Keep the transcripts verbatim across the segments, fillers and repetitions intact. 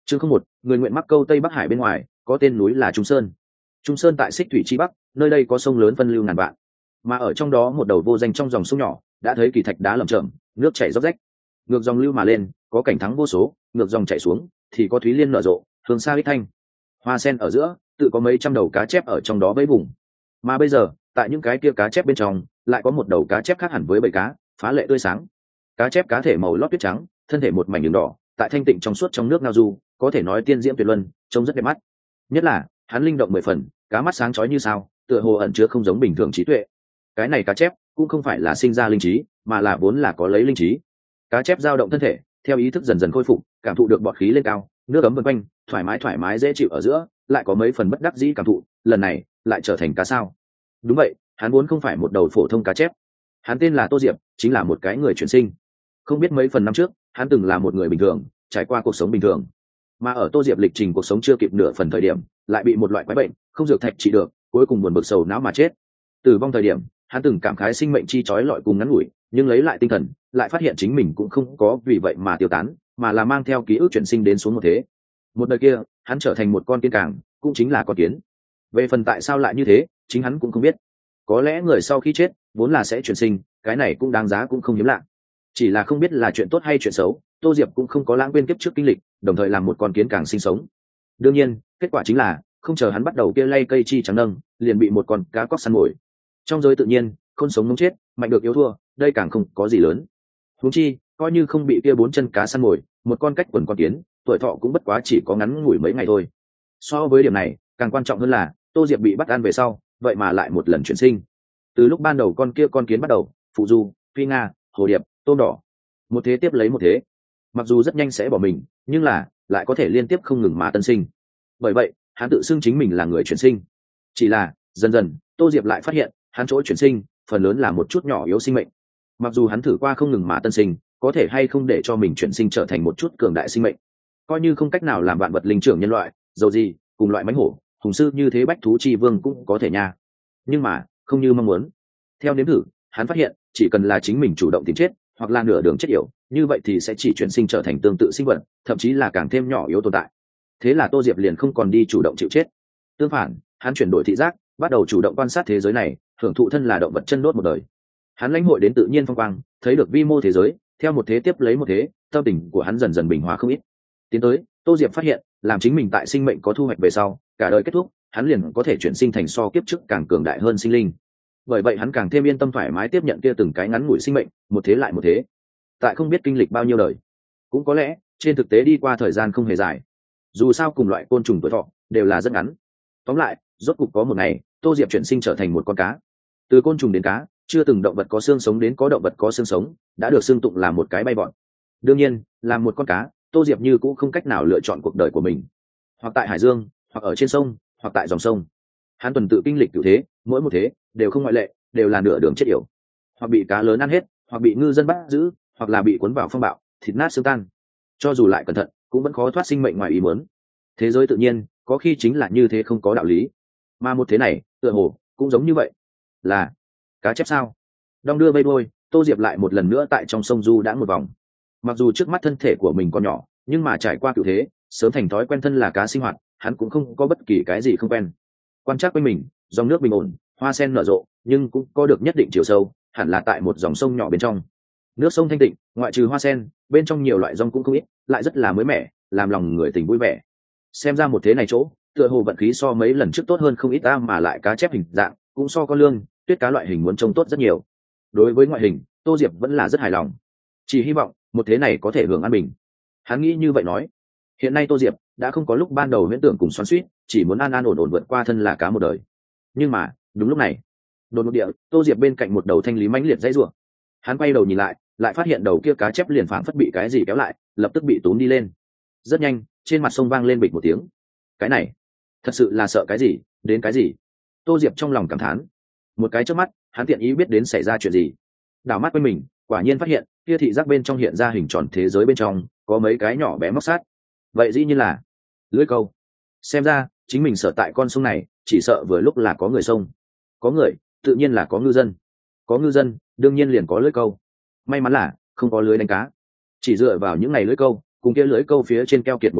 chương không một, người nguyện mắc câu tây bắc hải bên ngoài có tên núi là trung sơn. Trung sơn tại xích thủy chi bắc, nơi đây có sông lớn phân lưu ngàn vạn, mà ở trong đó một đầu vô danh trong dòng sông nhỏ đã thấy kỳ thạch đá lởm chởm, nước chảy róc rách. Ngược dòng lưu mà lên có cảnh thắng vô số, ngược dòng chảy xuống thì có thúy liên nở rộ, hướng xa ích thanh. Hoa sen ở giữa tự có mấy trăm đầu cá chép ở trong đó vẫy vùng. Mà bây giờ tại những cái kia cá chép bên trong lại có một đầu cá chép khác hẳn với bầy cá, phá lệ tươi sáng. Cá chép cá thể màu lót tuyết trắng, thân thể một mảnh đường đỏ, tại thanh tịnh trong suốt trong nước ngao du, có thể nói tiên diễm tuyệt luân, trông rất đẹp mắt. Nhất là hắn linh động mười phần, cá mắt sáng chói như sao, tựa hồ ẩn chứa không giống bình thường trí tuệ. Cái này cá chép cũng không phải là sinh ra linh trí, mà là vốn là có lấy linh trí. Cá chép dao động thân thể, theo ý thức dần dần khôi phục, cảm thụ được bọt khí lên cao, nước ấm vần quanh, thoải mái thoải mái dễ chịu ở giữa, lại có mấy phần bất đắc dĩ cảm thụ, lần này lại trở thành cá sao. Đúng vậy, hắn vốn không phải một đầu phổ thông cá chép. Hắn tên là Tô Diệp, chính là một cái người chuyển sinh. Không biết mấy phần năm trước, hắn từng là một người bình thường, trải qua cuộc sống bình thường. Mà ở Tô Diệp lịch trình cuộc sống chưa kịp nửa phần thời điểm, lại bị một loại quái bệnh, không dược thạch trị được, cuối cùng buồn bực sầu não mà chết. Tử vong thời điểm, hắn từng cảm khái sinh mệnh chi chói lọi cùng ngắn ngủi, nhưng lấy lại tinh thần, lại phát hiện chính mình cũng không có vì vậy mà tiêu tán, mà là mang theo ký ức chuyển sinh đến xuống một thế. Một đời kia, hắn trở thành một con kiến càng, cũng chính là con kiến. Về phần tại sao lại như thế, chính hắn cũng không biết. Có lẽ người sau khi chết vốn là sẽ chuyển sinh, cái này cũng đáng giá cũng không hiếm lạ. Chỉ là không biết là chuyện tốt hay chuyện xấu, Tô Diệp cũng không có lãng quên kiếp trước kinh lịch, đồng thời làm một con kiến càng sinh sống. Đương nhiên, kết quả chính là không chờ hắn bắt đầu kia lay cây chi trắng nâng, liền bị một con cá cóc săn mồi. Trong giới tự nhiên, không sống muốn chết, mạnh được yếu thua, đây càng không có gì lớn. Huống chi, coi như không bị kia bốn chân cá săn mồi, một con cách quần con kiến, tuổi thọ cũng bất quá chỉ có ngắn ngủi mấy ngày thôi. So với điểm này, càng quan trọng hơn là Tô Diệp bị bắt ăn về sau, vậy mà lại một lần chuyển sinh. Từ lúc ban đầu con kia con kiến bắt đầu, phụ du, phi nga, hồ điệp, tôm đỏ, một thế tiếp lấy một thế. Mặc dù rất nhanh sẽ bỏ mình, nhưng là lại có thể liên tiếp không ngừng mà tân sinh. Bởi vậy, hắn tự xưng chính mình là người chuyển sinh. Chỉ là dần dần, Tô Diệp lại phát hiện, hắn chỗ chuyển sinh phần lớn là một chút nhỏ yếu sinh mệnh. Mặc dù hắn thử qua không ngừng mà tân sinh, có thể hay không để cho mình chuyển sinh trở thành một chút cường đại sinh mệnh, coi như không cách nào làm vạn vật linh trưởng nhân loại, dầu gì cùng loại mãnh hổ, hùng sư như thế bách thú chi vương cũng có thể nha. Nhưng mà không như mong muốn. Theo nếm thử, hắn phát hiện chỉ cần là chính mình chủ động tìm chết, hoặc là nửa đường chết yểu, như vậy thì sẽ chỉ chuyển sinh trở thành tương tự sinh vật, thậm chí là càng thêm nhỏ yếu tồn tại. Thế là Tô Diệp liền không còn đi chủ động chịu chết. Tương phản, hắn chuyển đổi thị giác, bắt đầu chủ động quan sát thế giới này, hưởng thụ thân là động vật chân đốt một đời. Hắn lãnh hội đến tự nhiên phong quang, thấy được vi mô thế giới, theo một thế tiếp lấy một thế, tâm tình của hắn dần dần bình hòa không ít. Tiến tới, Tô Diệp phát hiện, làm chính mình tại sinh mệnh có thu hoạch về sau, cả đời kết thúc, hắn liền có thể chuyển sinh thành so kiếp trước càng cường đại hơn sinh linh. Bởi vậy hắn càng thêm yên tâm thoải mái tiếp nhận kia từng cái ngắn ngủi sinh mệnh, một thế lại một thế. Tại không biết kinh lịch bao nhiêu đời, cũng có lẽ trên thực tế đi qua thời gian không hề dài. Dù sao cùng loại côn trùng tuổi thọ đều là rất ngắn. Tóm lại, rốt cục có một ngày, Tô Diệp chuyển sinh trở thành một con cá. Từ côn trùng đến cá, chưa từng động vật có xương sống đến có động vật có xương sống, đã được xưng tụng là một cái bay bọn. Đương nhiên, làm một con cá, Tô Diệp như cũng không cách nào lựa chọn cuộc đời của mình. Hoặc tại hải dương, hoặc ở trên sông, hoặc tại dòng sông. Hắn tuần tự kinh lịch cửu thế, mỗi một thế đều không ngoại lệ, đều là nửa đường chết yểu. Hoặc bị cá lớn ăn hết, hoặc bị ngư dân bắt giữ, hoặc là bị cuốn vào phong bạo, thịt nát xương tan. Cho dù lại cẩn thận, cũng vẫn khó thoát sinh mệnh ngoài ý muốn. Thế giới tự nhiên, có khi chính là như thế không có đạo lý. Mà một thế này, tựa hồ cũng giống như vậy. Là cá chép sao? Đong đưa vây đuôi, Tô Diệp lại một lần nữa tại trong sông du đã một vòng. Mặc dù trước mắt thân thể của mình còn nhỏ, nhưng mà trải qua cựu thế, sớm thành thói quen thân là cá sinh hoạt, hắn cũng không có bất kỳ cái gì không quen. Quan trắc quanh mình, dòng nước bình ổn, hoa sen nở rộ, nhưng cũng có được nhất định chiều sâu, hẳn là tại một dòng sông nhỏ bên trong. Nước sông thanh tịnh, ngoại trừ hoa sen, bên trong nhiều loại rong cũng không ít, lại rất là mới mẻ, làm lòng người tình vui vẻ. Xem ra một thế này chỗ, tựa hồ vận khí so mấy lần trước tốt hơn không ít ta, mà lại cá chép hình dạng cũng so con lương, tuyết cá loại hình muốn trông tốt rất nhiều. Đối với ngoại hình, Tô Diệp vẫn là rất hài lòng, chỉ hy vọng một thế này có thể hưởng an bình. Hắn nghĩ như vậy nói. Hiện nay Tô Diệp đã không có lúc ban đầu huyễn tưởng cùng xoắn xuýt, chỉ muốn an an ổn ổn vượt qua thân là cá một đời. Nhưng mà đúng lúc này, đột ngột địa, Tô Diệp bên cạnh một đầu thanh lý mãnh liệt dãy rủa. Hắn quay đầu nhìn lại, lại phát hiện đầu kia cá chép liền phảng phất bị cái gì kéo lại, lập tức bị tốn đi lên. Rất nhanh, trên mặt sông vang lên bịch một tiếng. Cái này, thật sự là sợ cái gì, đến cái gì? Tô Diệp trong lòng cảm thán. Một cái chớp mắt, hắn tiện ý biết đến xảy ra chuyện gì. Đảo mắt quanh mình, quả nhiên phát hiện, kia thị giác bên trong hiện ra hình tròn thế giới bên trong, có mấy cái nhỏ bé móc sát. Vậy dĩ nhiên là lưới câu. Xem ra, chính mình sợ tại con sông này, chỉ sợ vừa lúc là có người sông. Có người, tự nhiên là có ngư dân. Có ngư dân, đương nhiên liền có lưới câu. May mắn là không có lưới đánh cá. Chỉ dựa vào những ngày lưới câu, cùng kia lưới câu phía trên keo kiệt mồi câu,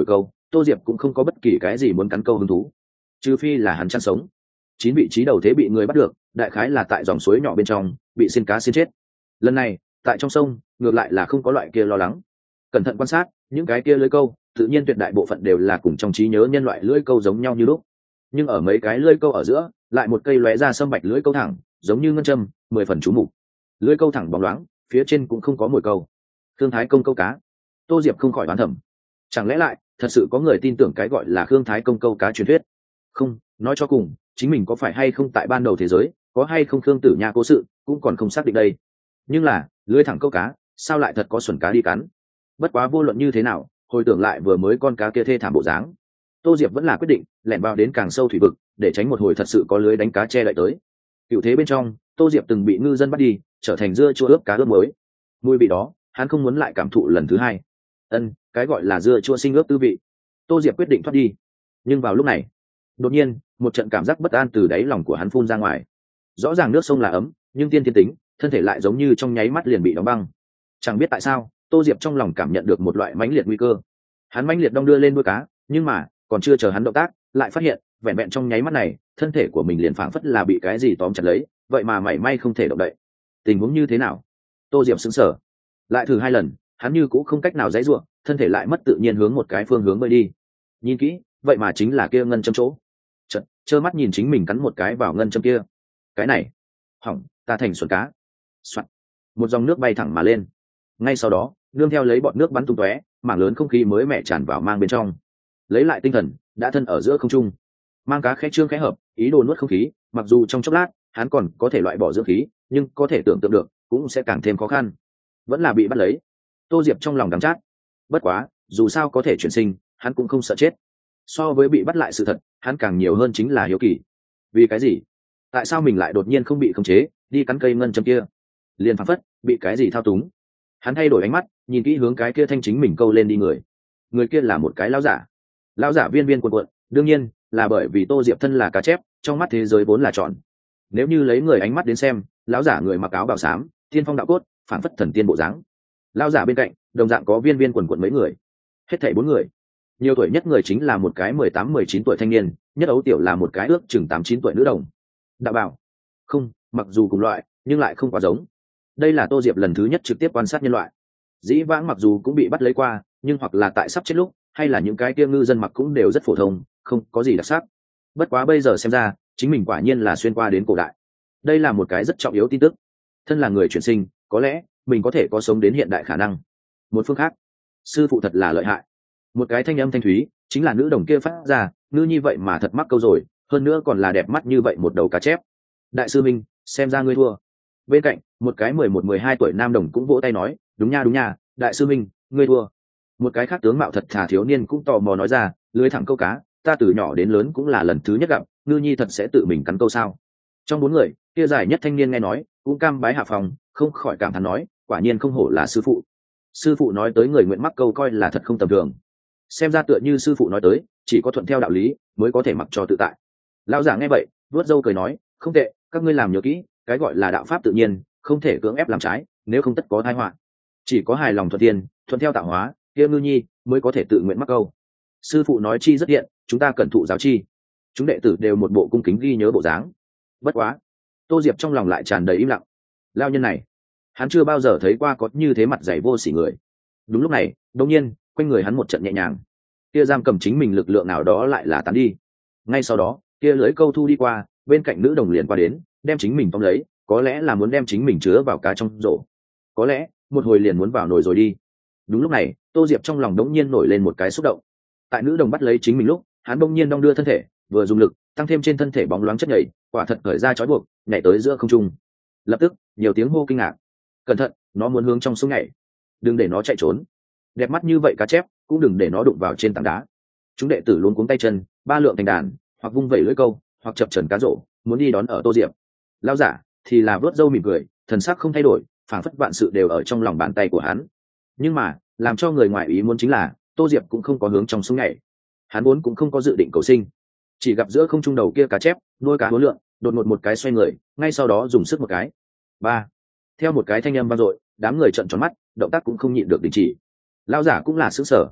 Tô Diệp cũng không có bất kỳ cái gì muốn cắn câu hứng thú, trừ phi là hắn chăn sống. Chín vị trí đầu thế bị người bắt được, đại khái là tại dòng suối nhỏ bên trong bị xiên cá xiên chết. Lần này tại trong sông ngược lại là không có loại kia lo lắng. Cẩn thận quan sát những cái kia lưới câu, tự nhiên tuyệt đại bộ phận đều là cùng trong trí nhớ nhân loại lưỡi câu giống nhau như lúc, nhưng ở mấy cái lưỡi câu ở giữa lại một cây lóe ra sâm bạch lưỡi câu thẳng, giống như ngân châm, mười phần chú mục. Lưỡi câu thẳng bóng loáng, phía trên cũng không có mồi câu. Khương Thái Công câu cá. Tô Diệp không khỏi đoán thầm, chẳng lẽ lại thật sự có người tin tưởng cái gọi là Khương Thái Công câu cá truyền thuyết? Không, nói cho cùng chính mình có phải hay không tại ban đầu thế giới, có hay không Khương Tử Nha cố sự cũng còn không xác định đây. Nhưng là lưỡi thẳng câu cá, sao lại thật có xuẩn cá đi cắn? Bất quá vô luận như thế nào, hồi tưởng lại vừa mới con cá kia thê thảm bộ dáng, Tô Diệp vẫn là quyết định lẻn vào đến càng sâu thủy vực, để tránh một hồi thật sự có lưới đánh cá che đậy tới. Cựu thế bên trong, Tô Diệp từng bị ngư dân bắt đi, trở thành dưa chua ướp cá ướp mới. Mùi vị đó, hắn không muốn lại cảm thụ lần thứ hai. Ân, cái gọi là dưa chua sinh ướp tư vị. Tô Diệp quyết định thoát đi. Nhưng vào lúc này, đột nhiên, một trận cảm giác bất an từ đáy lòng của hắn phun ra ngoài. Rõ ràng nước sông là ấm, nhưng tiên thiên tính, thân thể lại giống như trong nháy mắt liền bị đóng băng. Chẳng biết tại sao, Tô Diệp trong lòng cảm nhận được một loại mãnh liệt nguy cơ. Hắn mãnh liệt đong đưa lên đuôi cá, nhưng mà còn chưa chờ hắn động tác, lại phát hiện vẹn vẹn trong nháy mắt này, thân thể của mình liền phảng phất là bị cái gì tóm chặt lấy, vậy mà mảy may không thể động đậy. Tình huống như thế nào? Tô Diệp sững sờ. Lại thử hai lần, hắn như cũng không cách nào giãy giụa, thân thể lại mất tự nhiên hướng một cái phương hướng bơi đi. Nhìn kỹ, vậy mà chính là kia ngân châm chỗ. Chợt, trơ mắt nhìn chính mình cắn một cái vào ngân châm kia. Cái này, hỏng, ta thành xuẩn cá. Soạt. Một dòng nước bay thẳng mà lên. Ngay sau đó, nương theo lấy bọt nước bắn tung tóe, mảng lớn không khí mới mẻ tràn vào mang bên trong. Lấy lại tinh thần, đã thân ở giữa không trung. Mang cá khẽ trương khẽ hợp, ý đồ nuốt không khí, mặc dù trong chốc lát hắn còn có thể loại bỏ dưỡng khí, nhưng có thể tưởng tượng được cũng sẽ càng thêm khó khăn. Vẫn là bị bắt lấy. Tô Diệp trong lòng đắng chát. Bất quá, dù sao có thể chuyển sinh, hắn cũng không sợ chết. So với bị bắt lại sự thật, hắn càng nhiều hơn chính là hiếu kỳ. Vì cái gì? Tại sao mình lại đột nhiên không bị khống chế, đi cắn cây ngân châm kia? Liền phảng phất bị cái gì thao túng. Hắn thay đổi ánh mắt, nhìn kỹ hướng cái kia thanh chính mình câu lên đi người. Người kia là một cái lão giả. Lão giả viên viên cuộn cuộn, đương nhiên là bởi vì Tô Diệp thân là cá chép, trong mắt thế giới vốn là tròn. Nếu như lấy người ánh mắt đến xem, lão giả người mặc áo bào xám, thiên phong đạo cốt, phảng phất thần tiên bộ dáng. Lão giả bên cạnh, đồng dạng có viên viên quần quần mấy người, hết thảy bốn người. Nhiều tuổi nhất người chính là một cái mười tám mười chín tuổi thanh niên, nhất ấu tiểu là một cái ước chừng tám chín tuổi nữ đồng. Đạo bảo, không, mặc dù cùng loại, nhưng lại không quá giống. Đây là Tô Diệp lần thứ nhất trực tiếp quan sát nhân loại. Dĩ vãng mặc dù cũng bị bắt lấy qua, nhưng hoặc là tại sắp chết lúc, hay là những cái kia ngư dân mặc cũng đều rất phổ thông, không có gì đặc sắc. Bất quá bây giờ xem ra, chính mình quả nhiên là xuyên qua đến cổ đại. Đây là một cái rất trọng yếu tin tức. Thân là người chuyển sinh, có lẽ mình có thể có sống đến hiện đại khả năng. Một phương khác, sư phụ thật là lợi hại. Một cái thanh âm thanh thúy, chính là nữ đồng kia phát ra, ngư như vậy mà thật mắc câu rồi, hơn nữa còn là đẹp mắt như vậy một đầu cá chép. Đại sư minh, xem ra ngươi thua. Bên cạnh, một cái mười một mười hai tuổi nam đồng cũng vỗ tay nói, đúng nha đúng nha, đại sư minh, ngươi thua. Một cái khác tướng mạo thật thà thiếu niên cũng tò mò nói ra, lưới thẳng câu cá, ta từ nhỏ đến lớn cũng là lần thứ nhất gặp, ngư nhi thật sẽ tự mình cắn câu sao? Trong bốn người, kia dài nhất thanh niên nghe nói, cũng cam bái hạ phòng, không khỏi cảm thán nói, quả nhiên không hổ là sư phụ. Sư phụ nói tới người nguyện mắc câu coi là thật không tầm thường. Xem ra tựa như sư phụ nói tới, chỉ có thuận theo đạo lý mới có thể mặc cho tự tại. Lão giả nghe vậy, vuốt râu cười nói, không tệ, các ngươi làm nhớ kỹ, cái gọi là đạo pháp tự nhiên, không thể cưỡng ép làm trái, nếu không tất có tai họa. Chỉ có hài lòng thuận tiên, thuận theo tạo hóa, kia ngư nhi mới có thể tự nguyện mắc câu. Sư phụ nói chi rất điện, chúng ta cần thụ giáo chi. Chúng đệ tử đều một bộ cung kính ghi nhớ bộ dáng. Bất quá, Tô Diệp trong lòng lại tràn đầy im lặng. Lao nhân này, hắn chưa bao giờ thấy qua có như thế mặt dày vô sỉ người. Đúng lúc này, đột nhiên, quanh người hắn một trận nhẹ nhàng. Kia giam cầm chính mình lực lượng nào đó lại là tán đi. Ngay sau đó, kia lưới câu thu đi qua, bên cạnh nữ đồng liền qua đến, đem chính mình tóm lấy, có lẽ là muốn đem chính mình chứa vào cá trong rổ. Có lẽ, một hồi liền muốn vào nồi rồi đi. Đúng lúc này, Tô Diệp trong lòng đống nhiên nổi lên một cái xúc động. Tại nữ đồng bắt lấy chính mình lúc, hắn bỗng nhiên đong đưa thân thể, vừa dùng lực, tăng thêm trên thân thể bóng loáng chất nhảy, quả thật khởi ra trói buộc, nhảy tới giữa không trung. Lập tức, nhiều tiếng hô kinh ngạc. Cẩn thận, nó muốn hướng trong sông nhảy. Đừng để nó chạy trốn. Đẹp mắt như vậy cá chép, cũng đừng để nó đụng vào trên tảng đá. Chúng đệ tử luống cuống tay chân, ba lượng thành đàn, hoặc vung vẩy lưỡi câu, hoặc chập chờn cá rổ, muốn đi đón ở Tô Diệp. Lão giả thì là vớt râu mỉm cười, thần sắc không thay đổi, phảng phất vạn sự đều ở trong lòng bàn tay của hắn. Nhưng mà, làm cho người ngoài ý muốn chính là, Tô Diệp cũng không có hướng trong sông nhảy. Hắn vốn cũng không có dự định cầu sinh, chỉ gặp giữa không trung đầu kia cá chép, nuôi cá hố lượng, đột ngột một cái xoay người, ngay sau đó dùng sức một cái. Ba. Theo một cái thanh âm vang dội, đám người trợn tròn mắt, động tác cũng không nhịn được đình chỉ. Lão giả cũng là sửng sở.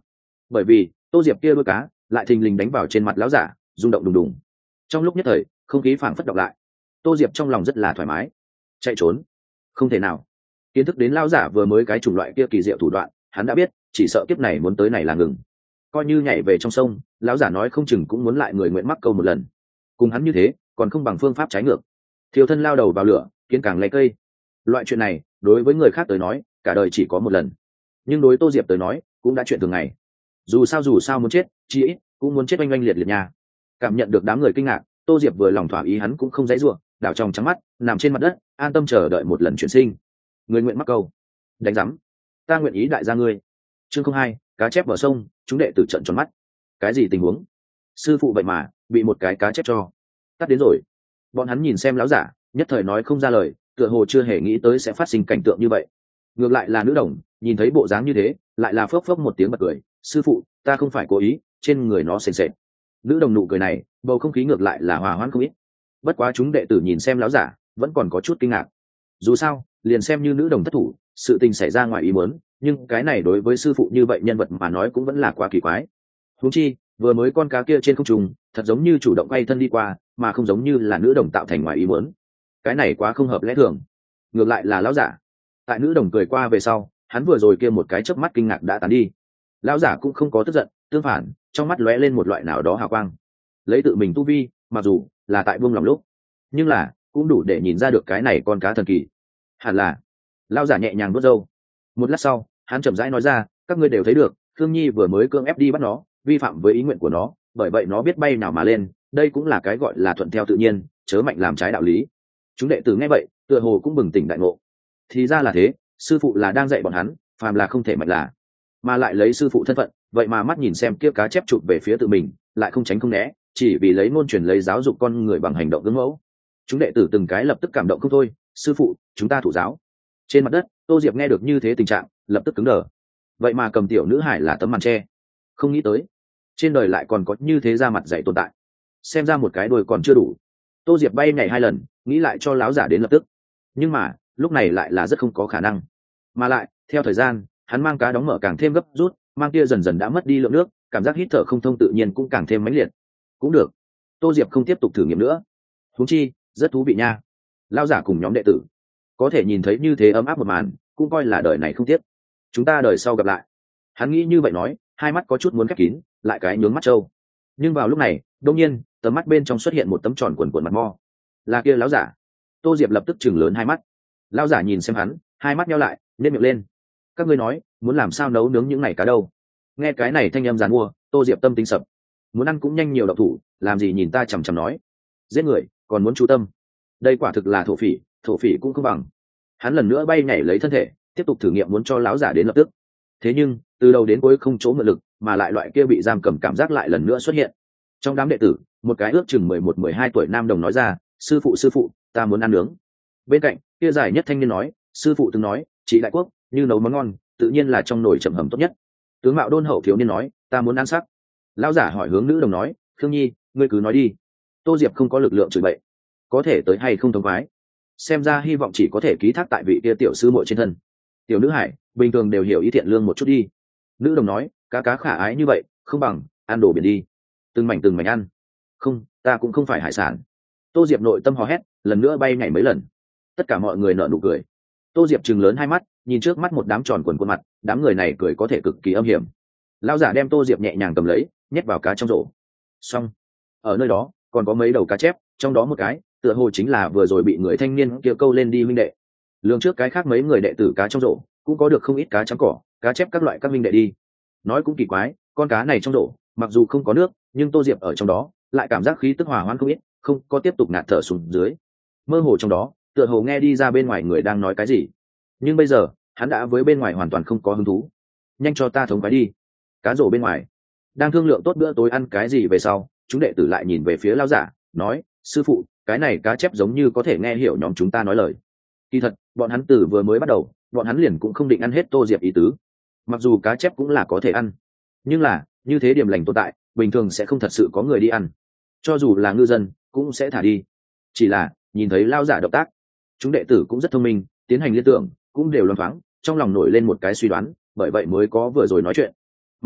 bởi vì tô diệp kia đuôi cá lại thình lình đánh vào trên mặt lão giả, rung động đùng đùng. Trong lúc nhất thời không khí phảng phất đọc lại, tô diệp trong lòng rất là thoải mái. Chạy trốn không thể nào. Kiến thức đến lão giả vừa mới cái chủng loại kia kỳ diệu thủ đoạn, hắn đã biết chỉ sợ kiếp này muốn tới này là ngừng. Coi như nhảy về trong sông, lão giả nói không chừng cũng muốn lại người nguyện mắc câu một lần. Cùng hắn như thế còn không bằng phương pháp trái ngược, thiêu thân lao đầu vào lửa, kiến càng lấy cây. Loại chuyện này đối với người khác tới nói cả đời chỉ có một lần, nhưng đối tô diệp tới nói cũng đã chuyện thường ngày. Dù sao dù sao muốn chết, chi ít cũng muốn chết oanh oanh liệt liệt nhà. Cảm nhận được đám người kinh ngạc, tô diệp vừa lòng thỏa ý, hắn cũng không dãy ruộng, đảo trong trắng mắt nằm trên mặt đất, an tâm chờ đợi một lần chuyển sinh. Người nguyện mắc câu, đánh giám, ta nguyện ý đại gia ngươi. Chương không hai, cá chép bờ sông, chúng đệ tử trận tròn mắt. Cái gì tình huống? Sư phụ vậy mà bị một cái cá chép cho tắt đến rồi. Bọn hắn nhìn xem lão giả, nhất thời nói không ra lời, tựa hồ chưa hề nghĩ tới sẽ phát sinh cảnh tượng như vậy. Ngược lại là nữ đồng nhìn thấy bộ dáng như thế, lại là phốc phốc một tiếng bật cười. Sư phụ, ta không phải cố ý, trên người nó sền sệt. Nữ đồng nụ cười này, bầu không khí ngược lại là hòa hoãn không ít. Bất quá chúng đệ tử nhìn xem lão giả vẫn còn có chút kinh ngạc. Dù sao liền xem như nữ đồng thất thủ, sự tình xảy ra ngoài ý muốn, nhưng cái này đối với sư phụ như vậy nhân vật mà nói cũng vẫn là quá kỳ quái. Huống chi vừa mới con cá kia trên không trung thật giống như chủ động quay thân đi qua, mà không giống như là nữ đồng tạo thành ngoài ý muốn. Cái này quá không hợp lẽ thường. Ngược lại là lão giả, tại nữ đồng cười qua về sau, hắn vừa rồi kia một cái chớp mắt kinh ngạc đã tán đi. Lão giả cũng không có tức giận, tương phản trong mắt lóe lên một loại nào đó hào quang. Lấy tự mình tu vi, mặc dù là tại buông lòng lúc, nhưng là cũng đủ để nhìn ra được cái này con cá thần kỳ. Hẳn là. Lão giả nhẹ nhàng vuốt râu. Một lát sau hắn chậm rãi nói ra, các ngươi đều thấy được, Khương Nhi vừa mới cưỡng ép đi bắt nó, vi phạm với ý nguyện của nó, bởi vậy nó biết bay nào mà lên, đây cũng là cái gọi là thuận theo tự nhiên, chớ mạnh làm trái đạo lý. Chúng đệ tử nghe vậy tựa hồ cũng bừng tỉnh đại ngộ. Thì ra là thế, sư phụ là đang dạy bọn hắn phàm là không thể mạnh là, mà lại lấy sư phụ thân phận, vậy mà mắt nhìn xem kia cá chép chụp về phía tự mình, lại không tránh không né, chỉ vì lấy ngôn truyền lấy giáo dục con người bằng hành động gương mẫu. Chúng đệ tử từng cái lập tức cảm động không thôi. Sư phụ, chúng ta thủ giáo. Trên mặt đất tô diệp nghe được như thế tình trạng lập tức cứng đờ. Vậy mà cầm tiểu nữ hải là tấm màn tre, không nghĩ tới trên đời lại còn có như thế ra mặt dạy tồn tại. Xem ra một cái đuôi còn chưa đủ. Tô diệp bay nhảy hai lần, nghĩ lại cho láo giả đến lập tức, nhưng mà lúc này lại là rất không có khả năng. Mà lại theo thời gian hắn mang cá đóng mở càng thêm gấp rút, mang kia dần dần đã mất đi lượng nước, cảm giác hít thở không thông tự nhiên cũng càng thêm mãnh liệt. Cũng được, tô diệp không tiếp tục thử nghiệm nữa. Huống chi rất thú vị nha, lao giả cùng nhóm đệ tử có thể nhìn thấy như thế ấm áp một màn, cũng coi là đời này không tiếc. Chúng ta đời sau gặp lại. Hắn nghĩ như vậy nói, hai mắt có chút muốn khép kín, lại cái nhướng mắt trâu. Nhưng vào lúc này đông nhiên tấm mắt bên trong xuất hiện một tấm tròn quần quần mặt mo. Là kia lão giả. Tô diệp lập tức chừng lớn hai mắt. Lão giả nhìn xem hắn, hai mắt nhau lại, nếp miệng lên. Các ngươi nói muốn làm sao nấu nướng những này cá đâu? Nghe cái này thanh âm giàn mua, tô diệp tâm tính sập. Muốn ăn cũng nhanh nhiều độc thủ, làm gì nhìn ta chằm chằm nói. Giết người còn muốn chú tâm, đây quả thực là thổ phỉ, thổ phỉ cũng không bằng. Hắn lần nữa bay nhảy lấy thân thể, tiếp tục thử nghiệm muốn cho lão giả đến lập tức. Thế nhưng từ đầu đến cuối không chỗ mượn lực, mà lại loại kia bị giam cầm cảm giác lại lần nữa xuất hiện. Trong đám đệ tử một cái ước chừng mười một mười hai tuổi nam đồng nói ra, sư phụ sư phụ, ta muốn ăn nướng. Bên cạnh kia dài nhất thanh niên nói, sư phụ từng nói chị đại quốc như nấu món ngon tự nhiên là trong nồi chậm hầm tốt nhất. Tướng mạo đôn hậu thiếu niên nói, ta muốn ăn sắc. Lão giả hỏi hướng nữ đồng nói, Khương Nhi ngươi cứ nói đi. Tô diệp không có lực lượng chửi bậy, có thể tới hay không thống khoái, xem ra hy vọng chỉ có thể ký thác tại vị kia tiểu sư muội trên thân. Tiểu nữ hải bình thường đều hiểu ý thiện lương một chút đi. Nữ đồng nói, cá cá khả ái như vậy không bằng ăn đồ biển đi, từng mảnh từng mảnh ăn. Không, ta cũng không phải hải sản. Tô diệp nội tâm hò hét, lần nữa bay nhảy mấy lần. Tất cả mọi người nở nụ cười. Tô diệp chừng lớn hai mắt, nhìn trước mắt một đám tròn quần khuôn mặt, đám người này cười có thể cực kỳ âm hiểm. Lão giả đem tô diệp nhẹ nhàng cầm lấy, nhét vào cá trong rổ. Xong, ở nơi đó còn có mấy đầu cá chép, trong đó một cái tựa hồ chính là vừa rồi bị người thanh niên kia câu lên đi huynh đệ. Lường trước cái khác mấy người đệ tử cá trong rổ cũng có được không ít cá trắng cỏ, cá chép các loại các huynh đệ đi. Nói cũng kỳ quái, con cá này trong rổ mặc dù không có nước, nhưng tô diệp ở trong đó lại cảm giác khí tức hòa hoãn không ít, không có tiếp tục ngạt thở xuống dưới. Mơ hồ trong đó tựa hồ nghe đi ra bên ngoài người đang nói cái gì, nhưng bây giờ hắn đã với bên ngoài hoàn toàn không có hứng thú. Nhanh cho ta thống khoái đi. Cá rổ bên ngoài đang thương lượng tốt bữa tối ăn cái gì về sau, chúng đệ tử lại nhìn về phía lão giả, nói, sư phụ, cái này cá chép giống như có thể nghe hiểu nhóm chúng ta nói lời. Kỳ thật bọn hắn từ vừa mới bắt đầu bọn hắn liền cũng không định ăn hết tô diệp ý tứ. Mặc dù cá chép cũng là có thể ăn, nhưng là như thế điểm lành tồn tại bình thường sẽ không thật sự có người đi ăn, cho dù là ngư dân cũng sẽ thả đi. Chỉ là nhìn thấy lao giả động tác, chúng đệ tử cũng rất thông minh, tiến hành liên tưởng, cũng đều loáng thoáng trong lòng nổi lên một cái suy đoán, bởi vậy mới có vừa rồi nói chuyện. Mà lại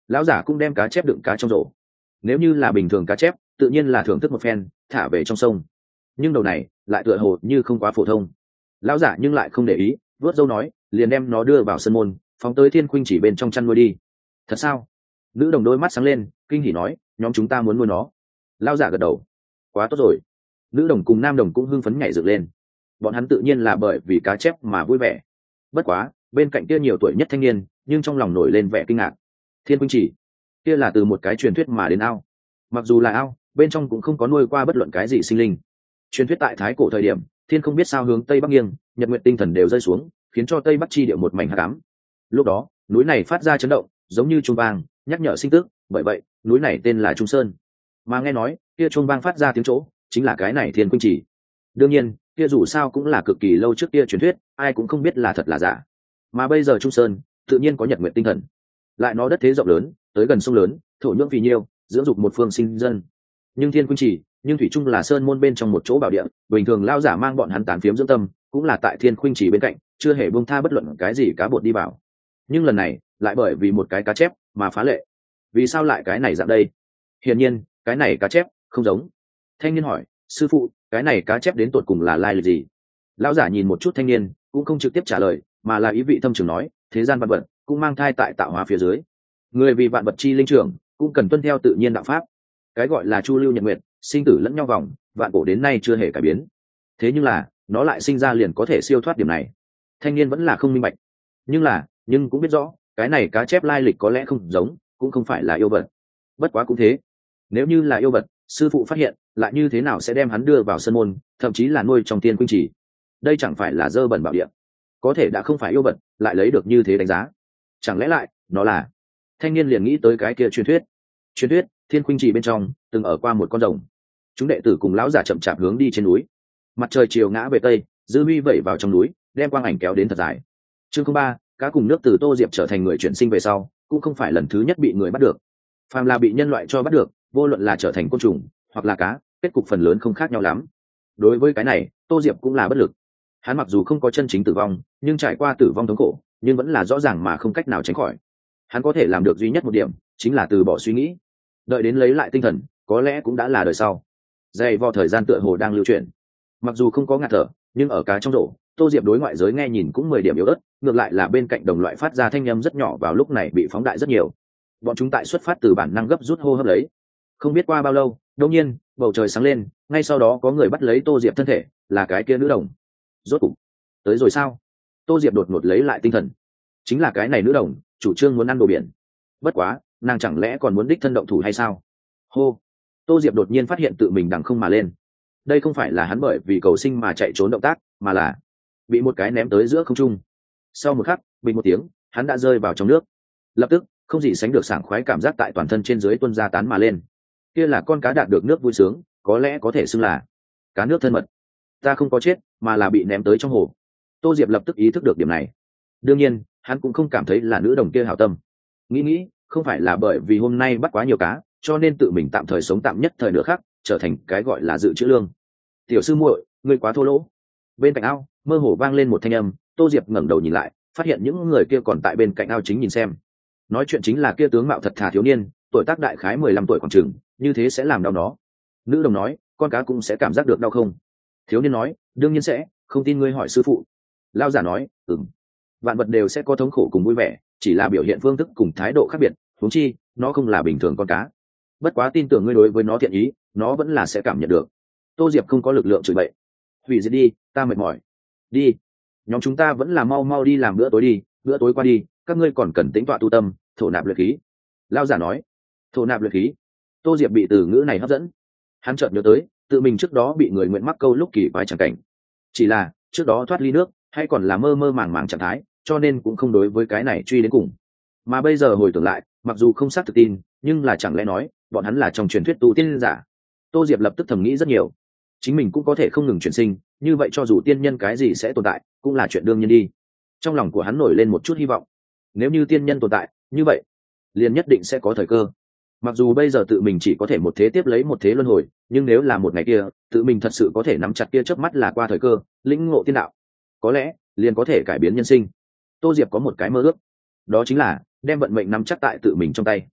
Lão giả cũng đem cá chép đựng cá trong rổ. Nếu như là bình thường cá chép tự nhiên là thưởng thức một phen thả về trong sông, nhưng đầu này lại tựa hồ như không quá phổ thông. Lão giả nhưng lại không để ý, vớt dâu nói, liền đem nó đưa vào sân môn, phóng tới Thiên Khuynh Chỉ bên trong chăn nuôi đi. Thật sao? Nữ đồng đôi mắt sáng lên, kinh hỉ nói, nhóm chúng ta muốn nuôi nó. Lão giả gật đầu. Quá tốt rồi. Nữ đồng cùng nam đồng cũng hưng phấn nhảy dựng lên. Bọn hắn tự nhiên là bởi vì cá chép mà vui vẻ. Bất quá bên cạnh kia nhiều tuổi nhất thanh niên nhưng trong lòng nổi lên vẻ kinh ngạc. Thiên Khuynh Chỉ kia là từ một cái truyền thuyết mà đến ao, mặc dù là ao bên trong cũng không có nuôi qua bất luận cái gì sinh linh. Truyền thuyết tại thái cổ thời điểm, thiên không biết sao hướng tây bắc nghiêng, nhật nguyệt tinh thần đều rơi xuống, khiến cho tây bắc chi địa một mảnh hắc ám. Lúc đó núi này phát ra chấn động giống như chuông vang nhắc nhở sinh tức, bởi vậy núi này tên là Trung Sơn. Mà nghe nói kia chuông vang phát ra tiếng chỗ chính là cái này Thiên Khuynh Chỉ. Đương nhiên kia dù sao cũng là cực kỳ lâu trước kia truyền thuyết, ai cũng không biết là thật là giả. Mà bây giờ Trung Sơn tự nhiên có nhật nguyệt tinh thần, lại nó đất thế rộng lớn, tới gần sông lớn, thổ nhưỡng vì nhiêu, dưỡng dục một phương sinh dân. Nhưng Thiên Khuynh Chỉ nhưng thủy chung là sơn môn bên trong một chỗ bảo địa, bình thường lao giả mang bọn hắn tán phiếm dưỡng tâm cũng là tại Thiên Khuynh Chỉ bên cạnh, chưa hề buông tha bất luận cái gì cá bột đi vào. Nhưng lần này lại bởi vì một cái cá chép mà phá lệ. Vì sao lại cái này dạng đây? Hiển nhiên cái này cá chép không giống. Thanh niên hỏi, sư phụ, cái này cá chép đến tột cùng là lai lịch gì? Lão giả nhìn một chút thanh niên, cũng không trực tiếp trả lời, mà là ý vị thâm trường nói, thế gian vạn vật cũng mang thai tại tạo hóa phía dưới, người vì vạn vật chi linh trưởng cũng cần tuân theo tự nhiên đạo pháp. Cái gọi là chu lưu nhật nguyệt, sinh tử lẫn nhau vòng, vạn cổ đến nay chưa hề cải biến. Thế nhưng là nó lại sinh ra liền có thể siêu thoát điểm này. Thanh niên vẫn là không minh bạch, nhưng là nhưng cũng biết rõ cái này cá chép lai lịch có lẽ không giống, cũng không phải là yêu vật. Bất quá cũng thế, nếu như là yêu vật, sư phụ phát hiện lại như thế nào sẽ đem hắn đưa vào sân môn, thậm chí là nuôi trong Tiên Khuynh Chỉ? Đây chẳng phải là dơ bẩn bảo địa? Có thể đã không phải yêu vật, lại lấy được như thế đánh giá, chẳng lẽ lại nó là? Thanh niên liền nghĩ tới cái kia truyền thuyết. Truyền thuyết Thiên Khuynh Chỉ bên trong từng ở qua một con rồng. Chúng đệ tử cùng lão giả chậm chạp hướng đi trên núi. Mặt trời chiều ngã về tây, dư huy vẩy vào trong núi, đem quang ảnh kéo đến thật dài. Chương không ba, cá cùng nước từ Tô Diệp trở thành người chuyển sinh về sau, cũng không phải lần thứ nhất bị người bắt được. Phàm là bị nhân loại cho bắt được, vô luận là trở thành côn trùng hoặc là cá, kết cục phần lớn không khác nhau lắm. Đối với cái này, Tô Diệp cũng là bất lực. Hắn mặc dù không có chân chính tử vong, nhưng trải qua tử vong thống khổ, nhưng vẫn là rõ ràng mà không cách nào tránh khỏi. Hắn có thể làm được duy nhất một điểm, chính là từ bỏ suy nghĩ, đợi đến lấy lại tinh thần, có lẽ cũng đã là đời sau. Dày vò thời gian tựa hồ đang lưu chuyển, mặc dù không có ngạt thở, nhưng ở cá trong rổ, Tô Diệp đối ngoại giới nghe nhìn cũng mười điểm yếu ớt, ngược lại là bên cạnh đồng loại phát ra thanh âm rất nhỏ vào lúc này bị phóng đại rất nhiều. Bọn chúng tại xuất phát từ bản năng gấp rút hô hấp lấy. Không biết qua bao lâu, đột nhiên bầu trời sáng lên, ngay sau đó có người bắt lấy Tô Diệp thân thể, là cái kia nữ đồng. Rốt cục tới rồi sao? Tô Diệp đột ngột lấy lại tinh thần. Chính là cái này nữ đồng, chủ trương muốn ăn đồ biển. Bất quá nàng chẳng lẽ còn muốn đích thân động thủ hay sao? Hô. Tô Diệp đột nhiên phát hiện tự mình đằng không mà lên. Đây không phải là hắn bởi vì cầu sinh mà chạy trốn động tác, mà là bị một cái ném tới giữa không trung. Sau một khắc, bình một tiếng, hắn đã rơi vào trong nước. Lập tức không gì sánh được sảng khoái cảm giác tại toàn thân trên dưới tuôn ra tán mà lên. Kia là con cá đạt được nước vui sướng, có lẽ có thể xưng là cá nước thân mật. Ta không có chết, mà là bị ném tới trong hồ. Tô Diệp lập tức ý thức được điểm này. Đương nhiên hắn cũng không cảm thấy là nữ đồng kia hảo tâm. Nghĩ nghĩ, không phải là bởi vì hôm nay bắt quá nhiều cá, cho nên tự mình tạm thời sống tạm nhất thời nữa khác, trở thành cái gọi là dự trữ lương. Tiểu sư muội, ngươi quá thô lỗ. Bên cạnh ao mơ hồ vang lên một thanh âm. Tô Diệp ngẩng đầu nhìn lại, phát hiện những người kia còn tại bên cạnh ao chính nhìn xem. Nói chuyện chính là kia tướng mạo thật thà thiếu niên, tuổi tác đại khái mười lăm tuổi khoảng chừng, như thế sẽ làm đau nó. Nữ đồng nói, con cá cũng sẽ cảm giác được đau không? Thiếu niên nói, đương nhiên sẽ, không tin ngươi hỏi sư phụ. Lao giả nói, ừm, vạn vật đều sẽ có thống khổ cùng vui vẻ, chỉ là biểu hiện phương thức cùng thái độ khác biệt, huống chi nó không là bình thường con cá. Bất quá tin tưởng ngươi đối với nó thiện ý, nó vẫn là sẽ cảm nhận được. Tô Diệp không có lực lượng chửi bậy. Hủy diệt đi, ta mệt mỏi. Đi, nhóm chúng ta vẫn là mau mau đi làm bữa tối đi, bữa tối qua đi, các ngươi còn cần tĩnh tọa tu tâm, thổ nạp luyện khí. Lao giả nói, thổ nạp luyện khí. Tô Diệp bị từ ngữ này hấp dẫn. Hắn chợt nhớ tới tự mình trước đó bị người nguyện mắc câu lúc kỳ quái chẳng cảnh, chỉ là trước đó thoát ly nước hay còn là mơ mơ màng màng trạng thái, cho nên cũng không đối với cái này truy đến cùng. Mà bây giờ hồi tưởng lại, mặc dù không xác thực tin, nhưng là chẳng lẽ nói bọn hắn là trong truyền thuyết tu tiên giả? Tô Diệp lập tức thầm nghĩ rất nhiều. Chính mình cũng có thể không ngừng chuyển sinh, như vậy cho dù tiên nhân cái gì sẽ tồn tại cũng là chuyện đương nhiên đi. Trong lòng của hắn nổi lên một chút hy vọng. Nếu như tiên nhân tồn tại, như vậy liền nhất định sẽ có thời cơ. Mặc dù bây giờ tự mình chỉ có thể một thế tiếp lấy một thế luân hồi, nhưng nếu là một ngày kia tự mình thật sự có thể nắm chặt kia chớp mắt là qua thời cơ, lĩnh ngộ tiên đạo, có lẽ liền có thể cải biến nhân sinh. Tô Diệp có một cái mơ ước, đó chính là đem vận mệnh nắm chắc tại tự mình trong tay.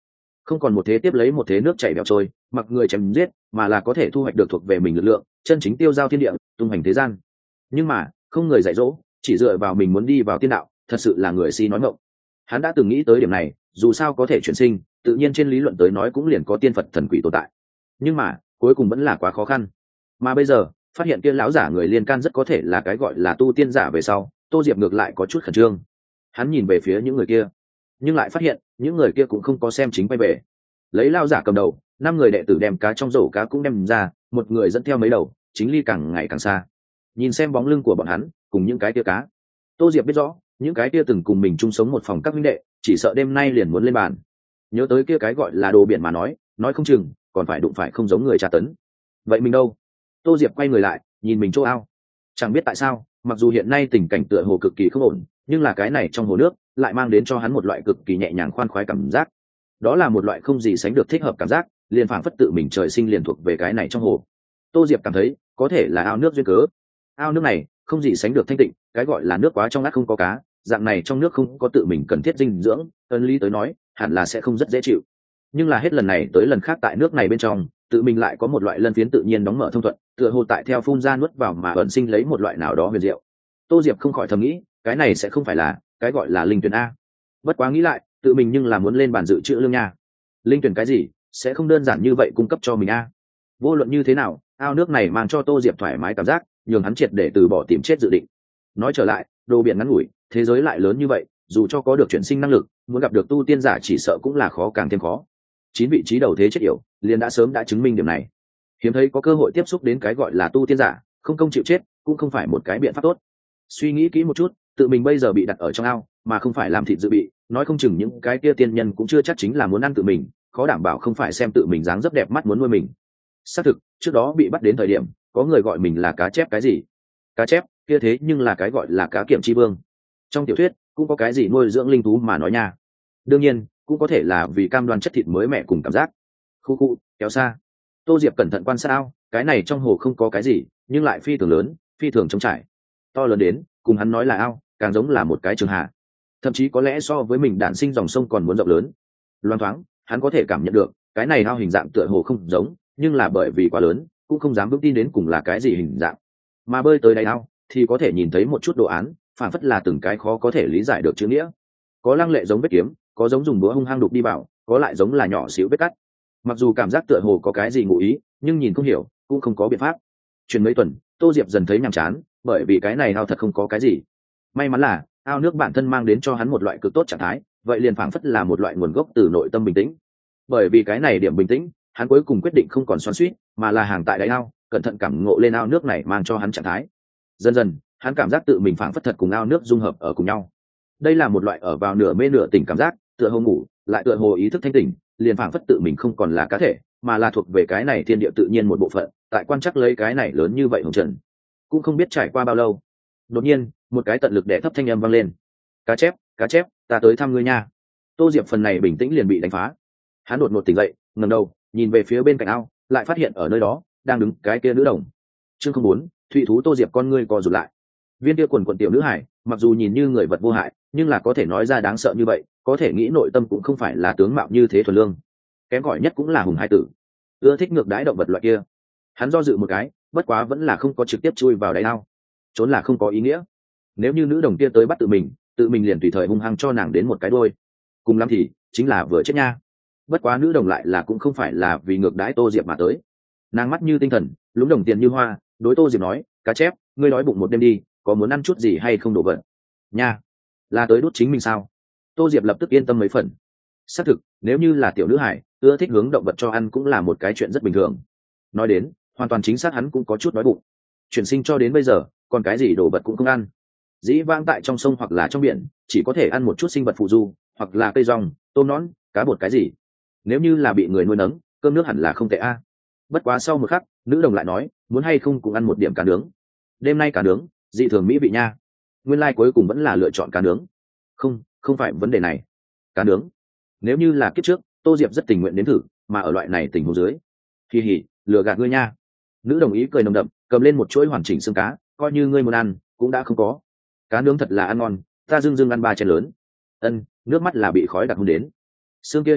không còn một thế tiếp lấy một thế nước chảy bẹo trôi, mặc người chém giết, mà là có thể thu hoạch được thuộc về mình lực lượng, chân chính tiêu giao thiên địa, tung hành thế gian. Nhưng mà không người dạy dỗ, chỉ dựa vào mình muốn đi vào tiên đạo, thật sự là người si nói ngọng. Hắn đã từng nghĩ tới điểm này, dù sao có thể chuyển sinh, tự nhiên trên lý luận tới nói cũng liền có tiên phật thần quỷ tồn tại, nhưng mà cuối cùng vẫn là quá khó khăn. Mà bây giờ phát hiện kia lão giả người liên can rất có thể là cái gọi là tu tiên giả về sau, Tô Diệp ngược lại có chút khẩn trương. Hắn nhìn về phía những người kia, nhưng lại phát hiện những người kia cũng không có xem chính quay về. Lấy lão giả cầm đầu, năm người đệ tử đem cá trong rổ cá cũng đem ra, một người dẫn theo mấy đầu, chính ly càng ngày càng xa. Nhìn xem bóng lưng của bọn hắn cùng những cái kia cá, Tô Diệp biết rõ những cái kia từng cùng mình chung sống một phòng các huynh đệ, chỉ sợ đêm nay liền muốn lên bàn. Nhớ tới kia cái gọi là đồ biển mà nói, nói không chừng còn phải đụng phải không giống người tra tấn. Vậy mình đâu? Tô Diệp quay người lại nhìn mình chỗ ao, chẳng biết tại sao mặc dù hiện nay tình cảnh tựa hồ cực kỳ không ổn, nhưng là cái này trong hồ nước lại mang đến cho hắn một loại cực kỳ nhẹ nhàng khoan khoái cảm giác. Đó là một loại không gì sánh được thích hợp cảm giác, liền phảng phất tự mình trời sinh liền thuộc về cái này trong hồ. Tô Diệp cảm thấy có thể là ao nước duyên cớ. Ao nước này không gì sánh được thanh tịnh, cái gọi là nước quá trong ngắt không có cá, dạng này trong nước không có tự mình cần thiết dinh dưỡng, ân lý tới nói hẳn là sẽ không rất dễ chịu. Nhưng là hết lần này tới lần khác tại nước này bên trong, tự mình lại có một loại lân phiến tự nhiên đóng mở thông thuận, tựa hồ tại theo phun ra nuốt vào mà ẩn sinh lấy một loại nào đó huyền diệu. Tô Diệp không khỏi thầm nghĩ, cái này sẽ không phải là cái gọi là linh tuyển a? Bất quá nghĩ lại, tự mình nhưng là muốn lên bàn dự trữ lương nha. Linh tuyển cái gì, sẽ không đơn giản như vậy cung cấp cho mình a. Vô luận như thế nào, ao nước này mang cho Tô Diệp thoải mái cảm giác, nhường hắn triệt để từ bỏ tìm chết dự định. Nói trở lại, đồ biển ngắn ngủi, thế giới lại lớn như vậy, dù cho có được chuyển sinh năng lực, muốn gặp được tu tiên giả chỉ sợ cũng là khó càng thêm khó. Chín vị trí đầu thế chết yểu liền đã sớm đã chứng minh điểm này. Hiếm thấy có cơ hội tiếp xúc đến cái gọi là tu tiên giả, không công chịu chết cũng không phải một cái biện pháp tốt. Suy nghĩ kỹ một chút, tự mình bây giờ bị đặt ở trong ao mà không phải làm thịt dự bị, nói không chừng những cái kia tiên nhân cũng chưa chắc chính là muốn ăn tự mình, khó đảm bảo không phải xem tự mình dáng dấp đẹp mắt muốn nuôi mình. Xác thực, trước đó bị bắt đến thời điểm có người gọi mình là cá chép cái gì. Cá chép kia thế nhưng là cái gọi là cá kiểm tri vương. Trong tiểu thuyết cũng có cái gì nuôi dưỡng linh thú mà nói nha. Đương nhiên cũng có thể là vì cam đoan chất thịt mới mẻ cùng cảm giác. Khu khu kéo xa. Tô Diệp cẩn thận quan sát ao, cái này trong hồ không có cái gì, nhưng lại phi thường lớn, phi thường trống trải, to lớn đến cùng hắn nói là ao càng giống là một cái trường hạ, thậm chí có lẽ so với mình đản sinh dòng sông còn muốn rộng lớn. Loan thoáng hắn có thể cảm nhận được cái này ao hình dạng tựa hồ không giống, nhưng là bởi vì quá lớn cũng không dám vững tin đến cùng là cái gì hình dạng. Mà bơi tới đáy ao thì có thể nhìn thấy một chút đồ án, phản phất là từng cái khó có thể lý giải được chữ nghĩa. Có lăng lệ giống vết kiếm, có giống dùng búa hung hăng đục đi vào, có lại giống là nhỏ xíu vết cắt. Mặc dù cảm giác tựa hồ có cái gì ngụ ý, nhưng nhìn không hiểu cũng không có biện pháp. Chuyển mấy tuần, Tô Diệp dần thấy nhàm chán, bởi vì cái này ao thật không có cái gì. May mắn là ao nước bản thân mang đến cho hắn một loại cực tốt trạng thái, vậy liền phảng phất là một loại nguồn gốc từ nội tâm bình tĩnh. Bởi vì cái này điểm bình tĩnh, hắn cuối cùng quyết định không còn xoắn xuýt, mà là hàng tại đáy ao, cẩn thận cảm ngộ lên ao nước này mang cho hắn trạng thái. Dần dần, hắn cảm giác tự mình phảng phất thật cùng ao nước dung hợp ở cùng nhau. Đây là một loại ở vào nửa mê nửa tỉnh cảm giác, tựa hồ ngủ, lại tựa hồ ý thức thanh tỉnh, liền phảng phất tự mình không còn là cá thể, mà là thuộc về cái này thiên địa tự nhiên một bộ phận, tại quan chắc lấy cái này lớn như vậy hồng trần. Cũng không biết trải qua bao lâu, đột nhiên một cái tận lực đè thấp thanh âm vang lên: cá chép, cá chép, ta tới thăm ngươi nha. Tô Diệp phần này bình tĩnh liền bị đánh phá. Hắn đột ngột tỉnh dậy, ngẩng đầu nhìn về phía bên cạnh ao, lại phát hiện ở nơi đó đang đứng cái kia nữ đồng. Chương không bốn, thụy thú. Tô Diệp con ngươi co rụt lại. Viên kia quần quần tiểu nữ hải, mặc dù nhìn như người vật vô hại, nhưng là có thể nói ra đáng sợ như vậy, có thể nghĩ nội tâm cũng không phải là tướng mạo như thế thuần lương, kém cỏi nhất cũng là hùng hai tử, ưa thích ngược đãi động vật loại kia. Hắn do dự một cái, bất quá vẫn là không có trực tiếp chui vào đáy ao, trốn là không có ý nghĩa. Nếu như nữ đồng kia tới bắt tự mình, tự mình liền tùy thời hung hăng cho nàng đến một cái đôi, cùng lắm thì chính là vừa chết nha. Bất quá nữ đồng lại là cũng không phải là vì ngược đãi Tô Diệp mà tới. Nàng mắt như tinh thần, lúng đồng tiền như hoa, đối Tô Diệp nói: cá chép, ngươi đói bụng một đêm đi, có muốn ăn chút gì hay không đổ vật nha? Là tới đút chính mình sao? Tô Diệp lập tức yên tâm mấy phần. Xác thực, nếu như là tiểu nữ hải, ưa thích hướng động vật cho ăn cũng là một cái chuyện rất bình thường. Nói đến hoàn toàn chính xác, hắn cũng có chút đói bụng. Chuyển sinh cho đến bây giờ, còn cái gì đồ vật cũng không ăn. Dĩ vãng tại trong sông hoặc là trong biển, chỉ có thể ăn một chút sinh vật phụ du, hoặc là cây rong, tôm nõn, cá bột cái gì. Nếu như là bị người nuôi nấng, cơm nước hẳn là không tệ a. Bất quá sau một khắc, nữ đồng lại nói: muốn hay không cùng ăn một điểm cá nướng? Đêm nay cá nướng dị thường mỹ vị nha. Nguyên lai cuối cùng vẫn là lựa chọn cá nướng. Không, không phải vấn đề này. Cá nướng, nếu như là kiếp trước, Tô Diệp rất tình nguyện đến thử, mà ở loại này tình huống dưới, kỳ hỉ, lừa gạt ngươi nha. Nữ đồng ý cười nồng đậm, cầm lên một chuỗi hoàn chỉnh xương cá, coi như ngươi muốn ăn cũng đã không có. Cá nướng thật là ăn ngon, ta dưng dưng ăn ba chén lớn. Ân, nước mắt là bị khói đặc hôn đến. Xương kia hình dạng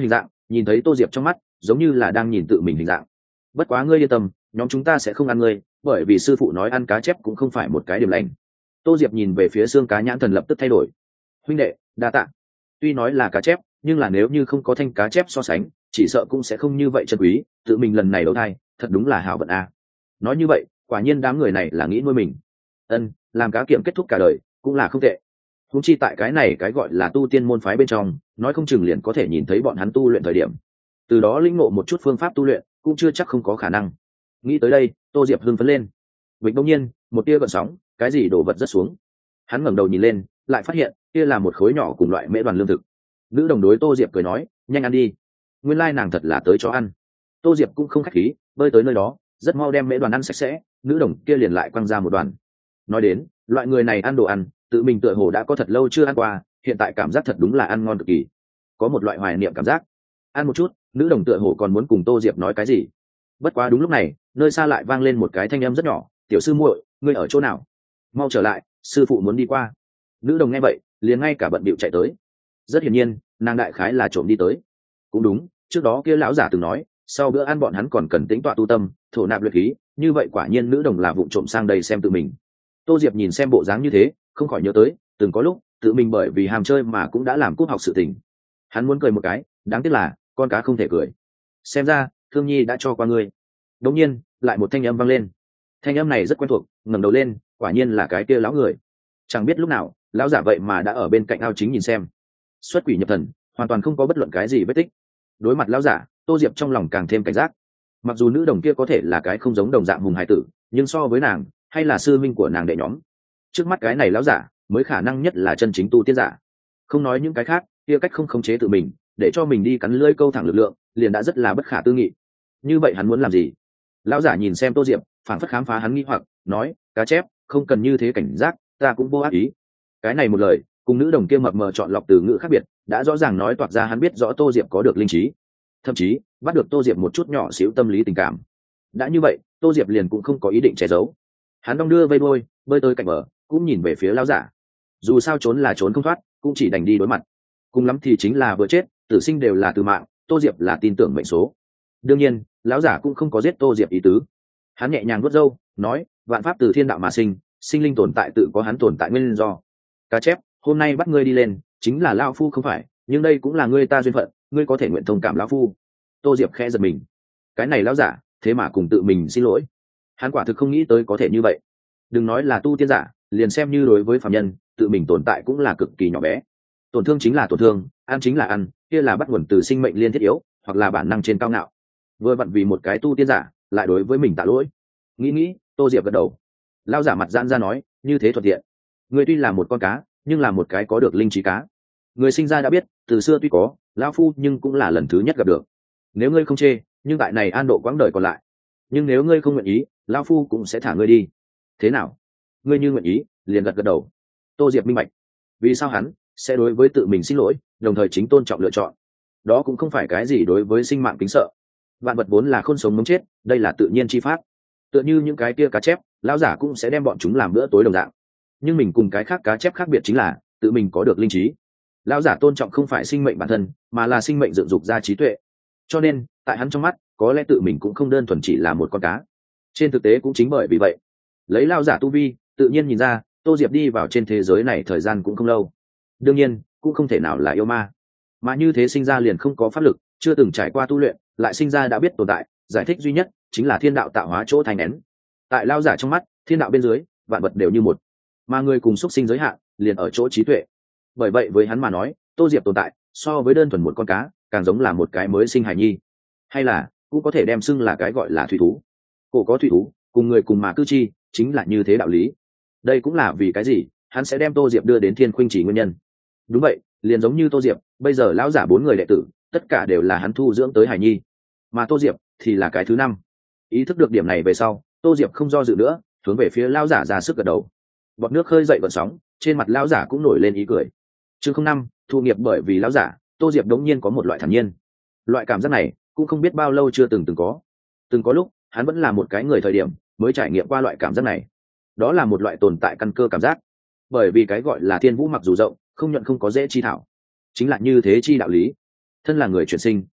nhìn thấy Tô Diệp trong mắt giống như là đang nhìn tự mình hình dạng. Bất quá ngươi yên tâm, nhóm chúng ta sẽ không ăn ngươi, bởi vì sư phụ nói ăn cá chép cũng không phải một cái điểm lành. Tô Diệp nhìn về phía xương cá nhãn thần lập tức thay đổi. Huynh đệ, đa tạ. Tuy nói là cá chép, nhưng là nếu như không có thanh cá chép so sánh, chỉ sợ cũng sẽ không như vậy chân quý. Tự mình lần này đấu thai, thật đúng là hảo vận a. Nói như vậy, quả nhiên đám người này là nghĩ nuôi mình. Ân, làm cá kiệm kết thúc cả đời, cũng là không tệ. Huống chi tại cái này cái gọi là tu tiên môn phái bên trong, nói không chừng liền có thể nhìn thấy bọn hắn tu luyện thời điểm. Từ đó lĩnh ngộ một chút phương pháp tu luyện, cũng chưa chắc không có khả năng. Nghĩ tới đây, Tô Diệp hưng phấn lên. Vịnh đông nhiên, một tia gợn sóng, cái gì đổ vật rất xuống. Hắn ngẩng đầu nhìn lên, lại phát hiện kia là một khối nhỏ cùng loại mễ đoàn lương thực. Nữ đồng đối Tô Diệp cười nói, nhanh ăn đi. Nguyên lai nàng thật là tới cho ăn. Tô Diệp cũng không khách khí, bơi tới nơi đó, rất mau đem mễ đoàn ăn sạch sẽ. Nữ đồng kia liền lại quăng ra một đoàn. Nói đến, loại người này ăn đồ ăn, tự mình tựa hồ đã có thật lâu chưa ăn qua, hiện tại cảm giác thật đúng là ăn ngon cực kỳ, có một loại hoài niệm cảm giác. Ăn một chút, nữ đồng tựa hồ còn muốn cùng Tô Diệp nói cái gì. Bất quá đúng lúc này, nơi xa lại vang lên một cái thanh âm rất nhỏ, tiểu sư muội, ngươi ở chỗ nào? Mau trở lại, sư phụ muốn đi qua. Nữ đồng nghe vậy, liền ngay cả bận bịu chạy tới. Rất hiển nhiên, nàng đại khái là trộm đi tới. Cũng đúng, trước đó kia lão giả từng nói, sau bữa ăn bọn hắn còn cần tính tọa tu tâm, thổ nạp luyện khí, như vậy quả nhiên nữ đồng là vụng trộm sang đây xem tự mình. Tô Diệp nhìn xem bộ dáng như thế, không khỏi nhớ tới, từng có lúc tự mình bởi vì ham chơi mà cũng đã làm cúp học sự tình. Hắn muốn cười một cái, đáng tiếc là con cá không thể cười. Xem ra Thương Nhi đã cho qua ngươi. Đột nhiên lại một thanh âm vang lên. Thanh âm này rất quen thuộc, ngẩng đầu lên, quả nhiên là cái kia lão người. Chẳng biết lúc nào, lão giả vậy mà đã ở bên cạnh ao chính nhìn xem. Xuất quỷ nhập thần, hoàn toàn không có bất luận cái gì vết tích. Đối mặt lão giả, Tô Diệp trong lòng càng thêm cảnh giác. Mặc dù nữ đồng kia có thể là cái không giống đồng dạng hùng hải tử, nhưng so với nàng, hay là sư minh của nàng đệ nhóm, trước mắt cái này lão giả mới khả năng nhất là chân chính tu tiên giả. Không nói những cái khác, kia cách không khống chế tự mình, để cho mình đi cắn lưỡi câu thẳng lực lượng, liền đã rất là bất khả tư nghị. Như vậy hắn muốn làm gì? Lão giả nhìn xem Tô Diệp, phảng phất khám phá hắn nghi hoặc, nói, cá chép, không cần như thế cảnh giác, ta cũng vô ác ý. Cái này một lời, cùng nữ đồng kia mập mờ chọn lọc từ ngữ khác biệt, đã rõ ràng nói toạc ra hắn biết rõ Tô Diệp có được linh trí, thậm chí bắt được Tô Diệp một chút nhỏ xíu tâm lý tình cảm. Đã như vậy, Tô Diệp liền cũng không có ý định che giấu. Hắn đong đưa vây đôi, bơi tới cạnh bờ, cũng nhìn về phía lão giả. Dù sao trốn là trốn không thoát, cũng chỉ đành đi đối mặt. Cùng lắm thì chính là vừa chết, tử sinh đều là từ mạng, Tô Diệp là tin tưởng mệnh số. Đương nhiên, lão giả cũng không có giết Tô Diệp ý tứ. Hắn nhẹ nhàng vuốt râu, nói, vạn pháp từ thiên đạo mà sinh, sinh linh tồn tại tự có hắn tồn tại nguyên do. Cá chép, hôm nay bắt ngươi đi lên, chính là lão phu không phải, nhưng đây cũng là ngươi ta duyên phận, ngươi có thể nguyện thông cảm lão phu. Tô Diệp khẽ giật mình. Cái này lão giả, thế mà cùng tự mình xin lỗi. Hắn quả thực không nghĩ tới có thể như vậy. Đừng nói là tu tiên giả, liền xem như đối với phàm nhân, tự mình tồn tại cũng là cực kỳ nhỏ bé. Tổn thương chính là tổn thương, ăn chính là ăn, kia là bắt nguồn từ sinh mệnh liên thiết yếu, hoặc là bản năng trên cao ngạo. Vừa vặn vì một cái tu tiên giả, lại đối với mình tạ lỗi. Nghĩ nghĩ, Tô Diệp gật đầu. Lão giả mặt giãn ra nói, như thế thuận tiện. Người tuy là một con cá, nhưng là một cái có được linh trí cá. Người sinh ra đã biết, từ xưa tuy có, lão phu nhưng cũng là lần thứ nhất gặp được. Nếu ngươi không chê, nhưng tại này an độ quãng đời còn lại. Nhưng nếu ngươi không nguyện ý, lão phu cũng sẽ thả ngươi đi. Thế nào? Ngươi như nguyện ý, liền gật gật đầu. Tô Diệp minh bạch, vì sao hắn sẽ đối với tự mình xin lỗi, đồng thời chính tôn trọng lựa chọn. Đó cũng không phải cái gì đối với sinh mạng kính sợ. Vạn vật vốn là khôn sống mống chết, đây là tự nhiên chi pháp. Tựa như những cái kia cá chép, lão giả cũng sẽ đem bọn chúng làm bữa tối đồng dạng. Nhưng mình cùng cái khác cá chép khác biệt chính là, tự mình có được linh trí. Lão giả tôn trọng không phải sinh mệnh bản thân, mà là sinh mệnh dựng dục ra trí tuệ. Cho nên, tại hắn trong mắt, có lẽ tự mình cũng không đơn thuần chỉ là một con cá. Trên thực tế cũng chính bởi vì vậy, lấy lão giả tu vi, tự nhiên nhìn ra, Tô Diệp đi vào trên thế giới này thời gian cũng không lâu. Đương nhiên, cũng không thể nào là yêu ma. Mà như thế sinh ra liền không có pháp lực, chưa từng trải qua tu luyện, lại sinh ra đã biết tồn tại, giải thích duy nhất chính là thiên đạo tạo hóa chỗ thành nén. Tại lão giả trong mắt, thiên đạo bên dưới, vạn vật đều như một, mà người cùng xuất sinh giới hạn, liền ở chỗ trí tuệ. Bởi vậy với hắn mà nói, Tô Diệp tồn tại, so với đơn thuần một con cá, càng giống là một cái mới sinh hài nhi, hay là cũng có thể đem xưng là cái gọi là thủy thú. Cổ có thủy thú, cùng người cùng mà cư chi, chính là như thế đạo lý. Đây cũng là vì cái gì hắn sẽ đem Tô Diệp đưa đến Thiên Khuynh Chỉ nguyên nhân. Đúng vậy, liền giống như Tô Diệp, bây giờ lão giả bốn người đệ tử, tất cả đều là hắn thu dưỡng tới hài nhi, mà Tô Diệp thì là cái thứ năm. Ý thức được điểm này về sau, Tô Diệp không do dự nữa, hướng về phía lão giả ra sức gật đầu. Bọt nước khơi dậy vận sóng, trên mặt lão giả cũng nổi lên ý cười. Chương không năm, thụ nghiệp bởi vì lão giả, Tô Diệp đống nhiên có một loại thản nhiên. Loại cảm giác này cũng không biết bao lâu chưa từng từng có. Từng có lúc, hắn vẫn là một cái người thời điểm, mới trải nghiệm qua loại cảm giác này. Đó là một loại tồn tại căn cơ cảm giác. Bởi vì cái gọi là thiên vũ mặc dù rộng, không nhận không có dễ chi thảo. Chính là như thế chi đạo lý. Thân là người chuyển sinh,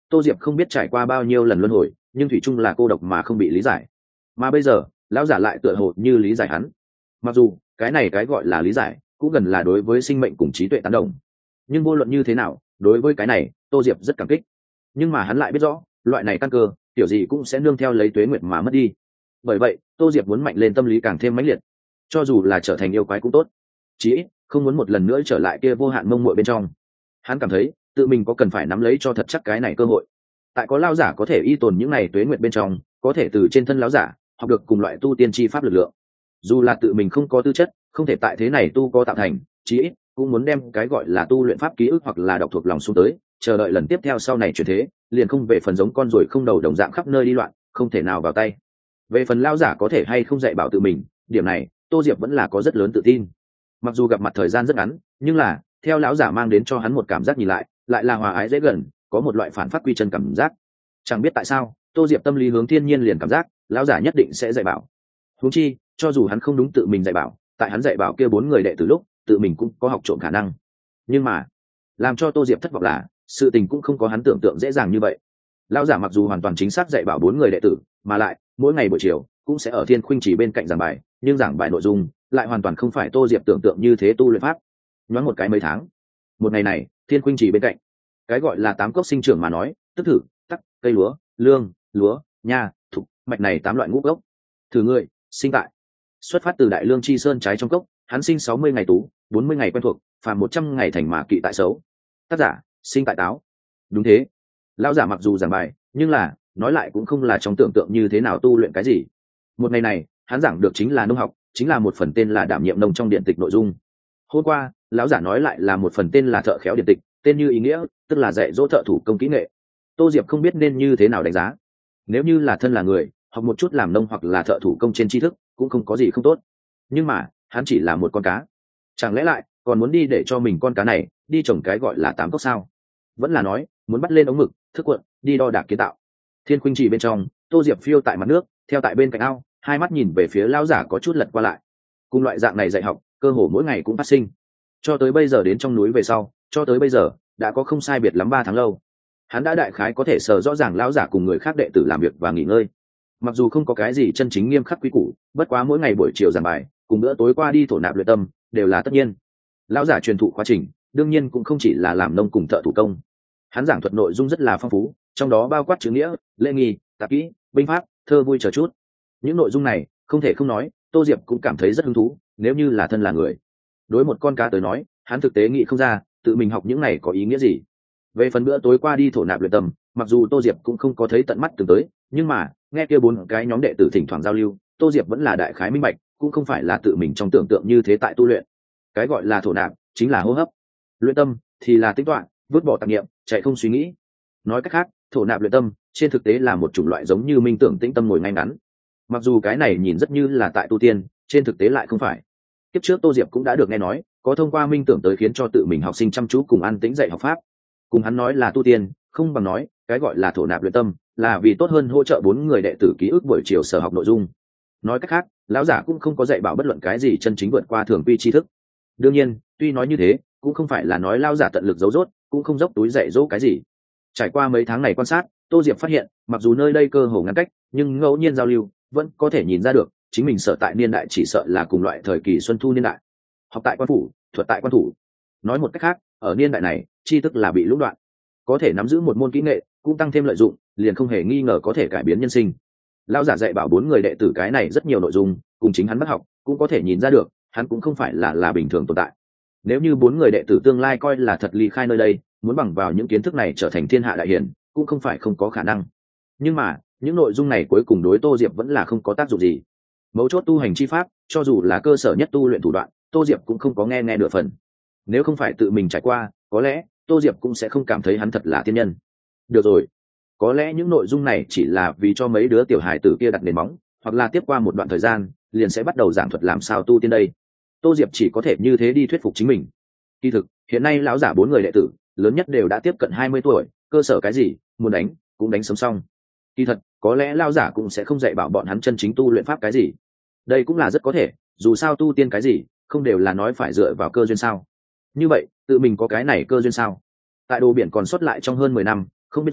Tô Diệp không biết trải qua bao nhiêu lần luân hồi, nhưng thủy chung là cô độc mà không bị lý giải. Mà bây giờ lão giả lại tựa hồ như lý giải hắn, mặc dù cái này cái gọi là lý giải cũng gần là đối với sinh mệnh cùng trí tuệ tán đồng. Nhưng vô luận như thế nào, đối với cái này Tô Diệp rất cảm kích. Nhưng mà hắn lại biết rõ loại này căn cơ kiểu gì cũng sẽ nương theo lấy tuế nguyệt mà mất đi. Bởi vậy Tô Diệp muốn mạnh lên tâm lý càng thêm mãnh liệt, cho dù là trở thành yêu quái cũng tốt, chí ít không muốn một lần nữa trở lại kia vô hạn mông muội bên trong. Hắn cảm thấy tự mình có cần phải nắm lấy cho thật chắc cái này cơ hội. Tại có lão giả có thể y tồn những này tuế nguyệt bên trong, có thể từ trên thân lão giả học được cùng loại tu tiên chi pháp lực lượng. Dù là tự mình không có tư chất, không thể tại thế này tu có tạo thành, chí ít cũng muốn đem cái gọi là tu luyện pháp ký ức hoặc là đọc thuộc lòng xuống tới, chờ đợi lần tiếp theo sau này chuyển thế, liền không về phần giống con ruồi không đầu đồng dạng khắp nơi đi loạn, không thể nào vào tay. Về phần lão giả có thể hay không dạy bảo tự mình, điểm này Tô Diệp vẫn là có rất lớn tự tin. Mặc dù gặp mặt thời gian rất ngắn, nhưng là theo lão giả mang đến cho hắn một cảm giác nhìn lại, lại là hòa ái dễ gần, có một loại phản phát quy chân cảm giác. Chẳng biết tại sao, Tô Diệp tâm lý hướng thiên nhiên liền cảm giác lão giả nhất định sẽ dạy bảo. Huống chi, cho dù hắn không đúng tự mình dạy bảo, tại hắn dạy bảo kia bốn người đệ tử lúc, tự mình cũng có học trộm khả năng. Nhưng mà làm cho Tô Diệp thất vọng là sự tình cũng không có hắn tưởng tượng dễ dàng như vậy. Lão giả mặc dù hoàn toàn chính xác dạy bảo bốn người đệ tử, mà lại mỗi ngày buổi chiều cũng sẽ ở Thiên Khuynh Chỉ bên cạnh giảng bài, nhưng giảng bài nội dung lại hoàn toàn không phải Tô Diệp tưởng tượng như thế tu luyện pháp. Nhoáng một cái mấy tháng, một ngày này Thiên Khuynh Chỉ bên cạnh, cái gọi là tám cốc sinh trưởng mà nói, tức thử, tắc, cây lúa, lương, lúa, nha, thục, mạch này tám loại ngũ gốc. Thử người sinh tại xuất phát từ đại lương chi sơn trái trong cốc, hắn sinh sáu mươi ngày tú, bốn mươi ngày quen thuộc, phàm một trăm ngày thành mà kỵ tại xấu. Tác giả sinh tại táo. Đúng thế, lão giả mặc dù giảng bài, nhưng là nói lại cũng không là trong tưởng tượng như thế nào tu luyện cái gì. Một ngày này hắn giảng được chính là nông học, chính là một phần tên là đảm nhiệm nông trong điện tịch nội dung. Hôm qua lão giả nói lại là một phần tên là thợ khéo điện tịch, tên như ý nghĩa, tức là dạy dỗ thợ thủ công kỹ nghệ. Tô Diệp không biết nên như thế nào đánh giá. Nếu như là thân là người học một chút làm nông hoặc là thợ thủ công trên tri thức cũng không có gì không tốt, nhưng mà hắn chỉ là một con cá, chẳng lẽ lại còn muốn đi để cho mình con cá này đi trồng cái gọi là tám cốc sao? Vẫn là nói muốn bắt lên ống mực thức cuộn đi đo đạc kiến tạo. Thiên Khuynh Chỉ bên trong, Tô Diệp phiêu tại mặt nước, theo tại bên cạnh ao, hai mắt nhìn về phía lão giả có chút lật qua lại. Cùng loại dạng này dạy học cơ hồ mỗi ngày cũng phát sinh, cho tới bây giờ đến trong núi về sau, cho tới bây giờ đã có không sai biệt lắm ba tháng lâu. Hắn đã đại khái có thể sờ rõ ràng lão giả cùng người khác đệ tử làm việc và nghỉ ngơi. Mặc dù không có cái gì chân chính nghiêm khắc quy củ, bất quá mỗi ngày buổi chiều giảng bài cùng bữa tối qua đi thổ nạp luyện tâm đều là tất nhiên. Lão giả truyền thụ quá trình đương nhiên cũng không chỉ là làm nông cùng thợ thủ công. Hắn giảng thuật nội dung rất là phong phú, trong đó bao quát chữ nghĩa, lễ nghi, tạp kỹ, binh pháp, thơ vui chờ chút. Những nội dung này không thể không nói, Tô Diệp cũng cảm thấy rất hứng thú. Nếu như là thân là người, đối một con cá tới nói, hắn thực tế nghĩ không ra tự mình học những này có ý nghĩa gì. Về phần bữa tối qua đi thổ nạp luyện tâm, mặc dù Tô Diệp cũng không có thấy tận mắt từng tới, nhưng mà nghe kia bốn cái nhóm đệ tử thỉnh thoảng giao lưu, Tô Diệp vẫn là đại khái minh bạch, cũng không phải là tự mình trong tưởng tượng như thế tại tu luyện. Cái gọi là thổ nạp chính là hô hấp, luyện tâm thì là tính toán, vứt bỏ tạp niệm, chạy không suy nghĩ. Nói cách khác, thổ nạp luyện tâm trên thực tế là một chủng loại giống như minh tưởng tĩnh tâm ngồi ngay ngắn. Mặc dù cái này nhìn rất như là tại tu tiên, trên thực tế lại không phải. Kiếp trước Tô Diệp cũng đã được nghe nói, có thông qua minh tưởng tới khiến cho tự mình học sinh chăm chú cùng an tĩnh dạy học pháp. Cùng hắn nói là tu tiên, không bằng nói cái gọi là thổ nạp luyện tâm là vì tốt hơn hỗ trợ bốn người đệ tử ký ức buổi chiều sở học nội dung. Nói cách khác, lão giả cũng không có dạy bảo bất luận cái gì chân chính vượt qua thường quy tri thức. Đương nhiên, tuy nói như thế, cũng không phải là nói lão giả tận lực giấu dốt, cũng không dốc túi dạy dỗ cái gì. Trải qua mấy tháng này quan sát, Tô Diệp phát hiện, mặc dù nơi đây cơ hồ ngăn cách, nhưng ngẫu nhiên giao lưu vẫn có thể nhìn ra được chính mình sở tại niên đại chỉ sợ là cùng loại thời kỳ xuân thu niên đại. Học tại quan phủ, thuật tại quan thủ. Nói một cách khác, ở niên đại này, tri thức là bị lũng đoạn. Có thể nắm giữ một môn kỹ nghệ, cũng tăng thêm lợi dụng, liền không hề nghi ngờ có thể cải biến nhân sinh. Lão giả dạy bảo bốn người đệ tử cái này rất nhiều nội dung, cùng chính hắn bắt học, cũng có thể nhìn ra được, hắn cũng không phải là là bình thường tồn tại. Nếu như bốn người đệ tử tương lai coi là thật ly khai nơi đây, muốn bằng vào những kiến thức này trở thành thiên hạ đại hiển, cũng không phải không có khả năng. Nhưng mà, những nội dung này cuối cùng đối Tô Diệp vẫn là không có tác dụng gì. Mấu chốt tu hành chi pháp, cho dù là cơ sở nhất tu luyện thủ đoạn, Tô Diệp cũng không có nghe nghe nửa phần. Nếu không phải tự mình trải qua, có lẽ Tô Diệp cũng sẽ không cảm thấy hắn thật là tiên nhân. Được rồi, có lẽ những nội dung này chỉ là vì cho mấy đứa tiểu hài tử kia đặt nền móng, hoặc là tiếp qua một đoạn thời gian liền sẽ bắt đầu giảng thuật làm sao tu tiên đây. Tô Diệp chỉ có thể như thế đi thuyết phục chính mình. Kỳ thực hiện nay lão giả bốn người đệ tử lớn nhất đều đã tiếp cận hai mươi tuổi, cơ sở cái gì muốn đánh cũng đánh sớm xong. Kỳ thật có lẽ lão giả cũng sẽ không dạy bảo bọn hắn chân chính tu luyện pháp cái gì. Đây cũng là rất có thể, dù sao tu tiên cái gì không đều là nói phải dựa vào cơ duyên sao. Như vậy tự mình có cái này cơ duyên sao? Tại đồ biển còn sót lại trong hơn mười năm, không biết rõ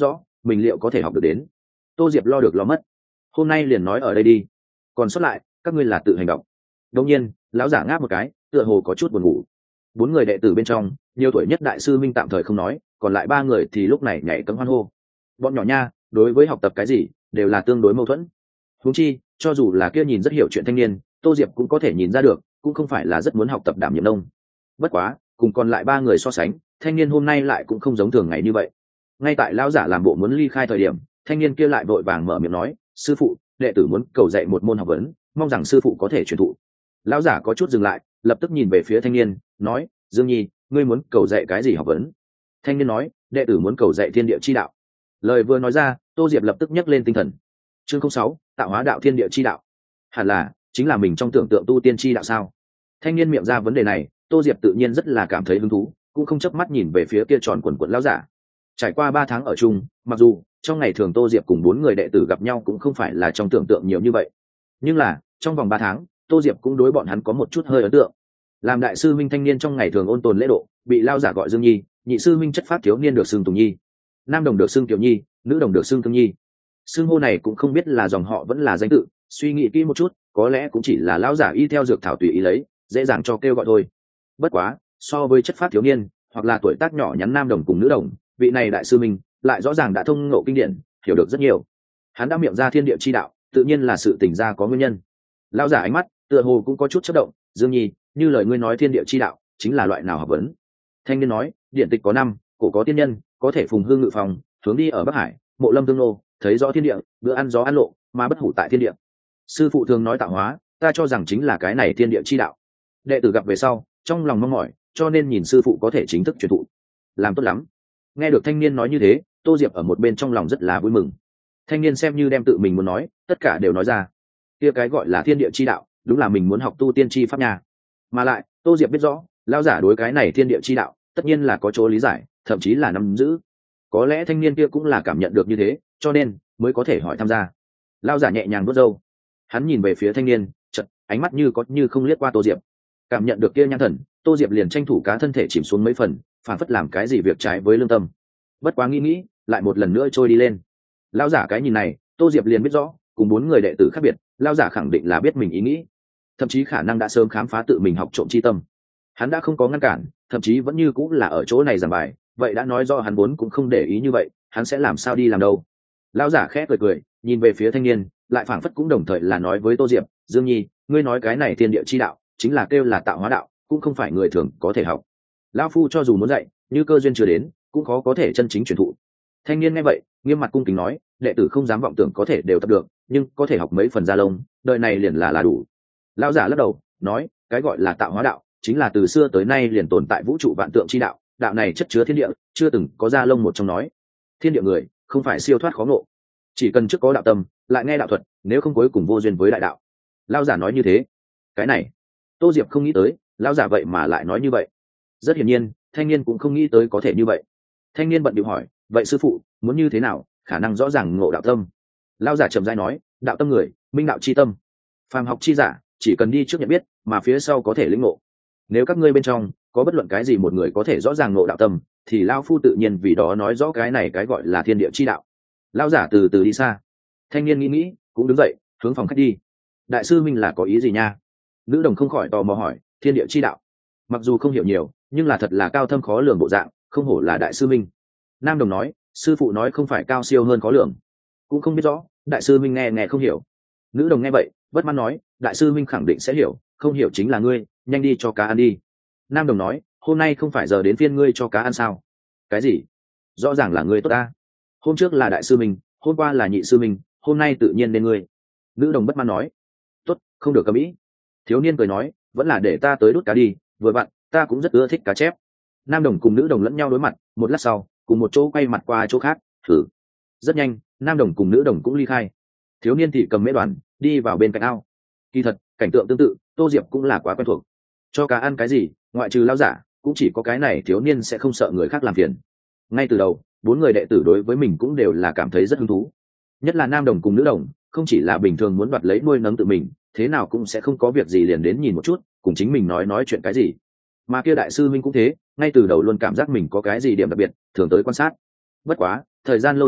mình liệu có thể học được đến. Tô Diệp lo được lo mất, hôm nay liền nói ở đây đi, còn sót lại các ngươi là tự hành động. Đương nhiên lão giả ngáp một cái, tựa hồ có chút buồn ngủ. Bốn người đệ tử bên trong nhiều tuổi nhất đại sư minh tạm thời không nói, còn lại ba người thì lúc này nhảy cẫng hoan hô. Bọn nhỏ nha, đối với học tập cái gì đều là tương đối mâu thuẫn. Huống chi cho dù là kia nhìn rất hiểu chuyện thanh niên, Tô Diệp cũng có thể nhìn ra được cũng không phải là rất muốn học tập đảm nhiệm nông. Bất quá cùng còn lại ba người so sánh, thanh niên hôm nay lại cũng không giống thường ngày như vậy. Ngay tại lão giả làm bộ muốn ly khai thời điểm, thanh niên kia lại vội vàng mở miệng nói, sư phụ, đệ tử muốn cầu dạy một môn học vấn, mong rằng sư phụ có thể truyền thụ. Lão giả có chút dừng lại, lập tức nhìn về phía thanh niên, nói, Dương Nhi, ngươi muốn cầu dạy cái gì học vấn? Thanh niên nói, đệ tử muốn cầu dạy thiên địa chi đạo. Lời vừa nói ra, Tô Diệp lập tức nhấc lên tinh thần. Chương không sáu, tạo hóa đạo thiên địa chi đạo. Hẳn là chính là mình trong tưởng tượng tu tiên chi đạo sao? Thanh niên miệng ra vấn đề này, Tô Diệp tự nhiên rất là cảm thấy hứng thú, cũng không chớp mắt nhìn về phía kia tròn quần quần lão giả. Trải qua ba tháng ở chung, mặc dù trong ngày thường Tô Diệp cùng bốn người đệ tử gặp nhau cũng không phải là trong tưởng tượng nhiều như vậy, nhưng là trong vòng ba tháng, Tô Diệp cũng đối bọn hắn có một chút hơi ấn tượng. Làm đại sư minh thanh niên trong ngày thường ôn tồn lễ độ, bị lao giả gọi Dương Nhi, nhị sư minh chất phát thiếu niên được xưng Tùng Nhi, nam đồng được xưng Tiểu Nhi, nữ đồng được xưng Thương Nhi. Xưng hô này cũng không biết là dòng họ vẫn là danh tự, suy nghĩ kỹ một chút, có lẽ cũng chỉ là lao giả y theo dược thảo tùy ý lấy, dễ dàng cho kêu gọi thôi. Bất quá, so với chất phát thiếu niên, hoặc là tuổi tác nhỏ nhắn nam đồng cùng nữ đồng, vị này đại sư minh lại rõ ràng đã thông ngộ kinh điển, hiểu được rất nhiều. Hắn đã miệng ra thiên địa chi đạo, tự nhiên là sự tỉnh ra có nguyên nhân. Lao giả ánh mắt tựa hồ cũng có chút chớp động, Dương Nhi, như lời ngươi nói thiên địa chi đạo chính là loại nào học vấn? Thanh niên nói, điện tịch có năm, cổ có tiên nhân, có thể phùng hương ngự phòng, hướng đi ở Bắc Hải, mộ lâm tương nô, thấy rõ thiên địa, bữa ăn gió ăn lộ, mà bất hủ tại thiên địa. Sư phụ thường nói tạo hóa, ta cho rằng chính là cái này thiên địa chi đạo. Đệ tử gặp về sau, trong lòng mong mỏi, cho nên nhìn sư phụ có thể chính thức truyền thụ. Làm tốt lắm. Nghe được thanh niên nói như thế, Tô Diệp ở một bên trong lòng rất là vui mừng. Thanh niên xem như đem tự mình muốn nói, tất cả đều nói ra. Kia cái gọi là thiên địa chi đạo, đúng là mình muốn học tu tiên chi pháp nhà. Mà lại, Tô Diệp biết rõ, lão giả đối cái này thiên địa chi đạo, tất nhiên là có chỗ lý giải, thậm chí là nắm giữ. Có lẽ thanh niên kia cũng là cảm nhận được như thế, cho nên mới có thể hỏi tham gia. Lão giả nhẹ nhàng vuốt râu, hắn nhìn về phía thanh niên, chợt ánh mắt như có như không liếc qua Tô Diệp. Cảm nhận được kia nhãn thần, Tô Diệp liền tranh thủ cá thân thể chìm xuống mấy phần, phản phất làm cái gì việc trái với lương tâm. Bất quá nghĩ nghĩ, lại một lần nữa trôi đi lên. Lão giả cái nhìn này, Tô Diệp liền biết rõ, cùng bốn người đệ tử khác biệt, lão giả khẳng định là biết mình ý nghĩ, thậm chí khả năng đã sớm khám phá tự mình học trộm chi tâm. Hắn đã không có ngăn cản, thậm chí vẫn như cũng là ở chỗ này giảng bài, vậy đã nói do hắn vốn cũng không để ý như vậy, hắn sẽ làm sao đi làm đâu. Lão giả khẽ cười cười, nhìn về phía thanh niên, lại phảng phất cũng đồng thời là nói với Tô Diệp, Dương Nhi, ngươi nói cái này thiên địa chi đạo, chính là kêu là tạo hóa đạo, cũng không phải người thường có thể học. Lão phu cho dù muốn dạy, như cơ duyên chưa đến, cũng khó có thể chân chính truyền thụ. Thanh niên nghe vậy, nghiêm mặt cung kính nói, đệ tử không dám vọng tưởng có thể đều tập được, nhưng có thể học mấy phần gia lông, đời này liền là là đủ. Lão giả lắc đầu, nói, cái gọi là tạo hóa đạo, chính là từ xưa tới nay liền tồn tại vũ trụ vạn tượng chi đạo, đạo này chất chứa thiên địa, chưa từng có gia lông một trong nói. Thiên địa người, không phải siêu thoát khó ngộ, chỉ cần trước có đạo tâm, lại nghe đạo thuật, nếu không cuối cùng vô duyên với đại đạo. Lão giả nói như thế. Cái này, Tô Diệp không nghĩ tới, lão giả vậy mà lại nói như vậy. Rất hiển nhiên, thanh niên cũng không nghĩ tới có thể như vậy. Thanh niên bận điệu hỏi, vậy sư phụ muốn như thế nào, khả năng rõ ràng ngộ đạo tâm? Lão giả trầm rãi nói, đạo tâm người, minh đạo chi tâm. Phàm học chi giả, chỉ cần đi trước nhận biết, mà phía sau có thể lĩnh ngộ. Nếu các ngươi bên trong có bất luận cái gì một người có thể rõ ràng ngộ đạo tâm, thì lão phu tự nhiên vì đó nói rõ cái này cái gọi là thiên địa chi đạo. Lão giả từ từ đi xa. Thanh niên nghĩ nghĩ, cũng đứng dậy, hướng phòng khách đi. Đại sư minh là có ý gì nha? Nữ đồng không khỏi tò mò hỏi, thiên địa chi đạo. Mặc dù không hiểu nhiều, nhưng là thật là cao thâm khó lường bộ dạng, không hổ là đại sư minh. Nam đồng nói, sư phụ nói không phải cao siêu hơn khó lường, cũng không biết rõ, đại sư minh nghe nghe không hiểu. Nữ đồng nghe vậy, bất mãn nói, đại sư minh khẳng định sẽ hiểu, không hiểu chính là ngươi, nhanh đi cho cá ăn đi. Nam đồng nói, hôm nay không phải giờ đến phiên ngươi cho cá ăn sao? Cái gì? Rõ ràng là ngươi tốt ta. Hôm trước là đại sư minh, hôm qua là nhị sư minh, hôm nay tự nhiên nên ngươi. Nữ đồng bất mãn nói, tốt, không được cầm ý. Thiếu niên cười nói, vẫn là để ta tới đút cá đi, vừa vặn, ta cũng rất ưa thích cá chép. Nam đồng cùng nữ đồng lẫn nhau đối mặt, một lát sau, cùng một chỗ quay mặt qua chỗ khác, thử. Rất nhanh, nam đồng cùng nữ đồng cũng ly khai. Thiếu niên thì cầm mễ đoàn, đi vào bên cạnh ao. Kỳ thật, cảnh tượng tương tự, Tô Diệp cũng là quá quen thuộc. Cho cá ăn cái gì, ngoại trừ lão giả, cũng chỉ có cái này thiếu niên sẽ không sợ người khác làm phiền. Ngay từ đầu, bốn người đệ tử đối với mình cũng đều là cảm thấy rất hứng thú. Nhất là nam đồng cùng nữ đồng, không chỉ là bình thường muốn đoạt lấy nuôi nấng tự mình, thế nào cũng sẽ không có việc gì liền đến nhìn một chút, cùng chính mình nói nói chuyện cái gì. Mà kia đại sư minh cũng thế, ngay từ đầu luôn cảm giác mình có cái gì điểm đặc biệt, thường tới quan sát. Bất quá, thời gian lâu dài,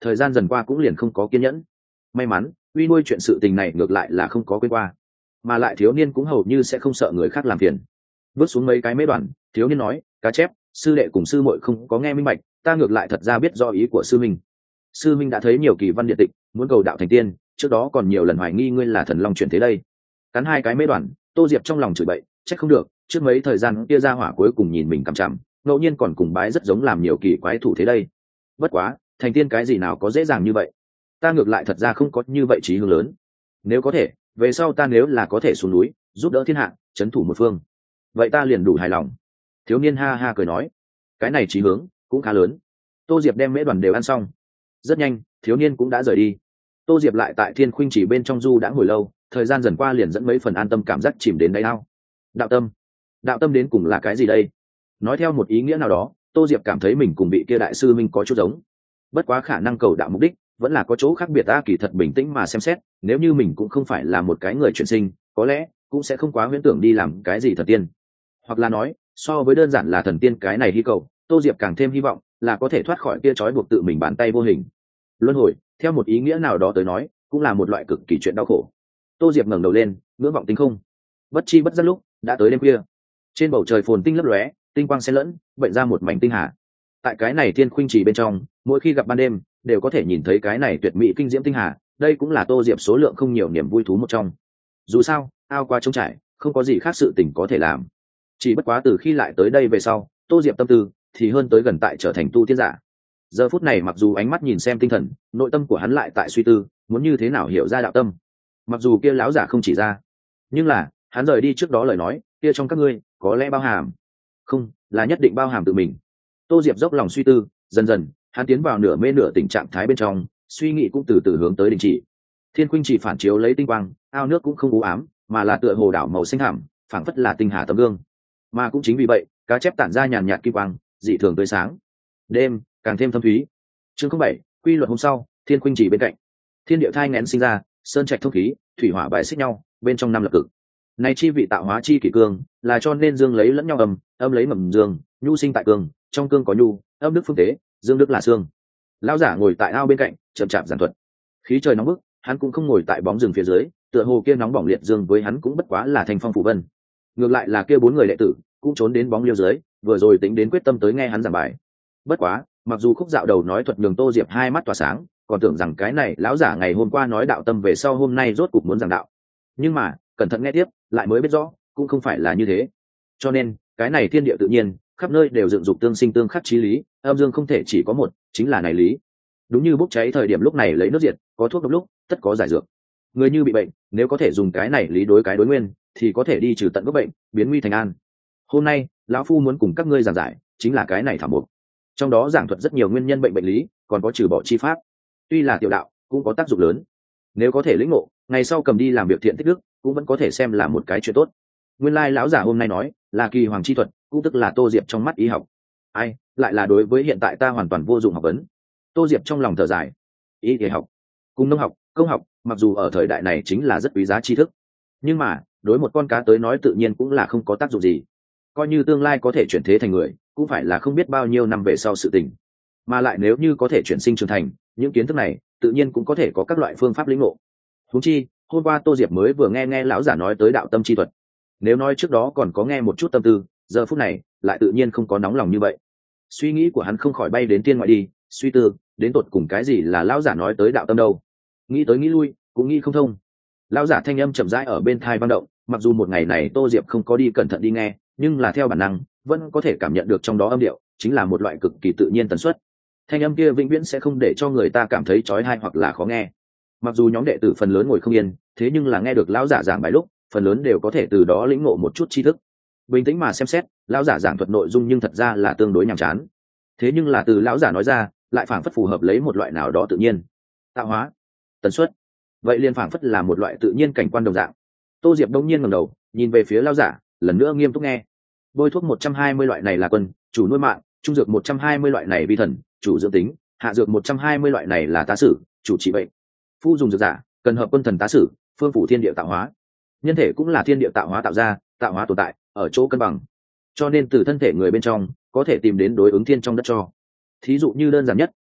thời gian dần qua cũng liền không có kiên nhẫn. May mắn uy nuôi chuyện sự tình này ngược lại là không có quên qua, mà lại thiếu niên cũng hầu như sẽ không sợ người khác làm phiền. Bước xuống mấy cái mế đoàn, thiếu niên nói, cá chép, sư đệ cùng sư muội không có nghe minh bạch, ta ngược lại thật ra biết do ý của sư minh. Sư minh đã thấy nhiều kỳ văn điện tịch, muốn cầu đạo thành tiên, trước đó còn nhiều lần hoài nghi ngươi là thần long chuyển thế đây. Cắn hai cái mế đoàn, Tô Diệp trong lòng chửi bậy, trách không được, trước mấy thời gian kia ra hỏa cuối cùng nhìn mình cằm chằm, ngẫu nhiên còn cùng bái rất giống làm nhiều kỳ quái thủ thế đây. Bất quá, thành tiên cái gì nào có dễ dàng như vậy, ta ngược lại thật ra không có như vậy chí hướng lớn. Nếu có thể, về sau ta nếu là có thể xuống núi giúp đỡ thiên hạ, trấn thủ một phương, vậy ta liền đủ hài lòng. Thiếu niên ha ha cười nói, cái này chí hướng cũng khá lớn. Tô Diệp đem mễ đoàn đều ăn xong, rất nhanh thiếu niên cũng đã rời đi. Tô Diệp lại tại Thiên Khuynh Chỉ bên trong du đã ngồi lâu, thời gian dần qua liền dẫn mấy phần an tâm cảm giác chìm đến đáy ao. Đạo tâm, đạo tâm đến cùng là cái gì đây? Nói theo một ý nghĩa nào đó, Tô Diệp cảm thấy mình cùng vị kia đại sư minh có chút giống. Bất quá khả năng cầu đạo mục đích vẫn là có chỗ khác biệt. Ta kỳ thật bình tĩnh mà xem xét, nếu như mình cũng không phải là một cái người chuyển sinh, có lẽ cũng sẽ không quá huyễn tưởng đi làm cái gì thần tiên. Hoặc là nói, so với đơn giản là thần tiên cái này hy cầu, Tô Diệp càng thêm hy vọng là có thể thoát khỏi kia trói buộc tự mình bàn tay vô hình. Luân hồi, theo một ý nghĩa nào đó tới nói, cũng là một loại cực kỳ chuyện đau khổ. Tô Diệp ngẩng đầu lên, ngưỡng vọng tinh không. Bất chi bất giác lúc đã tới đêm khuya, trên bầu trời phồn tinh lấp lóe, tinh quang xen lẫn, bệnh ra một mảnh tinh hà. Tại cái này Thiên Khuynh Chỉ bên trong, mỗi khi gặp ban đêm đều có thể nhìn thấy cái này tuyệt mỹ kinh diễm tinh hà. Đây cũng là Tô Diệp số lượng không nhiều niềm vui thú một trong. Dù sao ao qua trống trải, không có gì khác sự tình có thể làm. Chỉ bất quá từ khi lại tới đây về sau, Tô Diệp tâm tư thì hơn tới gần tại trở thành tu tiên giả. Giờ phút này mặc dù ánh mắt nhìn xem tinh thần, nội tâm của hắn lại tại suy tư muốn như thế nào hiểu ra đạo tâm. Mặc dù kia láo giả không chỉ ra, nhưng là hắn rời đi trước đó lời nói kia trong các ngươi có lẽ bao hàm, không là nhất định bao hàm tự mình. Tô Diệp dốc lòng suy tư, dần dần hắn tiến vào nửa mê nửa tình trạng thái bên trong, suy nghĩ cũng từ từ hướng tới đình chỉ. Thiên Khuynh Chỉ phản chiếu lấy tinh quang, ao nước cũng không u ám, mà là tựa hồ đảo màu xanh thẳm, phảng phất là tinh hà tấm gương. Mà cũng chính vì vậy, cá chép tản ra nhàn nhạt kim quang, dị thường tươi sáng. Đêm càng thêm thâm thúy. Chương không bảy, quy luật hôm sau, Thiên Khuynh Chỉ bên cạnh. Thiên địa thai nghén sinh ra, sơn trạch thông khí, thủy hỏa bài xích nhau, bên trong năm lập cực. Này chi vị tạo hóa chi kỷ cương, là cho nên dương lấy lẫn nhau âm, âm lấy mầm dương, nhu sinh tại cương, trong cương có nhu, âm đức phương tế, dương đức là xương. Lão giả ngồi tại ao bên cạnh, chậm chạp giảng thuật. Khí trời nóng bức, hắn cũng không ngồi tại bóng rừng phía dưới, tựa hồ kia nóng bỏng liệt dương với hắn cũng bất quá là thành phong phủ vân. Ngược lại là kia bốn người đệ tử cũng trốn đến bóng liêu dưới, vừa rồi tính đến quyết tâm tới nghe hắn giảng bài. Bất quá, mặc dù khúc dạo đầu nói thuật nhường Tô Diệp hai mắt tỏa sáng, còn tưởng rằng cái này lão giả ngày hôm qua nói đạo tâm về sau hôm nay rốt cục muốn giảng đạo. Nhưng mà, cẩn thận nghe tiếp, lại mới biết rõ, cũng không phải là như thế. Cho nên, cái này thiên địa tự nhiên, khắp nơi đều dựng dục tương sinh tương khắc chí lý, âm dương không thể chỉ có một, chính là này lý. Đúng như bốc cháy thời điểm lúc này lấy nước diệt, có thuốc độc lúc, tất có giải dược. Người như bị bệnh, nếu có thể dùng cái này lý đối cái đối nguyên, thì có thể đi trừ tận gốc bệnh, biến nguy thành an. Hôm nay, lão phu muốn cùng các ngươi giảng giải, chính là cái này thảo mục. Trong đó giảng thuật rất nhiều nguyên nhân bệnh bệnh lý, còn có trừ bỏ chi pháp. Tuy là tiểu đạo, cũng có tác dụng lớn. Nếu có thể lĩnh ngộ, ngày sau cầm đi làm việc thiện tích đức, cũng vẫn có thể xem là một cái chuyện tốt. Nguyên lai lão giả hôm nay nói, là kỳ hoàng chi thuật, cũng tức là Tô Diệp trong mắt y học. Ai, lại là đối với hiện tại ta hoàn toàn vô dụng học vấn. Tô Diệp trong lòng thở dài. Y y học, cùng nông học, công học, mặc dù ở thời đại này chính là rất quý giá tri thức, nhưng mà đối một con cá tới nói tự nhiên cũng là không có tác dụng gì. Coi như tương lai có thể chuyển thế thành người, cũng phải là không biết bao nhiêu năm về sau sự tình. Mà lại nếu như có thể chuyển sinh trưởng thành, những kiến thức này tự nhiên cũng có thể có các loại phương pháp lĩnh ngộ. Huống chi, hôm qua Tô Diệp mới vừa nghe nghe lão giả nói tới đạo tâm chi thuật. Nếu nói trước đó còn có nghe một chút tâm tư, giờ phút này lại tự nhiên không có nóng lòng như vậy. Suy nghĩ của hắn không khỏi bay đến tiên ngoại đi, suy tư đến tột cùng cái gì là lão giả nói tới đạo tâm đâu. Nghĩ tới nghĩ lui, cũng nghĩ không thông. Lão giả thanh âm chậm rãi ở bên tai vang động, mặc dù một ngày này Tô Diệp không có đi cẩn thận đi nghe, nhưng là theo bản năng vẫn có thể cảm nhận được trong đó âm điệu chính là một loại cực kỳ tự nhiên tần suất. Thanh âm kia vĩnh viễn sẽ không để cho người ta cảm thấy chói tai hoặc là khó nghe. Mặc dù nhóm đệ tử phần lớn ngồi không yên, thế nhưng là nghe được lão giả giảng bài lúc, phần lớn đều có thể từ đó lĩnh ngộ một chút tri thức. Bình tĩnh mà xem xét, lão giả giảng thuật nội dung nhưng thật ra là tương đối nhàm chán. Thế nhưng là từ lão giả nói ra, lại phảng phất phù hợp lấy một loại nào đó tự nhiên. Tạo hóa, tần suất, vậy liền phảng phất là một loại tự nhiên cảnh quan đồng dạng. Tô Diệp đông nhiên ngẩng đầu, nhìn về phía lão giả, lần nữa nghiêm túc nghe. Bôi thuốc một trăm hai mươi loại này là quân, chủ nuôi mạng, trung dược một trăm hai mươi loại này vi thần, chủ dưỡng tính, hạ dược một trăm hai mươi loại này là tá sử, chủ trị bệnh. Phu dùng dược giả, cần hợp quân thần tá sử, phương phủ thiên địa tạo hóa. Nhân thể cũng là thiên địa tạo hóa tạo ra, tạo hóa tồn tại, ở chỗ cân bằng. Cho nên từ thân thể người bên trong, có thể tìm đến đối ứng thiên trong đất cho. Thí dụ như đơn giản nhất,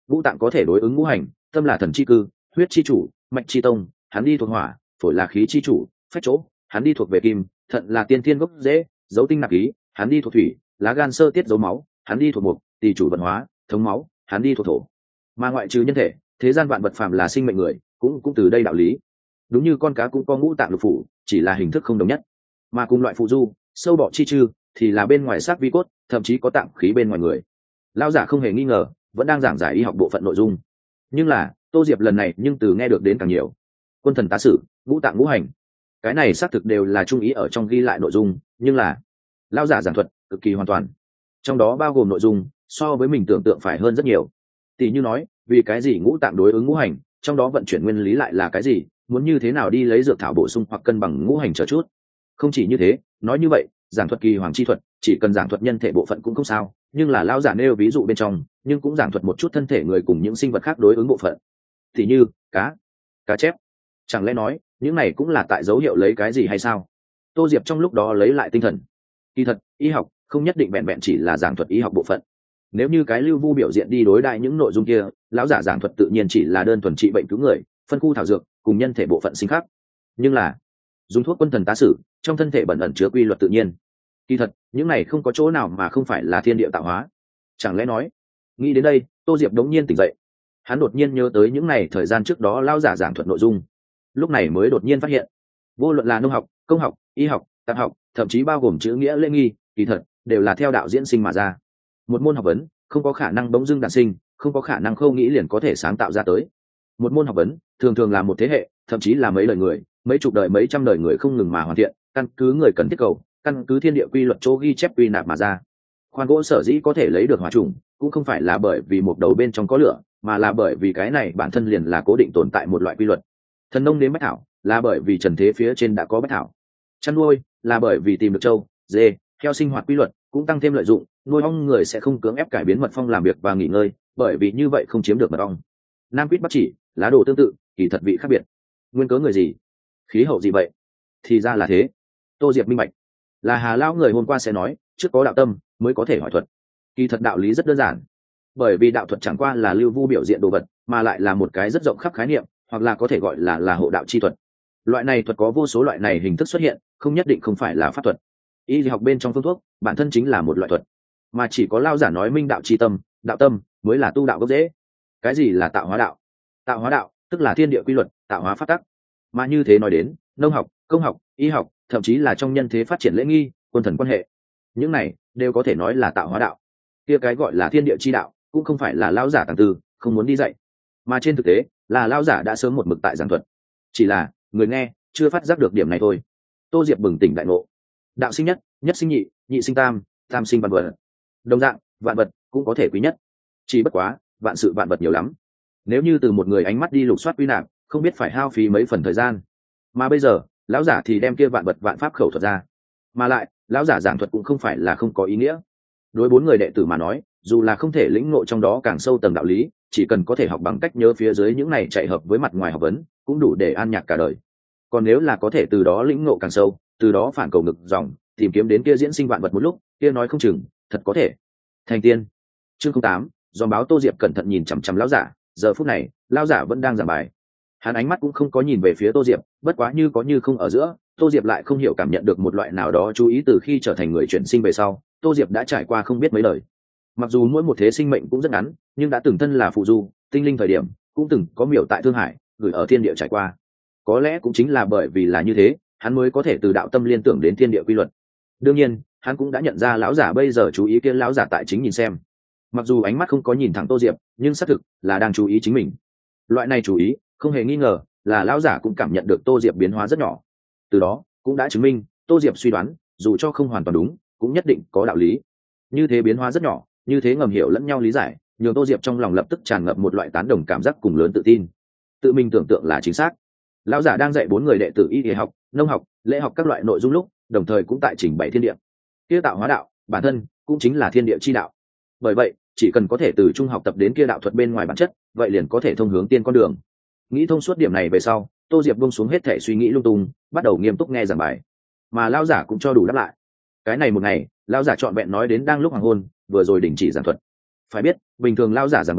ngũ tạng có thể đối ứng ngũ hành, tâm là thần chi cư, huyết chi chủ, mạch chi tông, hắn đi thuộc hỏa, phổi là khí chi chủ, phách chỗ, hắn đi thuộc về kim, thận là tiên thiên gốc rễ, dấu tinh nạp khí, hắn đi thuộc thủy, lá gan sơ tiết dấu máu, hắn đi thuộc mộc, tỳ chủ vận hóa, thống máu, hắn đi thuộc thổ. Mà ngoại trừ nhân thể, thế gian vạn vật phàm là sinh mệnh người, cũng cũng từ đây đạo lý. Đúng như con cá cũng có ngũ tạng lục phủ, chỉ là hình thức không đồng nhất. Mà cùng loại phụ du, sâu bọ chi trư thì là bên ngoài xác vi cốt, thậm chí có tạng khí bên ngoài người. Lão giả không hề nghi ngờ, vẫn đang giảng giải y học bộ phận nội dung. Nhưng là, Tô Diệp lần này nhưng từ nghe được đến càng nhiều. Quân thần tá sử, ngũ tạng ngũ hành, cái này xác thực đều là trung ý ở trong ghi lại nội dung, nhưng là lão giả giảng thuật cực kỳ hoàn toàn, trong đó bao gồm nội dung so với mình tưởng tượng phải hơn rất nhiều. Tỷ như nói, vì cái gì ngũ tạng đối ứng ngũ hành, trong đó vận chuyển nguyên lý lại là cái gì, muốn như thế nào đi lấy dược thảo bổ sung hoặc cân bằng ngũ hành chờ chút. Không chỉ như thế, nói như vậy, giảng thuật kỳ hoàng chi thuật, chỉ cần giảng thuật nhân thể bộ phận cũng không sao, nhưng là lão giả nêu ví dụ bên trong, nhưng cũng giảng thuật một chút thân thể người cùng những sinh vật khác đối ứng bộ phận. Tỷ như cá, cá chép, chẳng lẽ nói những này cũng là tại dấu hiệu lấy cái gì hay sao? Tô Diệp trong lúc đó lấy lại tinh thần. Kỳ thật, y học không nhất định vẹn vẹn chỉ là giảng thuật y học bộ phận. Nếu như cái lưu vu biểu diện đi đối đại những nội dung kia, lão giả giảng thuật tự nhiên chỉ là đơn thuần trị bệnh cứu người, phân khu thảo dược cùng nhân thể bộ phận sinh khác. Nhưng là dùng thuốc quân thần tá sử, trong thân thể bẩn ẩn chứa quy luật tự nhiên. Kỳ thật, những này không có chỗ nào mà không phải là thiên địa tạo hóa. Chẳng lẽ nói, nghĩ đến đây, Tô Diệp đống nhiên tỉnh dậy. Hắn đột nhiên nhớ tới những này thời gian trước đó lão giả giảng thuật nội dung. Lúc này mới đột nhiên phát hiện, vô luận là nông học, công học, y học, tạp học, thậm chí bao gồm chữ nghĩa lễ nghi, kỳ thật đều là theo đạo diễn sinh mà ra. Một môn học vấn không có khả năng bỗng dưng đản sinh, không có khả năng khâu nghĩ liền có thể sáng tạo ra tới. Một môn học vấn thường thường là một thế hệ, thậm chí là mấy đời người, mấy chục đời, mấy trăm đời người không ngừng mà hoàn thiện, căn cứ người cần thiết cầu, căn cứ thiên địa quy luật chỗ ghi chép quy nạp mà ra. Khoan gỗ sở dĩ có thể lấy được hỏa trùng, cũng không phải là bởi vì một đầu bên trong có lửa, mà là bởi vì cái này bản thân liền là cố định tồn tại một loại quy luật. Thần nông đến bách thảo là bởi vì trần thế phía trên đã có bách thảo. Chăn nuôi là bởi vì tìm được trâu, dê, theo sinh hoạt quy luật, cũng tăng thêm lợi dụng, nuôi ong người sẽ không cưỡng ép cải biến mật phong làm việc và nghỉ ngơi, bởi vì như vậy không chiếm được mật ong. Nam quýt bắc chỉ, lá đồ tương tự, kỳ thật vị khác biệt. Nguyên cớ người gì, khí hậu gì vậy? Thì ra là thế. Tô Diệp minh bạch, là Hà lão người hôm qua sẽ nói, trước có đạo tâm mới có thể hỏi thuật. Kỳ thật đạo lý rất đơn giản, bởi vì đạo thuật chẳng qua là lưu vu biểu diện đồ vật, mà lại là một cái rất rộng khắp khái niệm, hoặc là có thể gọi là là hộ đạo chi thuật. Loại này thuật có vô số loại này hình thức xuất hiện, không nhất định không phải là pháp thuật. Y học bên trong phương thuốc bản thân chính là một loại thuật, mà chỉ có lao giả nói minh đạo chi tâm, đạo tâm mới là tu đạo gốc rễ. Cái gì là tạo hóa đạo? Tạo hóa đạo tức là thiên địa quy luật, tạo hóa pháp tắc. Mà như thế nói đến, nông học, công học, y học, thậm chí là trong nhân thế phát triển lễ nghi, quân thần quan hệ, những này đều có thể nói là tạo hóa đạo. Kia cái gọi là thiên địa chi đạo cũng không phải là lao giả tàng tư không muốn đi dạy, mà trên thực tế là lao giả đã sớm một mực tại giảng thuật, chỉ là người nghe chưa phát giác được điểm này thôi. Tô Diệp bừng tỉnh đại ngộ. Đạo sinh nhất, nhất sinh nhị, nhị sinh tam, tam sinh vạn vật. Đồng dạng, vạn vật cũng có thể quý nhất. Chỉ bất quá, vạn sự vạn vật nhiều lắm. Nếu như từ một người ánh mắt đi lục soát quy nạp, không biết phải hao phí mấy phần thời gian. Mà bây giờ, lão giả thì đem kia vạn vật vạn pháp khẩu thuật ra. Mà lại, lão giả giảng thuật cũng không phải là không có ý nghĩa. Đối bốn người đệ tử mà nói, dù là không thể lĩnh ngộ trong đó càng sâu tầng đạo lý, chỉ cần có thể học bằng cách nhớ phía dưới những này chạy hợp với mặt ngoài học vấn, cũng đủ để an nhạc cả đời. Còn nếu là có thể từ đó lĩnh ngộ càng sâu, từ đó phản cầu ngực dòng, tìm kiếm đến kia diễn sinh vạn vật một lúc, kia nói không chừng thật có thể thành tiên. Chương không tám, do báo. Tô Diệp cẩn thận nhìn chằm chằm lão giả, giờ phút này lão giả vẫn đang giảng bài, hắn ánh mắt cũng không có nhìn về phía Tô Diệp, bất quá như có như không ở giữa, Tô Diệp lại không hiểu cảm nhận được một loại nào đó chú ý. Từ khi trở thành người chuyển sinh về sau, Tô Diệp đã trải qua không biết mấy lời. Mặc dù mỗi một thế sinh mệnh cũng rất ngắn, nhưng đã từng thân là phụ du tinh linh thời điểm, cũng từng có miểu tại Thương Hải, gửi ở thiên địa trải qua. Có lẽ cũng chính là bởi vì là như thế, hắn mới có thể từ đạo tâm liên tưởng đến thiên địa quy luật. Đương nhiên, hắn cũng đã nhận ra lão giả bây giờ chú ý kia lão giả tại chính nhìn xem. Mặc dù ánh mắt không có nhìn thẳng Tô Diệp, nhưng xác thực là đang chú ý chính mình. Loại này chú ý, không hề nghi ngờ là lão giả cũng cảm nhận được Tô Diệp biến hóa rất nhỏ. Từ đó, cũng đã chứng minh Tô Diệp suy đoán, dù cho không hoàn toàn đúng, cũng nhất định có đạo lý. Như thế biến hóa rất nhỏ, như thế ngầm hiểu lẫn nhau lý giải, nhường Tô Diệp trong lòng lập tức tràn ngập một loại tán đồng cảm giác cùng lớn tự tin. Tự mình tưởng tượng là chính xác. Lão giả đang dạy bốn người đệ tử y y học, nông học, lễ học các loại nội dung lúc, đồng thời cũng tại trình bày thiên địa. Kia tạo hóa đạo, bản thân cũng chính là thiên địa chi đạo. Bởi vậy, chỉ cần có thể từ trung học tập đến kia đạo thuật bên ngoài bản chất, vậy liền có thể thông hướng tiên con đường. Nghĩ thông suốt điểm này về sau, Tô Diệp buông xuống hết thể suy nghĩ lung tung, bắt đầu nghiêm túc nghe giảng bài. Mà lão giả cũng cho đủ đáp lại. Cái này một ngày, lão giả trọn vẹn nói đến đang lúc hoàng hôn, vừa rồi đình chỉ giảng thuật. Phải biết, bình thường lão giả giảng bài,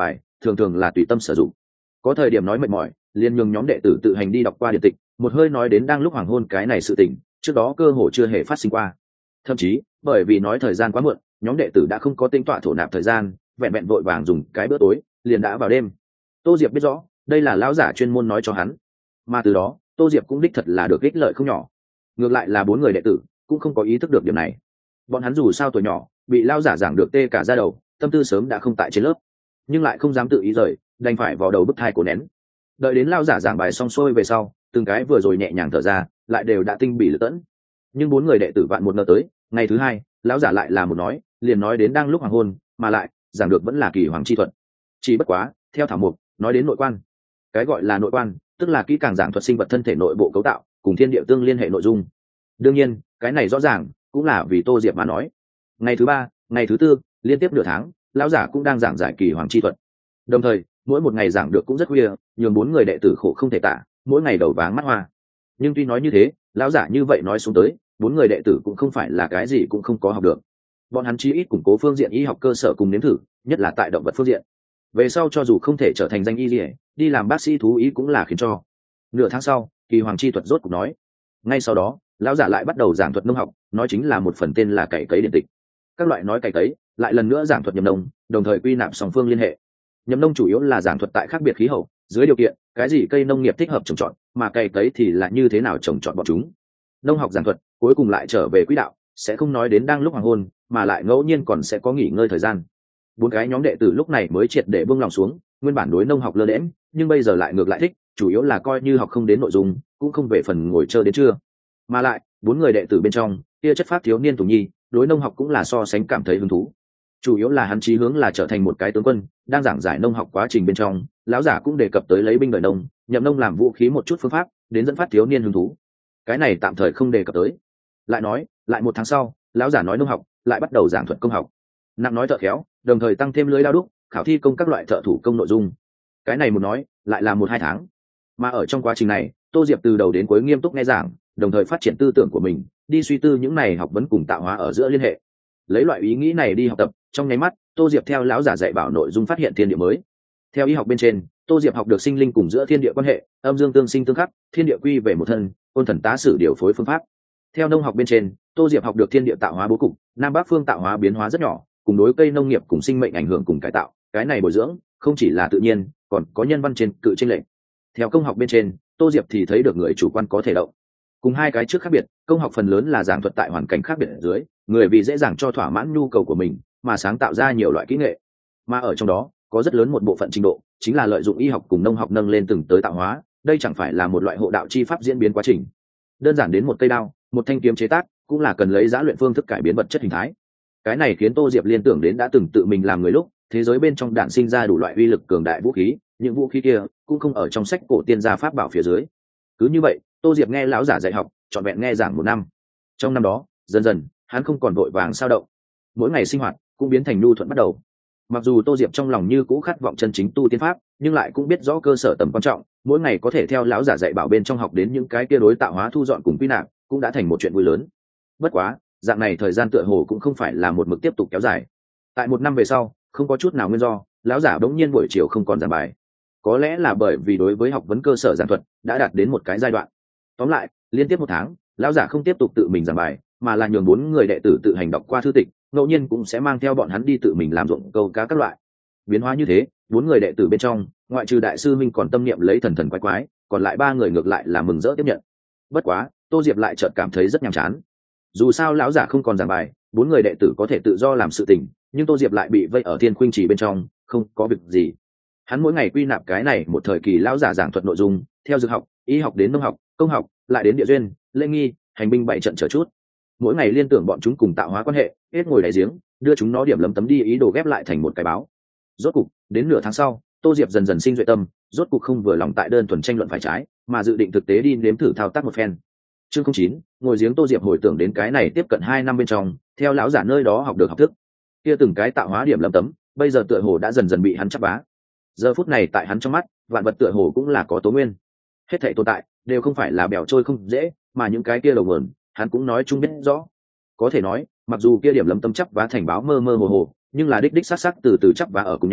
thường thường là tùy tâm sử dụng. Có thời điểm nói mệt mỏi, liền nhường nhóm đệ tử tự hành đi đọc qua điện tịch, một hơi nói đến đang lúc hoàng hôn cái này sự tình, trước đó cơ hồ chưa hề phát sinh qua. Thậm chí, bởi vì nói thời gian quá muộn, nhóm đệ tử đã không có tính tọa thổ nạp thời gian, vẹn vẹn vội vàng dùng cái bữa tối, liền đã vào đêm. Tô Diệp biết rõ, đây là lão giả chuyên môn nói cho hắn, mà từ đó, Tô Diệp cũng đích thật là được ích lợi không nhỏ. Ngược lại là bốn người đệ tử cũng không có ý thức được điểm này. Bọn hắn dù sao tuổi nhỏ, bị lão giả giảng được tê cả da đầu, tâm tư sớm đã không tại trên lớp, nhưng lại không dám tự ý rời, đành phải vào đầu bức thai cổ nén. Đợi đến lão giả giảng bài xong xuôi về sau, từng cái vừa rồi nhẹ nhàng thở ra, lại đều đã tinh bỉ lự tẫn. Nhưng bốn người đệ tử vạn một ngờ tới, ngày thứ hai, lão giả lại là một nói, liền nói đến đang lúc hoàng hôn, mà lại giảng được vẫn là kỳ hoàng chi thuật. Chỉ bất quá, theo thảo mục, nói đến nội quan. Cái gọi là nội quan, tức là kỹ càng giảng thuật sinh vật thân thể nội bộ cấu tạo, cùng thiên địa tương liên hệ nội dung. Đương nhiên, cái này rõ ràng cũng là vì Tô Diệp mà nói. Ngày thứ ba, ngày thứ tư, liên tiếp nửa tháng, lão giả cũng đang giảng giải kỳ hoàng chi thuật. Đồng thời, mỗi một ngày giảng được cũng rất khuya, nhường bốn người đệ tử khổ không thể tả, mỗi ngày đầu váng mắt hoa. Nhưng tuy nói như thế, lão giả như vậy nói xuống tới, bốn người đệ tử cũng không phải là cái gì cũng không có học được. Bọn hắn chí ít củng cố phương diện y học cơ sở cùng nếm thử, nhất là tại động vật phương diện. Về sau cho dù không thể trở thành danh y gì, đi làm bác sĩ thú y cũng là khiến cho. Nửa tháng sau, kỳ hoàng chi thuật rốt cục nói. Ngay sau đó, lão giả lại bắt đầu giảng thuật nông học, nói chính là một phần tên là cày cấy điện tịch. Các loại nói cày cấy, lại lần nữa giảng thuật nhâm nông, đồng thời quy nạp song phương liên hệ. Nhâm nông chủ yếu là giảng thuật tại khác biệt khí hậu, dưới điều kiện, cái gì cây nông nghiệp thích hợp trồng trọt, mà cày cấy thì là như thế nào trồng trọt bọn chúng. Nông học giảng thuật, cuối cùng lại trở về quỹ đạo, sẽ không nói đến đang lúc hoàng hôn, mà lại ngẫu nhiên còn sẽ có nghỉ ngơi thời gian. Bốn cái nhóm đệ tử lúc này mới triệt để buông lòng xuống, nguyên bản đối nông học lơ đễm, nhưng bây giờ lại ngược lại thích, chủ yếu là coi như học không đến nội dung, cũng không về phần ngồi chơi đến trưa. Mà lại, bốn người đệ tử bên trong, kia chất phát thiếu niên Tùng Nhi, đối nông học cũng là so sánh cảm thấy hứng thú. Chủ yếu là hắn chí hướng là trở thành một cái tướng quân, đang giảng giải nông học quá trình bên trong, lão giả cũng đề cập tới lấy binh đời nông, nhậm nông làm vũ khí một chút phương pháp, đến dẫn phát thiếu niên hứng thú. Cái này tạm thời không đề cập tới. Lại nói, lại một tháng sau, lão giả nói nông học, lại bắt đầu giảng thuật công học. Nặng nói thợ khéo, đồng thời tăng thêm lưới đao đúc, khảo thi công các loại thợ thủ công nội dung. Cái này một nói, lại là một hai tháng. Mà ở trong quá trình này, Tô Diệp từ đầu đến cuối nghiêm túc nghe giảng, đồng thời phát triển tư tưởng của mình, đi suy tư những này học vấn cùng tạo hóa ở giữa liên hệ. Lấy loại ý nghĩ này đi học tập, trong nháy mắt, Tô Diệp theo lão giả dạy bảo nội dung phát hiện thiên địa mới. Theo y học bên trên, Tô Diệp học được sinh linh cùng giữa thiên địa quan hệ, âm dương tương sinh tương khắc, thiên địa quy về một thân, ôn thần tá sử điều phối phương pháp. Theo nông học bên trên, Tô Diệp học được thiên địa tạo hóa bố cục, nam bắc phương tạo hóa biến hóa rất nhỏ, cùng đối cây nông nghiệp cùng sinh mệnh ảnh hưởng cùng cải tạo, cái này bồi dưỡng không chỉ là tự nhiên, còn có nhân văn trên cự chênh lệch. Theo công học bên trên, Tô Diệp thì thấy được người chủ quan có thể động. Cùng hai cái trước khác biệt, công học phần lớn là giảng thuật tại hoàn cảnh khác biệt ở dưới, người vì dễ dàng cho thỏa mãn nhu cầu của mình mà sáng tạo ra nhiều loại kỹ nghệ. Mà ở trong đó, có rất lớn một bộ phận trình độ chính là lợi dụng y học cùng nông học nâng lên từng tới tạo hóa, đây chẳng phải là một loại hộ đạo chi pháp diễn biến quá trình. Đơn giản đến một cây đao, một thanh kiếm chế tác, cũng là cần lấy giá luyện phương thức cải biến vật chất hình thái. Cái này khiến Tô Diệp liên tưởng đến đã từng tự mình làm người lúc, thế giới bên trong đạn sinh ra đủ loại uy lực cường đại vũ khí, những vũ khí kia cũng không ở trong sách cổ tiên gia pháp bảo phía dưới. Cứ như vậy, Tô Diệp nghe lão giả dạy học, trọn vẹn nghe giảng một năm. Trong năm đó, dần dần, hắn không còn vội vàng sao động, mỗi ngày sinh hoạt cũng biến thành nhu thuận bắt đầu. Mặc dù Tô Diệp trong lòng như cũ khát vọng chân chính tu tiên pháp, nhưng lại cũng biết rõ cơ sở tầm quan trọng, mỗi ngày có thể theo lão giả dạy bảo bên trong học đến những cái kia đối tạo hóa thu dọn cùng quy nạp, cũng đã thành một chuyện vui lớn. Bất quá, dạng này thời gian tựa hồ cũng không phải là một mực tiếp tục kéo dài. Tại một năm về sau, không có chút nào nguyên do, lão giả bỗng nhiên buổi chiều không còn giảng bài. Có lẽ là bởi vì đối với học vấn cơ sở giảng thuật đã đạt đến một cái giai đoạn. Tóm lại, liên tiếp một tháng, lão giả không tiếp tục tự mình giảng bài, mà là nhường bốn người đệ tử tự hành đọc qua thư tịch, ngẫu nhiên cũng sẽ mang theo bọn hắn đi tự mình làm ruộng câu cá các loại. Biến hóa như thế, bốn người đệ tử bên trong, ngoại trừ đại sư Minh còn tâm niệm lấy thần thần quái quái, còn lại ba người ngược lại là mừng rỡ tiếp nhận. Bất quá, Tô Diệp lại chợt cảm thấy rất nhàm chán. Dù sao lão giả không còn giảng bài, bốn người đệ tử có thể tự do làm sự tình, nhưng Tô Diệp lại bị vây ở Thiên Khuynh Trì bên trong, không có việc gì. Hắn mỗi ngày quy nạp cái này một thời kỳ lão giả giảng thuật nội dung, theo dược học, y học đến nông học, công học, lại đến địa duyên, lễ nghi, hành binh bảy trận chờ chút. Mỗi ngày liên tưởng bọn chúng cùng tạo hóa quan hệ, hết ngồi đáy giếng, đưa chúng nó điểm lấm tấm đi ý đồ ghép lại thành một cái báo. Rốt cục, đến nửa tháng sau, Tô Diệp dần dần sinh duệ tâm, rốt cục không vừa lòng tại đơn thuần tranh luận phải trái, mà dự định thực tế đi nếm thử thao tác một phen. Chương không chín, ngồi giếng. Tô Diệp hồi tưởng đến cái này tiếp cận hai năm bên trong, theo lão giả nơi đó học được học thức. Kia từng cái tạo hóa điểm lấm tấm, bây giờ tựa hồ đã dần dần bị hắn chắp vá. Giờ phút này tại hắn trong mắt, vạn vật tựa hồ cũng là có tố nguyên. Hết thảy tồn tại đều không phải là bèo trôi không dễ, mà những cái kia đầu nguồn, hắn cũng nói chung biết rõ. Có thể nói, mặc dù kia điểm lấm tấm chắp vá thành báo mơ mơ hồ hồ, nhưng là đích đích sắc sắc từ từ chắp vá ở cùng nhau,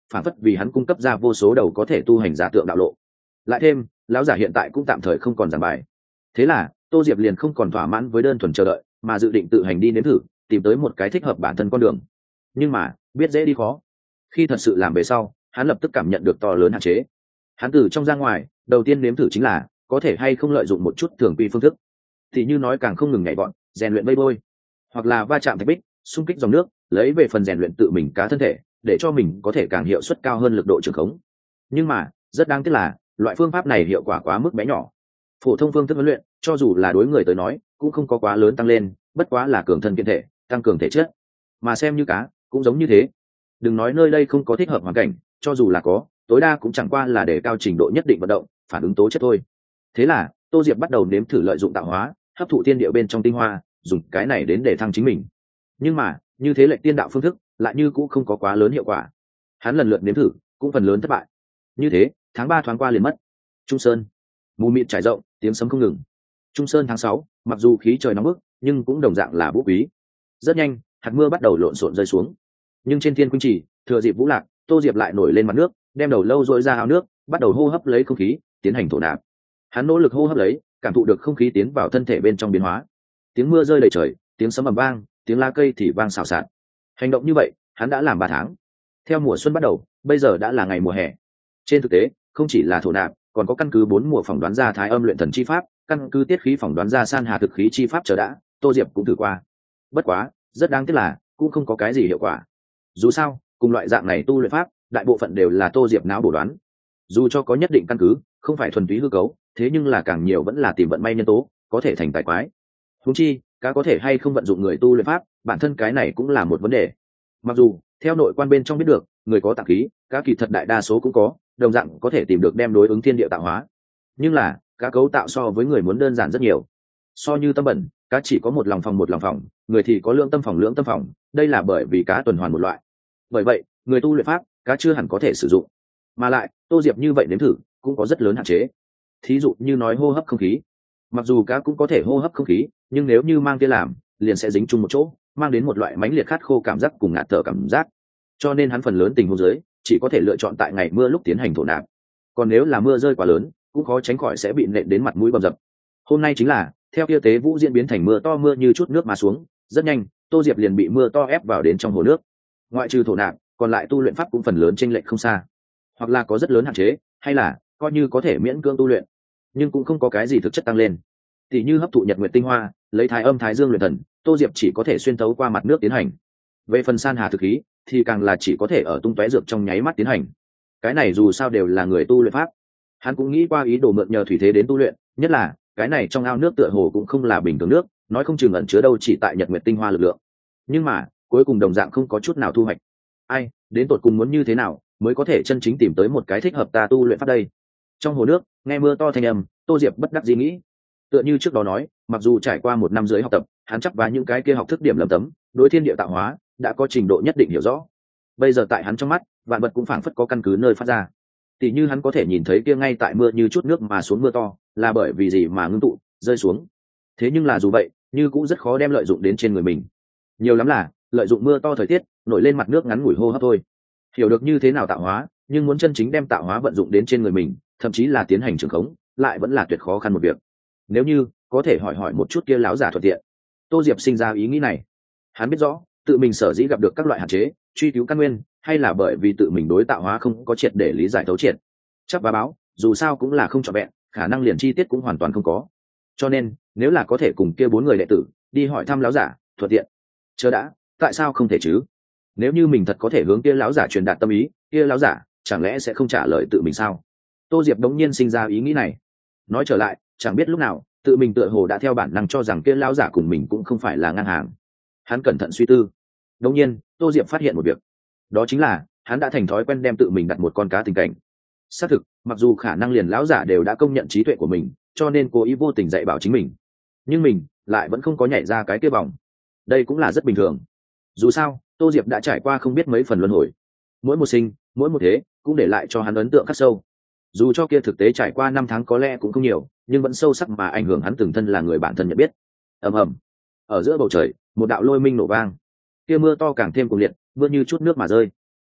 phản phất vì hắn cung cấp ra vô số đầu có thể tu hành giả tượng đạo lộ. Lại thêm lão giả hiện tại cũng tạm thời không còn giảng bài, thế là Tô Diệp liền không còn thỏa mãn với đơn thuần chờ đợi, mà dự định tự hành đi nếm thử, tìm tới một cái thích hợp bản thân con đường. Nhưng mà biết dễ đi khó, khi thật sự làm về sau, hắn lập tức cảm nhận được to lớn hạn chế. Hắn từ trong ra ngoài, đầu tiên nếm thử chính là có thể hay không lợi dụng một chút thường quy phương thức, thì như nói càng không ngừng nhảy bọn, rèn luyện vây bôi, hoặc là va chạm thạch bích, xung kích dòng nước, lấy về phần rèn luyện tự mình cá thân thể, để cho mình có thể càng hiệu suất cao hơn lực độ trường khống. Nhưng mà rất đáng tiếc là loại phương pháp này hiệu quả quá mức bé nhỏ. Phổ thông phương thức huấn luyện, cho dù là đối người tới nói, cũng không có quá lớn tăng lên, bất quá là cường thân kiện thể, tăng cường thể chất. Mà xem như cá, cũng giống như thế. Đừng nói nơi đây không có thích hợp hoàn cảnh, cho dù là có, tối đa cũng chẳng qua là để cao trình độ nhất định vận động, phản ứng tố chất thôi. Thế là Tô Diệp bắt đầu nếm thử lợi dụng tạo hóa, hấp thụ tiên địa bên trong tinh hoa, dùng cái này đến để thăng chính mình. Nhưng mà như thế lệnh tiên đạo phương thức lại như cũng không có quá lớn hiệu quả. Hắn lần lượt nếm thử, cũng phần lớn thất bại. Như thế tháng ba thoáng qua liền mất. Trung Sơn mù mịt trải rộng, tiếng sấm không ngừng. Trung Sơn tháng sáu, mặc dù khí trời nóng bức, nhưng cũng đồng dạng là vũ quý. Rất nhanh hạt mưa bắt đầu lộn xộn rơi xuống, nhưng trên thiên khuynh chỉ thừa dịp vũ lạc, Tô Diệp lại nổi lên mặt nước, đem đầu lâu dội ra ao nước, bắt đầu hô hấp lấy không khí, tiến hành thổ nạp. Hắn nỗ lực hô hấp lấy, cảm thụ được không khí tiến vào thân thể bên trong biến hóa. Tiếng mưa rơi đầy trời, tiếng sấm ầm vang, tiếng lá cây thì vang xào xạc. Hành động như vậy hắn đã làm ba tháng. Theo mùa xuân bắt đầu, bây giờ đã là ngày mùa hè. Trên thực tế không chỉ là thổ nạp, còn có căn cứ bốn mùa phỏng đoán ra thái âm luyện thần chi pháp, căn cứ tiết khí phỏng đoán ra san hà thực khí chi pháp chờ đã, Tô Diệp cũng thử qua. Bất quá rất đáng tiếc là cũng không có cái gì hiệu quả. Dù sao cùng loại dạng này tu luyện pháp, đại bộ phận đều là Tô Diệp não bổ đoán. Dù cho có nhất định căn cứ, không phải thuần túy hư cấu, thế nhưng là càng nhiều vẫn là tìm vận may nhân tố, có thể thành tài quái. Huống chi cá có thể hay không vận dụng người tu luyện pháp, bản thân cái này cũng là một vấn đề. Mặc dù theo nội quan bên trong biết được, người có tạng khí, cá kỳ thật đại đa số cũng có, đồng dạng có thể tìm được đem đối ứng thiên địa tạo hóa. Nhưng là cá cấu tạo so với người muốn đơn giản rất nhiều. So như tâm bẩn, cá chỉ có một lòng phòng một lòng phòng, người thì có lượng tâm phòng lượng tâm phòng, đây là bởi vì cá tuần hoàn một loại. Bởi vậy người tu luyện pháp, cá chưa hẳn có thể sử dụng. Mà lại Tô Diệp như vậy nếm thử cũng có rất lớn hạn chế. Thí dụ như nói hô hấp không khí, mặc dù cá cũng có thể hô hấp không khí, nhưng nếu như mang kia làm, liền sẽ dính chung một chỗ, mang đến một loại mãnh liệt khát khô cảm giác cùng ngạt thở cảm giác. Cho nên hắn phần lớn tình huống dưới chỉ có thể lựa chọn tại ngày mưa lúc tiến hành thổ nạp. Còn nếu là mưa rơi quá lớn, cũng khó tránh khỏi sẽ bị nện đến mặt mũi bầm dập. Hôm nay chính là theo kia tế vũ diễn biến thành mưa to, mưa như chút nước mà xuống, rất nhanh Tô Diệp liền bị mưa to ép vào đến trong hồ nước. Ngoại trừ thổ nạp, còn lại tu luyện pháp cũng phần lớn chênh lệch không xa, hoặc là có rất lớn hạn chế, hay là coi như có thể miễn cưỡng tu luyện, nhưng cũng không có cái gì thực chất tăng lên. Tỷ như hấp thụ nhật nguyệt tinh hoa, lấy thái âm thái dương luyện thần, Tô Diệp chỉ có thể xuyên thấu qua mặt nước tiến hành. Về phần san hà thực khí thì càng là chỉ có thể ở tung tóe dược trong nháy mắt tiến hành. Cái này dù sao đều là người tu luyện pháp, hắn cũng nghĩ qua ý đồ mượn nhờ thủy thế đến tu luyện, nhất là cái này trong ao nước tựa hồ cũng không là bình thường nước, nói không chừng ẩn chứa đâu chỉ tại nhật nguyệt tinh hoa lực lượng. Nhưng mà cuối cùng đồng dạng không có chút nào thu hoạch. Ai đến tột cùng muốn như thế nào mới có thể chân chính tìm tới một cái thích hợp ta tu luyện pháp đây? Trong hồ nước nghe mưa to thanh âm, Tô Diệp bất đắc dĩ nghĩ. Tựa như trước đó nói, mặc dù trải qua một năm dưới học tập, hắn chắc vá những cái kia học thức điểm lầm tấm, đối thiên địa tạo hóa đã có trình độ nhất định hiểu rõ. Bây giờ tại hắn trong mắt, vạn vật cũng phảng phất có căn cứ nơi phát ra. Tỷ như hắn có thể nhìn thấy kia ngay tại mưa như chút nước mà xuống mưa to, là bởi vì gì mà ngưng tụ rơi xuống. Thế nhưng là dù vậy, như cũng rất khó đem lợi dụng đến trên người mình. Nhiều lắm là lợi dụng mưa to thời tiết, nổi lên mặt nước ngắn ngủi hô hấp thôi. Hiểu được như thế nào tạo hóa, nhưng muốn chân chính đem tạo hóa vận dụng đến trên người mình, thậm chí là tiến hành trường khống, lại vẫn là tuyệt khó khăn một việc. Nếu như có thể hỏi hỏi một chút kia láo giả thuận tiện, Tô Diệp sinh ra ý nghĩ này. Hắn biết rõ tự mình sở dĩ gặp được các loại hạn chế, truy cứu căn nguyên, hay là bởi vì tự mình đối tạo hóa không có triệt để lý giải thấu triệt. Chắc và báo dù sao cũng là không trọn vẹn, khả năng liền chi tiết cũng hoàn toàn không có. Cho nên nếu là có thể cùng kia bốn người đệ tử đi hỏi thăm láo giả thuận tiện, chờ đã, tại sao không thể chứ? Nếu như mình thật có thể hướng kia láo giả truyền đạt tâm ý, kia láo giả chẳng lẽ sẽ không trả lời tự mình sao? Tô Diệp đống nhiên sinh ra ý nghĩ này. Nói trở lại, chẳng biết lúc nào tự mình tựa hồ đã theo bản năng cho rằng kia láo giả cùng mình cũng không phải là ngang hàng. Hắn cẩn thận suy tư, đống nhiên Tô Diệp phát hiện một việc, đó chính là hắn đã thành thói quen đem tự mình đặt một con cá tình cảnh. Xác thực, mặc dù khả năng liền láo giả đều đã công nhận trí tuệ của mình, cho nên cố ý vô tình dạy bảo chính mình, nhưng mình lại vẫn không có nhảy ra cái kia vòng. Đây cũng là rất bình thường. Dù sao Tô Diệp đã trải qua không biết mấy phần luân hồi, mỗi một sinh mỗi một thế cũng để lại cho hắn ấn tượng khắc sâu. Dù cho kia thực tế trải qua năm tháng có lẽ cũng không nhiều, nhưng vẫn sâu sắc mà ảnh hưởng hắn từng thân là người bản thân nhận biết. Ầm ầm, ở giữa bầu trời một đạo lôi minh nổ vang, kia mưa to càng thêm cuồng liệt, mưa như chút nước mà rơi.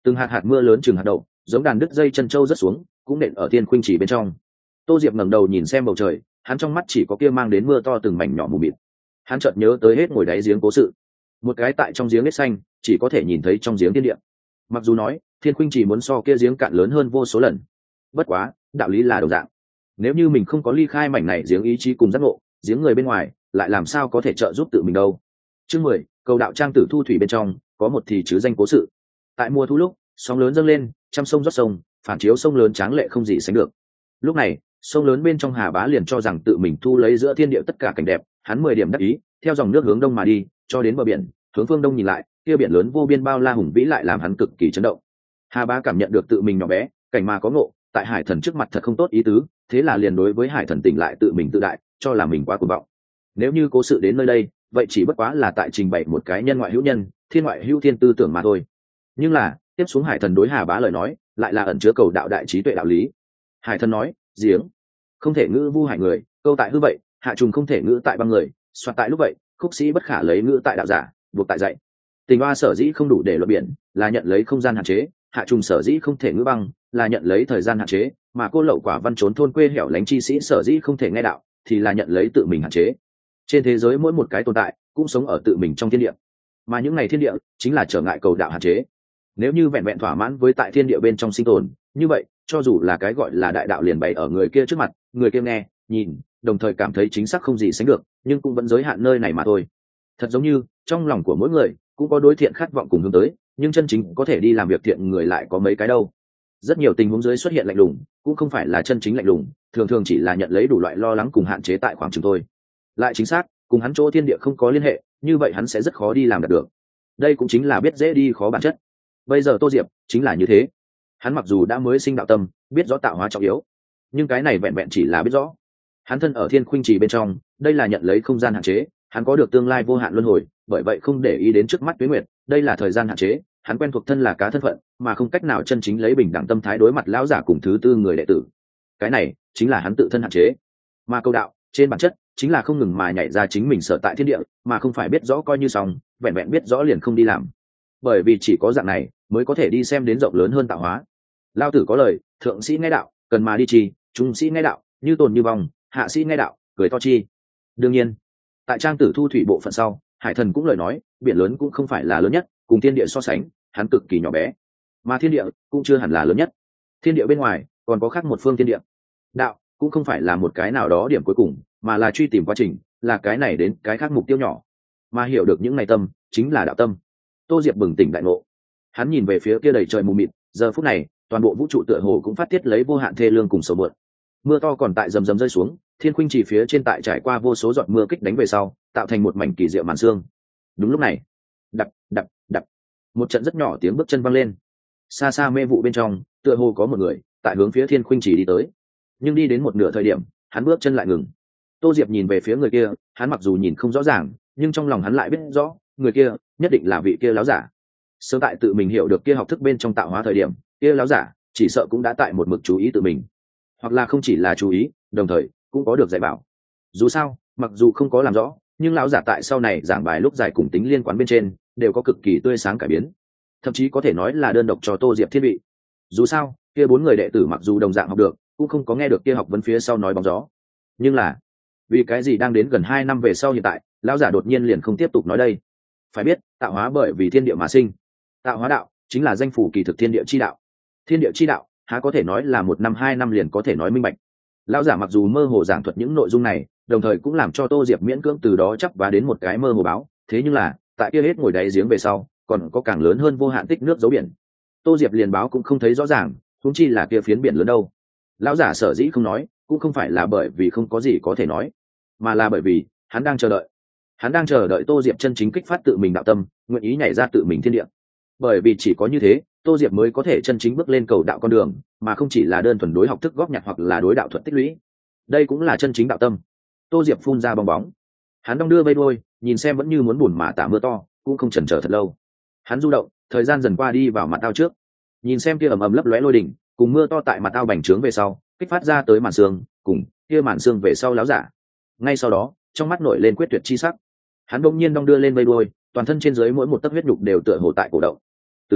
từng hạt hạt mưa lớn chừng hạt đậu giống đàn đứt dây chân trâu rớt xuống cũng nện ở thiên khuynh chỉ bên trong. Tô Diệp ngẩng đầu nhìn xem bầu trời, hắn trong mắt chỉ có kia mang đến mưa to từng mảnh nhỏ mù mịt. Hắn chợt nhớ tới hết ngồi đáy giếng cố sự, một cái tại trong giếng nết xanh chỉ có thể nhìn thấy trong giếng thiên địa. Mặc dù nói thiên khuynh chỉ muốn so kia giếng cạn lớn hơn vô số lần, bất quá đạo lý là đồng dạng. Nếu như mình không có ly khai mảnh này giếng ý chí cùng giác ngộ, giếng người bên ngoài lại làm sao có thể trợ giúp tự mình đâu. Chương mười, cầu đạo trang tử thu thủy bên trong có một thì chứ danh cố sự. Tại mùa thu lúc sóng lớn dâng lên, trăm sông rót sông, phản chiếu sông lớn tráng lệ không gì sánh được. Lúc này sông lớn bên trong Hà Bá liền cho rằng tự mình thu lấy giữa thiên địa tất cả cảnh đẹp, hắn mười điểm đắc ý, theo dòng nước hướng đông mà đi, cho đến bờ biển, hướng phương đông nhìn lại, kia biển lớn vô biên bao la hùng vĩ lại làm hắn cực kỳ chấn động. Hà Bá cảm nhận được tự mình nhỏ bé, cảnh mà có ngộ, tại hải thần trước mặt thật không tốt ý tứ, thế là liền đối với hải thần tỉnh lại tự mình tự đại, cho là mình quá cuồng vọng. Nếu như cố sự đến nơi đây, vậy chỉ bất quá là tại trình bày một cái nhân ngoại hữu nhân, thiên ngoại hữu thiên tư tưởng mà thôi. Nhưng là tiếp xuống hải thần đối Hà Bá lời nói lại là ẩn chứa cầu đạo đại trí tuệ đạo lý. Hải thần nói, giếng không thể ngữ vu hải người, câu tại hư vậy, hạ trùng không thể ngữ tại băng người, soạt tại lúc vậy, khúc sĩ bất khả lấy ngữ tại đạo giả, buộc tại dạy. Tình hoa sở dĩ không đủ để luận biển, là nhận lấy không gian hạn chế, hạ trùng sở dĩ không thể ngữ băng, là nhận lấy thời gian hạn chế, mà cô lậu quả văn trốn thôn quê hẻo lánh chi sĩ sở dĩ không thể nghe đạo, thì là nhận lấy tự mình hạn chế. Trên thế giới mỗi một cái tồn tại cũng sống ở tự mình trong thiên địa, mà những ngày thiên địa chính là trở ngại cầu đạo hạn chế. Nếu như vẹn vẹn thỏa mãn với tại thiên địa bên trong sinh tồn, như vậy cho dù là cái gọi là đại đạo liền bày ở người kia trước mặt, người kia nghe nhìn đồng thời cảm thấy chính xác không gì sánh được, nhưng cũng vẫn giới hạn nơi này mà thôi. Thật giống như trong lòng của mỗi người cũng có đối thiện khát vọng cùng hướng tới, nhưng chân chính có thể đi làm việc thiện người lại có mấy cái đâu. Rất nhiều tình huống dưới xuất hiện lạnh lùng cũng không phải là chân chính lạnh lùng, thường thường chỉ là nhận lấy đủ loại lo lắng cùng hạn chế tại khoảng chừng thôi. Lại chính xác cùng hắn chỗ thiên địa không có liên hệ, như vậy hắn sẽ rất khó đi làm đạt được. Đây cũng chính là biết dễ đi khó bản chất. Bây giờ Tô Diệp chính là như thế. Hắn mặc dù đã mới sinh đạo tâm, biết rõ tạo hóa trọng yếu, nhưng cái này vẹn vẹn chỉ là biết rõ. Hắn thân ở thiên khuynh trì bên trong, đây là nhận lấy không gian hạn chế, hắn có được tương lai vô hạn luân hồi, bởi vậy không để ý đến trước mắt tuế nguyệt, đây là thời gian hạn chế, hắn quen thuộc thân là cá thân phận, mà không cách nào chân chính lấy bình đẳng tâm thái đối mặt lão giả cùng thứ tư người đệ tử. Cái này chính là hắn tự thân hạn chế. Mà câu đạo trên bản chất chính là không ngừng mà nhảy ra chính mình sở tại thiên địa, mà không phải biết rõ coi như xong, vẹn vẹn biết rõ liền không đi làm. Bởi vì chỉ có dạng này mới có thể đi xem đến rộng lớn hơn tạo hóa. Lao tử có lời, thượng sĩ nghe đạo cần mà đi trì, trung sĩ nghe đạo như tồn như vong, hạ sĩ nghe đạo cười to chi. Đương nhiên tại trang tử thu thủy bộ phận sau, hải thần cũng lời nói, biển lớn cũng không phải là lớn nhất, cùng thiên địa so sánh hắn cực kỳ nhỏ bé, mà thiên địa cũng chưa hẳn là lớn nhất. Thiên địa bên ngoài còn có khác một phương thiên địa. Đạo cũng không phải là một cái nào đó điểm cuối cùng, mà là truy tìm quá trình, là cái này đến cái khác mục tiêu nhỏ, mà hiểu được những ngày tâm chính là đạo tâm. Tô Diệp bừng tỉnh đại ngộ, hắn nhìn về phía kia đầy trời mù mịt, giờ phút này toàn bộ vũ trụ tựa hồ cũng phát tiết lấy vô hạn thê lương cùng sầu muộn. Mưa to còn tại rầm rầm rơi xuống, thiên khuynh chỉ phía trên tại trải qua vô số giọt mưa kích đánh về sau, tạo thành một mảnh kỳ diệu màn sương. Đúng lúc này, đập đập đập, một trận rất nhỏ tiếng bước chân vang lên. Xa xa mê vụ bên trong, tựa hồ có một người tại hướng phía thiên khuynh chỉ đi tới, nhưng đi đến một nửa thời điểm, hắn bước chân lại ngừng. Tô Diệp nhìn về phía người kia, hắn mặc dù nhìn không rõ ràng, nhưng trong lòng hắn lại biết rõ, người kia nhất định là vị kia láo giả. Sớm tại tự mình hiểu được kia học thức bên trong tạo hóa thời điểm, kia láo giả chỉ sợ cũng đã tại một mực chú ý tự mình, hoặc là không chỉ là chú ý, đồng thời cũng có được dạy bảo. Dù sao, mặc dù không có làm rõ, nhưng lão giả tại sau này giảng bài lúc giải cùng tính liên quan bên trên đều có cực kỳ tươi sáng cải biến, thậm chí có thể nói là đơn độc cho Tô Diệp thiên vị. Dù sao, kia bốn người đệ tử mặc dù đồng dạng học được, cũng không có nghe được kia học vấn phía sau nói bóng gió. Nhưng là vì cái gì đang đến gần hai năm về sau hiện tại, lão giả đột nhiên liền không tiếp tục nói đây? Phải biết, tạo hóa bởi vì thiên địa mà sinh, tạo hóa đạo chính là danh phủ kỳ thực thiên địa chi đạo. Thiên địa chi đạo há có thể nói là một năm hai năm liền có thể nói minh bạch. Lão giả mặc dù mơ hồ giảng thuật những nội dung này, đồng thời cũng làm cho Tô Diệp miễn cưỡng từ đó chấp vá đến một cái mơ hồ báo, thế nhưng là tại kia hết ngồi đáy giếng về sau, còn có càng lớn hơn vô hạn tích nước dấu biển. Tô Diệp liền báo cũng không thấy rõ ràng, huống chi là kia phiến biển lớn đâu. Lão giả sở dĩ không nói, cũng không phải là bởi vì không có gì có thể nói, mà là bởi vì hắn đang chờ đợi. Hắn đang chờ đợi Tô Diệp chân chính kích phát tự mình đạo tâm, nguyện ý nhảy ra tự mình thiên địa. Bởi vì chỉ có như thế, Tô Diệp mới có thể chân chính bước lên cầu đạo con đường, mà không chỉ là đơn thuần đối học thức góp nhặt hoặc là đối đạo thuật tích lũy. Đây cũng là chân chính đạo tâm. Tô Diệp phun ra bong bóng, hắn đong đưa vây đuôi, nhìn xem vẫn như muốn buồn mà tả mưa to, cũng không chần chờ thật lâu. Hắn du động, thời gian dần qua đi vào mặt ao trước, nhìn xem kia ầm ầm lấp lóe lôi đỉnh, cùng mưa to tại mặt ao bành trướng về sau, kích phát ra tới màn sương, cùng kia màn sương về sau láo giả. Ngay sau đó, trong mắt nổi lên quyết tuyệt chi sắc. Hắn bỗng nhiên đong đưa lên vây đuôi, toàn thân trên dưới mỗi một tấc huyết nhục đều tựa hồ tại cổ động. Từ đó,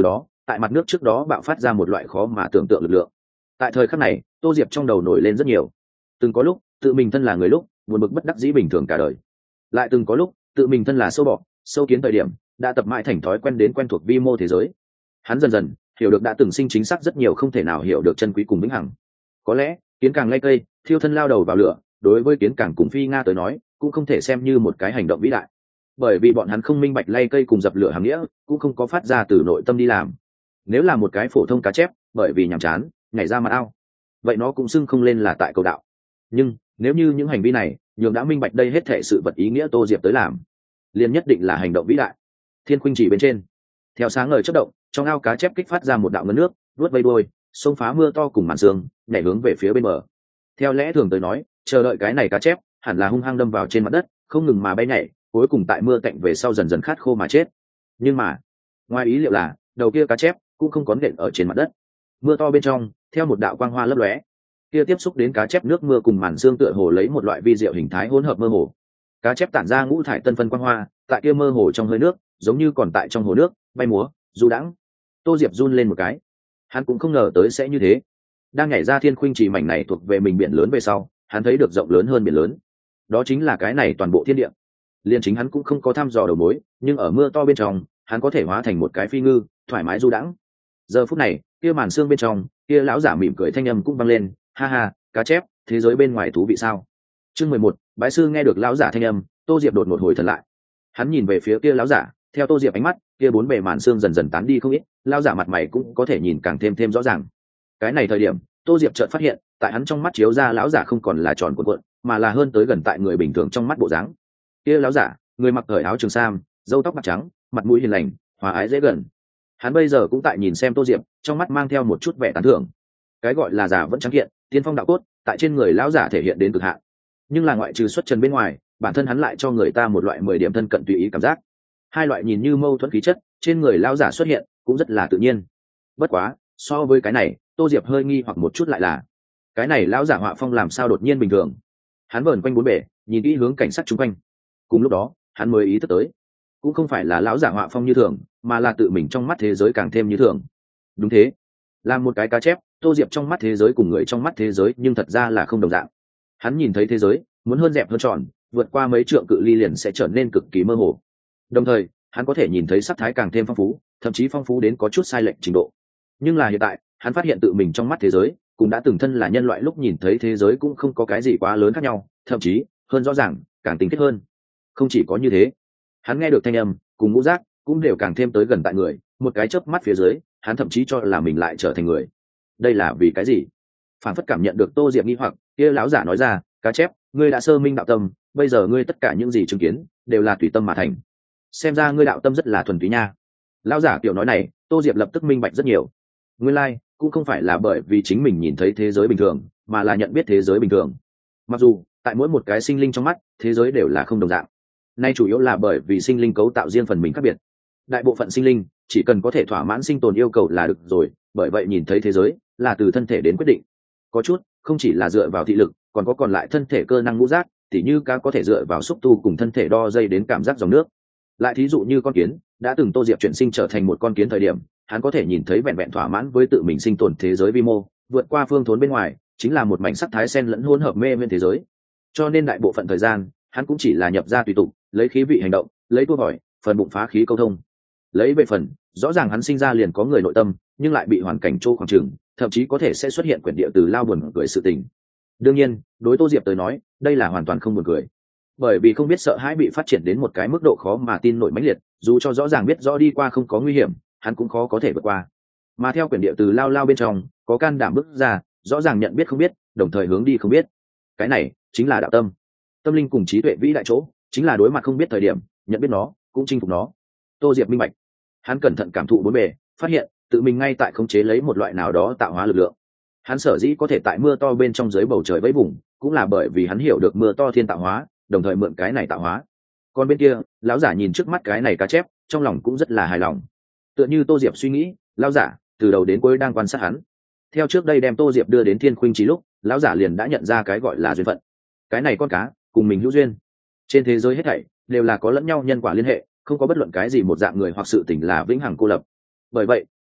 tại mặt nước trước đó bạo phát ra một loại khó mà tưởng tượng lực lượng. Tại thời khắc này, Tô Diệp trong đầu nổi lên rất nhiều. Từng có lúc tự mình thân là người lúc buồn bực bất đắc dĩ bình thường cả đời, lại từng có lúc tự mình thân là sâu bọ sâu kiến thời điểm đã tập mãi thành thói quen đến quen thuộc vi mô thế giới. Hắn dần dần hiểu được đã từng sinh chính xác rất nhiều không thể nào hiểu được chân quý cùng vĩnh hằng. Có lẽ kiến càng lay cây thiêu thân lao đầu vào lửa đối với kiến càng cùng phi nga tới nói cũng không thể xem như một cái hành động vĩ đại, bởi vì bọn hắn không minh bạch lay cây cùng dập lửa hàm nghĩa, cũng không có phát ra từ nội tâm đi làm. Nếu là một cái phổ thông cá chép bởi vì nhàm chán nhảy ra mặt ao, vậy nó cũng xưng không lên là tại cầu đạo. Nhưng nếu như những hành vi này nhường đã minh bạch đây hết thể sự vật ý nghĩa Tô Diệp tới làm, liền nhất định là hành động vĩ đại. Thiên khuynh chỉ bên trên, theo sáng ngời chớp động, trong ao cá chép kích phát ra một đạo ngấn nước, vuốt vây đuôi, xông phá mưa to cùng màn sương, nhảy hướng về phía bên bờ. Theo lẽ thường tới nói, chờ đợi cái này cá chép hẳn là hung hăng đâm vào trên mặt đất, không ngừng mà bay nhảy, cuối cùng tại mưa cạnh về sau dần dần khát khô mà chết. Nhưng mà ngoài ý liệu là đầu kia cá chép cũng không có nện ở trên mặt đất. Mưa to bên trong, theo một đạo quang hoa lấp lóe, kia tiếp xúc đến cá chép nước mưa cùng màn sương tựa hồ lấy một loại vi diệu hình thái hỗn hợp mơ hồ. Cá chép tản ra ngũ thải tân phân quang hoa, tại kia mơ hồ trong hơi nước, giống như còn tại trong hồ nước, bay múa, du đãng. Tô Diệp run lên một cái. Hắn cũng không ngờ tới sẽ như thế. Đang nhảy ra thiên khuynh chỉ mảnh này thuộc về mình biển lớn về sau, hắn thấy được rộng lớn hơn biển lớn. Đó chính là cái này toàn bộ thiên địa. Liên chính hắn cũng không có thăm dò đầu mối, nhưng ở mưa to bên trong, hắn có thể hóa thành một cái phi ngư, thoải mái du đãng. Giờ phút này, kia màn sương bên trong, kia lão giả mỉm cười thanh âm cũng vang lên, ha ha, cá chép, thế giới bên ngoài thú vị sao? Chương mười một, bái sư nghe được lão giả thanh âm, Tô Diệp đột ngột hồi thần lại. Hắn nhìn về phía kia lão giả, theo Tô Diệp ánh mắt, kia bốn bề màn sương dần dần tán đi không ít, lão giả mặt mày cũng có thể nhìn càng thêm thêm rõ ràng. Cái này thời điểm, Tô Diệp chợt phát hiện, tại hắn trong mắt chiếu ra lão giả không còn là tròn cuộn cuộn, mà là hơn tới gần tại người bình thường trong mắt bộ dáng. Kia lão giả, người mặc cởi áo trường sam, râu tóc bạc trắng, mặt mũi hiền lành, hòa ái dễ gần. Hắn bây giờ cũng tại nhìn xem Tô Diệp, trong mắt mang theo một chút vẻ tán thưởng. Cái gọi là giả vẫn trắng kiện, tiên phong đạo cốt, tại trên người lão giả thể hiện đến cực hạn. Nhưng là ngoại trừ xuất trần bên ngoài, bản thân hắn lại cho người ta một loại mười điểm thân cận tùy ý cảm giác. Hai loại nhìn như mâu thuẫn khí chất, trên người lão giả xuất hiện, cũng rất là tự nhiên. Bất quá, so với cái này, Tô Diệp hơi nghi hoặc một chút lại là, cái này lão giả họa phong làm sao đột nhiên bình thường? Hắn vờn quanh bốn bể, nhìn kỹ hướng cảnh sát chung quanh. Cùng lúc đó, hắn mới ý thức tới, cũng không phải là lão giả họa phong như thường, mà là tự mình trong mắt thế giới càng thêm như thường. Đúng thế, làm một cái cá chép, Tô Diệp trong mắt thế giới cùng người trong mắt thế giới nhưng thật ra là không đồng dạng. Hắn nhìn thấy thế giới muốn hơn dẹp hơn tròn, vượt qua mấy trượng cự ly liền sẽ trở nên cực kỳ mơ hồ. Đồng thời, hắn có thể nhìn thấy sắc thái càng thêm phong phú, thậm chí phong phú đến có chút sai lệch trình độ. Nhưng là hiện tại, hắn phát hiện tự mình trong mắt thế giới cũng đã từng thân là nhân loại lúc nhìn thấy thế giới cũng không có cái gì quá lớn khác nhau, thậm chí hơn rõ ràng, càng tinh khiết hơn. Không chỉ có như thế, hắn nghe được thanh âm cùng ngũ giác cũng đều càng thêm tới gần tại người, một cái chớp mắt phía dưới, hắn thậm chí cho là mình lại trở thành người. Đây là vì cái gì? Phản phất cảm nhận được Tô Diệp nghi hoặc, kia lão giả nói ra, cá chép, ngươi đã sơ minh đạo tâm, bây giờ ngươi tất cả những gì chứng kiến đều là tùy tâm mà thành. Xem ra ngươi đạo tâm rất là thuần túy nha. Lão giả kiểu nói này, Tô Diệp lập tức minh bạch rất nhiều. Nguyên lai, like, cũng không phải là bởi vì chính mình nhìn thấy thế giới bình thường, mà là nhận biết thế giới bình thường. Mặc dù tại mỗi một cái sinh linh trong mắt, thế giới đều là không đồng dạng. Nay chủ yếu là bởi vì sinh linh cấu tạo riêng phần mình khác biệt. Đại bộ phận sinh linh chỉ cần có thể thỏa mãn sinh tồn yêu cầu là được rồi, bởi vậy nhìn thấy thế giới là từ thân thể đến quyết định. Có chút không chỉ là dựa vào thị lực, còn có còn lại thân thể cơ năng ngũ giác, tỉ như cá có thể dựa vào xúc tu cùng thân thể đo dây đến cảm giác dòng nước. Lại thí dụ như con kiến, đã từng Tô Diệp chuyển sinh trở thành một con kiến thời điểm, hắn có thể nhìn thấy vẹn vẹn thỏa mãn với tự mình sinh tồn thế giới vi mô, vượt qua phương thốn bên ngoài, chính là một mảnh sắc thái sen lẫn hỗn hợp mê nguyên thế giới. Cho nên đại bộ phận thời gian, hắn cũng chỉ là nhập ra tùy tục, lấy khí vị hành động, lấy tua vòi, phần bụng phá khí câu thông. Lấy về phần, rõ ràng hắn sinh ra liền có người nội tâm, nhưng lại bị hoàn cảnh trô khoảng trường, thậm chí có thể sẽ xuất hiện quyển địa từ lao buồn cười sự tình. Đương nhiên, đối Tô Diệp tới nói, đây là hoàn toàn không buồn cười. Bởi vì không biết sợ hãi bị phát triển đến một cái mức độ khó mà tin nổi mãnh liệt, dù cho rõ ràng biết rõ đi qua không có nguy hiểm, hắn cũng khó có thể vượt qua. Mà theo quyển địa từ lao lao bên trong, có can đảm bước ra, rõ ràng nhận biết không biết, đồng thời hướng đi không biết. Cái này chính là đạo tâm. Tâm linh cùng trí tuệ vĩ đại chỗ, chính là đối mặt không biết thời điểm, nhận biết nó, cũng chinh phục nó. Tô Diệp minh bạch. Hắn cẩn thận cảm thụ bốn bề, phát hiện tự mình ngay tại khống chế lấy một loại nào đó tạo hóa lực lượng. Hắn sở dĩ có thể tại mưa to bên trong dưới bầu trời vẫy vùng, cũng là bởi vì hắn hiểu được mưa to thiên tạo hóa, đồng thời mượn cái này tạo hóa. Còn bên kia, lão giả nhìn trước mắt cái này cá chép, trong lòng cũng rất là hài lòng. Tựa như Tô Diệp suy nghĩ, lão giả từ đầu đến cuối đang quan sát hắn. Theo trước đây đem Tô Diệp đưa đến Thiên Khuynh Chí lúc, lão giả liền đã nhận ra cái gọi là duyên phận. Cái này con cá cùng mình hữu duyên. Trên thế giới hết thảy đều là có lẫn nhau nhân quả liên hệ, không có bất luận cái gì một dạng người hoặc sự tình là vĩnh hằng cô lập. Bởi vậy,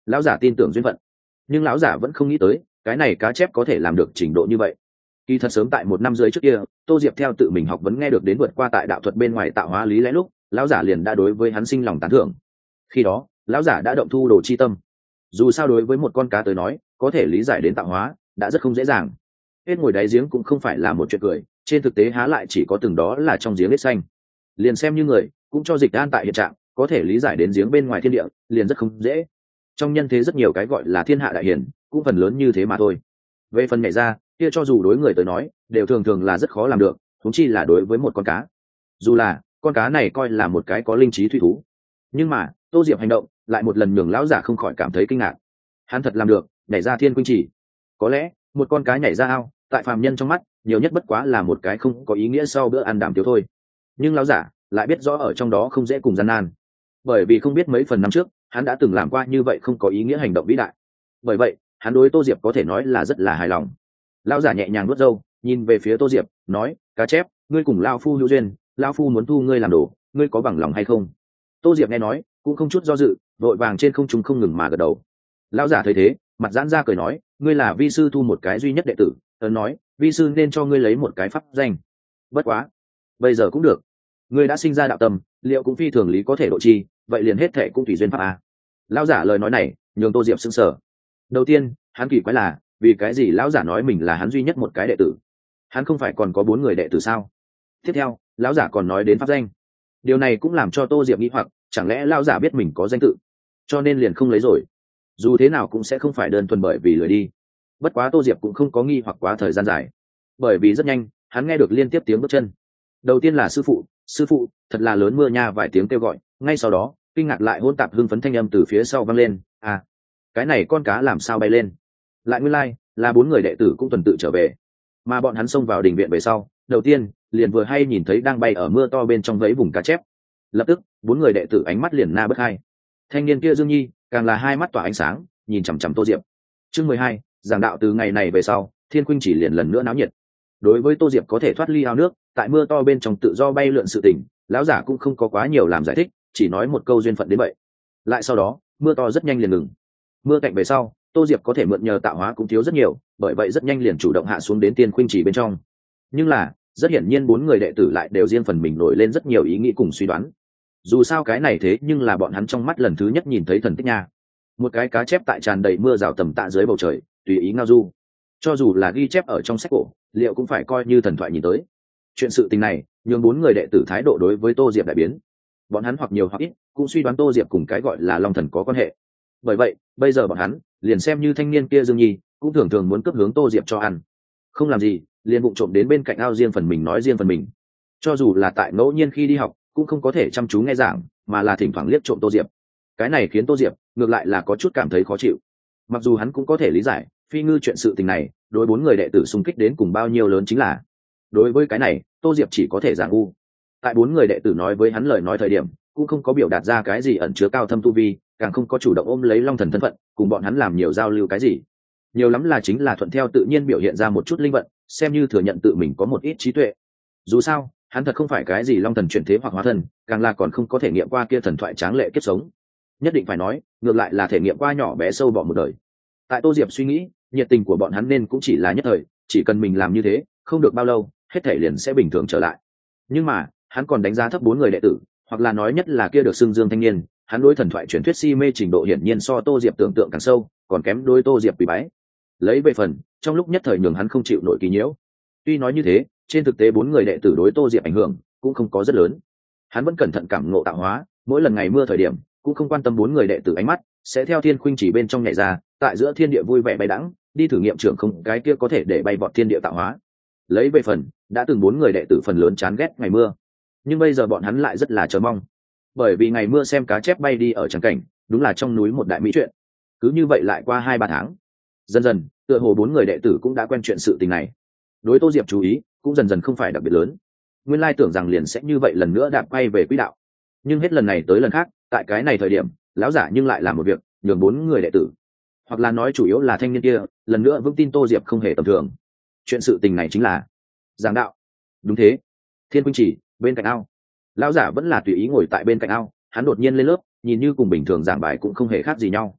lão giả tin tưởng duyên phận, nhưng lão giả vẫn không nghĩ tới cái này cá chép có thể làm được trình độ như vậy. Kỳ thật sớm tại một năm dưới trước kia, Tô Diệp theo tự mình học vấn nghe được đến vượt qua tại đạo thuật bên ngoài tạo hóa lý lẽ lúc, lão giả liền đã đối với hắn sinh lòng tán thưởng. Khi đó lão giả đã động thu đồ chi tâm. Dù sao đối với một con cá tới nói, có thể lý giải đến tạo hóa đã rất không dễ dàng. Hết ngồi đáy giếng cũng không phải là một chuyện cười, trên thực tế há lại chỉ có từng đó là trong giếng hết xanh. Liền xem như người cũng cho dịch an tại hiện trạng, có thể lý giải đến giếng bên ngoài thiên địa liền rất không dễ. Trong nhân thế rất nhiều cái gọi là thiên hạ đại hiển, cũng phần lớn như thế mà thôi. Về phần nhảy ra, kia cho dù đối người tới nói đều thường thường là rất khó làm được, thúng chi là đối với một con cá. Dù là con cá này coi là một cái có linh trí thủy thú, nhưng mà Tô Diệp hành động lại một lần nhường lão giả không khỏi cảm thấy kinh ngạc. Hắn thật làm được nhảy ra thiên quynh chỉ. Có lẽ một con cá nhảy ra ao, tại phàm nhân trong mắt nhiều nhất bất quá là một cái không có ý nghĩa sau bữa ăn đảm tiếu thôi, nhưng lão giả lại biết rõ ở trong đó không dễ cùng gian nan, bởi vì không biết mấy phần năm trước hắn đã từng làm qua như vậy không có ý nghĩa hành động vĩ đại. Bởi vậy hắn đối Tô Diệp có thể nói là rất là hài lòng. Lão giả nhẹ nhàng vuốt râu, nhìn về phía Tô Diệp nói, cá chép, ngươi cùng lao phu hữu duyên, lao phu muốn thu ngươi làm đồ, ngươi có bằng lòng hay không? Tô Diệp nghe nói cũng không chút do dự, vội vàng trên không trung không ngừng mà gật đầu. Lão giả thấy thế mặt giãn ra cười nói, ngươi là vi sư thu một cái duy nhất đệ tử, ấn nói vi sư nên cho ngươi lấy một cái pháp danh. Bất quá bây giờ cũng được, ngươi đã sinh ra đạo tâm, liệu cũng phi thường lý có thể độ chi, vậy liền hết thệ cũng tùy duyên pháp a. Lão giả lời nói này nhường Tô Diệp sững sờ. Đầu tiên hắn kỳ quái là vì cái gì lão giả nói mình là hắn duy nhất một cái đệ tử, hắn không phải còn có bốn người đệ tử sao? Tiếp theo lão giả còn nói đến pháp danh, điều này cũng làm cho Tô Diệp nghĩ hoặc, chẳng lẽ lão giả biết mình có danh tự cho nên liền không lấy rồi? Dù thế nào cũng sẽ không phải đơn thuần bởi vì lười đi. Bất quá Tô Diệp cũng không có nghi hoặc quá thời gian dài, bởi vì rất nhanh hắn nghe được liên tiếp tiếng bước chân. Đầu tiên là sư phụ, sư phụ, thật là lớn mưa nha, vài tiếng kêu gọi, ngay sau đó kinh ngạc lại hỗn tạp hưng phấn thanh âm từ phía sau vang lên, à cái này con cá làm sao bay lên? Lại nguyên lai like, là bốn người đệ tử cũng tuần tự trở về, mà bọn hắn xông vào đình viện về sau, đầu tiên liền vừa hay nhìn thấy đang bay ở mưa to bên trong vẫy vùng cá chép. Lập tức bốn người đệ tử ánh mắt liền na bất hai. Thanh niên kia Dương Nhi càng là hai mắt tỏa ánh sáng, nhìn chằm chằm Tô Diệp. Chương mười hai, giảng đạo từ ngày này về sau, Thiên Khuynh chỉ liền lần nữa náo nhiệt. Đối với Tô Diệp có thể thoát ly ao nước, tại mưa to bên trong tự do bay lượn sự tình, lão giả cũng không có quá nhiều làm giải thích, chỉ nói một câu duyên phận đến vậy. Lại sau đó mưa to rất nhanh liền ngừng. Mưa cạnh về sau, Tô Diệp có thể mượn nhờ tạo hóa cũng thiếu rất nhiều, bởi vậy rất nhanh liền chủ động hạ xuống đến Tiên Khuynh chỉ bên trong. Nhưng là rất hiển nhiên bốn người đệ tử lại đều riêng phần mình nổi lên rất nhiều ý nghĩ cùng suy đoán. Dù sao cái này thế nhưng là bọn hắn trong mắt lần thứ nhất nhìn thấy thần tích nha. Một cái cá chép tại tràn đầy mưa rào tầm tạ dưới bầu trời tùy ý ngao du, cho dù là ghi chép ở trong sách cổ, liệu cũng phải coi như thần thoại nhìn tới. Chuyện sự tình này nhường bốn người đệ tử thái độ đối với Tô Diệp đại biến. Bọn hắn hoặc nhiều hoặc ít cũng suy đoán Tô Diệp cùng cái gọi là Long Thần có quan hệ. Bởi vậy bây giờ bọn hắn liền xem như thanh niên kia Dương Nhi cũng thường thường muốn cướp hướng Tô Diệp cho ăn, không làm gì liền vụng trộm đến bên cạnh ao riêng phần mình nói riêng phần mình. Cho dù là tại ngẫu nhiên khi đi học cũng không có thể chăm chú nghe giảng, mà là thỉnh thoảng liếc trộm Tô Diệp. Cái này khiến Tô Diệp ngược lại là có chút cảm thấy khó chịu. Mặc dù hắn cũng có thể lý giải phi ngư chuyện sự tình này đối bốn người đệ tử xung kích đến cùng bao nhiêu lớn, chính là đối với cái này Tô Diệp chỉ có thể giảng u. Tại bốn người đệ tử nói với hắn lời nói thời điểm cũng không có biểu đạt ra cái gì ẩn chứa cao thâm tu vi, càng không có chủ động ôm lấy Long Thần thân phận cùng bọn hắn làm nhiều giao lưu cái gì. Nhiều lắm là chính là thuận theo tự nhiên biểu hiện ra một chút linh vận, xem như thừa nhận tự mình có một ít trí tuệ. Dù sao hắn thật không phải cái gì Long Thần chuyển thế hoặc hóa thân, càng là còn không có thể nghiệm qua kia thần thoại tráng lệ kiếp sống. Nhất định phải nói ngược lại là thể nghiệm qua nhỏ bé sâu bỏ một đời. Tại Tô Diệp suy nghĩ, nhiệt tình của bọn hắn nên cũng chỉ là nhất thời, chỉ cần mình làm như thế không được bao lâu hết thể liền sẽ bình thường trở lại. Nhưng mà hắn còn đánh giá thấp bốn người đệ tử, hoặc là nói nhất là kia được xưng Dương thanh niên. Hắn đối thần thoại truyền thuyết si mê trình độ hiển nhiên so Tô Diệp tưởng tượng càng sâu, còn kém đối Tô Diệp quỳ bái. Lấy về phần trong lúc nhất thời nhường hắn không chịu nổi kỳ nhiễu. Tuy nói như thế, trên thực tế bốn người đệ tử đối Tô Diệp ảnh hưởng cũng không có rất lớn. Hắn vẫn cẩn thận cảm ngộ tạo hóa, mỗi lần ngày mưa thời điểm cũng không quan tâm bốn người đệ tử ánh mắt, sẽ theo Thiên Khuynh chỉ bên trong nhảy ra, tại giữa thiên địa vui vẻ bay đãng, đi thử nghiệm trưởng không cái kia có thể để bay vọt thiên địa tạo hóa. Lấy về phần đã từng bốn người đệ tử phần lớn chán ghét ngày mưa, nhưng bây giờ bọn hắn lại rất là chờ mong, bởi vì ngày mưa xem cá chép bay đi ở trắng cảnh đúng là trong núi một đại mỹ chuyện. Cứ như vậy lại qua hai ba tháng, dần dần tựa hồ bốn người đệ tử cũng đã quen chuyện sự tình này, đối Tô Diệp chú ý cũng dần dần không phải đặc biệt lớn. Nguyên lai tưởng rằng liền sẽ như vậy lần nữa đạp quay về quỹ đạo, nhưng hết lần này tới lần khác, tại cái này thời điểm lão giả nhưng lại làm một việc nhường bốn người đệ tử, hoặc là nói chủ yếu là thanh niên kia, lần nữa vững tin Tô Diệp không hề tầm thường. Chuyện sự tình này chính là giảng đạo. Đúng thế, Thiên Khuynh chỉ bên cạnh ao, lão giả vẫn là tùy ý ngồi tại bên cạnh ao. Hắn đột nhiên lên lớp, nhìn như cùng bình thường giảng bài cũng không hề khác gì nhau.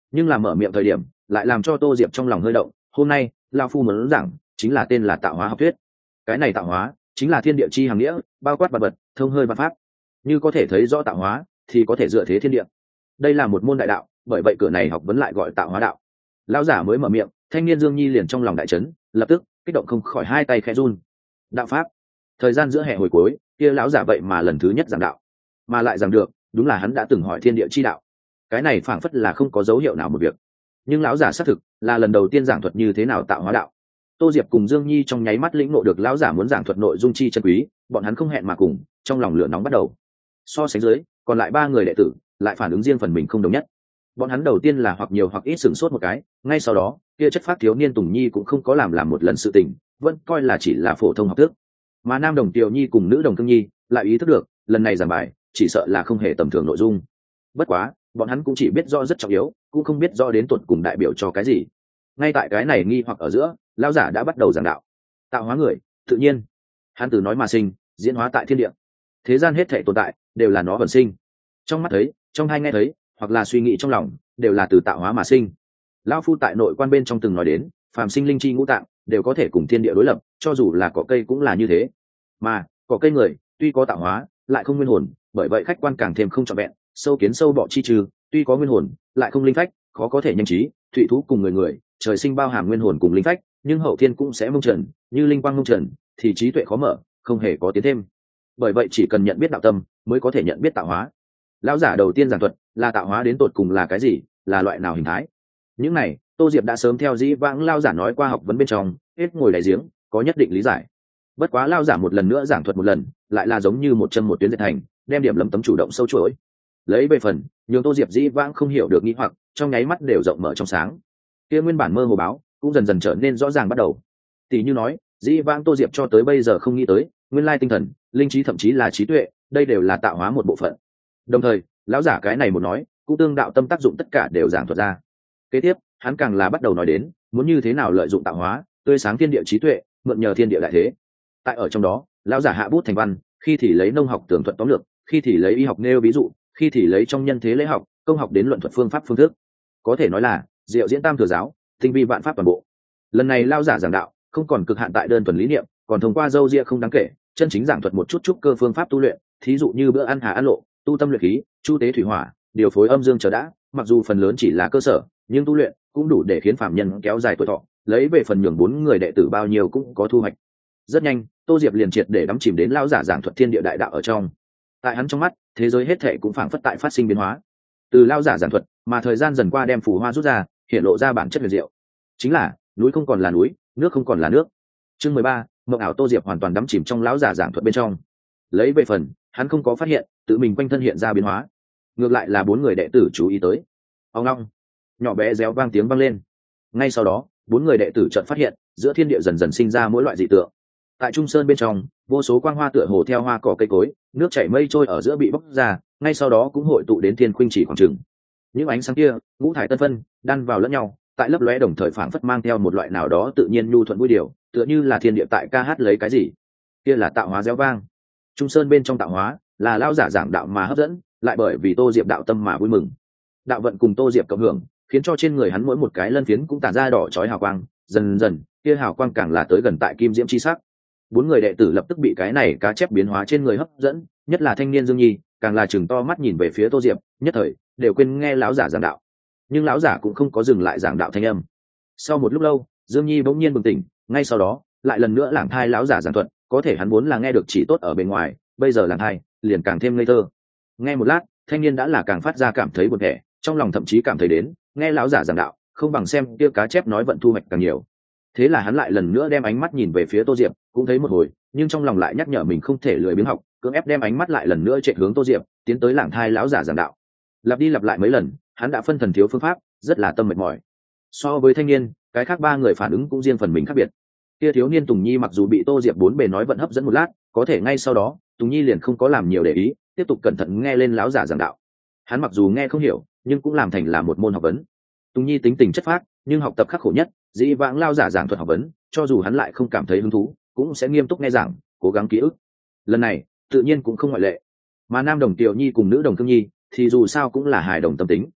nhưng làm mở miệng thời điểm lại làm cho Tô Diệp trong lòng hơi động. Hôm nay lao phu muốn giảng chính là tên là tạo hóa học thuyết. Cái này tạo hóa chính là thiên địa chi hàng nghĩa, bao quát vật vật, thông hơi văn pháp. Như có thể thấy rõ tạo hóa thì có thể dựa thế thiên địa. Đây là một môn đại đạo, bởi vậy cửa này học vấn lại gọi tạo hóa đạo. Lão giả mới mở miệng, thanh niên Dương Nhi liền trong lòng đại chấn, lập tức kích động không khỏi hai tay khẽ run. Đạo pháp. Thời gian giữa hè hồi cuối, kia lão giả vậy mà lần thứ nhất giảng đạo, mà lại giảng được đúng là hắn đã từng hỏi thiên địa chi đạo. Cái này phảng phất là không có dấu hiệu nào một việc, nhưng lão giả xác thực là lần đầu tiên giảng thuật như thế nào tạo hóa đạo. Tô Diệp cùng Dương Nhi trong nháy mắt lĩnh ngộ được lão giả muốn giảng thuật nội dung chi chân quý, bọn hắn không hẹn mà cùng, trong lòng lửa nóng bắt đầu. So sánh dưới, còn lại ba người đệ tử lại phản ứng riêng phần mình không đồng nhất. Bọn hắn đầu tiên là hoặc nhiều hoặc ít sửng sốt một cái, ngay sau đó kia chất phác thiếu niên Tùng Nhi cũng không có làm làm một lần sự tình, vẫn coi là chỉ là phổ thông học thức. Mà nam đồng Tiểu Nhi cùng nữ đồng Cương Nhi lại ý thức được lần này giảng bài chỉ sợ là không hề tầm thường nội dung. Bất quá bọn hắn cũng chỉ biết rõ rất trọng yếu, cũng không biết rõ đến tuột cùng đại biểu cho cái gì. Ngay tại cái này nghi hoặc ở giữa, lão giả đã bắt đầu giảng đạo. Tạo hóa người tự nhiên, hắn từ nói mà sinh, diễn hóa tại thiên địa, thế gian hết thảy tồn tại đều là nó bẩm sinh. Trong mắt thấy, trong hai nghe thấy, hoặc là suy nghĩ trong lòng, đều là từ tạo hóa mà sinh. Lão phu tại nội quan bên trong từng nói đến, phàm sinh linh chi ngũ tạng đều có thể cùng thiên địa đối lập, cho dù là cỏ cây cũng là như thế. Mà cỏ cây người tuy có tạo hóa, lại không nguyên hồn, bởi vậy khách quan càng thêm không trọn vẹn. Sâu kiến sâu bọ chi trừ, tuy có nguyên hồn, lại không linh phách, khó có thể nhanh trí. Thủy thú cùng người người, trời sinh bao hàm nguyên hồn cùng linh phách, nhưng hậu thiên cũng sẽ mông trần, như linh quang mông trần, thì trí tuệ khó mở, không hề có tiến thêm. Bởi vậy chỉ cần nhận biết đạo tâm, mới có thể nhận biết tạo hóa. Lão giả đầu tiên giảng thuật là tạo hóa đến tột cùng là cái gì, là loại nào hình thái. Những này Tô Diệp đã sớm theo dĩ vãng lão giả nói qua học vấn bên trong, hết ngồi đáy giếng, có nhất định lý giải. Bất quá lão giả một lần nữa giảng thuật một lần, lại là giống như một chân một tuyến dệt thành, đem điểm lấm tấm chủ động sâu chuỗi. Lấy về phần nhường Tô Diệp dĩ vãng không hiểu được nghi hoặc, trong nháy mắt đều rộng mở trong sáng. Kia nguyên bản mơ hồ báo cũng dần dần trở nên rõ ràng bắt đầu. Tỷ như nói, dĩ vãng Tô Diệp cho tới bây giờ không nghĩ tới, nguyên lai tinh thần, linh trí thậm chí là trí tuệ, đây đều là tạo hóa một bộ phận. Đồng thời lão giả cái này một nói, cũng tương đạo tâm tác dụng tất cả đều giảng thuật ra. Kế tiếp hắn càng là bắt đầu nói đến muốn như thế nào lợi dụng tạo hóa tươi sáng thiên địa trí tuệ, mượn nhờ thiên địa đại thế. Tại ở trong đó, lão giả hạ bút thành văn, khi thì lấy nông học tường thuật tóm lược, khi thì lấy y học nêu ví dụ, khi thì lấy trong nhân thế lễ học, công học đến luận thuật phương pháp phương thức. Có thể nói là diệu diễn tam thừa giáo, tinh vi vạn pháp toàn bộ. Lần này lão giả giảng đạo không còn cực hạn tại đơn thuần lý niệm, còn thông qua dâu ria không đáng kể, chân chính giảng thuật một chút chút cơ phương pháp tu luyện, thí dụ như bữa ăn hà ăn lộ, tu tâm luyện khí, chu tế thủy hỏa, điều phối âm dương chờ đã, mặc dù phần lớn chỉ là cơ sở, nhưng tu luyện cũng đủ để khiến phạm nhân kéo dài tuổi thọ, lấy về phần nhường bốn người đệ tử bao nhiêu cũng có thu hoạch. Rất nhanh, Tô Diệp liền triệt để đắm chìm đến lão giả giảng thuật thiên địa đại đạo ở trong. Tại hắn trong mắt, thế giới hết thảy cũng phảng phất tại phát sinh biến hóa. Từ lão giả giảng thuật, mà thời gian dần qua đem phù hoa rút ra, hiện lộ ra bản chất huyền diệu. Chính là, núi không còn là núi, nước không còn là nước. Chương mười ba, mộng ảo. Tô Diệp hoàn toàn đắm chìm trong lão giả giảng thuật bên trong. Lấy về phần, hắn không có phát hiện tự mình quanh thân hiện ra biến hóa, ngược lại là bốn người đệ tử chú ý tới. Ông long, nhỏ bé réo vang tiếng vang lên. Ngay sau đó, bốn người đệ tử chợt phát hiện giữa thiên địa dần dần sinh ra mỗi loại dị tượng. Tại trung sơn bên trong, vô số quang hoa tựa hồ theo hoa cỏ cây cối, nước chảy mây trôi ở giữa bị bốc ra, ngay sau đó cũng hội tụ đến thiên khuynh chỉ khoảng trường. Những ánh sáng kia ngũ thải tân phân đan vào lẫn nhau, tại lấp lóe đồng thời phảng phất mang theo một loại nào đó tự nhiên nhu thuận vui điều, tựa như là thiên địa tại ca hát lấy cái gì. Kia là tạo hóa réo vang. Trung sơn bên trong tạo hóa là lão giả giảng đạo mà hấp dẫn, lại bởi vì Tô Diệp đạo tâm mà vui mừng. Đạo vận cùng Tô Diệp cộng hưởng, khiến cho trên người hắn mỗi một cái lân phiến cũng tản ra đỏ chói hào quang, dần dần kia hào quang càng là tới gần tại kim diễm chi sắc. Bốn người đệ tử lập tức bị cái này cá chép biến hóa trên người hấp dẫn, nhất là thanh niên Dương Nhi, càng là chừng to mắt nhìn về phía Tô Diệp, nhất thời đều quên nghe lão giả giảng đạo. Nhưng lão giả cũng không có dừng lại giảng đạo thanh âm. Sau một lúc lâu, Dương Nhi bỗng nhiên bừng tỉnh, ngay sau đó lại lần nữa lảng thai lão giả giảng thuật, có thể hắn muốn là nghe được chỉ tốt ở bên ngoài, bây giờ lảng thai liền càng thêm ngây thơ. Nghe một lát, thanh niên đã là càng phát ra cảm thấy buồn bã, trong lòng thậm chí cảm thấy đến nghe lão giả giảng đạo không bằng xem kia cá chép nói vận thu hoạch càng nhiều. Thế là hắn lại lần nữa đem ánh mắt nhìn về phía Tô Diệp, cũng thấy một hồi, nhưng trong lòng lại nhắc nhở mình không thể lười biếng học, cưỡng ép đem ánh mắt lại lần nữa chạy hướng Tô Diệp, tiến tới lảng thai lão giả giảng đạo. Lặp đi lặp lại mấy lần, hắn đã phân thần thiếu phương pháp, rất là tâm mệt mỏi. So với thanh niên, cái khác ba người phản ứng cũng riêng phần mình khác biệt. Kia thiếu niên Tùng Nhi mặc dù bị Tô Diệp bốn bề nói vận hấp dẫn một lát, có thể ngay sau đó, Tùng Nhi liền không có làm nhiều để ý, tiếp tục cẩn thận nghe lên lão giả giảng đạo. Hắn mặc dù nghe không hiểu, nhưng cũng làm thành là một môn học vấn. Tùng Nhi tính tình chất phác, nhưng học tập khắc khổ nhất, dĩ vãng lao giả giảng thuật học vấn, cho dù hắn lại không cảm thấy hứng thú, cũng sẽ nghiêm túc nghe giảng, cố gắng ký ức. Lần này, tự nhiên cũng không ngoại lệ. Mà nam đồng Tiểu Nhi cùng nữ đồng Cương Nhi, thì dù sao cũng là hài đồng tâm tính.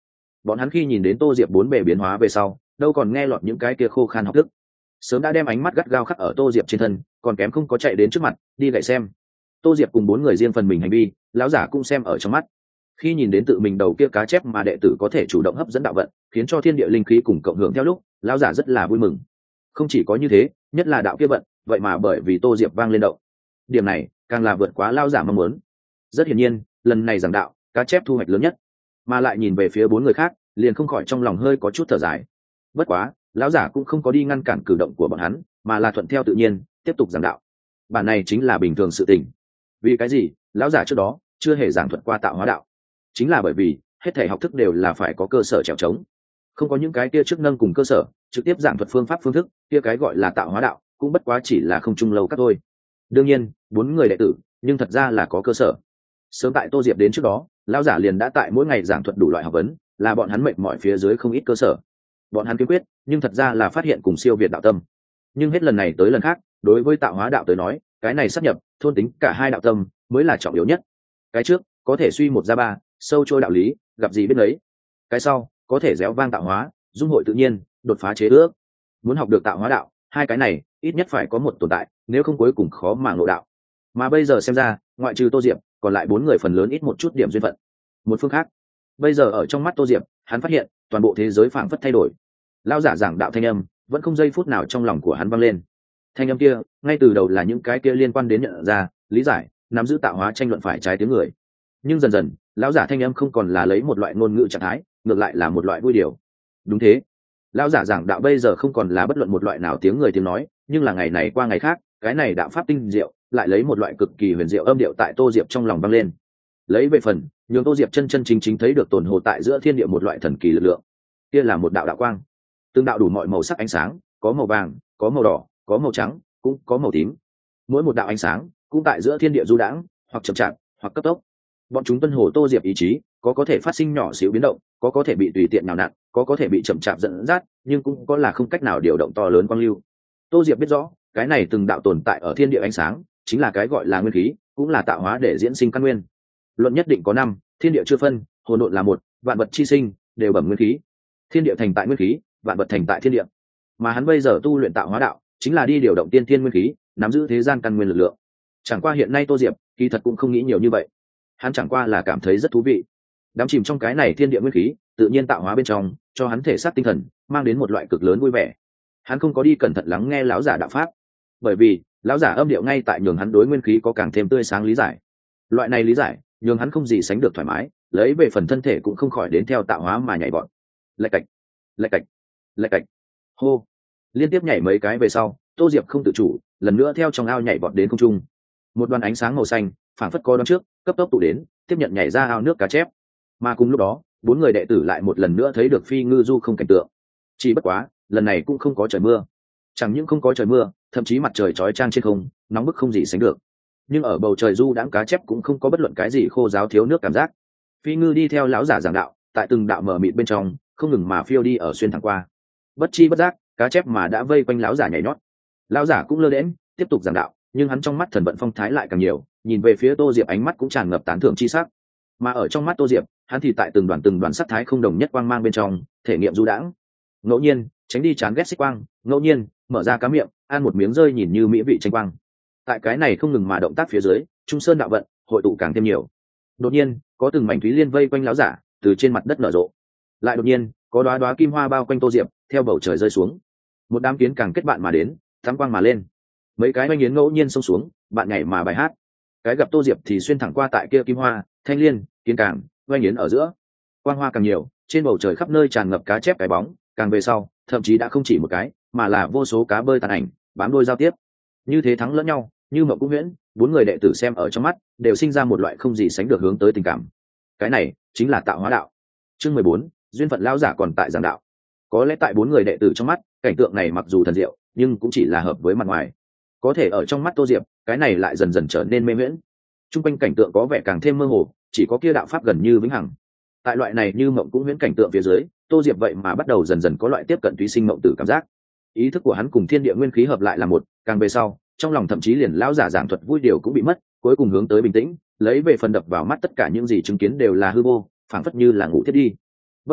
bọn hắn khi nhìn đến Tô Diệp bốn bề biến hóa về sau, đâu còn nghe lọt những cái kia khô khan học thức, sớm đã đem ánh mắt gắt gao khắc ở Tô Diệp trên thân, còn kém không có chạy đến trước mặt đi gậy xem. Tô Diệp cùng bốn người riêng phần mình hành vi, lão giả cũng xem ở trong mắt. Khi nhìn đến tự mình đầu kia cá chép mà đệ tử có thể chủ động hấp dẫn đạo vận, khiến cho thiên địa linh khí cùng cộng hưởng theo lúc, lão giả rất là vui mừng. Không chỉ có như thế, nhất là đạo kia vận, vậy mà bởi vì Tô Diệp vang lên động, điểm này càng là vượt quá lão giả mong muốn. Rất hiển nhiên, lần này giảng đạo, cá chép thu hoạch lớn nhất, mà lại nhìn về phía bốn người khác, liền không khỏi trong lòng hơi có chút thở dài. Bất quá, lão giả cũng không có đi ngăn cản cử động của bọn hắn, mà là thuận theo tự nhiên tiếp tục giảng đạo. Bản này chính là bình thường sự tình. Vì cái gì lão giả trước đó chưa hề giảng thuật qua tạo hóa đạo? Chính là bởi vì hết thể học thức đều là phải có cơ sở trèo trống, không có những cái kia trước nâng cùng cơ sở trực tiếp giảng thuật phương pháp phương thức kia, cái gọi là tạo hóa đạo cũng bất quá chỉ là không trung lâu các thôi. Đương nhiên bốn người đệ tử nhưng thật ra là có cơ sở. Sớm tại Tô Diệp đến trước đó, lão giả liền đã tại mỗi ngày giảng thuật đủ loại học vấn, là bọn hắn mệt mỏi phía dưới không ít cơ sở. Bọn hắn kiếm quyết nhưng thật ra là phát hiện cùng siêu việt đạo tâm, nhưng hết lần này tới lần khác, đối với tạo hóa đạo tới nói, cái này sắp nhập thôn tính cả hai đạo tâm mới là trọng yếu nhất. Cái trước có thể suy một ra ba, sâu trôi đạo lý, gặp gì biết lấy. Cái sau có thể réo vang tạo hóa, dung hội tự nhiên, đột phá chế ước. Muốn học được tạo hóa đạo, hai cái này ít nhất phải có một tồn tại, nếu không cuối cùng khó mà ngộ đạo. Mà bây giờ xem ra, ngoại trừ Tô Diệp, còn lại bốn người phần lớn ít một chút điểm duyên phận. Một phương khác, bây giờ ở trong mắt Tô Diệp, hắn phát hiện toàn bộ thế giới phảng phất thay đổi. Lão giả giảng đạo thanh âm vẫn không giây phút nào trong lòng của hắn vang lên. Thanh âm kia ngay từ đầu là những cái kia liên quan đến nhận ra, lý giải, nắm giữ tạo hóa tranh luận phải trái tiếng người, nhưng dần dần lão giả thanh âm không còn là lấy một loại ngôn ngữ trạng thái, ngược lại là một loại vui điều. Đúng thế, lão giả giảng đạo bây giờ không còn là bất luận một loại nào tiếng người tiếng nói, nhưng là ngày này qua ngày khác, cái này đạo pháp tinh diệu lại lấy một loại cực kỳ huyền diệu âm điệu tại Tô Diệp trong lòng vang lên. Lấy về phần nhường Tô Diệp chân chân chính chính thấy được tồn hồ tại giữa thiên địa một loại thần kỳ lực lượng, kia là một đạo đạo quang, tương đạo đủ mọi màu sắc ánh sáng, có màu vàng, có màu đỏ, có màu trắng, cũng có màu tím. Mỗi một đạo ánh sáng cũng tại giữa thiên địa du đãng, hoặc chậm chạp, hoặc cấp tốc. Bọn chúng tuân hồ Tô Diệp ý chí, có có thể phát sinh nhỏ xíu biến động, có có thể bị tùy tiện nào nặn, có có thể bị chậm chạp dẫn dắt, nhưng cũng có là không cách nào điều động to lớn quang lưu. Tô Diệp biết rõ, cái này từng đạo tồn tại ở thiên địa ánh sáng, chính là cái gọi là nguyên khí, cũng là tạo hóa để diễn sinh căn nguyên. Luận nhất định có năm, thiên địa chưa phân, hỗn độn là một, vạn vật chi sinh đều bẩm nguyên khí. Thiên địa thành tại nguyên khí, vạn vật thành tại thiên địa. Mà hắn bây giờ tu luyện tạo hóa đạo, chính là đi điều động tiên thiên nguyên khí, nắm giữ thế gian căn nguyên lực lượng. Chẳng qua hiện nay Tô Diệp kỳ thật cũng không nghĩ nhiều như vậy, hắn chẳng qua là cảm thấy rất thú vị, đắm chìm trong cái này thiên địa nguyên khí tự nhiên tạo hóa bên trong, cho hắn thể xác tinh thần mang đến một loại cực lớn vui vẻ. Hắn không có đi cẩn thận lắng nghe lão giả đạo pháp, bởi vì lão giả âm điệu ngay tại nhường hắn đối nguyên khí có càng thêm tươi sáng lý giải. Loại này lý giải nhường hắn không gì sánh được thoải mái, lấy về phần thân thể cũng không khỏi đến theo tạo hóa mà nhảy vọt. Lạch cạch, lạch cạch, lạch cạch, hô, liên tiếp nhảy mấy cái về sau, Tô Diệp không tự chủ lần nữa theo trong ao nhảy vọt đến không trung. Một đoàn ánh sáng màu xanh phảng phất có đón trước cấp tốc tụ đến, tiếp nhận nhảy ra ao nước cá chép. Mà cùng lúc đó, bốn người đệ tử lại một lần nữa thấy được phi ngư du không cảnh tượng. Chỉ bất quá lần này cũng không có trời mưa, chẳng những không có trời mưa, thậm chí mặt trời chói chang trên không nóng bức không gì sánh được, nhưng ở bầu trời du đãng cá chép cũng không có bất luận cái gì khô ráo thiếu nước cảm giác. Phi ngư đi theo lão giả giảng đạo, tại từng đạo mở mịt bên trong không ngừng mà phiêu đi ở xuyên thẳng qua. Bất chi bất giác, cá chép mà đã vây quanh lão giả nhảy nhót. Lão giả cũng lơ đễnh tiếp tục giảng đạo, nhưng hắn trong mắt thần vận phong thái lại càng nhiều, nhìn về phía Tô Diệp ánh mắt cũng tràn ngập tán thưởng chi sắc. Mà ở trong mắt Tô Diệp, hắn thì tại từng đoàn từng đoàn sắc thái không đồng nhất quang mang bên trong thể nghiệm du đãng. Ngẫu nhiên tránh đi chán ghét xích quang, ngẫu nhiên mở ra cá miệng ăn một miếng rơi nhìn như mỹ vị tranh quang. Tại cái này không ngừng mà động tác phía dưới, trung sơn đạo vận hội tụ càng thêm nhiều. Đột nhiên có từng mảnh thúy liên vây quanh lão giả từ trên mặt đất nở rộ, lại đột nhiên có đóa đóa kim hoa bao quanh Tô Diệp theo bầu trời rơi xuống. Một đám kiến càng kết bạn mà đến, thắm quang mà lên. Mấy cái oanh yến ngẫu nhiên xông xuống, bạn nhảy mà bài hát. Cái gặp Tô Diệp thì xuyên thẳng qua tại kia kim hoa, thanh liên, kiến càng, oanh yến ở giữa. Quang hoa càng nhiều, trên bầu trời khắp nơi tràn ngập cá chép cái bóng, càng về sau thậm chí đã không chỉ một cái, mà là vô số cá bơi tàn ảnh bám đuôi giao tiếp, như thế thắng lẫn nhau, như mộng cũng huyễn. Bốn người đệ tử xem ở trong mắt đều sinh ra một loại không gì sánh được hướng tới tình cảm. Cái này chính là tạo hóa đạo. Chương mười bốn, duyên phận lão giả còn tại giảng đạo. Có lẽ tại bốn người đệ tử trong mắt, cảnh tượng này mặc dù thần diệu, nhưng cũng chỉ là hợp với mặt ngoài. Có thể ở trong mắt Tô Diệp, cái này lại dần dần trở nên mê miễn. Trung quanh cảnh tượng có vẻ càng thêm mơ hồ, chỉ có kia đạo pháp gần như vĩnh hằng. Tại loại này như mộng cũng huyễn cảnh tượng phía dưới, Tô Diệp vậy mà bắt đầu dần dần có loại tiếp cận túy sinh mộng tử cảm giác. Ý thức của hắn cùng thiên địa nguyên khí hợp lại là một, càng về sau, trong lòng thậm chí liền lão giả giảng thuật vui điều cũng bị mất, cuối cùng hướng tới bình tĩnh, lấy về phần đập vào mắt tất cả những gì chứng kiến đều là hư vô, phảng phất như là ngủ thiết đi. Bất quá,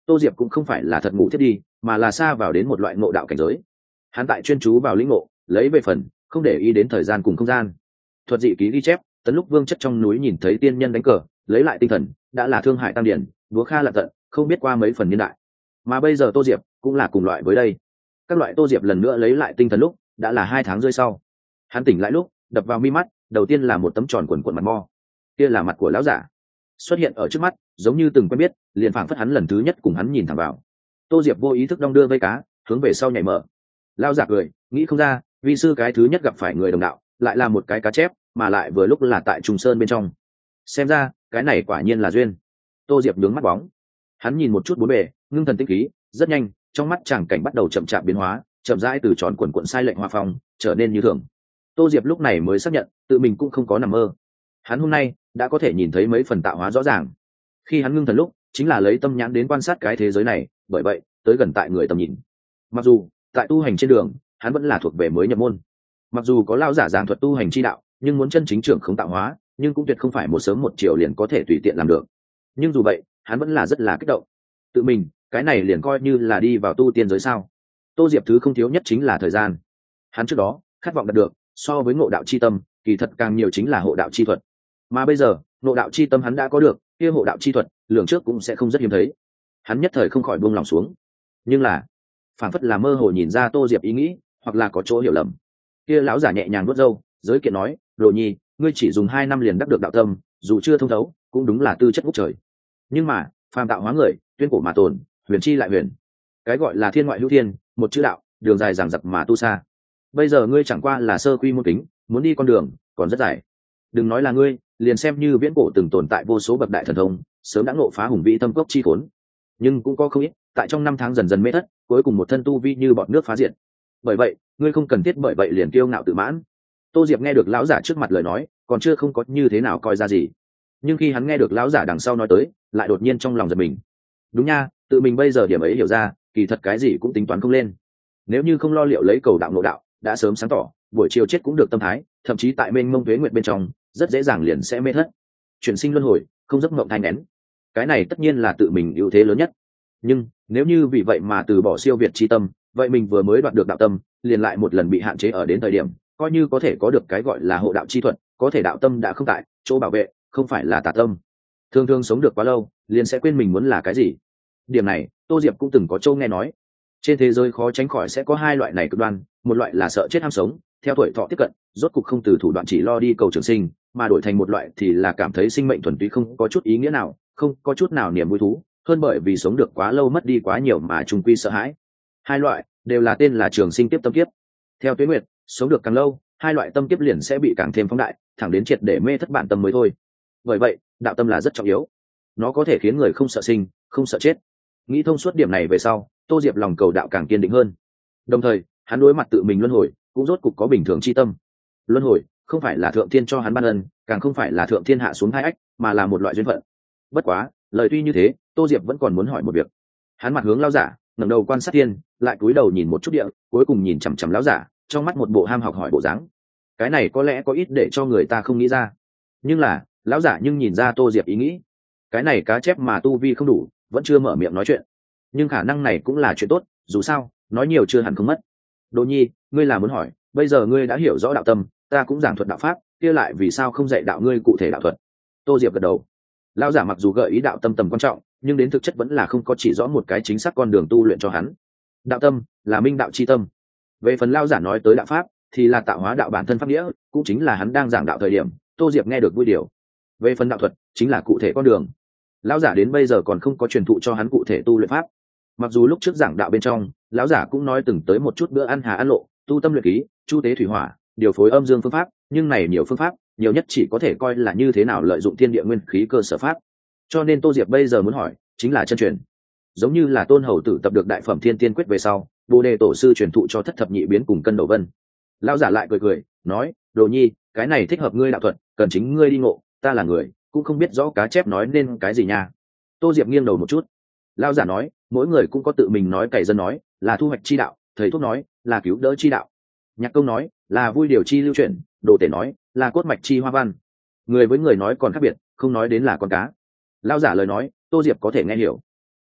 Tô Diệp cũng không phải là thật ngủ thiết đi, mà là xa vào đến một loại ngộ đạo cảnh giới. Hắn tại chuyên chú vào lĩnh ngộ, lấy về phần, không để ý đến thời gian cùng không gian. Thuật dị ký ghi chép, tấn lúc vương chất trong núi nhìn thấy tiên nhân đánh cờ, lấy lại tinh thần, đã là thương hại tam điển, búa kha lật tận, không biết qua mấy phần niên đại. Mà bây giờ Tô Diệp cũng là cùng loại với đây. Các loại Tô Diệp lần nữa lấy lại tinh thần lúc, đã là hai tháng rơi sau. Hắn tỉnh lại lúc, đập vào mi mắt, đầu tiên là một tấm tròn quần quần mặt mo. Kia là mặt của lão giả, xuất hiện ở trước mắt, giống như từng quen biết, liền phảng phất hắn lần thứ nhất cùng hắn nhìn thẳng vào. Tô Diệp vô ý thức đong đưa vây cá, hướng về sau nhảy mở. Lão giả cười, nghĩ không ra, vi sư cái thứ nhất gặp phải người đồng đạo, lại là một cái cá chép, mà lại vừa lúc là tại Trùng Sơn bên trong. Xem ra, cái này quả nhiên là duyên. Tô Diệp nhướng mắt bóng. Hắn nhìn một chút bốn bề, ngưng thần tinh khí, rất nhanh, trong mắt chàng cảnh bắt đầu chậm chạp biến hóa, chậm rãi từ tròn quần quần sai lệnh hoa phong, trở nên như thường. Tô Diệp lúc này mới xác nhận, tự mình cũng không có nằm mơ. Hắn hôm nay đã có thể nhìn thấy mấy phần tạo hóa rõ ràng. Khi hắn ngưng thần lúc, chính là lấy tâm nhãn đến quan sát cái thế giới này, bởi vậy, tới gần tại người tầm nhìn. Mặc dù, tại tu hành trên đường, hắn vẫn là thuộc về mới nhập môn. Mặc dù có lao giả giảng thuật tu hành chi đạo, nhưng muốn chân chính trưởng không tạo hóa, nhưng cũng tuyệt không phải một sớm một chiều liền có thể tùy tiện làm được. Nhưng dù vậy, hắn vẫn là rất là kích động. Tự mình, cái này liền coi như là đi vào tu tiên giới sao? Tô Diệp thứ không thiếu nhất chính là thời gian. Hắn trước đó khát vọng đạt được, so với ngộ đạo chi tâm, kỳ thật càng nhiều chính là hộ đạo chi thuật. Mà bây giờ, ngộ đạo chi tâm hắn đã có được, kia hộ đạo chi thuật, lường trước cũng sẽ không rất hiếm thấy. Hắn nhất thời không khỏi buông lòng xuống. Nhưng là, phảng phất là mơ hồ nhìn ra Tô Diệp ý nghĩ, hoặc là có chỗ hiểu lầm. Kia lão giả nhẹ nhàng vuốt râu, giới kiện nói, "Đồ Nhi, ngươi chỉ dùng hai năm liền đắc được đạo tâm, dù chưa thông thấu, cũng đúng là tư chất ngút trời. Nhưng mà, phàm tạo hóa người, tuyên cổ mà tồn, huyền chi lại huyền. Cái gọi là thiên ngoại hữu thiên, một chữ đạo, đường dài dằng dặc mà tu xa. Bây giờ ngươi chẳng qua là sơ quy môn kính, muốn đi con đường còn rất dài. Đừng nói là ngươi, liền xem như viễn cổ từng tồn tại vô số bậc đại thần thông, sớm đã ngộ phá hùng vĩ thâm cốc chi khốn. Nhưng cũng có không ít, tại trong năm tháng dần dần mê thất, cuối cùng một thân tu vi như bọt nước phá diện. Bởi vậy, ngươi không cần thiết bởi vậy liền kiêu ngạo tự mãn." Tô Diệp nghe được lão giả trước mặt lời nói, còn chưa không có như thế nào coi ra gì. Nhưng khi hắn nghe được lão giả đằng sau nói tới, lại đột nhiên trong lòng giật mình. Đúng nha, tự mình bây giờ điểm ấy hiểu ra, kỳ thật cái gì cũng tính toán không lên. Nếu như không lo liệu lấy cầu đạo nội đạo, đã sớm sáng tỏ, buổi chiều chết cũng được tâm thái, thậm chí tại mênh mông tuế nguyệt bên trong, rất dễ dàng liền sẽ mê thất. Chuyển sinh luân hồi, không giấc mộng thai nén. Cái này tất nhiên là tự mình ưu thế lớn nhất. Nhưng, nếu như vì vậy mà từ bỏ siêu việt chi tâm, vậy mình vừa mới đoạt được đạo tâm, liền lại một lần bị hạn chế ở đến thời điểm, coi như có thể có được cái gọi là hộ đạo chi thuật, có thể đạo tâm đã không tại, chỗ bảo vệ, không phải là tà tâm. Thường thường sống được quá lâu, liền sẽ quên mình muốn là cái gì. Điểm này, Tô Diệp cũng từng có châu nghe nói. Trên thế giới khó tránh khỏi sẽ có hai loại này cực đoan, một loại là sợ chết ham sống, theo tuổi thọ tiếp cận, rốt cục không từ thủ đoạn chỉ lo đi cầu trường sinh, mà đổi thành một loại thì là cảm thấy sinh mệnh thuần túy không có chút ý nghĩa nào, không có chút nào niềm vui thú, hơn bởi vì sống được quá lâu mất đi quá nhiều mà trung quy sợ hãi. Hai loại đều là tên là trường sinh tiếp tâm kiếp. Theo Tuế Nguyệt, sống được càng lâu, hai loại tâm kiếp liền sẽ bị càng thêm phóng đại, thẳng đến triệt để mê thất bản tâm mới thôi. Bởi vậy, đạo tâm là rất trọng yếu. Nó có thể khiến người không sợ sinh, không sợ chết. Nghĩ thông suốt điểm này về sau, Tô Diệp lòng cầu đạo càng kiên định hơn. Đồng thời, hắn đối mặt tự mình luân hồi, cũng rốt cục có bình thường chi tâm. Luân hồi không phải là thượng thiên cho hắn ban ân, càng không phải là thượng thiên hạ xuống hai ách, mà là một loại duyên phận. Bất quá, lời tuy như thế, Tô Diệp vẫn còn muốn hỏi một việc. Hắn mặt hướng lão giả, ngẩng đầu quan sát thiên, lại cúi đầu nhìn một chút địa, cuối cùng nhìn chằm chằm lão giả, trong mắt một bộ ham học hỏi bộ dáng. Cái này có lẽ có ít để cho người ta không nghĩ ra. Nhưng là, lão giả nhưng nhìn ra Tô Diệp ý nghĩ. Cái này cá chép mà tu vi không đủ, vẫn chưa mở miệng nói chuyện. Nhưng khả năng này cũng là chuyện tốt, dù sao, nói nhiều chưa hẳn không mất. Đỗ Nhi, ngươi là muốn hỏi, bây giờ ngươi đã hiểu rõ đạo tâm, ta cũng giảng thuật đạo pháp, kia lại vì sao không dạy đạo ngươi cụ thể đạo thuật? Tô Diệp gật đầu. Lão giả mặc dù gợi ý đạo tâm tầm quan trọng, nhưng đến thực chất vẫn là không có chỉ rõ một cái chính xác con đường tu luyện cho hắn. Đạo tâm là minh đạo chi tâm. Về phần lão giả nói tới đạo pháp, thì là tạo hóa đạo bản thân pháp nghĩa, cũng chính là hắn đang giảng đạo thời điểm, Tô Diệp nghe được vui điều. Về phần đạo thuật, chính là cụ thể con đường. Lão giả đến bây giờ còn không có truyền thụ cho hắn cụ thể tu luyện pháp. Mặc dù lúc trước giảng đạo bên trong, lão giả cũng nói từng tới một chút bữa ăn hà ăn lộ, tu tâm luyện khí, chu tế thủy hỏa, điều phối âm dương phương pháp, nhưng này nhiều phương pháp, nhiều nhất chỉ có thể coi là như thế nào lợi dụng thiên địa nguyên khí cơ sở pháp. Cho nên Tô Diệp bây giờ muốn hỏi, chính là chân truyền. Giống như là Tôn Hầu Tử tập được đại phẩm Thiên Tiên Quyết về sau, Bồ Đề tổ sư truyền thụ cho Thất Thập Nhị Biến cùng Cân Đầu Vân. Lão giả lại cười cười, nói, Đồ Nhi, cái này thích hợp ngươi đạo thuật, cần chính ngươi đi ngộ, ta là người, cũng không biết rõ cá chép nói nên cái gì nha. Tô Diệp nghiêng đầu một chút. Lão giả nói, mỗi người cũng có tự mình nói cày dân nói, là thu hoạch chi đạo, thầy thuốc nói, là cứu đỡ chi đạo. Nhạc Công nói, là vui điều chi lưu chuyển, Đồ Tể nói, là cốt mạch chi hoa văn. Người với người nói còn khác biệt, không nói đến là con cá. Lão giả lời nói, Tô Diệp có thể nghe hiểu.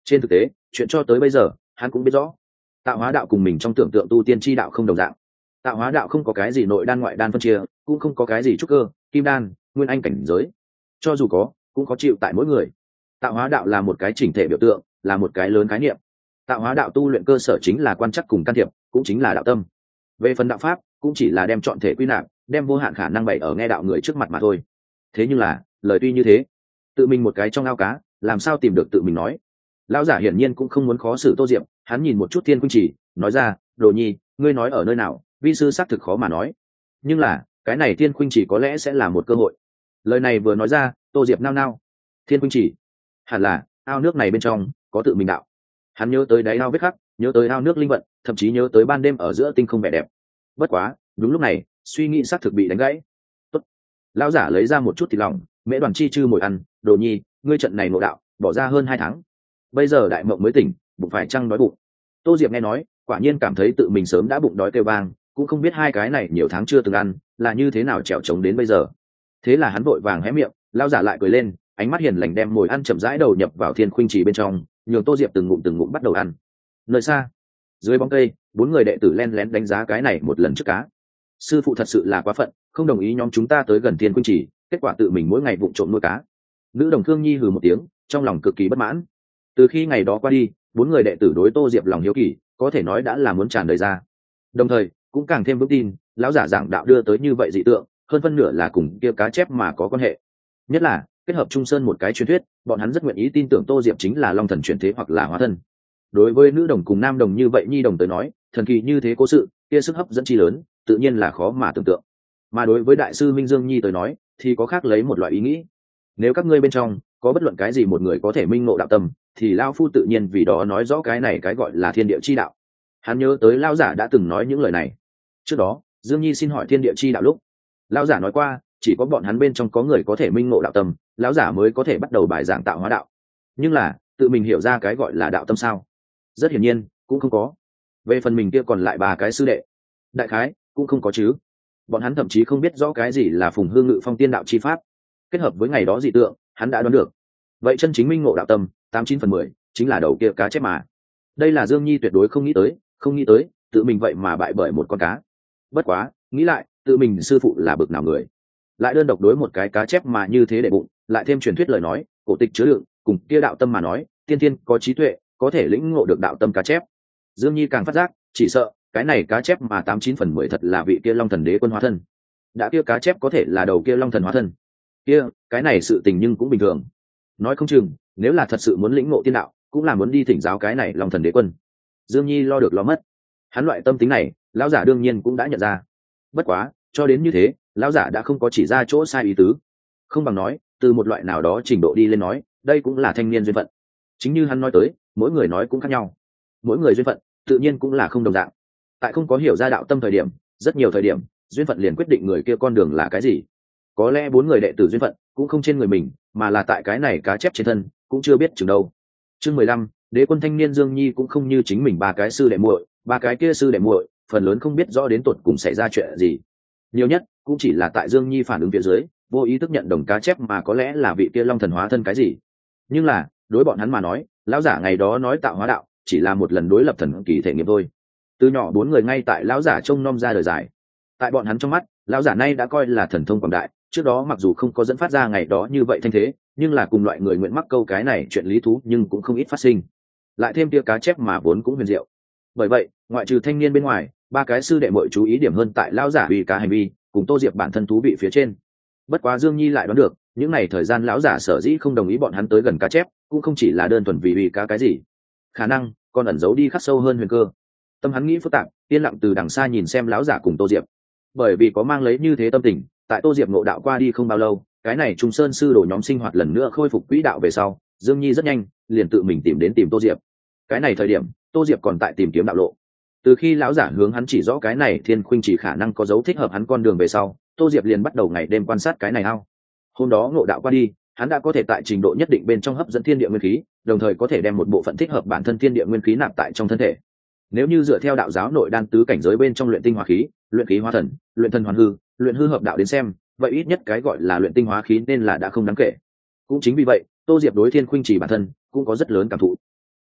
Trên thực tế chuyện cho tới bây giờ hắn cũng biết rõ, tạo hóa đạo cùng mình trong tưởng tượng tu tiên chi đạo không đồng dạng. Tạo hóa đạo không có cái gì nội đan ngoại đan phân chia, cũng không có cái gì trúc cơ kim đan nguyên anh cảnh giới, cho dù có cũng có chịu tại mỗi người. Tạo hóa đạo là một cái chỉnh thể biểu tượng, là một cái lớn khái niệm. Tạo hóa đạo tu luyện cơ sở chính là quan chắc cùng can thiệp, cũng chính là đạo tâm. Về phần đạo pháp cũng chỉ là đem chọn thể quy nạp, đem vô hạn khả năng bày ở nghe đạo người trước mặt mà thôi. Thế nhưng là lời tuy như thế, tự mình một cái trong ao cá làm sao tìm được tự mình nói. Lão giả hiển nhiên cũng không muốn khó xử Tô Diệp, hắn nhìn một chút Thiên Khuynh Chỉ nói ra, Đồ Nhi, ngươi nói ở nơi nào, vi sư xác thực khó mà nói, nhưng là cái này Thiên Khuynh Chỉ có lẽ sẽ là một cơ hội. Lời này vừa nói ra, Tô Diệp nao nao. Thiên Khuynh Chỉ, hẳn là ao nước này bên trong có tự mình đạo. Hắn nhớ tới đáy ao vết khắc, nhớ tới ao nước linh vận, thậm chí nhớ tới ban đêm ở giữa tinh không vẻ đẹp. Bất quá đúng lúc này suy nghĩ xác thực bị đánh gãy. Tốt. Lão giả lấy ra một chút thịt lòng, mễ đoàn chi chư mồi ăn. Đồ Nhi, ngươi trận này nội đạo bỏ ra hơn hai tháng, bây giờ đại mộng mới tỉnh, bụng phải chăng đói bụng. Tô Diệp nghe nói quả nhiên cảm thấy tự mình sớm đã bụng đói kêu vang, cũng không biết hai cái này nhiều tháng chưa từng ăn là như thế nào trèo trống đến bây giờ. Thế là hắn vội vàng hé miệng, lão giả lại cười lên, ánh mắt hiền lành đem mồi ăn chậm rãi đầu nhập vào Thiên Khuynh Chỉ bên trong, nhường Tô Diệp từng ngụm từng ngụm bắt đầu ăn. Nơi xa dưới bóng cây, bốn người đệ tử len lén đánh giá cái này một lần trước cá. Sư phụ thật sự là quá phận, không đồng ý nhóm chúng ta tới gần Thiên Khuynh Chỉ, kết quả tự mình mỗi ngày vụng trộm nuôi cá. Nữ đồng Thương Nhi hừ một tiếng, trong lòng cực kỳ bất mãn. Từ khi ngày đó qua đi, bốn người đệ tử đối Tô Diệp lòng hiếu kỳ có thể nói đã là muốn tràn đầy ra, đồng thời cũng càng thêm vững tin lão giả giảng đạo đưa tới như vậy dị tượng, hơn phân nửa là cùng kia cá chép mà có quan hệ. Nhất là kết hợp Trung Sơn một cái truyền thuyết, bọn hắn rất nguyện ý tin tưởng Tô Diệp chính là long thần chuyển thế hoặc là hóa thân. Đối với nữ đồng cùng nam đồng như vậy nhi đồng tới nói, thần kỳ như thế cố sự kia sức hấp dẫn chi lớn, tự nhiên là khó mà tưởng tượng. Mà đối với đại sư Minh Dương Nhi tới nói thì có khác lấy một loại ý nghĩ. Nếu các ngươi bên trong có bất luận cái gì một người có thể minh ngộ đạo tâm, thì lão phu tự nhiên vì đó nói rõ cái này cái gọi là thiên địa chi đạo. Hắn nhớ tới lão giả đã từng nói những lời này. Trước đó Dương Nhi xin hỏi thiên địa chi đạo lúc, lão giả nói qua chỉ có bọn hắn bên trong có người có thể minh ngộ đạo tâm, lão giả mới có thể bắt đầu bài giảng tạo hóa đạo. Nhưng là tự mình hiểu ra cái gọi là đạo tâm sao? Rất hiển nhiên cũng không có. Về phần mình kia còn lại ba cái sư đệ, đại khái cũng không có chứ. Bọn hắn thậm chí không biết rõ cái gì là Phùng Hương Ngự Phong tiên đạo chi pháp. Kết hợp với ngày đó dị tượng, hắn đã đoán được. Vậy chân chính minh ngộ đạo tâm, tám chín phần mười chính là đầu kia cá chép mà. Đây là Dương Nhi tuyệt đối không nghĩ tới, không nghĩ tới, tự mình vậy mà bại bởi một con cá. Bất quá, nghĩ lại, tự mình sư phụ là bực nào người, lại đơn độc đối một cái cá chép mà như thế để bụng, lại thêm truyền thuyết lời nói, cổ tịch chứa đựng, cùng kia đạo tâm mà nói, tiên tiên có trí tuệ, có thể lĩnh ngộ được đạo tâm cá chép. Dương Nhi càng phát giác, chỉ sợ cái này cá chép mà tám chín phần mười thật là vị kia Long Thần Đế Quân hóa thân. Đã kia cá chép có thể là đầu kia Long Thần hóa thân, kia cái này sự tình nhưng cũng bình thường. Nói không chừng nếu là thật sự muốn lĩnh ngộ tiên đạo, cũng là muốn đi thỉnh giáo cái này Long Thần Đế Quân. Dương Nhi lo được lo mất, hắn loại tâm tính này lão giả đương nhiên cũng đã nhận ra. Bất quá cho đến như thế, lão giả đã không có chỉ ra chỗ sai ý tứ, không bằng nói từ một loại nào đó trình độ đi lên nói, đây cũng là thanh niên duyên phận. Chính như hắn nói tới, mỗi người nói cũng khác nhau, mỗi người duyên phận tự nhiên cũng là không đồng dạng. Tại không có hiểu ra đạo tâm thời điểm, rất nhiều thời điểm duyên phận liền quyết định người kia con đường là cái gì. Có lẽ bốn người đệ tử duyên phận cũng không trên người mình, mà là tại cái này cá chép trên thân, cũng chưa biết chừng đâu. Chương mười lăm, Đế Quân thanh niên Dương Nhi cũng không như chính mình ba cái sư đệ muội, ba cái kia sư đệ muội phần lớn không biết rõ đến tột cùng xảy ra chuyện gì. Nhiều nhất cũng chỉ là tại Dương Nhi phản ứng phía dưới, vô ý thức nhận đồng cá chép mà có lẽ là vị kia Long Thần hóa thân cái gì. Nhưng là đối bọn hắn mà nói, lão giả ngày đó nói tạo hóa đạo chỉ là một lần đối lập thần kỳ thể nghiệm thôi. Từ nhỏ bốn người ngay tại lão giả trông nom ra đời dài. Tại bọn hắn trong mắt, lão giả nay đã coi là thần thông quảng đại, trước đó mặc dù không có dẫn phát ra ngày đó như vậy thanh thế, nhưng là cùng loại người nguyện mắc câu cái này chuyện lý thú nhưng cũng không ít phát sinh. Lại thêm tia cá chép mà vốn cũng huyền diệu. Bởi vậy, ngoại trừ thanh niên bên ngoài, ba cái sư đệ muội chú ý điểm hơn tại lão giả uy cá hành vi, cùng Tô Diệp bản thân thú vị phía trên. Bất quá Dương Nhi lại đoán được, những ngày thời gian lão giả sở dĩ không đồng ý bọn hắn tới gần cá chép, cũng không chỉ là đơn thuần vì uy cá cái gì, khả năng còn ẩn giấu đi khắc sâu hơn huyền cơ. Tâm hắn nghĩ phức tạp, yên lặng từ đằng xa nhìn xem lão giả cùng Tô Diệp. Bởi vì có mang lấy như thế tâm tình, tại Tô Diệp ngộ đạo qua đi không bao lâu, cái này Trung Sơn sư đồ nhóm sinh hoạt lần nữa khôi phục quỹ đạo về sau, Dương Nhi rất nhanh liền tự mình tìm đến tìm Tô Diệp. Cái này thời điểm, Tô Diệp còn tại tìm kiếm đạo lộ. Từ khi lão giả hướng hắn chỉ rõ cái này Thiên Khuynh chỉ khả năng có dấu thích hợp hắn con đường về sau, Tô Diệp liền bắt đầu ngày đêm quan sát cái này ao. Hôm đó ngộ đạo qua đi, hắn đã có thể tại trình độ nhất định bên trong hấp dẫn thiên địa nguyên khí, đồng thời có thể đem một bộ phận thích hợp bản thân thiên địa nguyên khí nạp tại trong thân thể. Nếu như dựa theo đạo giáo nội đan tứ cảnh giới bên trong luyện tinh hóa khí, luyện khí hóa thần, luyện thần hoàn hư, luyện hư hợp đạo đến xem, vậy ít nhất cái gọi là luyện tinh hóa khí nên là đã không đáng kể. Cũng chính vì vậy, Tô Diệp đối Thiên Khuynh chỉ bản thân cũng có rất lớn cảm thụ.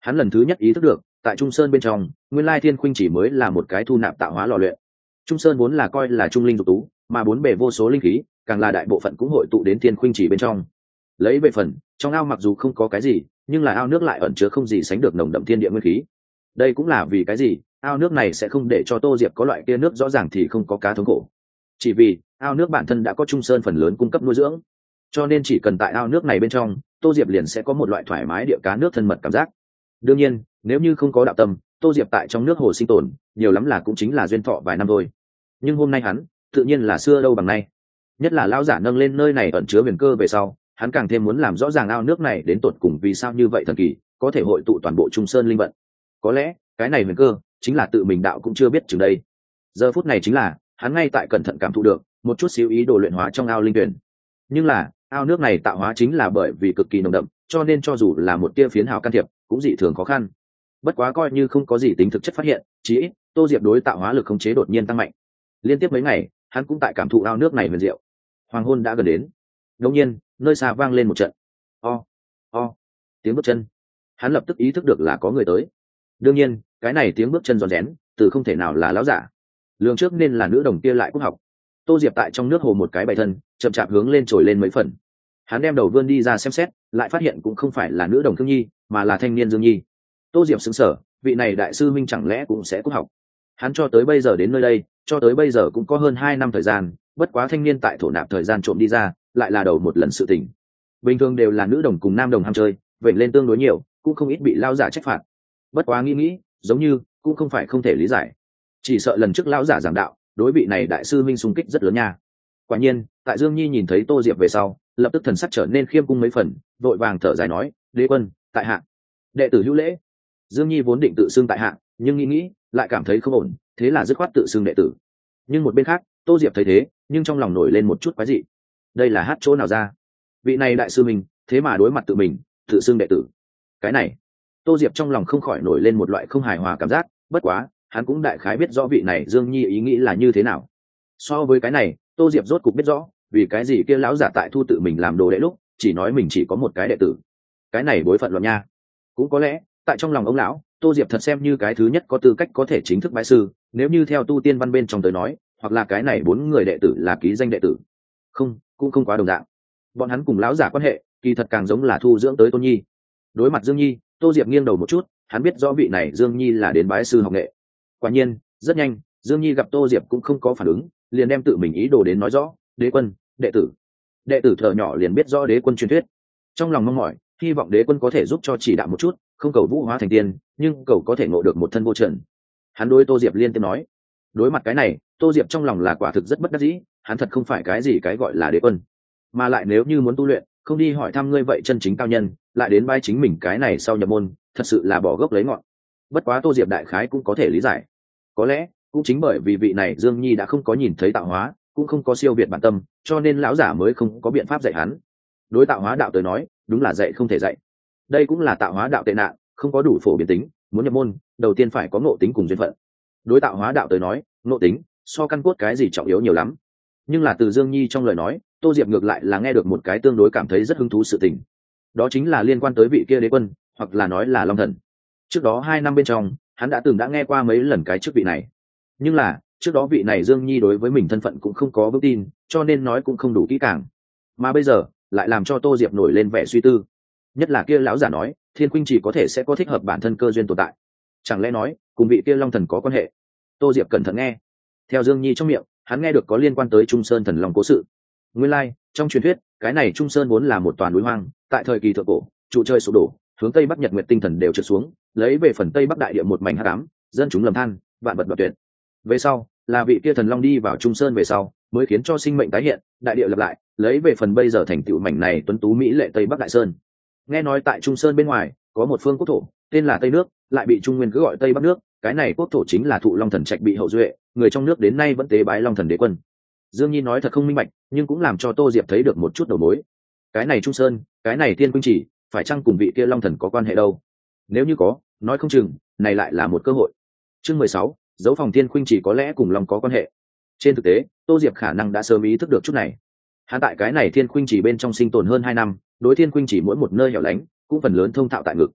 Hắn lần thứ nhất ý thức được tại Trung Sơn bên trong, nguyên lai thiên khuynh chỉ mới là một cái thu nạp tạo hóa lò luyện. Trung Sơn vốn là coi là trung linh dục tú, mà bốn bề vô số linh khí, càng là đại bộ phận cũng hội tụ đến thiên khuynh chỉ bên trong. Lấy về phần, trong ao mặc dù không có cái gì, nhưng là ao nước lại ẩn chứa không gì sánh được nồng đậm thiên địa nguyên khí. Đây cũng là vì cái gì, ao nước này sẽ không để cho Tô Diệp có loại kia nước rõ ràng thì không có cá thống khổ. Chỉ vì, ao nước bản thân đã có Trung Sơn phần lớn cung cấp nuôi dưỡng. Cho nên chỉ cần tại ao nước này bên trong, Tô Diệp liền sẽ có một loại thoải mái địa cá nước thân mật cảm giác. Đương nhiên, nếu như không có đạo tâm, Tô Diệp tại trong nước hồ sinh tồn, nhiều lắm là cũng chính là duyên thọ vài năm thôi. Nhưng hôm nay hắn, tự nhiên là xưa đâu bằng nay. Nhất là lão giả nâng lên nơi này ẩn chứa huyền cơ về sau, hắn càng thêm muốn làm rõ ràng ao nước này đến tột cùng vì sao như vậy thần kỳ, có thể hội tụ toàn bộ Trung Sơn linh vận. Có lẽ, cái này huyền cơ chính là tự mình đạo cũng chưa biết chừng đây. Giờ phút này chính là, hắn ngay tại cẩn thận cảm thụ được một chút xíu ý đồ luyện hóa trong ao linh tuyển. Nhưng là, ao nước này tạo hóa chính là bởi vì cực kỳ nồng đậm, cho nên cho dù là một tia phiến hào can thiệp, cũng dị thường khó khăn. Bất quá coi như không có gì tính thực chất phát hiện, chỉ ít Tô Diệp đối tạo hóa lực khống chế đột nhiên tăng mạnh. Liên tiếp mấy ngày, hắn cũng tại cảm thụ ao nước này huyền diệu. Hoàng hôn đã gần đến. Đột nhiên, nơi xa vang lên một trận o o tiếng bước chân. Hắn lập tức ý thức được là có người tới. Đương nhiên, cái này tiếng bước chân rón rén, từ không thể nào là lão giả. Lường trước nên là nữ đồng kia lại quốc học. Tô Diệp tại trong nước hồ một cái bày thân, chậm chạp hướng lên trồi lên mấy phần. Hắn đem đầu vươn đi ra xem xét, lại phát hiện cũng không phải là nữ đồng Thương Nhi, mà là thanh niên Dương Nhi. Tô Diệp sững sờ, vị này đại sư minh chẳng lẽ cũng sẽ quốc học? Hắn cho tới bây giờ đến nơi đây, cho tới bây giờ cũng có hơn hai năm thời gian, bất quá thanh niên tại thổ nạp thời gian trộm đi ra, lại là đầu một lần sự tình. Bình thường đều là nữ đồng cùng nam đồng ham chơi, vậy lên tương đối nhiều, cũng không ít bị lão giả trách phạt. Bất quá nghĩ nghĩ, giống như cũng không phải không thể lý giải. Chỉ sợ lần trước lão giả giảng đạo, đối vị này đại sư minh xung kích rất lớn nha. Quả nhiên, tại Dương Nhi nhìn thấy Tô Diệp về sau, lập tức thần sắc trở nên khiêm cung mấy phần, vội vàng thở dài nói: "Đế quân, tại hạ." Đệ tử hữu lễ. Dương Nhi vốn định tự xưng tại hạ, nhưng nghĩ nghĩ, lại cảm thấy không ổn, thế là dứt khoát tự xưng đệ tử. Nhưng một bên khác, Tô Diệp thấy thế, nhưng trong lòng nổi lên một chút quái dị. Đây là hát chỗ nào ra? Vị này đại sư mình, thế mà đối mặt tự mình, tự xưng đệ tử. Cái này, Tô Diệp trong lòng không khỏi nổi lên một loại không hài hòa cảm giác, bất quá, hắn cũng đại khái biết rõ vị này Dương Nhi ý nghĩ là như thế nào. So với cái này, Tô Diệp rốt cục biết rõ, vì cái gì kia lão giả tại thu tự mình làm đồ đệ lúc, chỉ nói mình chỉ có một cái đệ tử. Cái này bối phận luận nha. Cũng có lẽ, tại trong lòng ông lão, Tô Diệp thật xem như cái thứ nhất có tư cách có thể chính thức bái sư, nếu như theo tu tiên văn bên trong tới nói, hoặc là cái này bốn người đệ tử là ký danh đệ tử. Không, cũng không quá đồng dạng. Bọn hắn cùng lão giả quan hệ, kỳ thật càng giống là thu dưỡng tới Tôn Nhi. Đối mặt Dương Nhi, Tô Diệp nghiêng đầu một chút, hắn biết rõ vị này Dương Nhi là đến bái sư học nghệ. Quả nhiên, rất nhanh, Dương Nhi gặp Tô Diệp cũng không có phản ứng, liền đem tự mình ý đồ đến nói rõ: "Đế quân, đệ tử." Đệ tử thở nhỏ liền biết rõ đế quân truyền thuyết, trong lòng mong mỏi, hy vọng đế quân có thể giúp cho chỉ đạo một chút, không cầu vũ hóa thành tiên, nhưng cầu có thể ngộ được một thân vô trần. Hắn đối Tô Diệp liên tiếp nói. Đối mặt cái này, Tô Diệp trong lòng là quả thực rất bất đắc dĩ, hắn thật không phải cái gì cái gọi là đế quân, mà lại nếu như muốn tu luyện, không đi hỏi thăm ngươi vậy chân chính cao nhân, lại đến bái chính mình cái này sau nhập môn, thật sự là bỏ gốc lấy ngọn. Bất quá Tô Diệp đại khái cũng có thể lý giải, có lẽ cũng chính bởi vì vị này Dương Nhi đã không có nhìn thấy tạo hóa, cũng không có siêu việt bản tâm, cho nên lão giả mới không có biện pháp dạy hắn. Đối tạo hóa đạo tới nói, đúng là dạy không thể dạy. Đây cũng là tạo hóa đạo tệ nạn, không có đủ phổ biến tính, muốn nhập môn, đầu tiên phải có ngộ tính cùng duyên phận. Đối tạo hóa đạo tới nói, ngộ tính so căn cốt cái gì trọng yếu nhiều lắm. Nhưng là từ Dương Nhi trong lời nói, Tô Diệp ngược lại là nghe được một cái tương đối cảm thấy rất hứng thú sự tình. Đó chính là liên quan tới vị kia đế quân, hoặc là nói là Long Thần. Trước đó hai năm bên trong, hắn đã từng đã nghe qua mấy lần cái chức vị này. Nhưng là, trước đó vị này Dương Nhi đối với mình thân phận cũng không có vững tin, cho nên nói cũng không đủ kỹ càng. Mà bây giờ, lại làm cho Tô Diệp nổi lên vẻ suy tư. Nhất là kia lão giả nói, Thiên Khuynh chỉ có thể sẽ có thích hợp bản thân cơ duyên tồn tại. Chẳng lẽ nói, cùng vị kia Long Thần có quan hệ? Tô Diệp cẩn thận nghe. Theo Dương Nhi trong miệng, hắn nghe được có liên quan tới Trung Sơn Thần Long cố sự. Nguyên lai, like, trong truyền thuyết, cái này Trung Sơn vốn là một toàn núi hoang, tại thời kỳ thượng cổ, trụ trời sụp đổ, hướng tây bắc nhật nguyệt tinh thần đều trượt xuống, lấy về phần tây bắc đại địa một mảnh hắc ám, dân chúng lầm than, vạn vật đoạt tuyệt. Về sau, là vị kia thần long đi vào Trung Sơn về sau, mới khiến cho sinh mệnh tái hiện, đại địa lập lại, lấy về phần bây giờ thành tựu mảnh này tuấn tú mỹ lệ tây bắc đại sơn. Nghe nói tại Trung Sơn bên ngoài, có một phương quốc thổ, tên là Tây nước, lại bị Trung Nguyên cứ gọi Tây Bắc nước, cái này quốc thổ chính là thụ Long Thần trạch bị hậu duệ, người trong nước đến nay vẫn tế bái Long Thần đế quân. Dương Nhi nói thật không minh bạch, nhưng cũng làm cho Tô Diệp thấy được một chút đầu mối. Cái này Trung Sơn, cái này Tiên Khuynh chỉ, phải chăng cùng vị kia Long Thần có quan hệ đâu? Nếu như có, nói không chừng, này lại là một cơ hội. Chương mười sáu, dấu phòng Tiên Khuynh chỉ có lẽ cùng Long có quan hệ. Trên thực tế, Tô Diệp khả năng đã sớm ý thức được chút này. Hắn tại cái này Thiên Khuynh chỉ bên trong sinh tồn hơn hai năm, đối Thiên Khuynh chỉ mỗi một nơi hẻo lánh, cũng phần lớn thông thạo tại ngực.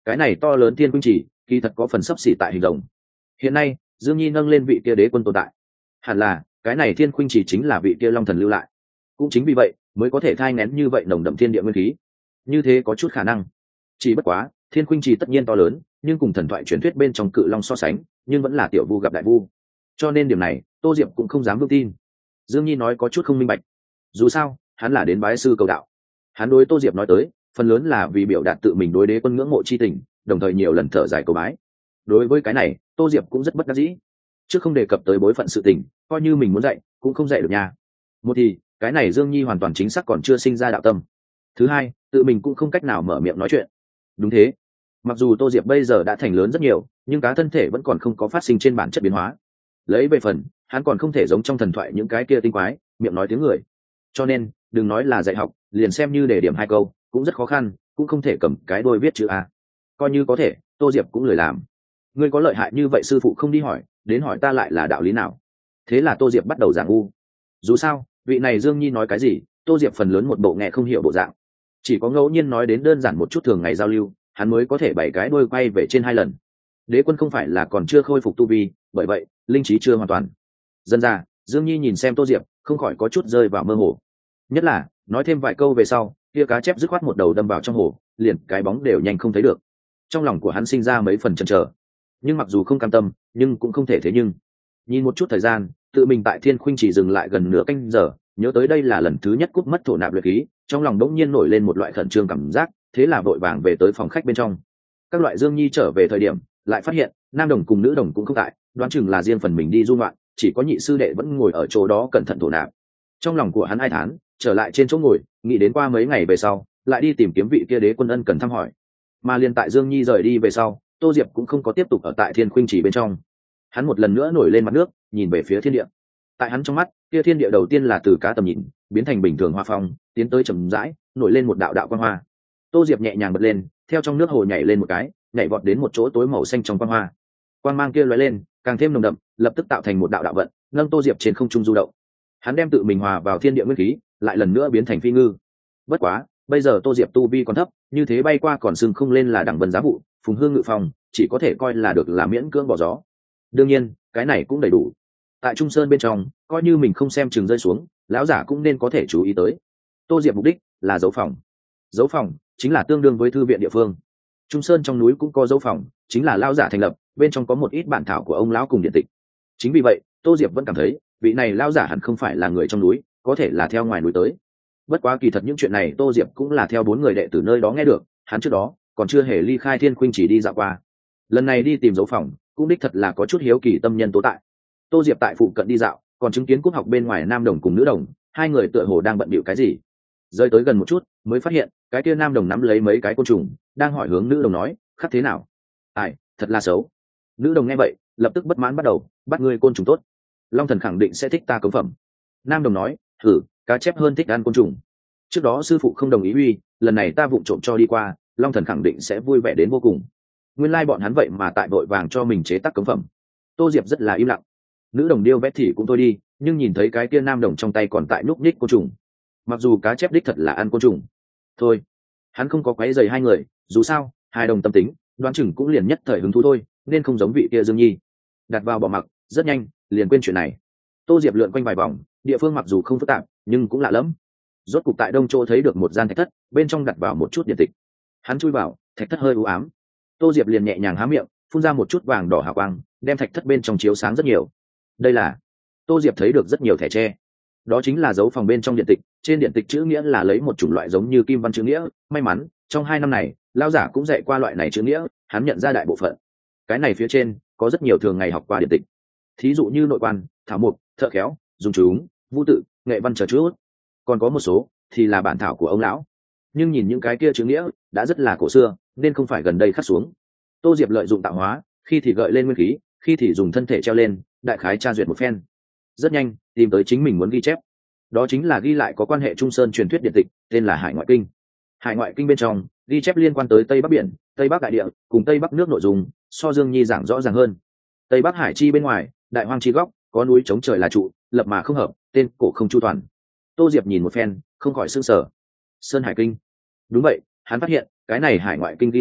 cái này to lớn thiên khuynh chỉ kỳ thật có phần sấp xỉ tại hình rồng. Hiện nay Dương Nhi nâng lên vị kia đế quân tồn tại, hẳn là cái này thiên khuynh chỉ chính là vị kia long thần lưu lại. Cũng chính vì vậy mới có thể thai nén như vậy nồng đậm thiên địa nguyên khí. Như thế có chút khả năng. Chỉ bất quá thiên khuynh chỉ tất nhiên to lớn, nhưng cùng thần thoại truyền thuyết bên trong cự long so sánh, nhưng vẫn là tiểu vu gặp đại vu. Cho nên điểm này Tô Diệp cũng không dám vững tin. Dương Nhi nói có chút không minh bạch. Dù sao hắn là đến bái sư cầu đạo, hắn đối Tô Diệp nói tới phần lớn là vì biểu đạt tự mình đối đế quân ngưỡng mộ chi tình, đồng thời nhiều lần thở dài cầu bái. Đối với cái này Tô Diệp cũng rất bất đắc dĩ. Trước không đề cập tới bối phận sự tình, coi như mình muốn dạy cũng không dạy được nha. Một thì cái này Dương Nhi hoàn toàn chính xác còn chưa sinh ra đạo tâm. Thứ hai, tự mình cũng không cách nào mở miệng nói chuyện. Đúng thế, mặc dù Tô Diệp bây giờ đã thành lớn rất nhiều, nhưng cá thân thể vẫn còn không có phát sinh trên bản chất biến hóa. Lấy về phần hắn còn không thể giống trong thần thoại những cái kia tinh quái miệng nói tiếng người. Cho nên đừng nói là dạy học, liền xem như để điểm hai câu cũng rất khó khăn, cũng không thể cầm cái đôi viết chữ A. Coi như có thể, Tô Diệp cũng lười làm. Ngươi có lợi hại như vậy sư phụ không đi hỏi, đến hỏi ta lại là đạo lý nào? Thế là Tô Diệp bắt đầu giảng u. Dù sao vị này Dương Nhi nói cái gì, Tô Diệp phần lớn một bộ nghe không hiểu bộ dạng. Chỉ có ngẫu nhiên nói đến đơn giản một chút thường ngày giao lưu, hắn mới có thể bảy cái đôi quay về trên hai lần. Đế quân không phải là còn chưa khôi phục tu vi, bởi vậy linh trí chưa hoàn toàn. Dần ra Dương Nhi nhìn xem Tô Diệp không khỏi có chút rơi vào mơ hồ. Nhất là nói thêm vài câu về sau, kia cá chép dứt khoát một đầu đâm vào trong hồ, liền cái bóng đều nhanh không thấy được. Trong lòng của hắn sinh ra mấy phần chần chờ, nhưng mặc dù không cam tâm, nhưng cũng không thể thế nhưng. Nhìn một chút thời gian, tự mình tại Thiên Khuynh chỉ dừng lại gần nửa canh giờ, nhớ tới đây là lần thứ nhất cúp mất thổ nạp luyện khí, trong lòng đống nhiên nổi lên một loại khẩn trương cảm giác, thế là vội vàng về tới phòng khách bên trong. Các loại Dương Nhi trở về thời điểm, lại phát hiện nam đồng cùng nữ đồng cũng không tại, đoán chừng là riêng phần mình đi du ngoạn, chỉ có nhị sư đệ vẫn ngồi ở chỗ đó cẩn thận thổ nạp. Trong lòng của hắn ai thán, trở lại trên chỗ ngồi, nghĩ đến qua mấy ngày về sau, lại đi tìm kiếm vị kia đế quân ân cần thăm hỏi. Mà liền tại Dương Nhi rời đi về sau, Tô Diệp cũng không có tiếp tục ở tại Thiên Khuynh chỉ bên trong. Hắn một lần nữa nổi lên mặt nước, nhìn về phía thiên địa. Tại hắn trong mắt, kia thiên địa đầu tiên là từ cá tầm nhìn biến thành bình thường hoa phong, tiến tới chậm rãi nổi lên một đạo đạo quang hoa. Tô Diệp nhẹ nhàng bật lên, theo trong nước hồ nhảy lên một cái, nhảy vọt đến một chỗ tối màu xanh trong quang hoa. Quang mang kia lóe lên, càng thêm nồng đậm, lập tức tạo thành một đạo đạo vận, nâng Tô Diệp trên không trung du động. Hắn đem tự mình hòa vào thiên địa nguyên khí, lại lần nữa biến thành phi ngư. Bất quá, bây giờ Tô Diệp tu vi còn thấp, như thế bay qua còn sừng không lên là đẳng vân giá vụ, phùng hương ngự phòng, chỉ có thể coi là được là miễn cưỡng bỏ gió. Đương nhiên, cái này cũng đầy đủ. Tại Trung Sơn bên trong, coi như mình không xem chừng rơi xuống, lão giả cũng nên có thể chú ý tới. Tô Diệp mục đích là dấu phòng. Dấu phòng chính là tương đương với thư viện địa phương. Trung Sơn trong núi cũng có dấu phòng, chính là lão giả thành lập, bên trong có một ít bản thảo của ông lão cùng điện tịch. Chính vì vậy, Tô Diệp vẫn cảm thấy, vị này lão giả hẳn không phải là người trong núi, có thể là theo ngoài núi tới. Bất quá kỳ thật những chuyện này Tô Diệp cũng là theo bốn người đệ tử nơi đó nghe được, hắn trước đó còn chưa hề ly khai Thiên Khuynh chỉ đi dạo qua. Lần này đi tìm dấu phòng, cũng đích thật là có chút hiếu kỳ tâm nhân tố tại. Tô Diệp tại phụ cận đi dạo, còn chứng kiến cúp học bên ngoài nam đồng cùng nữ đồng, hai người tựa hồ đang bận bịu cái gì. Rơi tới gần một chút, mới phát hiện cái kia nam đồng nắm lấy mấy cái côn trùng, đang hỏi hướng nữ đồng nói, khắc thế nào? Ai, thật là xấu. Nữ đồng nghe vậy, lập tức bất mãn bắt đầu, bắt ngươi côn trùng tốt. Long thần khẳng định sẽ thích ta cống phẩm. Nam đồng nói, thử, cá chép hơn thích ăn côn trùng. Trước đó sư phụ không đồng ý uy, lần này ta vụng trộm cho đi qua, Long thần khẳng định sẽ vui vẻ đến vô cùng. Nguyên lai like bọn hắn vậy mà tại vội vàng cho mình chế tác cống phẩm. Tô Diệp rất là im lặng. Nữ đồng điêu vét thì cũng thôi đi, nhưng nhìn thấy cái kia nam đồng trong tay còn tại núp ních côn trùng. Mặc dù cá chép đích thật là ăn côn trùng, thôi, hắn không có quấy rầy hai người, dù sao hai đồng tâm tính, đoán chừng cũng liền nhất thời hứng thú thôi, nên không giống vị kia Dương Nhi đặt vào bỏ mặc, rất nhanh liền quên chuyện này. Tô Diệp lượn quanh vài vòng, địa phương mặc dù không phức tạp, nhưng cũng lạ lẫm. Rốt cục tại đông chỗ thấy được một gian thạch thất, bên trong đặt vào một chút điện tịch. Hắn chui vào, thạch thất hơi u ám. Tô Diệp liền nhẹ nhàng há miệng, phun ra một chút vàng đỏ hào quang, đem thạch thất bên trong chiếu sáng rất nhiều. Đây là, Tô Diệp thấy được rất nhiều thẻ tre, đó chính là dấu phòng bên trong điện tịch. Trên điện tịch chữ nghĩa là lấy một chủng loại giống như kim văn chữ nghĩa. May mắn trong hai năm này lão giả cũng dạy qua loại này chữ nghĩa, hắn nhận ra đại bộ phận. Cái này phía trên có rất nhiều thường ngày học qua điện tịch, thí dụ như nội quan, thảo mục, thợ khéo, dùng chúng, vũ tự, nghệ văn chờ chút. Còn có một số thì là bản thảo của ông lão, nhưng nhìn những cái kia chữ nghĩa đã rất là cổ xưa, nên không phải gần đây khắc xuống. Tô Diệp lợi dụng tạo hóa, khi thì gợi lên nguyên khí, khi thì dùng thân thể treo lên, đại khái tra duyệt một phen. Rất nhanh tìm tới chính mình muốn ghi chép, đó chính là ghi lại có quan hệ Trung Sơn truyền thuyết điện tịch, tên là Hải Ngoại Kinh. Hải Ngoại Kinh bên trong ghi chép liên quan tới Tây Bắc biển, Tây Bắc đại địa cùng Tây Bắc nước nội dung, so Dương Nhi giảng rõ ràng hơn. Tây Bắc hải chi bên ngoài, đại hoang chi góc, có núi chống trời là trụ, lập mà không hợp, tên cổ không chu toàn. Tô Diệp nhìn một phen, không khỏi sửng sở. Sơn Hải Kinh. Đúng vậy, hắn phát hiện cái này Hải Ngoại Kinh ghi lại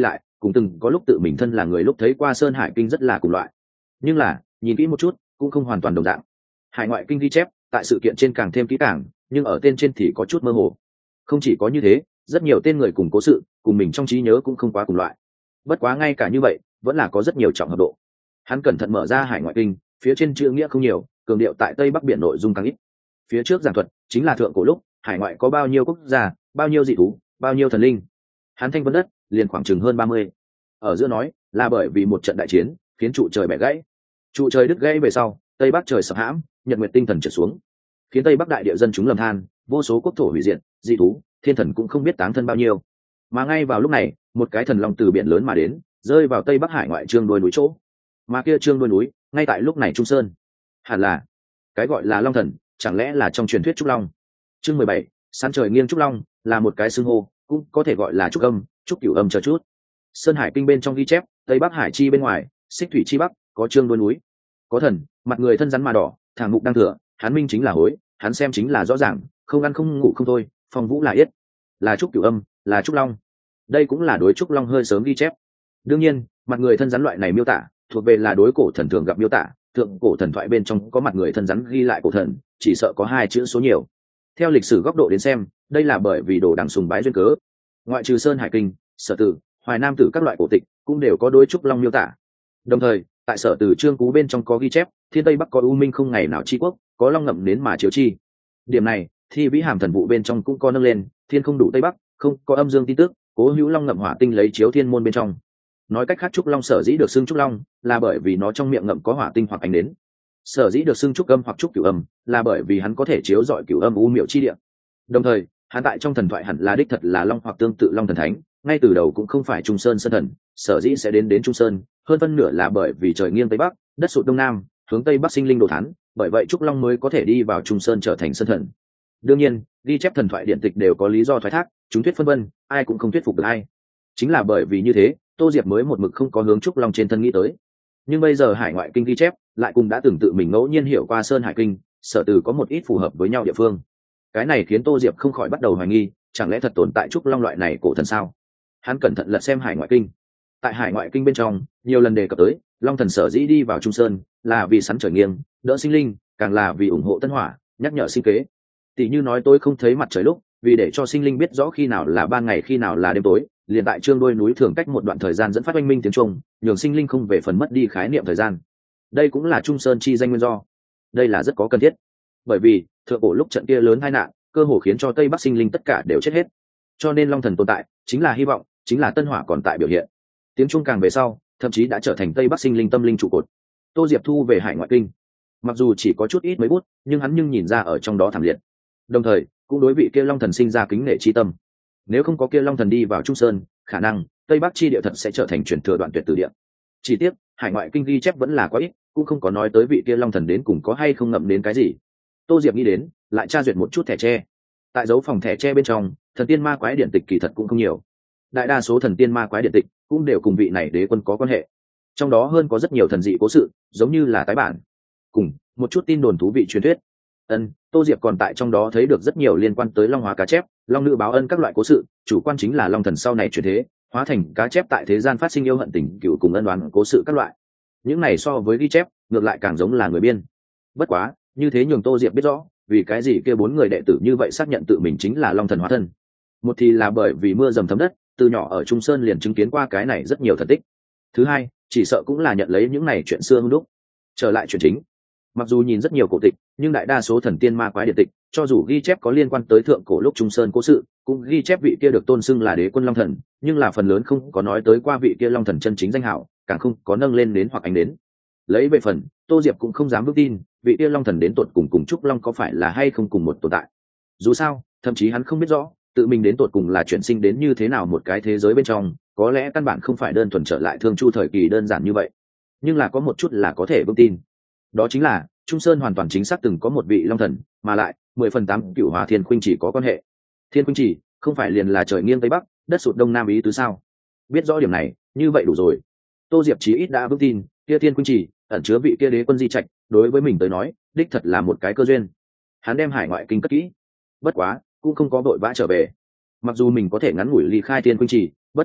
cùng từng có lúc tự mình thân là người lúc thấy qua Sơn Hải Kinh rất là cùng loại, nhưng là nhìn kỹ một chút cũng không hoàn toàn đồng dạng. Hải ngoại kinh ghi chép tại sự kiện trên càng thêm kỹ càng, nhưng ở tên trên thì có chút mơ hồ. Không chỉ có như thế, rất nhiều tên người cùng cố sự cùng mình trong trí nhớ cũng không quá cùng loại. Bất quá ngay cả như vậy vẫn là có rất nhiều trọng hợp độ. Hắn cẩn thận mở ra hải ngoại kinh, phía trên chữ nghĩa không nhiều, cường điệu tại Tây Bắc biển nội dung càng ít. Phía trước giảng thuật chính là thượng cổ lúc hải ngoại có bao nhiêu quốc gia, bao nhiêu dị thú, bao nhiêu thần linh. Hắn thanh vân đất liền khoảng chừng hơn ba mươi. Ở giữa nói là bởi vì một trận đại chiến khiến trụ trời bẻ gãy. Trụ trời đứt gãy về sau, Tây Bắc trời sập hãm, nhật nguyệt tinh thần trở xuống, khiến Tây Bắc đại địa dân chúng lầm than, vô số quốc thổ hủy diệt, dị thú, thiên thần cũng không biết táng thân bao nhiêu. Mà ngay vào lúc này, một cái thần long từ biển lớn mà đến, rơi vào Tây Bắc hải ngoại trương đuôi núi chỗ. Mà kia trương đuôi núi, ngay tại lúc này Trung Sơn. Hẳn là cái gọi là long thần, chẳng lẽ là trong truyền thuyết trúc long. Chương mười bảy, sán trời nghiêng trúc long là một cái xưng hô, cũng có thể gọi là trúc âm, trúc cửu âm chờ chút. Sơn Hải Kinh bên trong ghi chép, Tây Bắc hải chi bên ngoài, xích thủy chi bắc, có trương đuôi núi, có thần, mặt người thân rắn mà đỏ, thẳng mục đang thừa, hắn minh chính là hối, hắn xem chính là rõ ràng, không ăn không ngủ không thôi, phong vũ là yết, là trúc cửu âm, là trúc long. Đây cũng là đối trúc long hơi sớm ghi chép. Đương nhiên, mặt người thân rắn loại này miêu tả thuộc về là đối cổ thần thường gặp miêu tả, thượng cổ thần thoại bên trong có mặt người thân rắn ghi lại cổ thần, chỉ sợ có hai chữ số nhiều. Theo lịch sử góc độ đến xem, đây là bởi vì đồ đằng sùng bái duyên cớ. Ngoại trừ Sơn Hải Kinh, Sở Tử, Hoài Nam Tử các loại cổ tịch cũng đều có đối trúc long miêu tả. Đồng thời, tại Sở Tử Trương Cú bên trong có ghi chép, thiên Tây Bắc có u minh không ngày nào chi quốc, có long ngậm đến mà chiếu chi. Điểm này, thì vĩ hàm thần vụ bên trong cũng có nâng lên, thiên không đủ Tây Bắc, không có âm dương tin tức, cố hữu long ngậm hỏa tinh lấy chiếu thiên môn bên trong. Nói cách khác, trúc long sở dĩ được xưng trúc long là bởi vì nó trong miệng ngậm có hỏa tinh hoặc ánh đến. Sở dĩ được xưng trúc âm hoặc trúc cửu âm là bởi vì hắn có thể chiếu rọi cửu âm u miệu chi địa. Đồng thời, hắn tại trong thần thoại hẳn là đích thật là long hoặc tương tự long thần thánh, ngay từ đầu cũng không phải Trung Sơn sơn thần, sở dĩ sẽ đến đến Trung Sơn, hơn phân nửa là bởi vì trời nghiêng Tây Bắc, đất sụt Đông Nam, hướng Tây Bắc sinh linh đồ thán, bởi vậy trúc long mới có thể đi vào Trung Sơn trở thành sơn thần. Đương nhiên, ghi chép thần thoại điện tịch đều có lý do thoái thác, chúng thuyết phân vân, ai cũng không thuyết phục được ai. Chính là bởi vì như thế, Tô Diệp mới một mực không có hướng trúc long trên thân nghĩ tới. Nhưng bây giờ hải ngoại kinh ghi chép lại cùng đã từng tự mình ngẫu nhiên hiểu qua Sơn Hải Kinh, Sở Từ có một ít phù hợp với nhau địa phương. Cái này khiến Tô Diệp không khỏi bắt đầu hoài nghi, chẳng lẽ thật tồn tại trúc long loại này cổ thần sao? Hắn cẩn thận lật xem hải ngoại kinh. Tại hải ngoại kinh bên trong, nhiều lần đề cập tới, long thần sở dĩ đi vào Trung Sơn là vì sắn trời nghiêng, đỡ sinh linh, càng là vì ủng hộ tân hỏa, nhắc nhở sinh kế. Tỷ như nói tôi không thấy mặt trời lúc, vì để cho sinh linh biết rõ khi nào là ban ngày khi nào là đêm tối, liền tại trương đôi núi thường cách một đoạn thời gian dẫn phát oanh minh tiếng trung, nhường sinh linh không về phần mất đi khái niệm thời gian. Đây cũng là Trung Sơn chi danh nguyên do. Đây là rất có cần thiết, bởi vì thượng cổ lúc trận kia lớn tai nạn, cơ hồ khiến cho Tây Bắc sinh linh tất cả đều chết hết. Cho nên long thần tồn tại chính là hy vọng, chính là tân hỏa còn tại biểu hiện. Tiếng trung càng về sau, thậm chí đã trở thành Tây Bắc sinh linh tâm linh trụ cột. Tô Diệp thu về hải ngoại kinh, mặc dù chỉ có chút ít mấy bút, nhưng hắn nhưng nhìn ra ở trong đó thảm liệt. Đồng thời, cũng đối vị kia long thần sinh ra kính nể chi tâm. Nếu không có kia long thần đi vào Trung Sơn, khả năng Tây Bắc chi địa thật sẽ trở thành truyền thừa đoạn tuyệt từ địa. Chỉ tiếc, hải ngoại kinh ghi chép vẫn là quá ít, cũng không có nói tới vị kia long thần đến cùng có hay không ngậm đến cái gì. Tô Diệp nghĩ đến, lại tra duyệt một chút thẻ tre. Tại dấu phòng thẻ tre bên trong, thần tiên ma quái điện tịch kỳ thật cũng không nhiều. Đại đa số thần tiên ma quái điện tịch cũng đều cùng vị này đế quân có quan hệ. Trong đó hơn có rất nhiều thần dị cố sự, giống như là tái bản, cùng một chút tin đồn thú vị truyền thuyết. Ân, Tô Diệp còn tại trong đó thấy được rất nhiều liên quan tới long hóa cá chép, long nữ báo ân các loại cố sự, chủ quan chính là long thần sau này chuyển thế, hóa thành cá chép tại thế gian phát sinh yêu hận tình cựu cùng ân oán cố sự các loại. Những này so với ghi chép, ngược lại càng giống là người biên. Bất quá, như thế nhường Tô Diệp biết rõ, vì cái gì kia bốn người đệ tử như vậy xác nhận tự mình chính là long thần hóa thân. Một thì là bởi vì mưa dầm thấm đất, từ nhỏ ở Trung Sơn liền chứng kiến qua cái này rất nhiều thần tích. Thứ hai, chỉ sợ cũng là nhận lấy những này chuyện xưa hung đúc. Trở lại chuyện chính, mặc dù nhìn rất nhiều cổ tịch, nhưng đại đa số thần tiên ma quái điện tịch, cho dù ghi chép có liên quan tới thượng cổ lúc Trung Sơn cố sự, cũng ghi chép vị kia được tôn xưng là đế quân long thần, nhưng là phần lớn không có nói tới qua vị kia long thần chân chính danh hảo, càng không có nâng lên đến hoặc ánh đến. Lấy về phần, Tô Diệp cũng không dám vững tin vị kia long thần đến tột cùng cùng trúc long có phải là hay không cùng một tồn tại. Dù sao, thậm chí hắn không biết rõ tự mình đến tột cùng là chuyển sinh đến như thế nào một cái thế giới bên trong, có lẽ căn bản không phải đơn thuần trở lại thương chu thời kỳ đơn giản như vậy. Nhưng là có một chút là có thể vững tin, đó chính là Trung Sơn hoàn toàn chính xác từng có một vị long thần, mà lại mười phần tám cựu hòa thiên khuynh chỉ có quan hệ. Thiên khuynh chỉ không phải liền là trời nghiêng Tây Bắc, đất sụt Đông Nam ý tứ sao? Biết rõ điểm này, như vậy đủ rồi. Tô Diệp chí ít đã vững tin, kia thiên khuynh chỉ ẩn chứa vị kia đế quân di trạch, đối với mình tới nói, đích thật là một cái cơ duyên. Hắn đem hải ngoại kinh cất kỹ, bất quá cũng không có vội vã trở về. Mặc dù mình có thể ngắn ngủi ly khai thiên khuynh chỉ, bất quá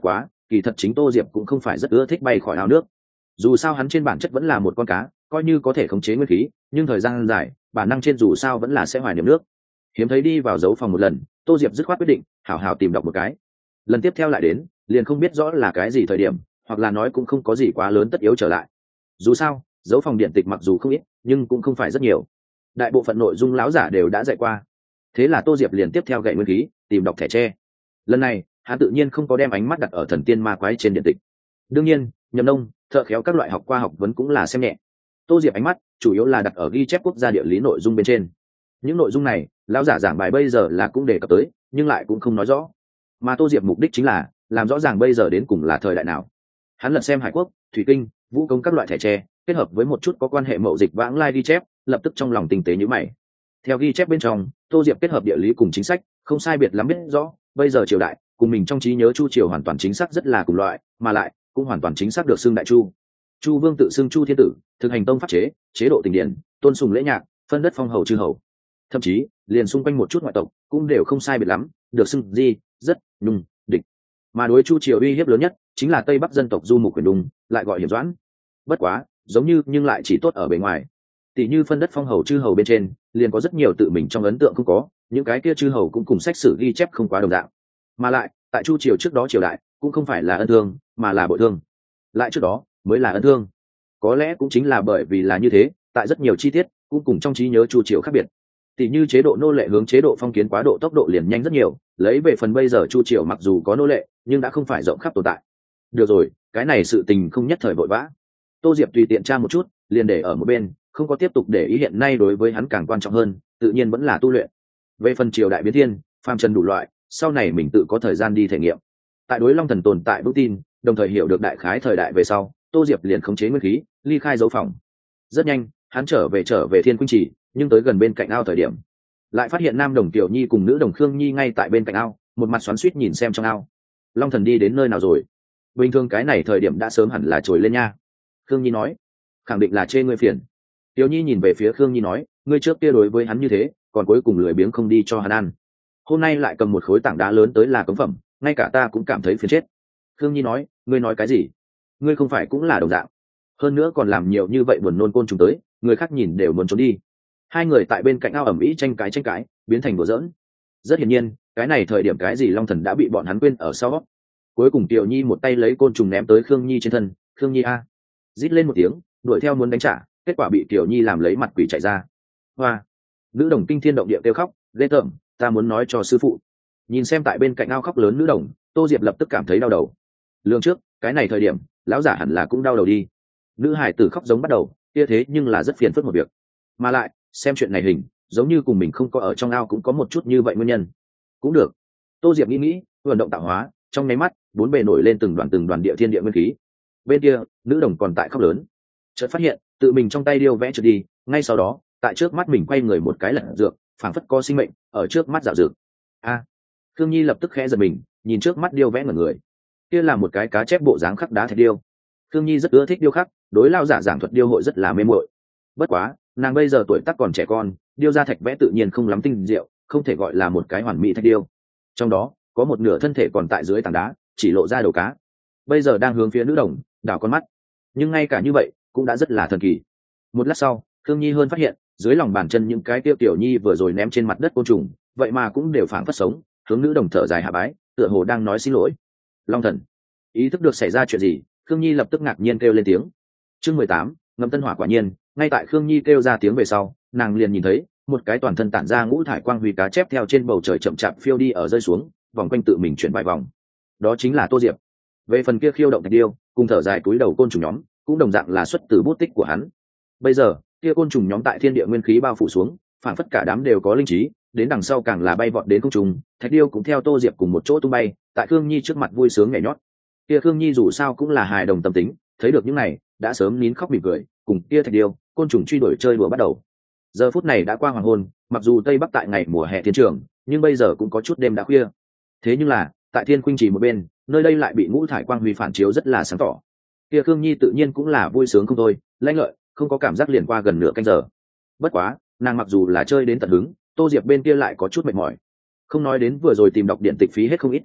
kỳ thật chính Tô Diệp cũng không phải rất ưa thích bay khỏi ao nước. Dù sao hắn trên bản chất vẫn là một con cá, coi như có thể khống chế nguyên khí, nhưng thời gian dài bản năng trên dù sao vẫn là sẽ hoài niệm nước. Hiếm thấy đi vào dấu phòng một lần, Tô Diệp dứt khoát quyết định hảo hảo tìm đọc một cái. Lần tiếp theo lại đến, liền không biết rõ là cái gì thời điểm, hoặc là nói cũng không có gì quá lớn tất yếu trở lại. Dù sao dấu phòng điện tịch mặc dù không ít, nhưng cũng không phải rất nhiều, đại bộ phận nội dung lão giả đều đã dạy qua. Thế là Tô Diệp liền tiếp theo gậy nguyên khí tìm đọc thẻ tre. Lần này hắn tự nhiên không có đem ánh mắt đặt ở thần tiên ma quái trên điện tịch. Đương nhiên nhầm nông, thợ khéo các loại học khoa học vẫn cũng là xem nhẹ. Tô Diệp ánh mắt chủ yếu là đặt ở ghi chép quốc gia địa lý nội dung bên trên. Những nội dung này lão giả giảng bài bây giờ là cũng đề cập tới, nhưng lại cũng không nói rõ. Mà Tô Diệp mục đích chính là làm rõ ràng bây giờ đến cùng là thời đại nào. Hắn lật xem hải quốc, thủy kinh, vũ công các loại thẻ tre, kết hợp với một chút có quan hệ mậu dịch vãng lai ghi chép, lập tức trong lòng tinh tế như mày. Theo ghi chép bên trong, Tô Diệp kết hợp địa lý cùng chính sách, không sai biệt lắm biết rõ bây giờ triều đại cùng mình trong trí nhớ Chu triều hoàn toàn chính xác rất là cùng loại, mà lại cũng hoàn toàn chính xác được xưng đại Chu. Chu vương tự xưng Chu thiên tử, thực hành tông pháp chế, chế độ tình điển, tôn sùng lễ nhạc, phân đất phong hầu chư hầu. Thậm chí liền xung quanh một chút ngoại tộc cũng đều không sai biệt lắm, được xưng di, rất, nhung, địch. Mà đối Chu triều uy hiếp lớn nhất chính là Tây Bắc dân tộc du mục quyền đùng, lại gọi hiểm doãn. Bất quá giống như nhưng lại chỉ tốt ở bề ngoài. Tỷ như phân đất phong hầu chư hầu bên trên liền có rất nhiều tự mình trong ấn tượng không có, những cái kia chư hầu cũng cùng sách sử ghi chép không quá đồng dạng. Mà lại tại Chu triều trước đó triều đại cũng không phải là ân thương mà là bội thương, lại trước đó mới là ân thương. Có lẽ cũng chính là bởi vì là như thế, tại rất nhiều chi tiết cũng cùng trong trí nhớ Chu triều khác biệt. Tỷ như chế độ nô lệ hướng chế độ phong kiến quá độ tốc độ liền nhanh rất nhiều, lấy về phần bây giờ Chu triều mặc dù có nô lệ nhưng đã không phải rộng khắp tồn tại. Được rồi, cái này sự tình không nhất thời vội vã. Tô Diệp tùy tiện tra một chút liền để ở một bên, không có tiếp tục để ý. Hiện nay đối với hắn càng quan trọng hơn tự nhiên vẫn là tu luyện. Về phần triều đại biến thiên, phàm trần đủ loại, sau này mình tự có thời gian đi thể nghiệm. Tại đối Long Thần tồn tại vững tin, đồng thời hiểu được đại khái thời đại về sau, Tô Diệp liền khống chế nguyên khí ly khai dấu phòng. Rất nhanh hắn trở về trở về Thiên Khuynh Trì, nhưng tới gần bên cạnh ao thời điểm lại phát hiện nam đồng Tiểu Nhi cùng nữ đồng Khương Nhi ngay tại bên cạnh ao, một mặt xoắn xuýt nhìn xem trong ao. Long Thần đi đến nơi nào rồi? Bình thường cái này thời điểm đã sớm hẳn là trồi lên nha. Khương Nhi nói. Khẳng định là chê ngươi phiền. Tiểu Nhi nhìn về phía Khương Nhi nói, ngươi trước kia đối với hắn như thế, còn cuối cùng lười biếng không đi cho hắn ăn, hôm nay lại cầm một khối tảng đá lớn tới là cống phẩm, ngay cả ta cũng cảm thấy phiền chết. Khương Nhi nói, ngươi nói cái gì? Ngươi không phải cũng là đồng dạng, hơn nữa còn làm nhiều như vậy buồn nôn côn trùng tới, người khác nhìn đều muốn trốn đi. Hai người tại bên cạnh ao ẩm ĩ tranh cãi tranh cãi, biến thành đùa giỡn. Rất hiển nhiên cái này thời điểm cái gì Long Thần đã bị bọn hắn quên ở sau. Cuối cùng Tiểu Nhi một tay lấy côn trùng ném tới Khương Nhi trên thân. Khương Nhi a rít lên một tiếng, đuổi theo muốn đánh trả, kết quả bị Tiểu Nhi làm lấy mặt quỷ chạy ra. Hoa, nữ đồng kinh thiên động địa kêu khóc, ghê tởm, ta muốn nói cho sư phụ. Nhìn xem tại bên cạnh ao khóc lớn nữ đồng, Tô Diệp lập tức cảm thấy đau đầu. Lương trước cái này thời điểm lão giả hẳn là cũng đau đầu đi. Nữ hải tử khóc giống bắt đầu kia, thế nhưng là rất phiền phức một việc, mà lại xem chuyện này hình giống như cùng mình không có ở trong ao cũng có một chút như vậy nguyên nhân. Cũng được, Tô Diệp nghĩ nghĩ, vận động tạo hóa, trong nháy mắt bốn bề nổi lên từng đoàn từng đoàn địa thiên địa nguyên khí. Bên kia nữ đồng còn tại khóc lớn, chợt phát hiện tự mình trong tay điêu vẽ trượt đi, ngay sau đó tại trước mắt mình quay người một cái lật dược, phảng phất có sinh mệnh ở trước mắt dạo dược. A à, Khương Nhi lập tức khẽ giật mình, nhìn trước mắt điêu vẽ ngẩn người, kia là một cái cá chép bộ dáng khắc đá thạch điêu. Khương Nhi rất ưa thích điêu khắc, đối lao giả giảng thuật điêu hội rất là mê muội. Bất quá nàng bây giờ tuổi tác còn trẻ con, điêu ra thạch vẽ tự nhiên không lắm tinh diệu, không thể gọi là một cái hoàn mỹ thạch điêu. Trong đó có một nửa thân thể còn tại dưới tảng đá, chỉ lộ ra đầu cá, bây giờ đang hướng phía nữ đồng đảo con mắt, nhưng ngay cả như vậy cũng đã rất là thần kỳ. Một lát sau Khương Nhi hơn phát hiện dưới lòng bàn chân những cái tiêu Tiểu Nhi vừa rồi ném trên mặt đất côn trùng vậy mà cũng đều phảng phất sống, hướng nữ đồng thở dài hạ bái, tựa hồ đang nói xin lỗi. Long Thần ý thức được xảy ra chuyện gì, Khương Nhi lập tức ngạc nhiên kêu lên tiếng. Chương mười tám, ngâm tân hỏa. Quả nhiên ngay tại Khương Nhi kêu ra tiếng về sau, nàng liền nhìn thấy một cái toàn thân tản ra ngũ thải quang huy cá chép theo trên bầu trời chậm chạp phiêu đi ở rơi xuống, vòng quanh tự mình chuyển vài vòng. Đó chính là Tô Diệp. Về phần kia khiêu động thạch điêu cùng thở dài túi đầu côn trùng nhóm cũng đồng dạng là xuất từ bút tích của hắn. Bây giờ kia côn trùng nhóm tại thiên địa nguyên khí bao phủ xuống, phản phất cả đám đều có linh trí, đến đằng sau càng là bay vọt đến không trùng, thạch điêu cũng theo Tô Diệp cùng một chỗ tung bay, tại Khương Nhi trước mặt vui sướng nhảy nhót. Kia Khương Nhi dù sao cũng là hài đồng tâm tính, thấy được những này đã sớm nín khóc mỉm cười, cùng kia thạch điêu côn trùng truy đuổi chơi đùa bắt đầu. Giờ phút này đã qua hoàng hôn, mặc dù Tây Bắc tại ngày mùa hè thiên trường, nhưng bây giờ cũng có chút đêm đã khuya. Thế nhưng là tại Thiên Khuynh Trì một bên, nơi đây lại bị ngũ thải quang huy phản chiếu rất là sáng tỏ. Kia Khương Nhi tự nhiên cũng là vui sướng không thôi, lanh lợi, không có cảm giác liền qua gần nửa canh giờ. Bất quá nàng mặc dù là chơi đến tận hứng, Tô Diệp bên kia lại có chút mệt mỏi. Không nói đến vừa rồi tìm đọc điện tịch phí hết không ít tinh lực,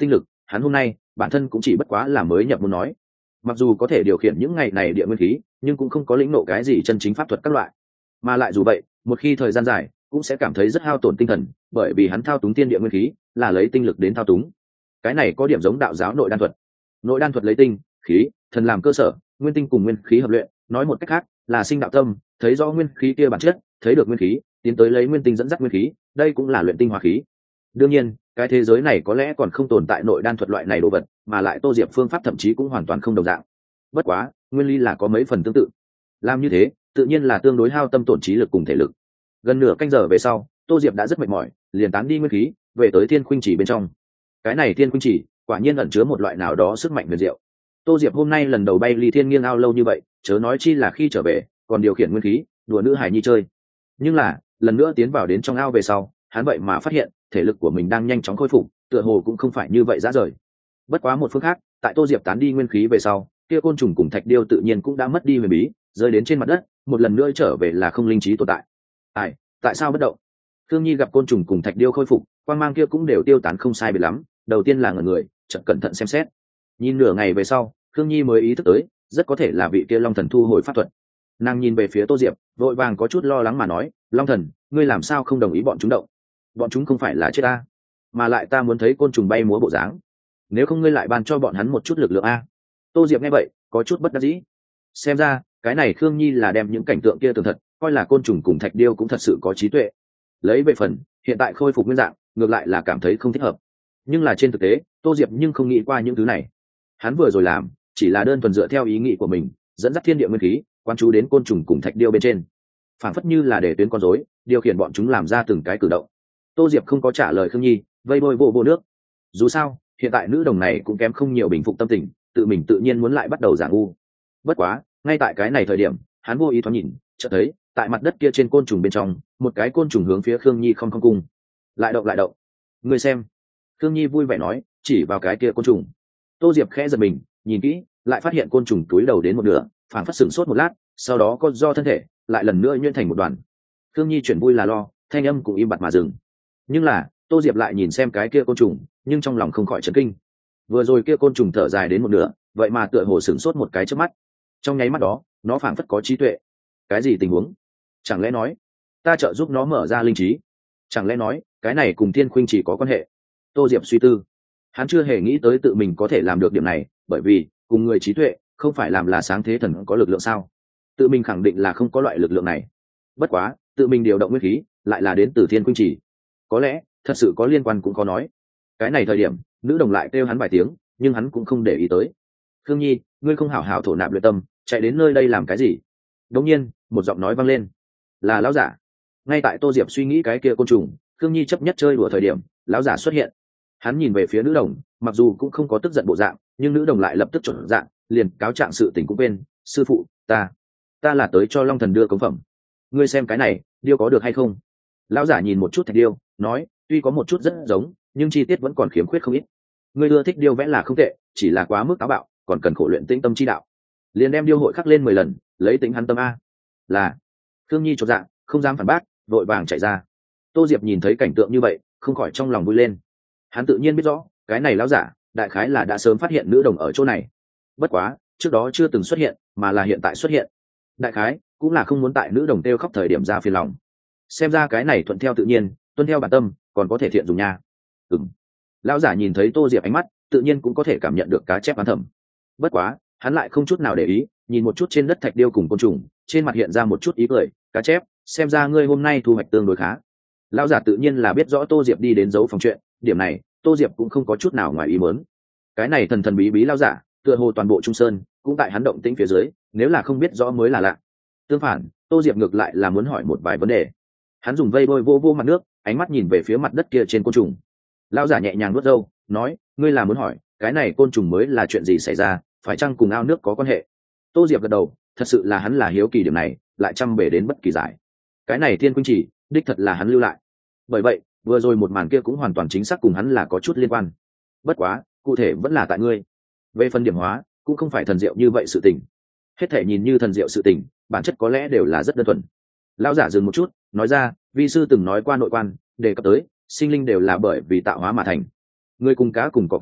hắn hôm nay bản thân cũng chỉ bất quá là mới nhập môn nói, mặc dù có thể điều khiển những ngày này địa nguyên khí, nhưng cũng không có lĩnh nộ cái gì chân chính pháp thuật các loại. Mà lại dù vậy, một khi thời gian dài, cũng sẽ cảm thấy rất hao tổn tinh thần, bởi vì hắn thao túng tiên địa nguyên khí là lấy tinh lực đến thao túng. Cái này có điểm giống đạo giáo nội đan thuật. Nội đan thuật lấy tinh, khí, thần làm cơ sở, nguyên tinh cùng nguyên khí hợp luyện, nói một cách khác là sinh đạo tâm, thấy rõ nguyên khí kia bản chất, thấy được nguyên khí, tiến tới lấy nguyên tinh dẫn dắt nguyên khí, đây cũng là luyện tinh hóa khí. Đương nhiên, cái thế giới này có lẽ còn không tồn tại nội đan thuật loại này đồ vật, mà lại Tô Diệp phương pháp thậm chí cũng hoàn toàn không đồng dạng. Bất quá, nguyên lý là có mấy phần tương tự. Làm như thế, tự nhiên là tương đối hao tâm tổn trí lực cùng thể lực. Gần nửa canh giờ về sau, Tô Diệp đã rất mệt mỏi, liền tán đi nguyên khí, về tới Thiên Khuynh Chỉ bên trong. Cái này Thiên Khuynh Chỉ, quả nhiên ẩn chứa một loại nào đó sức mạnh huyền diệu. Tô Diệp hôm nay lần đầu bay ly thiên nghiêng ao lâu như vậy, chớ nói chi là khi trở về, còn điều khiển nguyên khí, đùa nữ hải nhi chơi. Nhưng là, lần nữa tiến vào đến trong ao về sau, hắn vậy mà phát hiện, thể lực của mình đang nhanh chóng khôi phục, tựa hồ cũng không phải như vậy dã rời. Bất quá một phương khác, tại Tô Diệp tán đi nguyên khí về sau, kia côn trùng cùng thạch điêu tự nhiên cũng đã mất đi huyền bí, rơi đến trên mặt đất, một lần nữa trở về là không linh trí tồn tại. Ai, tại sao bất động? Thương Nhi gặp côn trùng cùng thạch điêu khôi phục, quang mang kia cũng đều tiêu tán không sai biệt lắm, đầu tiên là ngẩn người, chợt cẩn thận xem xét. Nhìn nửa ngày về sau, Thương Nhi mới ý thức tới, rất có thể là vị kia Long Thần thu hồi pháp thuật. Nàng nhìn về phía Tô Diệp, vội vàng có chút lo lắng mà nói, Long Thần, ngươi làm sao không đồng ý bọn chúng động? Bọn chúng không phải là chết ta, mà lại ta muốn thấy côn trùng bay múa bộ dáng. Nếu không ngươi lại ban cho bọn hắn một chút lực lượng a. Tô Diệp nghe vậy, có chút bất đắc dĩ. Xem ra, cái này Khương Nhi là đem những cảnh tượng kia tường thật, coi là côn trùng cùng thạch điêu cũng thật sự có trí tuệ. Lấy về phần, hiện tại khôi phục nguyên dạng, ngược lại là cảm thấy không thích hợp. Nhưng là trên thực tế, Tô Diệp nhưng không nghĩ qua những thứ này. Hắn vừa rồi làm, chỉ là đơn thuần dựa theo ý nghĩ của mình, dẫn dắt thiên địa nguyên khí, quan chú đến côn trùng cùng thạch điêu bên trên. Phản phất như là để tuyến con rối, điều khiển bọn chúng làm ra từng cái cử động. Tô Diệp không có trả lời Khương Nhi, vây bôi vô vô nước. Dù sao, hiện tại nữ đồng này cũng kém không nhiều bình phục tâm tình, tự mình tự nhiên muốn lại bắt đầu giảng u. Bất quá, ngay tại cái này thời điểm, hắn vô ý thoáng nhìn, chợt thấy, tại mặt đất kia trên côn trùng bên trong, một cái côn trùng hướng phía Khương Nhi không không cung. Lại động lại động. Ngươi xem. Khương Nhi vui vẻ nói, chỉ vào cái kia côn trùng. Tô Diệp khẽ giật mình, nhìn kỹ, lại phát hiện côn trùng túi đầu đến một nửa, phảng phất sửng sốt một lát, sau đó con do thân thể, lại lần nữa nhuyễn thành một đoàn. Khương Nhi chuyển vui là lo, thanh âm cũng im bặt mà dừng. Nhưng là, Tô Diệp lại nhìn xem cái kia côn trùng, nhưng trong lòng không khỏi chấn kinh. Vừa rồi kia côn trùng thở dài đến một nửa, vậy mà tựa hồ sửng sốt một cái trước mắt. Trong nháy mắt đó, nó phảng phất có trí tuệ. Cái gì tình huống? Chẳng lẽ nói, ta trợ giúp nó mở ra linh trí? Chẳng lẽ nói, cái này cùng Thiên Khuynh chỉ có quan hệ? Tô Diệp suy tư. Hắn chưa hề nghĩ tới tự mình có thể làm được điểm này, bởi vì, cùng người trí tuệ, không phải làm là sáng thế thần có lực lượng sao? Tự mình khẳng định là không có loại lực lượng này. Bất quá, tự mình điều động nguyên khí, lại là đến từ Thiên Khuynh chỉ. Có lẽ, thật sự có liên quan cũng khó nói. Cái này thời điểm, nữ đồng lại kêu hắn vài tiếng, nhưng hắn cũng không để ý tới. Khương Nhi, ngươi không hảo hảo thổ nạp luyện tâm, chạy đến nơi đây làm cái gì? Đống nhiên, một giọng nói vang lên. Là lão giả. Ngay tại Tô Diệp suy nghĩ cái kia côn trùng, Khương Nhi chấp nhất chơi đùa thời điểm, lão giả xuất hiện. Hắn nhìn về phía nữ đồng, mặc dù cũng không có tức giận bộ dạng, nhưng nữ đồng lại lập tức chuẩn dạng, liền cáo trạng sự tình cũng quên. Sư phụ, ta, ta là tới cho Long Thần đưa cống phẩm. Ngươi xem cái này, điêu có được hay không? Lão giả nhìn một chút thạch điêu, nói, tuy có một chút rất giống, nhưng chi tiết vẫn còn khiếm khuyết không ít. Ngươi ưa thích điêu vẽ là không tệ, chỉ là quá mức táo bạo, còn cần khổ luyện tĩnh tâm chi đạo. Liền đem điêu hội khắc lên mười lần, lấy tính hắn tâm a. Là. Khương Nhi chột dạ, không dám phản bác, vội vàng chạy ra. Tô Diệp nhìn thấy cảnh tượng như vậy, không khỏi trong lòng vui lên. Hắn tự nhiên biết rõ, cái này lão giả, đại khái là đã sớm phát hiện nữ đồng ở chỗ này. Bất quá, trước đó chưa từng xuất hiện, mà là hiện tại xuất hiện. Đại khái, cũng là không muốn tại nữ đồng kêu khóc thời điểm ra phiền lòng. Xem ra cái này thuận theo tự nhiên, tuân theo bản tâm, còn có thể thiện dùng nha. Ừm. Lão giả nhìn thấy Tô Diệp ánh mắt, tự nhiên cũng có thể cảm nhận được cá chép bán thầm. Bất quá, hắn lại không chút nào để ý, nhìn một chút trên đất thạch điêu cùng côn trùng, trên mặt hiện ra một chút ý cười, cá chép, xem ra ngươi hôm nay thu hoạch tương đối khá. Lão giả tự nhiên là biết rõ Tô Diệp đi đến dấu phòng chuyện, điểm này, Tô Diệp cũng không có chút nào ngoài ý muốn. Cái này thần thần bí bí lão giả, tựa hồ toàn bộ Trung Sơn, cũng tại hắn động tĩnh phía dưới, nếu là không biết rõ mới là lạ. Tương phản, Tô Diệp ngược lại là muốn hỏi một vài vấn đề. Hắn dùng vây bôi vô vô mặt nước, ánh mắt nhìn về phía mặt đất kia trên côn trùng. Lão giả nhẹ nhàng nuốt râu, nói, ngươi là muốn hỏi, cái này côn trùng mới là chuyện gì xảy ra, phải chăng cùng ao nước có quan hệ? Tô Diệp gật đầu, thật sự là hắn là hiếu kỳ điểm này, lại chăm bể đến bất kỳ giải. Cái này Thiên Khuynh chỉ, đích thật là hắn lưu lại. Bởi vậy, vừa rồi một màn kia cũng hoàn toàn chính xác cùng hắn là có chút liên quan. Bất quá, cụ thể vẫn là tại ngươi. Về phần điểm hóa, cũng không phải thần diệu như vậy sự tình. Hết thể nhìn như thần diệu sự tình, bản chất có lẽ đều là rất đơn thuần. Lão giả dừng một chút, nói ra, vi sư từng nói qua nội quan, đề cập tới, sinh linh đều là bởi vì tạo hóa mà thành. Người cùng cá cùng có cây,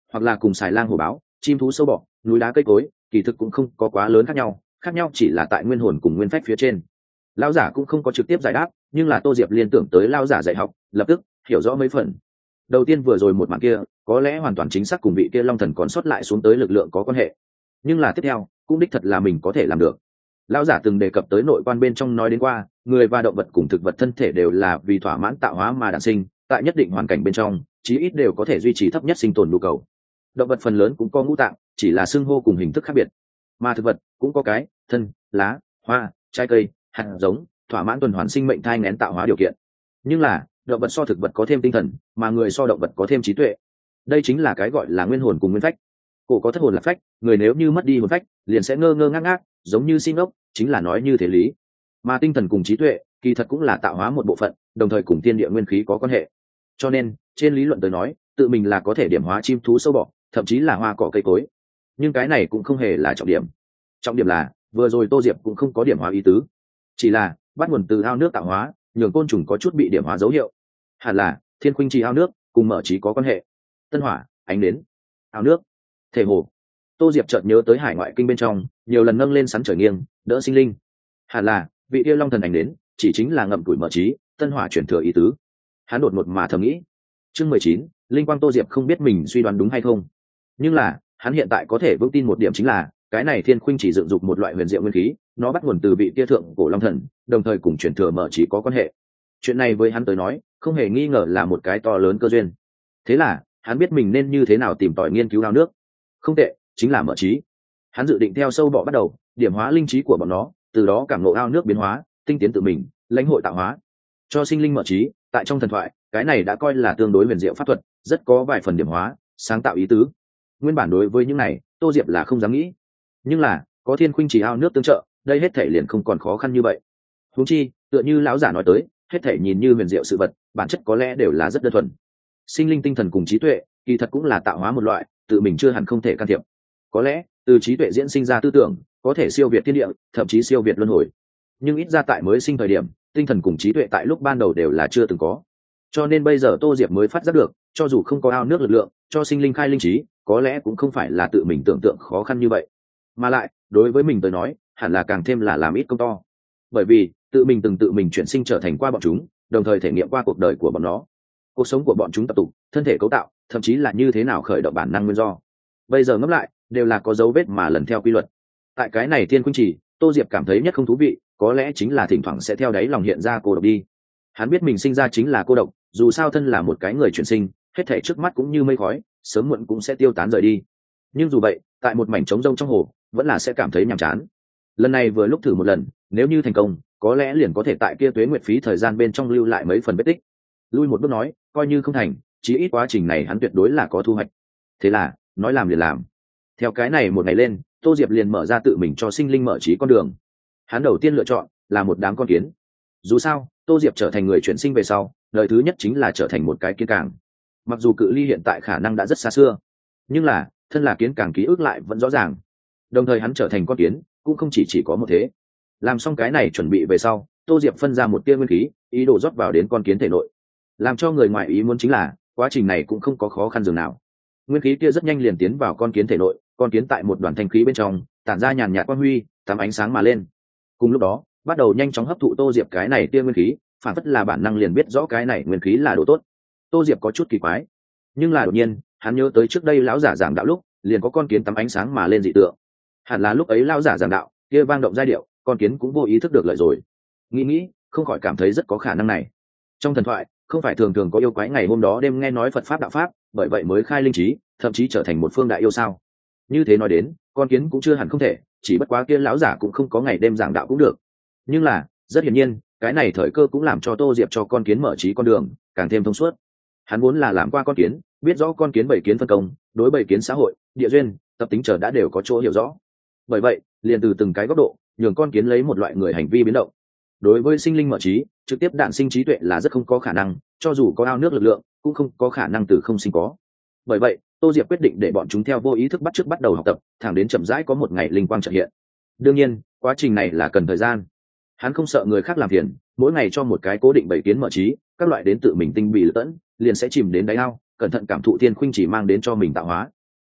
hoặc là cùng xài lang hổ báo, chim thú sâu bọ, núi đá cây cối, kỳ thực cũng không có quá lớn khác nhau, khác nhau chỉ là tại nguyên hồn cùng nguyên phách phía trên. Lão giả cũng không có trực tiếp giải đáp, nhưng là Tô Diệp liên tưởng tới lão giả dạy học, lập tức hiểu rõ mấy phần. Đầu tiên vừa rồi một màn kia, có lẽ hoàn toàn chính xác cùng vị kia long thần còn sót lại xuống tới lực lượng có quan hệ, nhưng là tiếp theo cũng đích thật là mình có thể làm được. Lão giả từng đề cập tới nội quan bên trong nói đến qua, người và động vật cùng thực vật thân thể đều là vì thỏa mãn tạo hóa mà đản sinh, tại nhất định hoàn cảnh bên trong chí ít đều có thể duy trì thấp nhất sinh tồn nhu cầu. Động vật phần lớn cũng có ngũ tạng, chỉ là xưng hô cùng hình thức khác biệt, mà thực vật cũng có cái thân, lá, hoa, trái cây, hạt giống, thỏa mãn tuần hoàn sinh mệnh thai nghén tạo hóa điều kiện. Nhưng là động vật so thực vật có thêm tinh thần, mà người so động vật có thêm trí tuệ. Đây chính là cái gọi là nguyên hồn cùng nguyên phách. Cổ có thất hồn lạc phách, người nếu như mất đi hồn phách liền sẽ ngơ ngơ ngác ngác, giống như xin ốc, chính là nói như thế lý. Mà tinh thần cùng trí tuệ kỳ thật cũng là tạo hóa một bộ phận, đồng thời cùng thiên địa nguyên khí có quan hệ. Cho nên trên lý luận tới nói, tự mình là có thể điểm hóa chim thú sâu bọ, thậm chí là hoa cỏ cây cối. Nhưng cái này cũng không hề là trọng điểm. Trọng điểm là vừa rồi Tô Diệp cũng không có điểm hóa ý tứ, chỉ là bắt nguồn từ ao nước tạo hóa, nhường côn trùng có chút bị điểm hóa dấu hiệu. Hẳn là thiên khuynh trì ao nước cùng mở trí có quan hệ. Tân hỏa, ánh đến, ao nước, thể hồ. Tô Diệp chợt nhớ tới hải ngoại kinh bên trong nhiều lần nâng lên sắn trời nghiêng đỡ sinh linh. Hẳn là vị yêu long thần ánh đến chỉ chính là ngậm tuổi mở trí, tân hỏa chuyển thừa ý tứ. Hắn đột ngột mà thầm nghĩ. Chương mười chín, linh quang. Tô Diệp không biết mình suy đoán đúng hay không, nhưng là hắn hiện tại có thể vững tin một điểm chính là cái này thiên khuynh chỉ dựng dục một loại huyền diệu nguyên khí, nó bắt nguồn từ vị kia thượng cổ long thần, đồng thời cùng chuyển thừa mở trí có quan hệ. Chuyện này với hắn tới nói không hề nghi ngờ là một cái to lớn cơ duyên. Thế là hắn biết mình nên như thế nào tìm tòi nghiên cứu ao nước. Không tệ, chính là mở trí. Hắn dự định theo sâu bọ bắt đầu điểm hóa linh trí của bọn nó, từ đó cảm ngộ ao nước biến hóa, tinh tiến tự mình, lãnh hội tạo hóa, cho sinh linh mở trí. Tại trong thần thoại, cái này đã coi là tương đối huyền diệu pháp thuật, rất có vài phần điểm hóa sáng tạo ý tứ. Nguyên bản đối với những này Tô Diệp là không dám nghĩ, nhưng là có thiên khuynh chỉ ao nước tương trợ, đây hết thể liền không còn khó khăn như vậy. Huống chi tựa như lão giả nói tới, hết thể nhìn như huyền diệu sự vật, bản chất có lẽ đều là rất đơn thuần. Sinh linh tinh thần cùng trí tuệ kỳ thật cũng là tạo hóa một loại, tự mình chưa hẳn không thể can thiệp. Có lẽ từ trí tuệ diễn sinh ra tư tưởng có thể siêu việt thiên địa, thậm chí siêu việt luân hồi, nhưng ít ra tại mới sinh thời điểm, tinh thần cùng trí tuệ tại lúc ban đầu đều là chưa từng có. Cho nên bây giờ Tô Diệp mới phát giác được, cho dù không có ao nước lực lượng cho sinh linh khai linh trí, có lẽ cũng không phải là tự mình tưởng tượng khó khăn như vậy, mà lại đối với mình tới nói hẳn là càng thêm là làm ít công to. Bởi vì tự mình từng tự mình chuyển sinh trở thành qua bọn chúng, đồng thời thể nghiệm qua cuộc đời của bọn nó, cuộc sống của bọn chúng tập tục, thân thể cấu tạo, thậm chí là như thế nào khởi động bản năng nguyên do, bây giờ ngẫm lại đều là có dấu vết mà lần theo quy luật. Tại cái này thiên khuynh trì, Tô Diệp cảm thấy nhất không thú vị có lẽ chính là thỉnh thoảng sẽ theo đáy lòng hiện ra cô độc đi. Hắn biết mình sinh ra chính là cô độc, dù sao thân là một cái người chuyển sinh, hết thảy trước mắt cũng như mây khói, sớm muộn cũng sẽ tiêu tán rời đi. Nhưng dù vậy, tại một mảnh trống rông trong hồ, vẫn là sẽ cảm thấy nhàm chán. Lần này vừa lúc thử một lần, nếu như thành công, có lẽ liền có thể tại kia tuế nguyệt phí thời gian bên trong lưu lại mấy phần vết tích. Lui một bước nói, coi như không thành, chí ít quá trình này hắn tuyệt đối là có thu hoạch. Thế là, nói làm liền làm. Theo cái này một ngày lên, Tô Diệp liền mở ra tự mình cho sinh linh mở trí con đường. Hắn đầu tiên lựa chọn là một đám con kiến. Dù sao, Tô Diệp trở thành người chuyển sinh về sau, lời thứ nhất chính là trở thành một cái kiến càng. Mặc dù cự ly hiện tại khả năng đã rất xa xưa, nhưng là thân là kiến càng ký ức lại vẫn rõ ràng. Đồng thời hắn trở thành con kiến cũng không chỉ chỉ có một thế. Làm xong cái này chuẩn bị về sau, Tô Diệp phân ra một tia nguyên khí, ý đồ rót vào đến con kiến thể nội. Làm cho người ngoài ý muốn chính là quá trình này cũng không có khó khăn dường nào. Nguyên khí kia rất nhanh liền tiến vào con kiến thể nội, con kiến tại một đoàn thanh khí bên trong tản ra nhàn nhạt quang huy, tắm ánh sáng mà lên. Cùng lúc đó bắt đầu nhanh chóng hấp thụ Tô Diệp cái này tia nguyên khí, phản phất là bản năng liền biết rõ cái này nguyên khí là đồ tốt. Tô Diệp có chút kỳ quái, nhưng là đột nhiên hắn nhớ tới trước đây lão giả giảng đạo lúc liền có con kiến tắm ánh sáng mà lên dị tượng. Hẳn là lúc ấy lão giả giảng đạo kia vang động giai điệu, con kiến cũng vô ý thức được lợi rồi. Nghĩ nghĩ không khỏi cảm thấy rất có khả năng này. Trong thần thoại không phải thường thường có yêu quái ngày hôm đó đêm nghe nói Phật pháp đạo pháp, bởi vậy mới khai linh trí, thậm chí trở thành một phương đại yêu sao? Như thế nói đến, con kiến cũng chưa hẳn không thể, chỉ bất quá kia lão giả cũng không có ngày đêm giảng đạo cũng được. Nhưng là rất hiển nhiên cái này thời cơ cũng làm cho Tô Diệp cho con kiến mở trí con đường càng thêm thông suốt. Hắn vốn là làm qua con kiến, biết rõ con kiến bảy kiến phân công, đối bảy kiến xã hội, địa duyên, tập tính trở đã đều có chỗ hiểu rõ. Bởi vậy liền từ từng cái góc độ nhường con kiến lấy một loại người hành vi biến động. Đối với sinh linh mở trí, trực tiếp đạn sinh trí tuệ là rất không có khả năng, cho dù có ao nước lực lượng cũng không có khả năng từ không sinh có. Bởi vậy Tô Diệp quyết định để bọn chúng theo vô ý thức bắt chước bắt đầu học tập, thẳng đến chậm rãi có một ngày linh quang chợt hiện. Đương nhiên quá trình này là cần thời gian. Hắn không sợ người khác làm phiền, mỗi ngày cho một cái cố định bảy kiến mở trí, các loại đến tự mình tinh bị lẫn liền sẽ chìm đến đáy ao, cẩn thận cảm thụ thiên khuynh chỉ mang đến cho mình tạo hóa.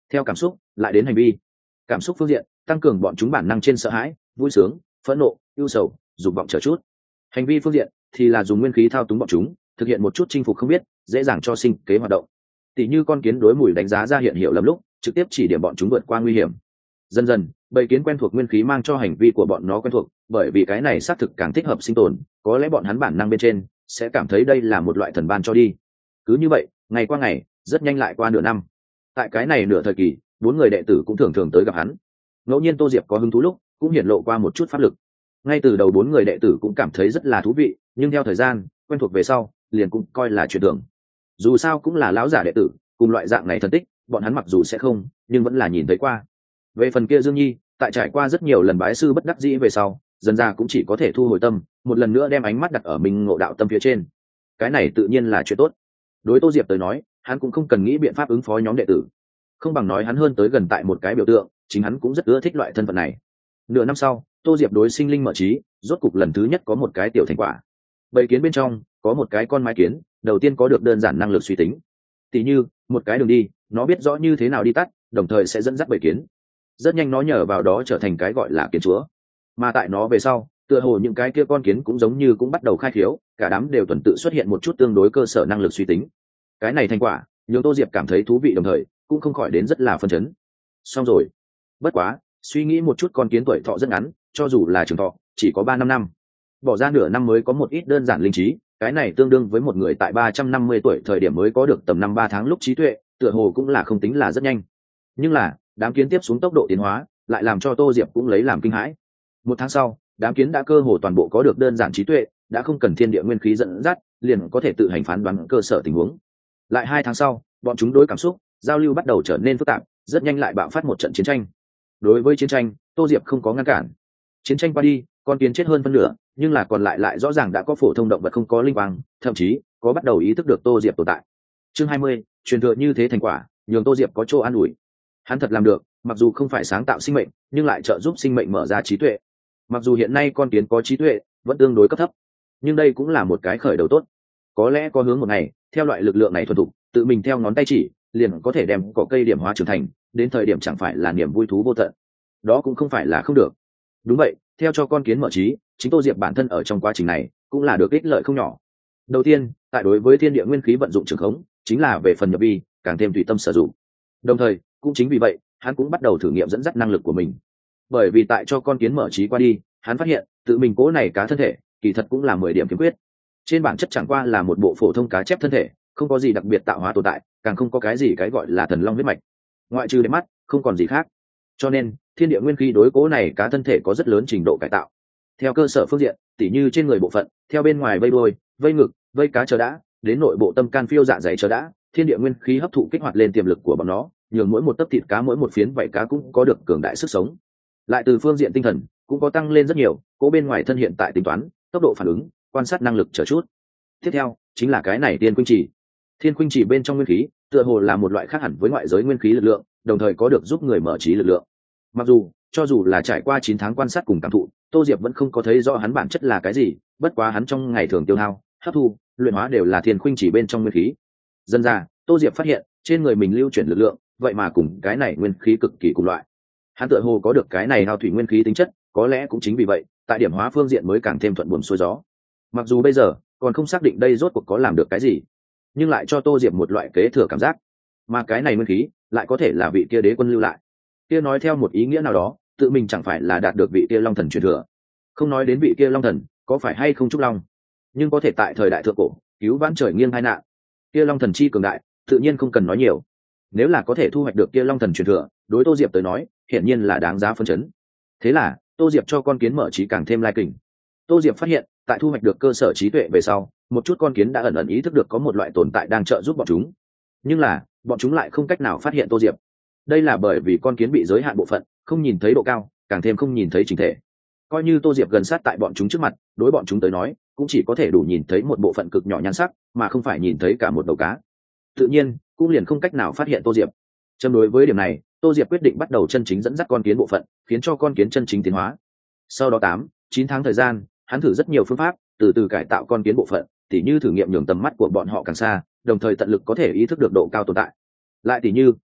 Theo cảm xúc lại đến hành vi. Cảm xúc phương diện tăng cường bọn chúng bản năng trên sợ hãi, vui sướng, phẫn nộ, ưu sầu, dục vọng chờ chút. Hành vi phương diện thì là dùng nguyên khí thao túng bọn chúng, thực hiện một chút chinh phục không biết, dễ dàng cho sinh kế hoạt động. Tỷ như con kiến đối mùi đánh giá ra hiện hiệu lầm lúc, trực tiếp chỉ điểm bọn chúng vượt qua nguy hiểm. Dần dần, bầy kiến quen thuộc nguyên khí mang cho hành vi của bọn nó quen thuộc, bởi vì cái này xác thực càng thích hợp sinh tồn, có lẽ bọn hắn bản năng bên trên sẽ cảm thấy đây là một loại thần ban cho đi. Cứ như vậy, ngày qua ngày, rất nhanh lại qua nửa năm. Tại cái này nửa thời kỳ, bốn người đệ tử cũng thường thường tới gặp hắn. Ngẫu nhiên Tô Diệp có hứng thú lúc, cũng hiển lộ qua một chút pháp lực. Ngay từ đầu bốn người đệ tử cũng cảm thấy rất là thú vị, nhưng theo thời gian quen thuộc về sau, liền cũng coi là chuyện thường. Dù sao cũng là lão giả đệ tử, cùng loại dạng này thần tích, bọn hắn mặc dù sẽ không, nhưng vẫn là nhìn thấy qua. Về phần kia Dương Nhi, tại trải qua rất nhiều lần bái sư bất đắc dĩ về sau, dần ra cũng chỉ có thể thu hồi tâm, một lần nữa đem ánh mắt đặt ở mình ngộ đạo tâm phía trên. Cái này tự nhiên là chuyện tốt. Đối Tô Diệp tới nói, hắn cũng không cần nghĩ biện pháp ứng phó nhóm đệ tử, không bằng nói hắn hơn tới gần tại một cái biểu tượng, chính hắn cũng rất ưa thích loại thân phận này. Nửa năm sau, Tô Diệp đối sinh linh mở trí, rốt cục lần thứ nhất có một cái tiểu thành quả. Bầy kiến bên trong có một cái con mai kiến, đầu tiên có được đơn giản năng lực suy tính. Tỷ như một cái đường đi, nó biết rõ như thế nào đi tắt, đồng thời sẽ dẫn dắt bầy kiến. Rất nhanh nó nhờ vào đó trở thành cái gọi là kiến chúa. Mà tại nó về sau, tựa hồ những cái kia con kiến cũng giống như cũng bắt đầu khai khiếu, cả đám đều tuần tự xuất hiện một chút tương đối cơ sở năng lực suy tính. Cái này thành quả nhường Tô Diệp cảm thấy thú vị, đồng thời cũng không khỏi đến rất là phân chấn. Xong rồi. Bất quá, suy nghĩ một chút, con kiến tuổi thọ rất ngắn, cho dù là trường thọ chỉ có ba năm năm, bỏ ra nửa năm mới có một ít đơn giản linh trí, cái này tương đương với một người tại ba trăm năm mươi tuổi thời điểm mới có được tầm năm ba tháng lúc trí tuệ, tựa hồ cũng là không tính là rất nhanh. Nhưng là đám kiến tiếp xuống tốc độ tiến hóa lại làm cho Tô Diệp cũng lấy làm kinh hãi. Một tháng sau, đám kiến đã cơ hồ toàn bộ có được đơn giản trí tuệ, đã không cần thiên địa nguyên khí dẫn dắt, liền có thể tự hành phán đoán cơ sở tình huống. Lại hai tháng sau, bọn chúng đối cảm xúc giao lưu bắt đầu trở nên phức tạp, rất nhanh lại bạo phát một trận chiến tranh. Đối với chiến tranh, Tô Diệp không có ngăn cản. Chiến tranh qua đi, con kiến chết hơn phân nửa, nhưng là còn lại lại rõ ràng đã có phổ thông động vật không có linh quang, thậm chí có bắt đầu ý thức được Tô Diệp tồn tại. Chương hai mươi, truyền thừa như thế thành quả, nhường Tô Diệp có chỗ an ủi. Hắn thật làm được, mặc dù không phải sáng tạo sinh mệnh, nhưng lại trợ giúp sinh mệnh mở ra trí tuệ. Mặc dù hiện nay con kiến có trí tuệ vẫn tương đối cấp thấp, nhưng đây cũng là một cái khởi đầu tốt. Có lẽ có hướng một ngày, theo loại lực lượng này thuần thục, tự mình theo ngón tay chỉ, liền có thể đem cỏ cây điểm hóa trưởng thành, đến thời điểm chẳng phải là niềm vui thú vô tận. Đó cũng không phải là không được. Đúng vậy, theo cho con kiến mở trí, chính Tô Diệp bản thân ở trong quá trình này cũng là được ích lợi không nhỏ. Đầu tiên, tại đối với thiên địa nguyên khí vận dụng trường khống, chính là về phần nhập vi, càng thêm tùy tâm sử dụng. Đồng thời, cũng chính vì vậy, hắn cũng bắt đầu thử nghiệm dẫn dắt năng lực của mình. Bởi vì tại cho con kiến mở trí qua đi, hắn phát hiện tự mình cố này cá thân thể kỳ thật cũng là mười điểm khiếm khuyết. Trên bản chất chẳng qua là một bộ phổ thông cá chép thân thể, không có gì đặc biệt tạo hóa tồn tại, càng không có cái gì cái gọi là thần long huyết mạch, ngoại trừ đẹp mắt không còn gì khác. Cho nên thiên địa nguyên khí đối cố này cá thân thể có rất lớn trình độ cải tạo. Theo cơ sở phương diện, tỉ như trên người bộ phận, theo bên ngoài vây đuôi, vây ngực, vây cá chờ đã, đến nội bộ tâm can phiêu dạ dày chờ đã, thiên địa nguyên khí hấp thụ kích hoạt lên tiềm lực của bọn nó, nhường mỗi một tấc thịt cá, mỗi một phiến vảy cá cũng có được cường đại sức sống. Lại từ phương diện tinh thần cũng có tăng lên rất nhiều, cố bên ngoài thân hiện tại tính toán, tốc độ phản ứng, quan sát năng lực chờ chút. Tiếp theo chính là cái này tiên khuynh chỉ. Thiên khuynh chỉ bên trong nguyên khí tựa hồ là một loại khác hẳn với ngoại giới nguyên khí lực lượng, đồng thời có được giúp người mở trí lực lượng. Mặc dù cho dù là trải qua chín tháng quan sát cùng cảm thụ, Tô Diệp vẫn không có thấy rõ hắn bản chất là cái gì, bất quá hắn trong ngày thường tiêu hao, hấp thu, luyện hóa đều là thiên khuynh chỉ bên trong nguyên khí. Dần ra, Tô Diệp phát hiện trên người mình lưu chuyển lực lượng, vậy mà cùng cái này nguyên khí cực kỳ cùng loại. Hắn tựa hồ có được cái này hao thủy nguyên khí tính chất, có lẽ cũng chính vì vậy, tại điểm hóa phương diện mới càng thêm thuận buồm xuôi gió. Mặc dù bây giờ còn không xác định đây rốt cuộc có làm được cái gì, nhưng lại cho Tô Diệp một loại kế thừa cảm giác, mà cái này nguyên khí lại có thể là vị kia đế quân lưu lại. Kia nói theo một ý nghĩa nào đó, tự mình chẳng phải là đạt được vị kia long thần truyền thừa. Không nói đến vị kia long thần có phải hay không trúc long, nhưng có thể tại thời đại thượng cổ cứu vãn trời nghiêng hai nạn, kia long thần chi cường đại, tự nhiên không cần nói nhiều. Nếu là có thể thu hoạch được kia long thần truyền thừa, đối Tô Diệp tới nói hiển nhiên là đáng giá phân chấn. Thế là Tô Diệp cho con kiến mở trí càng thêm lai kình. Tô Diệp phát hiện tại thu hoạch được cơ sở trí tuệ về sau, một chút con kiến đã ẩn ẩn ý thức được có một loại tồn tại đang trợ giúp bọn chúng, nhưng là bọn chúng lại không cách nào phát hiện Tô Diệp. Đây là bởi vì con kiến bị giới hạn bộ phận, không nhìn thấy độ cao, càng thêm không nhìn thấy chỉnh thể. Coi như Tô Diệp gần sát tại bọn chúng trước mặt, đối bọn chúng tới nói cũng chỉ có thể đủ nhìn thấy một bộ phận cực nhỏ nhan sắc, mà không phải nhìn thấy cả một đầu cá. Tự nhiên cũng liền không cách nào phát hiện Tô Diệp. Châm đối với điểm này, Tô Diệp quyết định bắt đầu chân chính dẫn dắt con kiến bộ phận, khiến cho con kiến chân chính tiến hóa. Sau đó tám, chín tháng thời gian, hắn thử rất nhiều phương pháp, từ từ cải tạo con kiến bộ phận, tỉ như thử nghiệm nhường tầm mắt của bọn họ càng xa, đồng thời tận lực có thể ý thức được độ cao tồn tại. Lại tỉ như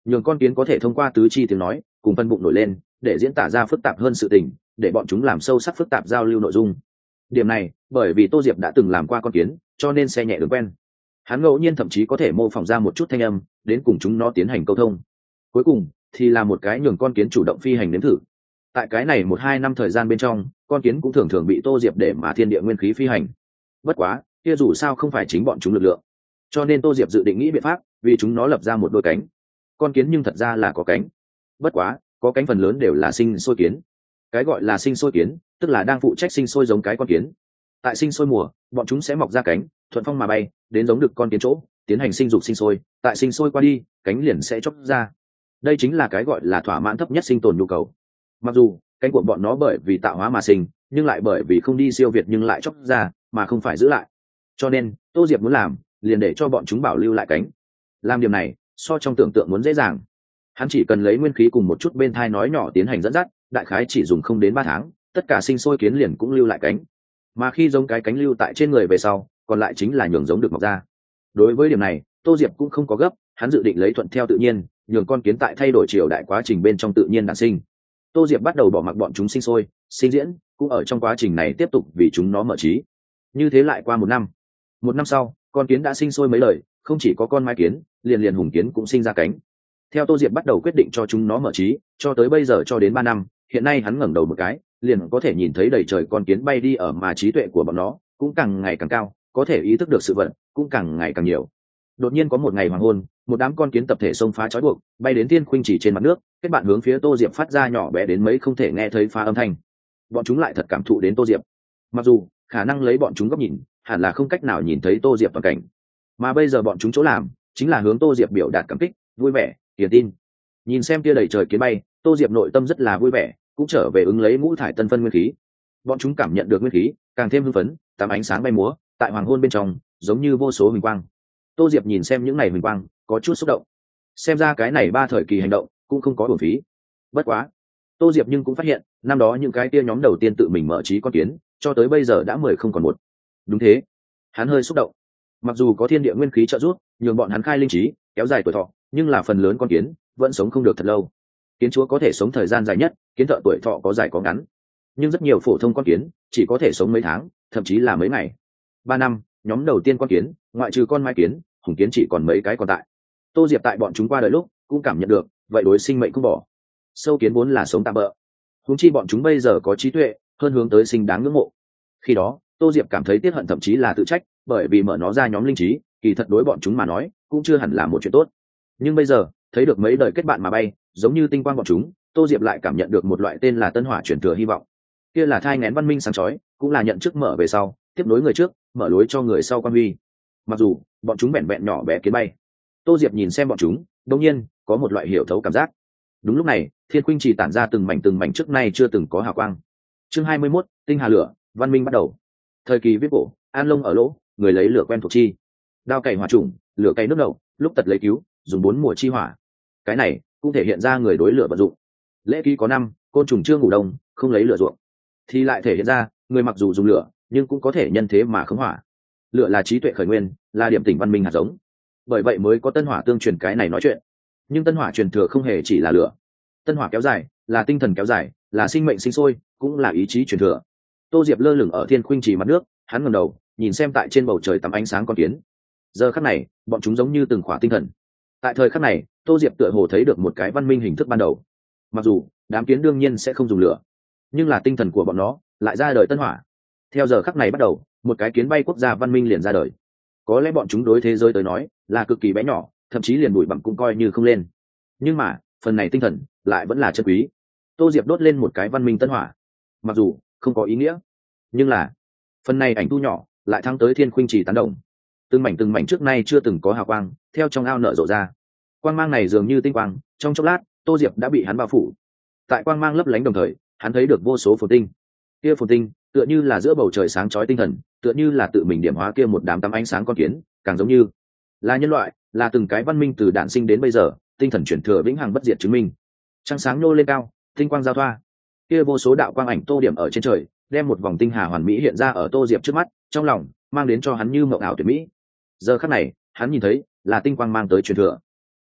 nhường con kiến có thể thông qua tứ chi tiếng nói cùng phân bụng nổi lên để diễn tả ra phức tạp hơn sự tình, để bọn chúng làm sâu sắc phức tạp giao lưu nội dung. Điểm này bởi vì Tô Diệp đã từng làm qua con kiến cho nên xe nhẹ đường quen. Hắn ngẫu nhiên thậm chí có thể mô phỏng ra một chút thanh âm đến cùng chúng nó tiến hành câu thông. Cuối cùng thì là một cái nhường con kiến chủ động phi hành nếm thử. Tại cái này một hai năm thời gian bên trong, con kiến cũng thường thường bị Tô Diệp để mà thiên địa nguyên khí phi hành. Bất quá kia dù sao không phải chính bọn chúng lực lượng, cho nên Tô Diệp dự định nghĩ biện pháp vì chúng nó lập ra một đôi cánh. Con kiến nhưng thật ra là có cánh, bất quá có cánh phần lớn đều là sinh sôi kiến. Cái gọi là sinh sôi kiến tức là đang phụ trách sinh sôi giống cái con kiến. Tại sinh sôi mùa, bọn chúng sẽ mọc ra cánh thuận phong mà bay đến giống được con kiến chỗ tiến hành sinh dục sinh sôi, tại sinh sôi qua đi cánh liền sẽ chóc ra. Đây chính là cái gọi là thỏa mãn thấp nhất sinh tồn nhu cầu. Mặc dù cánh của bọn nó bởi vì tạo hóa mà sinh, nhưng lại bởi vì không đi siêu việt nhưng lại chóc ra mà không phải giữ lại. Cho nên Tô Diệp muốn làm liền để cho bọn chúng bảo lưu lại cánh. Làm điểm này so trong tưởng tượng muốn dễ dàng. Hắn chỉ cần lấy nguyên khí cùng một chút bên thai nói nhỏ tiến hành dẫn dắt, đại khái chỉ dùng không đến ba tháng, tất cả sinh sôi kiến liền cũng lưu lại cánh. Mà khi giống cái cánh lưu tại trên người về sau, còn lại chính là nhường giống được mọc ra. Đối với điểm này Tô Diệp cũng không có gấp, hắn dự định lấy thuận theo tự nhiên, nhường con kiến tại thay đổi triều đại quá trình bên trong tự nhiên đản sinh. Tô Diệp bắt đầu bỏ mặc bọn chúng sinh sôi sinh diễn, cũng ở trong quá trình này tiếp tục vì chúng nó mở trí. Như thế lại qua một năm. Một năm sau, con kiến đã sinh sôi mấy lời, không chỉ có con mai kiến, liền liền hùng kiến cũng sinh ra cánh. Theo Tô Diệp bắt đầu quyết định cho chúng nó mở trí, cho tới bây giờ cho đến ba năm, hiện nay hắn ngẩng đầu một cái liền có thể nhìn thấy đầy trời con kiến bay đi, ở mà trí tuệ của bọn nó cũng càng ngày càng cao, có thể ý thức được sự vật cũng càng ngày càng nhiều. Đột nhiên có một ngày hoàng hôn, một đám con kiến tập thể xông phá trói buộc, bay đến Thiên Khuynh Chỉ trên mặt nước, kết bạn hướng phía Tô Diệp phát ra nhỏ bé đến mấy không thể nghe thấy phá âm thanh. Bọn chúng lại thật cảm thụ đến Tô Diệp, mặc dù khả năng lấy bọn chúng góc nhìn hẳn là không cách nào nhìn thấy Tô Diệp toàn cảnh, mà bây giờ bọn chúng chỗ làm chính là hướng Tô Diệp biểu đạt cảm kích, vui vẻ, hiền tin. Nhìn xem kia đầy trời kiến bay, Tô Diệp nội tâm rất là vui vẻ, cũng trở về ứng lấy ngũ thải tân phân nguyên khí. Bọn chúng cảm nhận được nguyên khí càng thêm hưng phấn, tám ánh sáng bay múa tại hoàng hôn bên trong giống như vô số huỳnh quang. Tô Diệp nhìn xem những này huỳnh quang có chút xúc động, xem ra cái này ba thời kỳ hành động cũng không có uổng phí. Bất quá Tô Diệp nhưng cũng phát hiện năm đó những cái tia nhóm đầu tiên tự mình mở trí con kiến cho tới bây giờ đã mười không còn một. Đúng thế, hắn hơi xúc động. Mặc dù có thiên địa nguyên khí trợ giúp nhường bọn hắn khai linh trí kéo dài tuổi thọ, nhưng là phần lớn con kiến vẫn sống không được thật lâu. Kiến chúa có thể sống thời gian dài nhất, kiến thợ tuổi thọ có dài có ngắn, nhưng rất nhiều phổ thông con kiến chỉ có thể sống mấy tháng, thậm chí là mấy ngày. Ba năm, nhóm đầu tiên con kiến ngoại trừ con mai kiến, hùng kiến chỉ còn mấy cái còn tại. Tô Diệp tại bọn chúng qua đời lúc cũng cảm nhận được vậy đối sinh mệnh không bỏ. Sâu kiến vốn là sống tạm bỡ, huống chi bọn chúng bây giờ có trí tuệ hơn, hướng tới sinh đáng ngưỡng mộ. Khi đó Tô Diệp cảm thấy tiếc hận thậm chí là tự trách, bởi vì mở nó ra nhóm linh trí kỳ thật đối bọn chúng mà nói cũng chưa hẳn là một chuyện tốt. Nhưng bây giờ thấy được mấy đời kết bạn mà bay giống như tinh quang bọn chúng, Tô Diệp lại cảm nhận được một loại tên là tân hỏa truyền thừa hy vọng. Kia là thai nghén văn minh sáng chói, cũng là nhận trước mở về sau tiếp nối người trước, mở lối cho người sau quan huy. Mặc dù bọn chúng vẹn vẹn nhỏ bé kiến bay, Tô Diệp nhìn xem bọn chúng đột nhiên có một loại hiểu thấu cảm giác. Đúng lúc này Thiên Khuynh Chỉ tản ra từng mảnh từng mảnh trước nay chưa từng có hào quang. Chương hai mươi mốt, tinh hà lửa, văn minh bắt đầu. Thời kỳ viết cổ, an lông ở lỗ, người lấy lửa quen thuộc chi. Đao cày hỏa trùng, lửa cày nước đậu, lúc tật lấy cứu, dùng bốn mùa chi hỏa. Cái này cũng thể hiện ra người đối lửa vận dụng. Lễ ký có năm, côn trùng chưa ngủ đông, không lấy lửa ruộng. Thì lại thể hiện ra người mặc dù dùng lửa nhưng cũng có thể nhân thế mà khống hỏa. Lửa là trí tuệ khởi nguyên, là điểm tỉnh văn minh hạt giống. Bởi vậy mới có tân hỏa tương truyền cái này nói chuyện. Nhưng tân hỏa truyền thừa không hề chỉ là lửa. Tân hỏa kéo dài là tinh thần kéo dài, là sinh mệnh sinh sôi, cũng là ý chí truyền thừa. Tô Diệp lơ lửng ở Thiên Khuynh Chỉ mặt nước, hắn ngẩng đầu nhìn xem tại trên bầu trời tắm ánh sáng con kiến. Giờ khắc này bọn chúng giống như từng khỏa tinh thần. Tại thời khắc này Tô Diệp tựa hồ thấy được một cái văn minh hình thức ban đầu. Mặc dù đám kiến đương nhiên sẽ không dùng lửa, nhưng là tinh thần của bọn nó lại ra đời tân hỏa. Theo giờ khắc này bắt đầu, một cái kiến bay quốc gia văn minh liền ra đời. Có lẽ bọn chúng đối thế giới tới nói là cực kỳ bé nhỏ, thậm chí liền bụi bặm cũng coi như không lên, nhưng mà phần này tinh thần lại vẫn là chân quý. Tô Diệp đốt lên một cái văn minh tân hỏa, mặc dù không có ý nghĩa, nhưng là phần này ảnh thu nhỏ lại thăng tới Thiên Khuynh Chỉ tán đồng. Từng mảnh từng mảnh trước nay chưa từng có hào quang theo trong ao nở rộ ra. Quang mang này dường như tinh quang, trong chốc lát Tô Diệp đã bị hắn bao phủ. Tại quang mang lấp lánh đồng thời, hắn thấy được vô số phồn tinh. Kia phồn tinh tựa như là giữa bầu trời sáng chói tinh thần, tựa như là tự mình điểm hóa kia một đám tắm ánh sáng con kiến, càng giống như là nhân loại, là từng cái văn minh từ đản sinh đến bây giờ tinh thần chuyển thừa vĩnh hằng bất diệt chứng minh. Trăng sáng nô lên cao, tinh quang giao thoa, kia vô số đạo quang ảnh tô điểm ở trên trời, đem một vòng tinh hà hoàn mỹ hiện ra ở Tô Diệp trước mắt, trong lòng mang đến cho hắn như mộng ảo tuyệt mỹ. Giờ khắc này hắn nhìn thấy là tinh quang mang tới truyền thừa,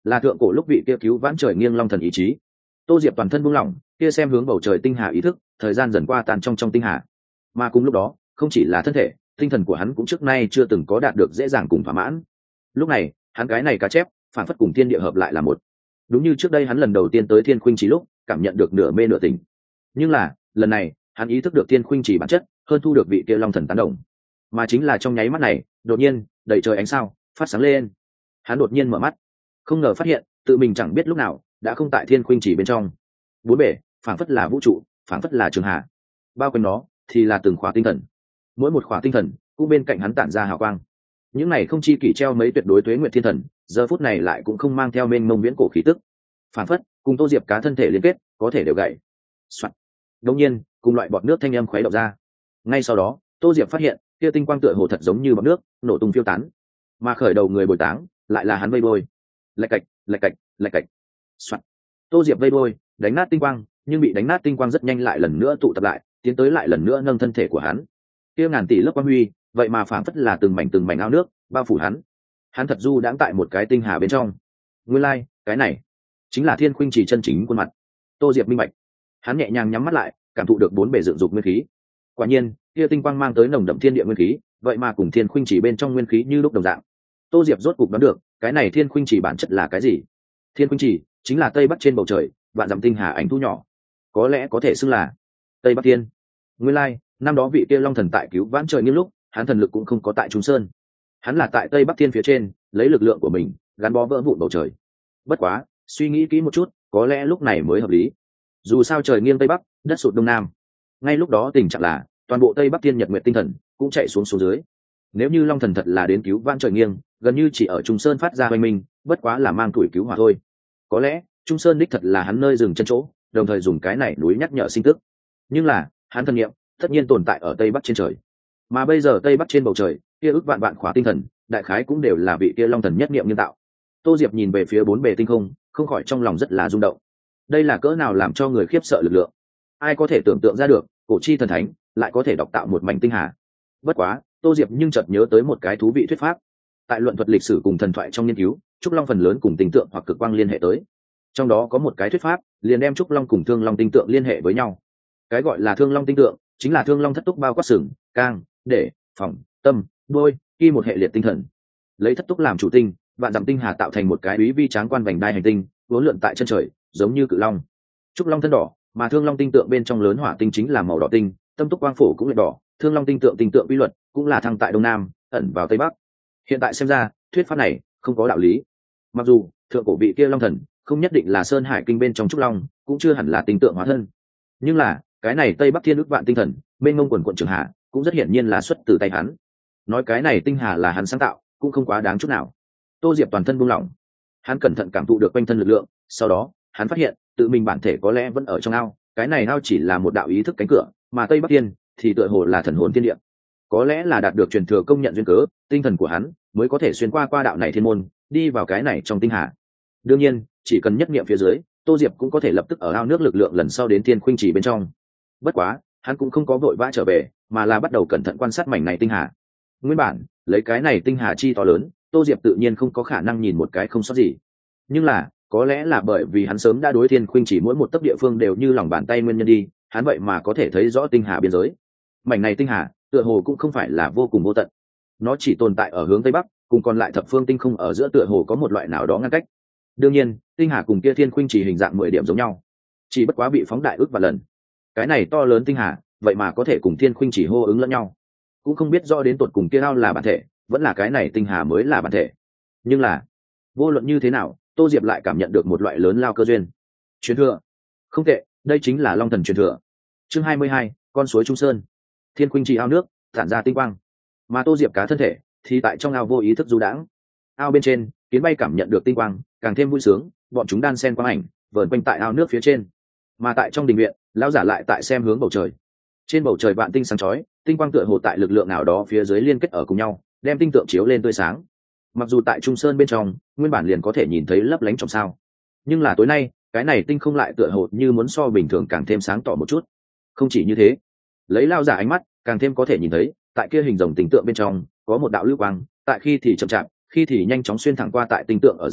là thượng cổ lúc vị kia cứu vãn trời nghiêng long thần ý chí. Tô Diệp toàn thân buông lỏng, kia xem hướng bầu trời tinh hà ý thức, thời gian dần qua tàn trong trong tinh hà. Mà cùng lúc đó, không chỉ là thân thể, tinh thần của hắn cũng trước nay chưa từng có đạt được dễ dàng cùng thỏa mãn. Lúc này, hắn cái này cá chép, phản phất cùng thiên địa hợp lại là một. Đúng như trước đây hắn lần đầu tiên tới Thiên Khuynh Chỉ lúc, cảm nhận được nửa mê nửa tỉnh. Nhưng là, lần này, hắn ý thức được Thiên Khuynh Chỉ bản chất, hơn thu được vị kia long thần tán đồng. Mà chính là trong nháy mắt này, đột nhiên, đầy trời ánh sao phát sáng lên. Hắn đột nhiên mở mắt, không ngờ phát hiện, tự mình chẳng biết lúc nào đã không tại Thiên Khuynh Chỉ bên trong. Bốn bể, phản phất là vũ trụ, phản phất là trường hạ. Bao quanh nó thì là từng khóa tinh thần. Mỗi một khóa tinh thần cũng bên cạnh hắn tản ra hào quang. Những này không chi kỷ treo mấy tuyệt đối tuế nguyệt thiên thần, giờ phút này lại cũng không mang theo mênh mông viễn cổ khí tức. Phản phất cùng Tô Diệp cá thân thể liên kết, có thể đều gãy. Soạt. Đột nhiên, cùng loại bọt nước thanh âm khuấy động ra. Ngay sau đó, Tô Diệp phát hiện, kia tinh quang tựa hồ thật giống như bọt nước, nổ tung phiêu tán. Mà khởi đầu người bồi táng, lại là hắn vây đôi. Lạch cạch, lạch cạch, lạch cạch. Soạt. Tô Diệp vây đôi, đánh nát tinh quang, nhưng bị đánh nát tinh quang rất nhanh lại lần nữa tụ tập lại, tiến tới lại lần nữa nâng thân thể của hắn. Kia ngàn tỷ lớp quang huy, vậy mà phảng phất là từng mảnh từng mảnh ao nước, bao phủ hắn. Hắn thật du đãng tại một cái tinh hà bên trong. Nguyên lai, like, cái này chính là Thiên Khuynh Chỉ chân chính khuôn mặt. Tô Diệp minh bạch. Hắn nhẹ nhàng nhắm mắt lại, cảm thụ được bốn bề dựng dục nguyên khí. Quả nhiên, kia tinh quang mang tới nồng đậm thiên địa nguyên khí, vậy mà cùng Thiên Khuynh Chỉ bên trong nguyên khí như lúc đồng dạng. Tô Diệp rốt cục đoán được, cái này Thiên Khuynh Chỉ bản chất là cái gì? Thiên Khuynh Chỉ chính là tây bắc trên bầu trời, vạn dặm tinh hà ảnh thu nhỏ. Có lẽ có thể xưng là Tây Bắc Thiên. Nguyên lai, like, năm đó vị kia long thần tại cứu vãn trời nghiêng lúc, hắn thần lực cũng không có tại Trung Sơn. Hắn là tại Tây Bắc Thiên phía trên, lấy lực lượng của mình gắn bó vỡ vụn bầu trời. Bất quá, suy nghĩ kỹ một chút, có lẽ lúc này mới hợp lý. Dù sao trời nghiêng Tây Bắc, đất sụt Đông Nam. Ngay lúc đó tình trạng là, toàn bộ Tây Bắc Thiên Nhật Nguyệt tinh thần cũng chạy xuống xuống dưới. Nếu như long thần thật là đến cứu vãn trời nghiêng, gần như chỉ ở Trung Sơn phát ra hoành minh, bất quá là mang tuổi cứu hỏa thôi. Có lẽ, Trung Sơn đích thật là hắn nơi dừng chân chỗ, đồng thời dùng cái này núi nhắc nhở sinh tức. Nhưng là, hắn thần niệm tất nhiên tồn tại ở Tây Bắc trên trời. Mà bây giờ Tây Bắc trên bầu trời, kia ước vạn vạn khóa tinh thần, đại khái cũng đều là vị kia long thần nhất niệm nhân tạo. Tô Diệp nhìn về phía bốn bề tinh không, không khỏi trong lòng rất là rung động. Đây là cỡ nào làm cho người khiếp sợ lực lượng. Ai có thể tưởng tượng ra được, cổ chi thần thánh lại có thể đọc tạo một mảnh tinh hà. Bất quá, Tô Diệp nhưng chợt nhớ tới một cái thú vị thuyết pháp. Tại luận thuật lịch sử cùng thần thoại trong nghiên cứu, trúc long phần lớn cùng tinh tượng hoặc cực quang liên hệ tới. Trong đó có một cái thuyết pháp, liền đem trúc long cùng thương long tinh tượng liên hệ với nhau. Cái gọi là thương long tinh tượng, chính là thương long thất túc bao quát sừng, cang, để, phòng, tâm, đôi, khi một hệ liệt tinh thần. Lấy thất túc làm chủ tinh, vạn dặm tinh hà tạo thành một cái úy vi tráng quan vành đai hành tinh, uốn lượn tại chân trời, giống như cự long. Trúc long thân đỏ, mà thương long tinh tượng bên trong lớn hỏa tinh chính là màu đỏ tinh, tâm túc quang phổ cũng là đỏ, thương long tinh tượng tinh tượng quy luật cũng là thăng tại đông nam, ẩn vào tây bắc. Hiện tại xem ra, thuyết pháp này không có đạo lý. Mặc dù thượng cổ vị kia long thần không nhất định là sơn hải kinh bên trong trúc long, cũng chưa hẳn là tinh tượng hóa thân, nhưng là cái này tây bắc thiên ước vạn tinh thần bên ngông quần quận trường hạ cũng rất hiển nhiên là xuất từ tay hắn. Nói cái này tinh hà là hắn sáng tạo cũng không quá đáng chút nào. Tô Diệp toàn thân buông lỏng, hắn cẩn thận cảm thụ được quanh thân lực lượng, sau đó hắn phát hiện tự mình bản thể có lẽ vẫn ở trong ao. Cái này ao chỉ là một đạo ý thức cánh cửa, mà tây bắc thiên thì tựa hồ là thần hồn thiên địa. Có lẽ là đạt được truyền thừa công nhận duyên cớ, tinh thần của hắn mới có thể xuyên qua qua đạo này thiên môn, đi vào cái này trong tinh hà. Đương nhiên, chỉ cần nhất niệm phía dưới, Tô Diệp cũng có thể lập tức ở ao nước lực lượng lần sau đến Thiên Khuynh Chỉ bên trong. Bất quá, hắn cũng không có vội vã trở về, mà là bắt đầu cẩn thận quan sát mảnh này tinh hà. Nguyên bản, lấy cái này tinh hà chi to lớn, Tô Diệp tự nhiên không có khả năng nhìn một cái không sót gì. Nhưng là, có lẽ là bởi vì hắn sớm đã đối Thiên Khuynh Chỉ mỗi một tấc địa phương đều như lòng bàn tay nguyên nhân đi, hắn vậy mà có thể thấy rõ tinh hà biên giới. Mảnh này tinh hà, tựa hồ cũng không phải là vô cùng vô tận. Nó chỉ tồn tại ở hướng tây bắc, cùng còn lại thập phương tinh không ở giữa tựa hồ có một loại nào đó ngăn cách. Đương nhiên, tinh hà cùng kia Thiên Khuynh Chỉ hình dạng mười điểm giống nhau, chỉ bất quá bị phóng đại ước và lần. Cái này to lớn tinh hà, vậy mà có thể cùng Thiên Khuynh Chỉ hô ứng lẫn nhau. Cũng không biết rõ đến tột cùng kia ao là bản thể, vẫn là cái này tinh hà mới là bản thể. Nhưng là, vô luận như thế nào, Tô Diệp lại cảm nhận được một loại lớn lao cơ duyên. Truyền thừa. Không tệ, đây chính là Long Thần truyền thừa. Chương hai mươi hai, con suối Trung Sơn. Thiên Khuynh Chỉ ao nước, tản ra tinh quang. Mà Tô Diệp cá thân thể thì tại trong ao vô ý thức du đãng. Ao bên trên, kiến bay cảm nhận được tinh quang, càng thêm vui sướng, bọn chúng đan xen quang ảnh, vờn quanh tại ao nước phía trên. Mà tại trong đình viện, lão giả lại tại xem hướng bầu trời. Trên bầu trời vạn tinh sáng chói, tinh quang tựa hồ tại lực lượng nào đó phía dưới liên kết ở cùng nhau, đem tinh tượng chiếu lên tươi sáng. Mặc dù tại Trung Sơn bên trong, nguyên bản liền có thể nhìn thấy lấp lánh trong sao, nhưng là tối nay, cái này tinh không lại tựa hồ như muốn so bình thường càng thêm sáng tỏ một chút. Không chỉ như thế, lấy lão giả ánh mắt, càng thêm có thể nhìn thấy, tại kia hình rồng tinh tượng bên trong, có một đạo lưu quang, tại khi thì chậm chạp, khi thì nhanh chóng xuyên thẳng qua tại tinh tượng ở giữa,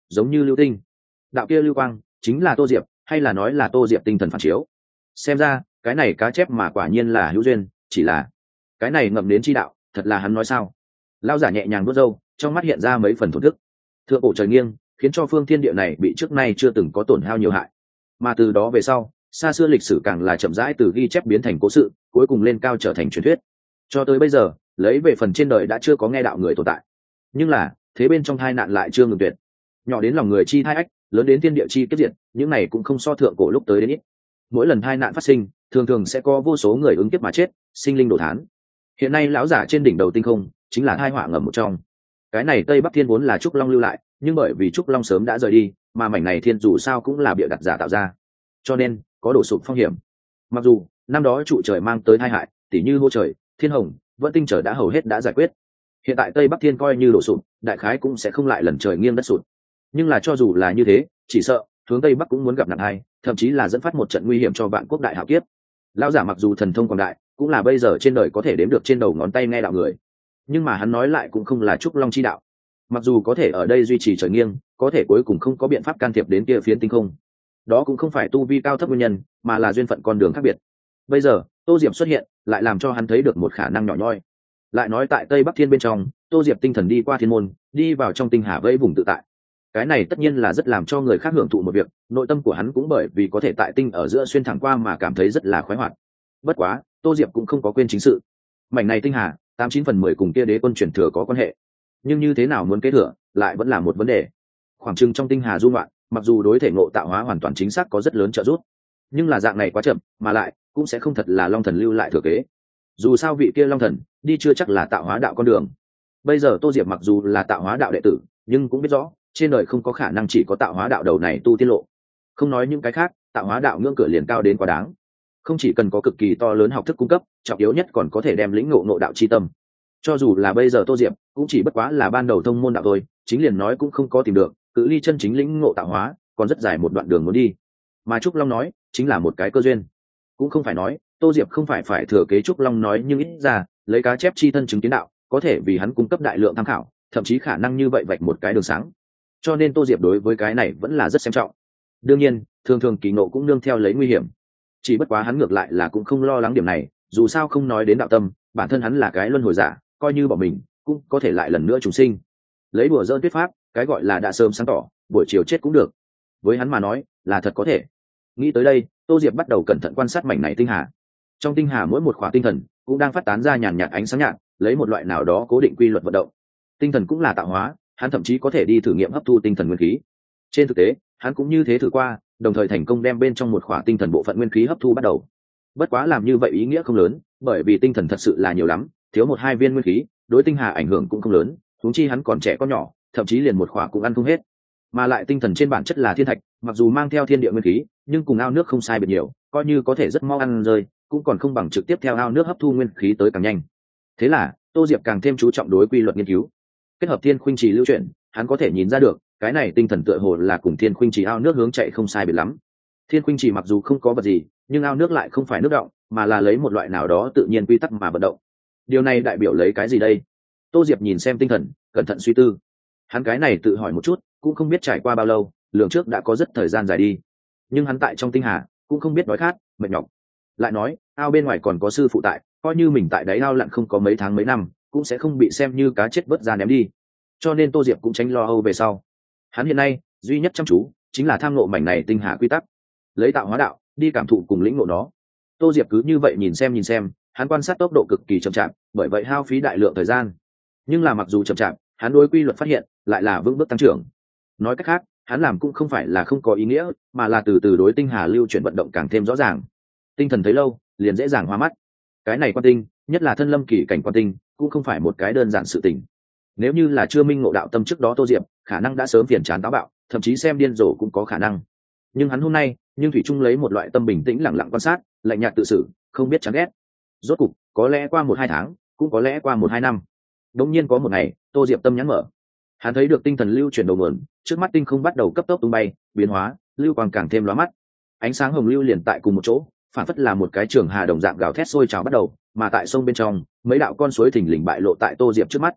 giống như lưu tinh. Đạo kia lưu quang chính là Tô Diệp, hay là nói là Tô Diệp tinh thần phản chiếu? Xem ra cái này cá chép mà quả nhiên là hữu duyên, chỉ là cái này ngậm đến chi đạo, thật là hắn nói sao? Lão giả nhẹ nhàng vuốt râu, trong mắt hiện ra mấy phần thổn thức. Thượng cổ trời nghiêng, khiến cho phương thiên địa này bị trước nay chưa từng có tổn hao nhiều hại, mà từ đó về sau, xa xưa lịch sử càng là chậm rãi từ ghi chép biến thành cố sự, cuối cùng lên cao trở thành truyền thuyết. Cho tới bây giờ, lấy về phần trên đời đã chưa có nghe đạo người tồn tại, nhưng là thế bên trong tai nạn lại chưa ngừng tuyệt. Nhỏ đến lòng người chi thai ách, lớn đến thiên địa chi kết diệt, những này cũng không so thượng cổ lúc tới đến ít. Mỗi lần tai nạn phát sinh, thường thường sẽ có vô số người ứng kiếp mà chết, sinh linh đổ thán. Hiện nay lão giả trên đỉnh đầu tinh không chính là tai họa ngầm một trong. Cái này Tây Bắc Thiên vốn là Trúc Long lưu lại, nhưng bởi vì Trúc Long sớm đã rời đi, mà mảnh này thiên dù sao cũng là bịa đặt giả tạo ra, cho nên có đổ sụp phong hiểm. Mặc dù năm đó trụ trời mang tới tai hại, tỉ như hô trời, thiên hồng, vẫn tinh trời đã hầu hết đã giải quyết. Hiện tại Tây Bắc Thiên coi như đổ sụp, đại khái cũng sẽ không lại lần trời nghiêng đất sụt. Nhưng là cho dù là như thế, chỉ sợ hướng Tây Bắc cũng muốn gặp nạn hay, thậm chí là dẫn phát một trận nguy hiểm cho vạn quốc đại hạo kiếp. Lão giả mặc dù thần thông quảng đại, cũng là bây giờ trên đời có thể đếm được trên đầu ngón tay nghe đạo người, nhưng mà hắn nói lại cũng không là Trúc Long chi đạo. Mặc dù có thể ở đây duy trì trời nghiêng, có thể cuối cùng không có biện pháp can thiệp đến kia phiến tinh không. Đó cũng không phải tu vi cao thấp nguyên nhân, mà là duyên phận con đường khác biệt. Bây giờ Tô Diệp xuất hiện, lại làm cho hắn thấy được một khả năng nhỏ nhoi. Lại nói tại Tây Bắc Thiên bên trong, Tô Diệp tinh thần đi qua thiên môn, đi vào trong tinh hà vẫy vùng tự tại. Cái này tất nhiên là rất làm cho người khác hưởng thụ một việc, nội tâm của hắn cũng bởi vì có thể tại tinh ở giữa xuyên thẳng qua mà cảm thấy rất là khoái hoạt. Bất quá, Tô Diệp cũng không có quên chính sự. Mảnh này tinh hà, tám chín phần mười cùng kia đế quân chuyển thừa có quan hệ. Nhưng như thế nào muốn kế thừa, lại vẫn là một vấn đề. Khoảng chừng trong tinh hà du ngoạn, mặc dù đối thể ngộ tạo hóa hoàn toàn chính xác có rất lớn trợ giúp, nhưng là dạng này quá chậm, mà lại cũng sẽ không thật là Long Thần lưu lại thừa kế. Dù sao vị kia Long Thần đi chưa chắc là tạo hóa đạo con đường. Bây giờ Tô Diệp mặc dù là tạo hóa đạo đệ tử, nhưng cũng biết rõ trên đời không có khả năng chỉ có tạo hóa đạo đầu này tu tiết lộ. Không nói những cái khác, tạo hóa đạo ngưỡng cửa liền cao đến quá đáng. Không chỉ cần có cực kỳ to lớn học thức cung cấp, trọng yếu nhất còn có thể đem lĩnh ngộ ngộ đạo chi tâm. Cho dù là bây giờ Tô Diệp cũng chỉ bất quá là ban đầu thông môn đạo thôi, chính liền nói cũng không có tìm được, cự ly chân chính lĩnh ngộ tạo hóa còn rất dài một đoạn đường muốn đi. Mà Trúc Long nói chính là một cái cơ duyên. Cũng không phải nói Tô Diệp không phải phải thừa kế Trúc Long nói, nhưng ít ra lấy cá chép chi thân chứng kiến đạo, có thể vì hắn cung cấp đại lượng tham khảo, thậm chí khả năng như vậy vạch một cái đường sáng. Cho nên Tô Diệp đối với cái này vẫn là rất xem trọng. Đương nhiên, thường thường kỳ ngộ cũng nương theo lấy nguy hiểm. Chỉ bất quá hắn ngược lại là cũng không lo lắng điểm này, dù sao không nói đến đạo tâm, bản thân hắn là cái luân hồi giả, coi như bỏ mình cũng có thể lại lần nữa trùng sinh. Lấy đùa dỡn thuyết pháp, cái gọi là đã sớm sáng tỏ, buổi chiều chết cũng được. Với hắn mà nói, là thật có thể. Nghĩ tới đây, Tô Diệp bắt đầu cẩn thận quan sát mảnh này tinh hà. Trong tinh hà mỗi một khỏa tinh thần cũng đang phát tán ra nhàn nhạt ánh sáng nhạt, lấy một loại nào đó cố định quy luật vận động. Tinh thần cũng là tạo hóa, hắn thậm chí có thể đi thử nghiệm hấp thu tinh thần nguyên khí. Trên thực tế, hắn cũng như thế thử qua, đồng thời thành công đem bên trong một khỏa tinh thần bộ phận nguyên khí hấp thu bắt đầu. Bất quá làm như vậy ý nghĩa không lớn, bởi vì tinh thần thật sự là nhiều lắm, thiếu một hai viên nguyên khí, đối tinh hà ảnh hưởng cũng không lớn, huống chi hắn còn trẻ con nhỏ, thậm chí liền một khỏa cũng ăn không hết. Mà lại tinh thần trên bản chất là thiên thạch, mặc dù mang theo thiên địa nguyên khí, nhưng cùng ao nước không sai biệt nhiều, coi như có thể rất mau ăn rơi, cũng còn không bằng trực tiếp theo ao nước hấp thu nguyên khí tới càng nhanh. Thế là Tô Diệp càng thêm chú trọng đối quy luật nghiên cứu. Kết hợp thiên khuynh trì lưu chuyển, hắn có thể nhìn ra được cái này tinh thần tựa hồ là cùng thiên khuynh trì ao nước hướng chạy không sai biệt lắm. Thiên khuynh trì mặc dù không có vật gì, nhưng ao nước lại không phải nước động, mà là lấy một loại nào đó tự nhiên quy tắc mà vận động. Điều này đại biểu lấy cái gì đây? Tô Diệp nhìn xem tinh thần, cẩn thận suy tư. Hắn cái này tự hỏi một chút, cũng không biết trải qua bao lâu, lượng trước đã có rất thời gian dài đi. Nhưng hắn tại trong tinh hà cũng không biết đói khát mệt nhọc. Lại nói ao bên ngoài còn có sư phụ tại, coi như mình tại đáy ao lặn không có mấy tháng mấy năm, cũng sẽ không bị xem như cá chết vớt ra ném đi. Cho nên Tô Diệp cũng tránh lo âu về sau. Hắn hiện nay duy nhất chăm chú chính là tham ngộ mảnh này tinh hà quy tắc, lấy tạo hóa đạo đi cảm thụ cùng lĩnh ngộ nó. Tô Diệp cứ như vậy nhìn xem nhìn xem, hắn quan sát tốc độ cực kỳ chậm chạp, bởi vậy hao phí đại lượng thời gian. Nhưng là mặc dù chậm chạp, hắn đối quy luật phát hiện lại là vững bước tăng trưởng. Nói cách khác, hắn làm cũng không phải là không có ý nghĩa, mà là từ từ đối tinh hà lưu chuyển vận động càng thêm rõ ràng. Tinh thần thấy lâu liền dễ dàng hoa mắt. Cái này quan tinh, nhất là thân lâm kỳ cảnh quan tinh, cũng không phải một cái đơn giản sự tình. Nếu như là chưa minh ngộ đạo tâm trước đó Tô Diệp, khả năng đã sớm phiền chán táo bạo, thậm chí xem điên rồ cũng có khả năng. Nhưng hắn hôm nay, nhưng thủy chung lấy một loại tâm bình tĩnh lặng lặng quan sát, lạnh nhạt tự xử, không biết chán ghét. Rốt cục, có lẽ qua một hai tháng, cũng có lẽ qua một hai năm. Đống nhiên có một ngày, Tô Diệp tâm nhắn mở. Hắn thấy được tinh thần lưu chuyển đầu nguồn, trước mắt tinh không bắt đầu cấp tốc tung bay, biến hóa, lưu quang càng thêm lóa mắt. Ánh sáng hồng lưu liền tại cùng một chỗ, phản phất là một cái trường hà đồng dạng gào thét sôi trào bắt đầu, mà tại sông bên trong, mấy đạo con suối thình lình bại lộ tại Tô Diệp trước mắt.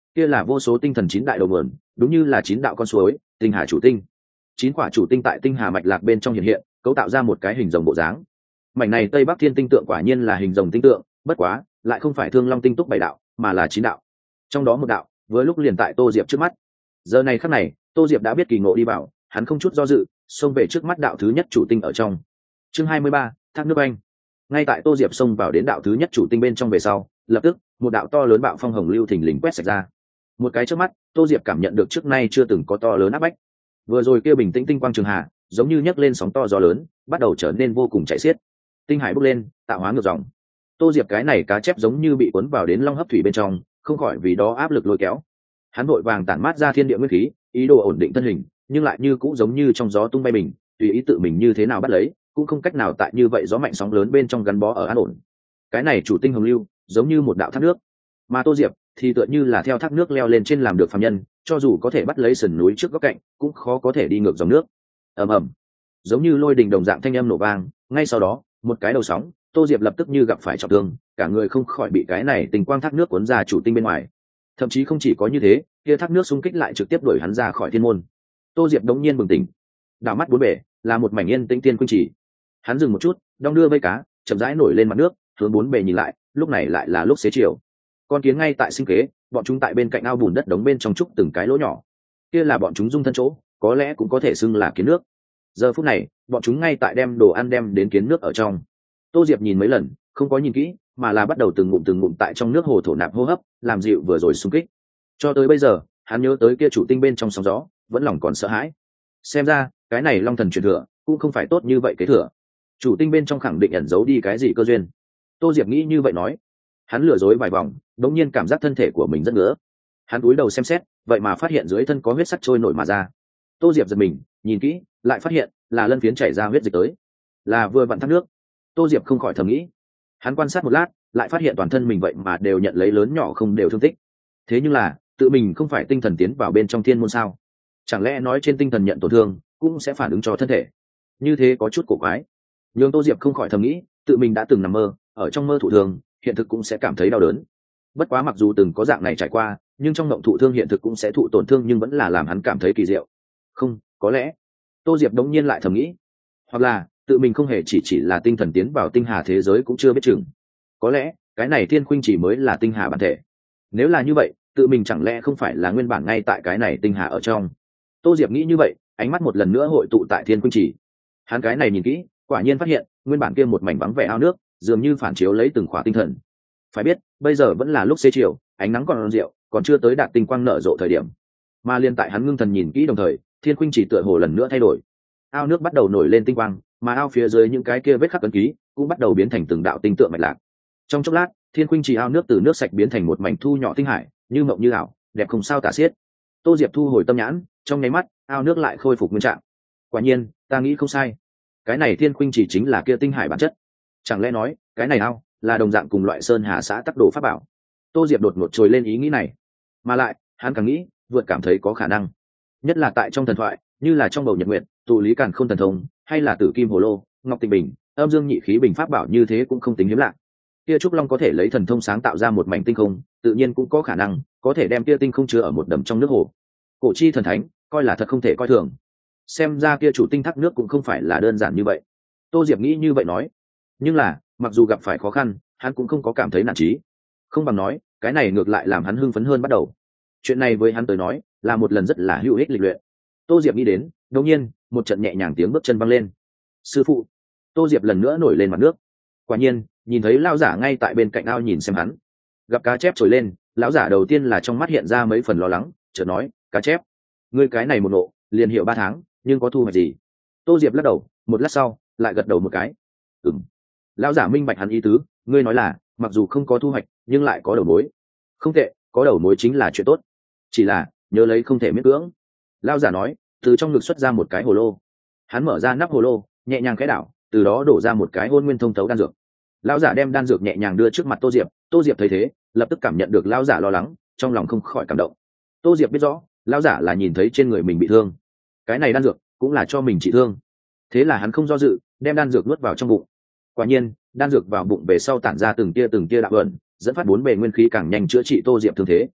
kia là vô số tinh thần chín đại đầu nguồn, đúng như là chín đạo con suối, tinh hà chủ tinh. Chín quả chủ tinh tại tinh hà mạch lạc bên trong hiện hiện, cấu tạo ra một cái hình rồng bộ dáng. Mảnh này Tây Bắc Thiên tinh tượng quả nhiên là hình rồng tinh tượng, bất quá, lại không phải Thương Long tinh túc bảy đạo, mà là chín đạo. Trong đó một đạo, với lúc liền tại Tô Diệp trước mắt. Giờ này khắc này, Tô Diệp đã biết kỳ ngộ đi vào, hắn không chút do dự, xông về trước mắt đạo thứ nhất chủ tinh ở trong. Chương hai mươi ba, thác nước anh. Ngay tại Tô Diệp xông vào đến đạo thứ nhất chủ tinh bên trong về sau, lập tức, một đạo to lớn bạo phong hồng lưu thình lình quét sạch ra. Một cái trước mắt, Tô Diệp cảm nhận được trước nay chưa từng có to lớn áp bách. Vừa rồi kia bình tĩnh tinh quang trường hạ, giống như nhấc lên sóng to gió lớn, bắt đầu trở nên vô cùng chảy xiết. Tinh hải bốc lên, tạo hóa ngược dòng. Tô Diệp cái này cá chép giống như bị cuốn vào đến long hấp thủy bên trong, không khỏi vì đó áp lực lôi kéo. Hắn vội vàng tản mát ra thiên địa nguyên khí, ý đồ ổn định thân hình, nhưng lại như cũng giống như trong gió tung bay mình, tùy ý tự mình như thế nào bắt lấy, cũng không cách nào tại như vậy gió mạnh sóng lớn bên trong gắn bó ở an ổn. Cái này chủ tinh hồng lưu, giống như một đạo thác nước, mà Tô Diệp thì tựa như là theo thác nước leo lên trên làm được phàm nhân, cho dù có thể bắt lấy sườn núi trước góc cạnh, cũng khó có thể đi ngược dòng nước. Ầm ầm, giống như lôi đình đồng dạng thanh âm nổ vang, ngay sau đó, một cái đầu sóng, Tô Diệp lập tức như gặp phải trọng thương, cả người không khỏi bị cái này tình quang thác nước cuốn ra chủ tinh bên ngoài. Thậm chí không chỉ có như thế, kia thác nước xung kích lại trực tiếp đuổi hắn ra khỏi thiên môn. Tô Diệp đống nhiên bừng tỉnh, đảo mắt bốn bể, là một mảnh yên tĩnh tiên khuynh chỉ. Hắn dừng một chút, đong đưa vây cá, chậm rãi nổi lên mặt nước, hướng bốn bề nhìn lại, lúc này lại là lúc xế chiều. Con kiến ngay tại sinh kế, bọn chúng tại bên cạnh ao bùn đất đống bên trong trúc từng cái lỗ nhỏ. Kia là bọn chúng dung thân chỗ, có lẽ cũng có thể xưng là kiến nước. Giờ phút này, bọn chúng ngay tại đem đồ ăn đem đến kiến nước ở trong. Tô Diệp nhìn mấy lần, không có nhìn kỹ, mà là bắt đầu từng ngụm từng ngụm tại trong nước hồ thổ nạp hô hấp, làm dịu vừa rồi xung kích. Cho tới bây giờ, hắn nhớ tới kia chủ tinh bên trong sóng gió, vẫn lòng còn sợ hãi. Xem ra, cái này long thần truyền thừa, cũng không phải tốt như vậy kế thừa. Chủ tinh bên trong khẳng định ẩn giấu đi cái gì cơ duyên. Tô Diệp nghĩ như vậy nói. Hắn lừa dối vài vòng, đống nhiên cảm giác thân thể của mình rất ngứa. Hắn cúi đầu xem xét, vậy mà phát hiện dưới thân có huyết sắc trôi nổi mà ra. Tô Diệp giật mình, nhìn kỹ, lại phát hiện là lân phiến chảy ra huyết dịch tới, là vừa vặn thác nước. Tô Diệp không khỏi thầm nghĩ. Hắn quan sát một lát, lại phát hiện toàn thân mình vậy mà đều nhận lấy lớn nhỏ không đều thương tích. Thế nhưng là, tự mình không phải tinh thần tiến vào bên trong thiên môn sao? Chẳng lẽ nói trên tinh thần nhận tổn thương, cũng sẽ phản ứng cho thân thể? Như thế có chút cổ quái. Nhưng Tô Diệp không khỏi thầm nghĩ, tự mình đã từng nằm mơ, ở trong mơ thụ thương, hiện thực cũng sẽ cảm thấy đau đớn. Bất quá mặc dù từng có dạng này trải qua, nhưng trong mộng thụ thương hiện thực cũng sẽ thụ tổn thương, nhưng vẫn là làm hắn cảm thấy kỳ diệu. Không, có lẽ, Tô Diệp đống nhiên lại thầm nghĩ, hoặc là tự mình không hề chỉ chỉ là tinh thần tiến vào tinh hà thế giới cũng chưa biết chừng. Có lẽ cái này thiên khuynh chỉ mới là tinh hà bản thể. Nếu là như vậy, tự mình chẳng lẽ không phải là nguyên bản ngay tại cái này tinh hà ở trong? Tô Diệp nghĩ như vậy, ánh mắt một lần nữa hội tụ tại thiên khuynh chỉ. Hắn cái này nhìn kỹ, quả nhiên phát hiện nguyên bản kia một mảnh vắng vẻ ao nước, dường như phản chiếu lấy từng khỏa tinh thần. Phải biết, bây giờ vẫn là lúc xế chiều, ánh nắng còn rượu, còn chưa tới đạt tinh quang nở rộ thời điểm. Mà liên tại hắn ngưng thần nhìn kỹ đồng thời, thiên khuynh chỉ tựa hồ lần nữa thay đổi. Ao nước bắt đầu nổi lên tinh quang, mà ao phía dưới những cái kia vết khắc ấn ký cũng bắt đầu biến thành từng đạo tinh tượng mạch lạc. Trong chốc lát, thiên khuynh chỉ ao nước từ nước sạch biến thành một mảnh thu nhỏ tinh hải, như mộng như ảo, đẹp không sao tả xiết. Tô Diệp thu hồi tâm nhãn, trong nháy mắt, ao nước lại khôi phục nguyên trạng. Quả nhiên, ta nghĩ không sai. Cái này thiên khuynh chỉ chính là kia tinh hải bản chất. Chẳng lẽ nói, cái này ao là đồng dạng cùng loại sơn hà xã tắc đồ pháp bảo? Tô Diệp đột ngột trồi lên ý nghĩ này. Mà lại, hắn càng nghĩ, vượt cảm thấy có khả năng. Nhất là tại trong thần thoại, như là trong bầu nhật nguyện, tụ lý càn khôn thần thông, hay là tử kim hồ lô, ngọc tịnh bình, âm dương nhị khí bình pháp bảo như thế cũng không tính hiếm lạ. Kia trúc long có thể lấy thần thông sáng tạo ra một mảnh tinh không, tự nhiên cũng có khả năng có thể đem kia tinh không chứa ở một đầm trong nước hồ. Cổ chi thần thánh, coi là thật không thể coi thường. Xem ra kia chủ tinh thác nước cũng không phải là đơn giản như vậy. Tô Diệp nghĩ như vậy nói. Nhưng là, mặc dù gặp phải khó khăn, hắn cũng không có cảm thấy nản chí. Không bằng nói, cái này ngược lại làm hắn hưng phấn hơn bắt đầu. Chuyện này với hắn tới nói, là một lần rất là hữu ích lịch luyện. Tô Diệp nghĩ đến, đột nhiên, một trận nhẹ nhàng tiếng bước chân văng lên. Sư phụ. Tô Diệp lần nữa nổi lên mặt nước. Quả nhiên, nhìn thấy lão giả ngay tại bên cạnh ao nhìn xem hắn. Gặp cá chép trồi lên, lão giả đầu tiên là trong mắt hiện ra mấy phần lo lắng, chợt nói, cá chép, ngươi cái này một nộ, liền hiệu ba tháng, nhưng có thu hoạch gì? Tô Diệp lắc đầu, một lát sau, lại gật đầu một cái. Ừm. Lão giả minh bạch hắn ý tứ, ngươi nói là, mặc dù không có thu hoạch, nhưng lại có đầu mối. Không tệ, có đầu mối chính là chuyện tốt. Chỉ là, nhớ lấy không thể miễn cưỡng. Lão giả nói, từ trong ngực xuất ra một cái hồ lô. Hắn mở ra nắp hồ lô, nhẹ nhàng khẽ đảo, từ đó đổ ra một cái hôn nguyên thông thấu đan dược. Lão giả đem đan dược nhẹ nhàng đưa trước mặt Tô Diệp. Tô Diệp thấy thế, lập tức cảm nhận được lão giả lo lắng, trong lòng không khỏi cảm động. Tô Diệp biết rõ, lão giả là nhìn thấy trên người mình bị thương, cái này đan dược cũng là cho mình trị thương. Thế là hắn không do dự, đem đan dược nuốt vào trong bụng. Quả nhiên, đan dược vào bụng về sau tản ra từng tia từng tia đạo ẩn, dẫn phát bốn bề nguyên khí càng nhanh chữa trị Tô Diệp thương thế.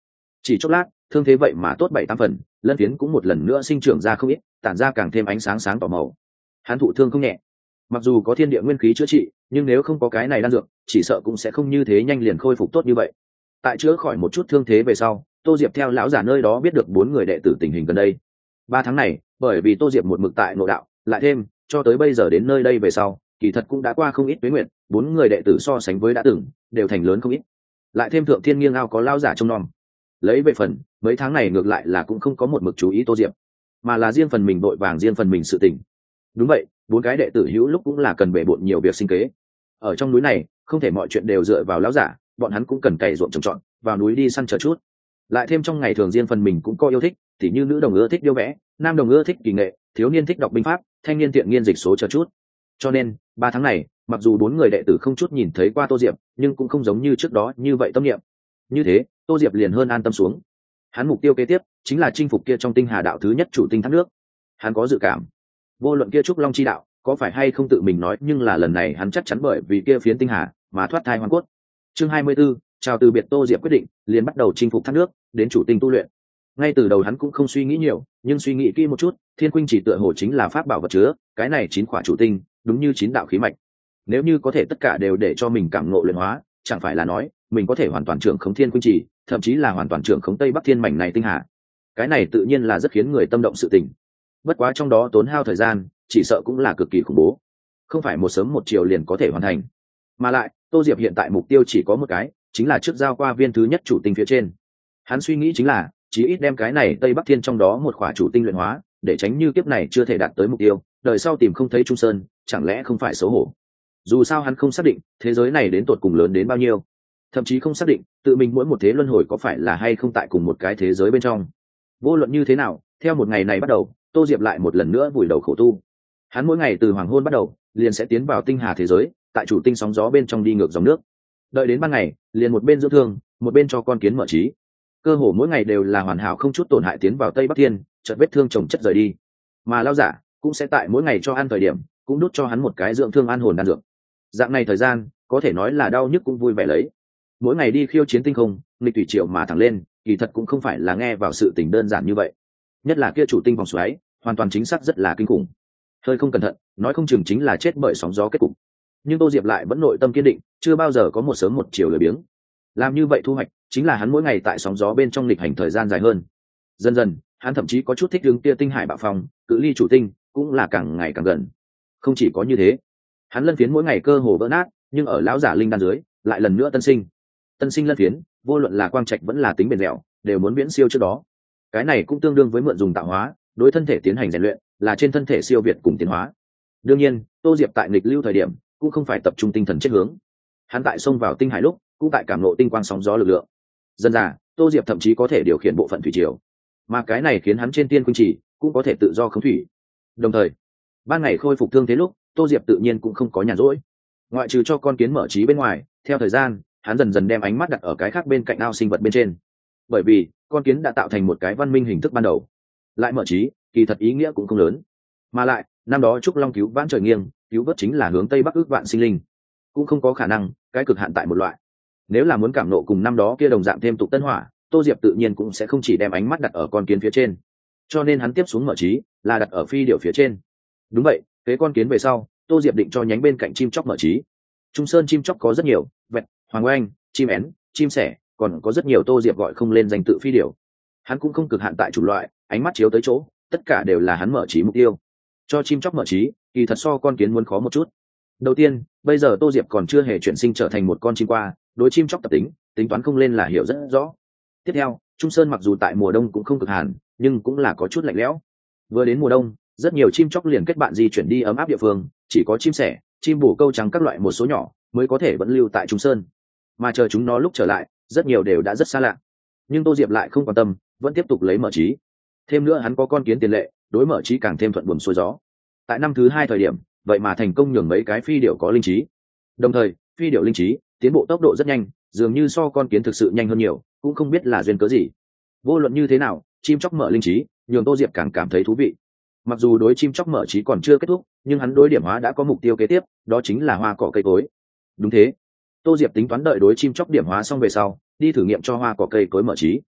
Chỉ chốc lát thương thế vậy mà tốt bảy tám phần, lân phiến cũng một lần nữa sinh trưởng ra không ít, tản ra càng thêm ánh sáng sáng tỏ màu. Hắn thụ thương không nhẹ, mặc dù có thiên địa nguyên khí chữa trị, nhưng nếu không có cái này đan dược chỉ sợ cũng sẽ không như thế nhanh liền khôi phục tốt như vậy. Tại chữa khỏi một chút thương thế về sau, Tô Diệp theo lão giả nơi đó biết được bốn người đệ tử tình hình gần đây. Ba tháng này bởi vì Tô Diệp một mực tại nội đạo, lại thêm cho tới bây giờ đến nơi đây về sau, kỳ thật cũng đã qua không ít tuế nguyện, bốn người đệ tử so sánh với đã từng đều thành lớn không ít. Lại thêm thượng thiên nghiêng ao có lão giả trông nom, lấy về phần mấy tháng này ngược lại là cũng không có một mực chú ý Tô Diệp, mà là riêng phần mình vội vàng riêng phần mình sự tình. Đúng vậy, bốn cái đệ tử hữu lúc cũng là cần bể bộn nhiều việc sinh kế. Ở trong núi này không thể mọi chuyện đều dựa vào lão giả, bọn hắn cũng cần cày ruộng trồng trọt, vào núi đi săn chờ chút. Lại thêm trong ngày thường riêng phần mình cũng có yêu thích, tỉ như nữ đồng ưa thích điêu vẽ, nam đồng ưa thích kỳ nghệ, thiếu niên thích đọc binh pháp, thanh niên tiện nghiên dịch số chờ chút. Cho nên ba tháng này mặc dù bốn người đệ tử không chút nhìn thấy qua Tô Diệp, nhưng cũng không giống như trước đó như vậy tâm niệm. Như thế Tô Diệp liền hơn an tâm xuống. Hắn mục tiêu kế tiếp chính là chinh phục kia trong tinh hà đạo thứ nhất chủ tinh thác nước. Hắn có dự cảm, vô luận kia trúc long chi đạo có phải hay không tự mình nói, nhưng là lần này hắn chắc chắn bởi vì kia phiến tinh hà mà thoát thai hoàn cốt. Chương hai mươi 24, chào từ biệt. Tô Diệp quyết định liền bắt đầu chinh phục thác nước, đến chủ tinh tu luyện. Ngay từ đầu hắn cũng không suy nghĩ nhiều, nhưng suy nghĩ kỹ một chút, thiên khuynh chỉ tựa hồ chính là pháp bảo vật chứa, cái này chín quả chủ tinh đúng như chín đạo khí mạch. Nếu như có thể tất cả đều để cho mình cảm ngộ luyện hóa, chẳng phải là nói mình có thể hoàn toàn trưởng khống thiên khuynh chỉ, thậm chí là hoàn toàn trưởng khống tây bắc thiên mảnh này tinh hà. Cái này tự nhiên là rất khiến người tâm động sự tình. Bất quá trong đó tốn hao thời gian chỉ sợ cũng là cực kỳ khủng bố, không phải một sớm một chiều liền có thể hoàn thành. Mà lại Tô Diệp hiện tại mục tiêu chỉ có một cái, chính là trước giao qua viên thứ nhất chủ tinh phía trên. Hắn suy nghĩ chính là chí ít đem cái này tây bắc thiên trong đó một khỏa chủ tinh luyện hóa, để tránh như kiếp này chưa thể đạt tới mục tiêu, đời sau tìm không thấy Trung Sơn, chẳng lẽ không phải xấu hổ. Dù sao hắn không xác định thế giới này đến tột cùng lớn đến bao nhiêu, thậm chí không xác định tự mình mỗi một thế luân hồi có phải là hay không tại cùng một cái thế giới bên trong. Vô luận như thế nào, theo một ngày này bắt đầu, Tô Diệp lại một lần nữa vùi đầu khổ tu. Hắn mỗi ngày từ hoàng hôn bắt đầu liền sẽ tiến vào tinh hà thế giới, tại chủ tinh sóng gió bên trong đi ngược dòng nước, đợi đến ban ngày liền một bên dưỡng thương một bên cho con kiến mở trí. Cơ hồ mỗi ngày đều là hoàn hảo không chút tổn hại tiến vào tây bắc thiên, chợt vết thương chồng chất rời đi. Mà lao giả cũng sẽ tại mỗi ngày cho ăn thời điểm cũng đút cho hắn một cái dưỡng thương an hồn đan dược. Dạng này thời gian có thể nói là đau nhức cũng vui vẻ lấy. Mỗi ngày đi khiêu chiến tinh không, nghịch thủy triều mà thẳng lên, kỳ thật cũng không phải là nghe vào sự tình đơn giản như vậy. Nhất là kia chủ tinh vòng xoáy, hoàn toàn chính xác rất là kinh khủng. Hơi không cẩn thận, nói không chừng chính là chết bởi sóng gió kết cục. Nhưng Tô Diệp lại vẫn nội tâm kiên định, chưa bao giờ có một sớm một chiều lười biếng. Làm như vậy thu hoạch chính là hắn mỗi ngày tại sóng gió bên trong lịch hành thời gian dài hơn. Dần dần, hắn thậm chí có chút thích ứng kia tinh hải bạo phong, cự ly chủ tinh cũng là càng ngày càng gần. Không chỉ có như thế, hắn lân phiến mỗi ngày cơ hồ vỡ nát, nhưng ở lão giả linh đan dưới, lại lần nữa tân sinh. Tân sinh lân phiến, vô luận là quang trạch vẫn là tính bền dẻo, đều muốn viễn siêu trước đó. Cái này cũng tương đương với mượn dùng tạo hóa, đối thân thể tiến hành rèn luyện, là trên thân thể siêu việt cùng tiến hóa. Đương nhiên, Tô Diệp tại nghịch lưu thời điểm, cũng không phải tập trung tinh thần chết hướng. Hắn tại xông vào tinh hải lúc, cũng tại cảm ngộ tinh quang sóng gió lực lượng. Dần dà, Tô Diệp thậm chí có thể điều khiển bộ phận thủy triều, mà cái này khiến hắn trên tiên khuynh chỉ cũng có thể tự do khống thủy. Đồng thời, ban ngày khôi phục thương thế lúc, Tô Diệp tự nhiên cũng không có nhàn rỗi. Ngoại trừ cho con kiến mở trí bên ngoài, theo thời gian, hắn dần dần đem ánh mắt đặt ở cái khác bên cạnh ao sinh vật bên trên. Bởi vì, con kiến đã tạo thành một cái văn minh hình thức ban đầu. Lại mở trí, kỳ thật ý nghĩa cũng không lớn. Mà lại, năm đó Trúc Long cứu vãn trời nghiêng, cứu vớt chính là hướng tây bắc ước vạn sinh linh, cũng không có khả năng cái cực hạn tại một loại. Nếu là muốn cảm nộ cùng năm đó kia đồng dạng thêm tục tân hỏa, Tô Diệp tự nhiên cũng sẽ không chỉ đem ánh mắt đặt ở con kiến phía trên. Cho nên hắn tiếp xuống mở trí là đặt ở phi điểu phía trên. Đúng vậy, kế con kiến về sau, Tô Diệp định cho nhánh bên cạnh chim chóc mở trí. Trung Sơn chim chóc có rất nhiều, vẹt, hoàng oanh, chim én, chim sẻ, còn có rất nhiều Tô Diệp gọi không lên danh tự phi điểu. Hắn cũng không cực hạn tại chủng loại, ánh mắt chiếu tới chỗ, tất cả đều là hắn mở trí mục tiêu. Cho chim chóc mở trí, kỳ thật so con kiến muốn khó một chút. Đầu tiên, bây giờ Tô Diệp còn chưa hề chuyển sinh trở thành một con chim qua, đối chim chóc tập tính, tính toán không lên là hiểu rất rõ. Tiếp theo, Trung Sơn mặc dù tại mùa đông cũng không cực hàn, nhưng cũng là có chút lạnh lẽo. Vừa đến mùa đông, rất nhiều chim chóc liền kết bạn di chuyển đi ấm áp địa phương, chỉ có chim sẻ, chim bổ câu trắng các loại một số nhỏ mới có thể vẫn lưu tại Trung Sơn. Mà chờ chúng nó lúc trở lại, rất nhiều đều đã rất xa lạ. Nhưng Tô Diệp lại không quan tâm, vẫn tiếp tục lấy mở trí. Thêm nữa hắn có con kiến tiền lệ, đối mở trí càng thêm thuận buồm xuôi gió. Tại năm thứ hai thời điểm, vậy mà thành công nhường mấy cái phi điểu có linh trí. Đồng thời, phi điểu linh trí tiến bộ tốc độ rất nhanh, dường như so con kiến thực sự nhanh hơn nhiều, cũng không biết là duyên cớ gì. Vô luận như thế nào, chim chóc mở linh trí nhường Tô Diệp càng cảm thấy thú vị. Mặc dù đối chim chóc mở trí còn chưa kết thúc, nhưng hắn đối điểm hóa đã có mục tiêu kế tiếp, đó chính là hoa cỏ cây cối. Đúng thế, Tô Diệp tính toán đợi đối chim chóc điểm hóa xong về sau, đi thử nghiệm cho hoa cỏ cây cối mở trí.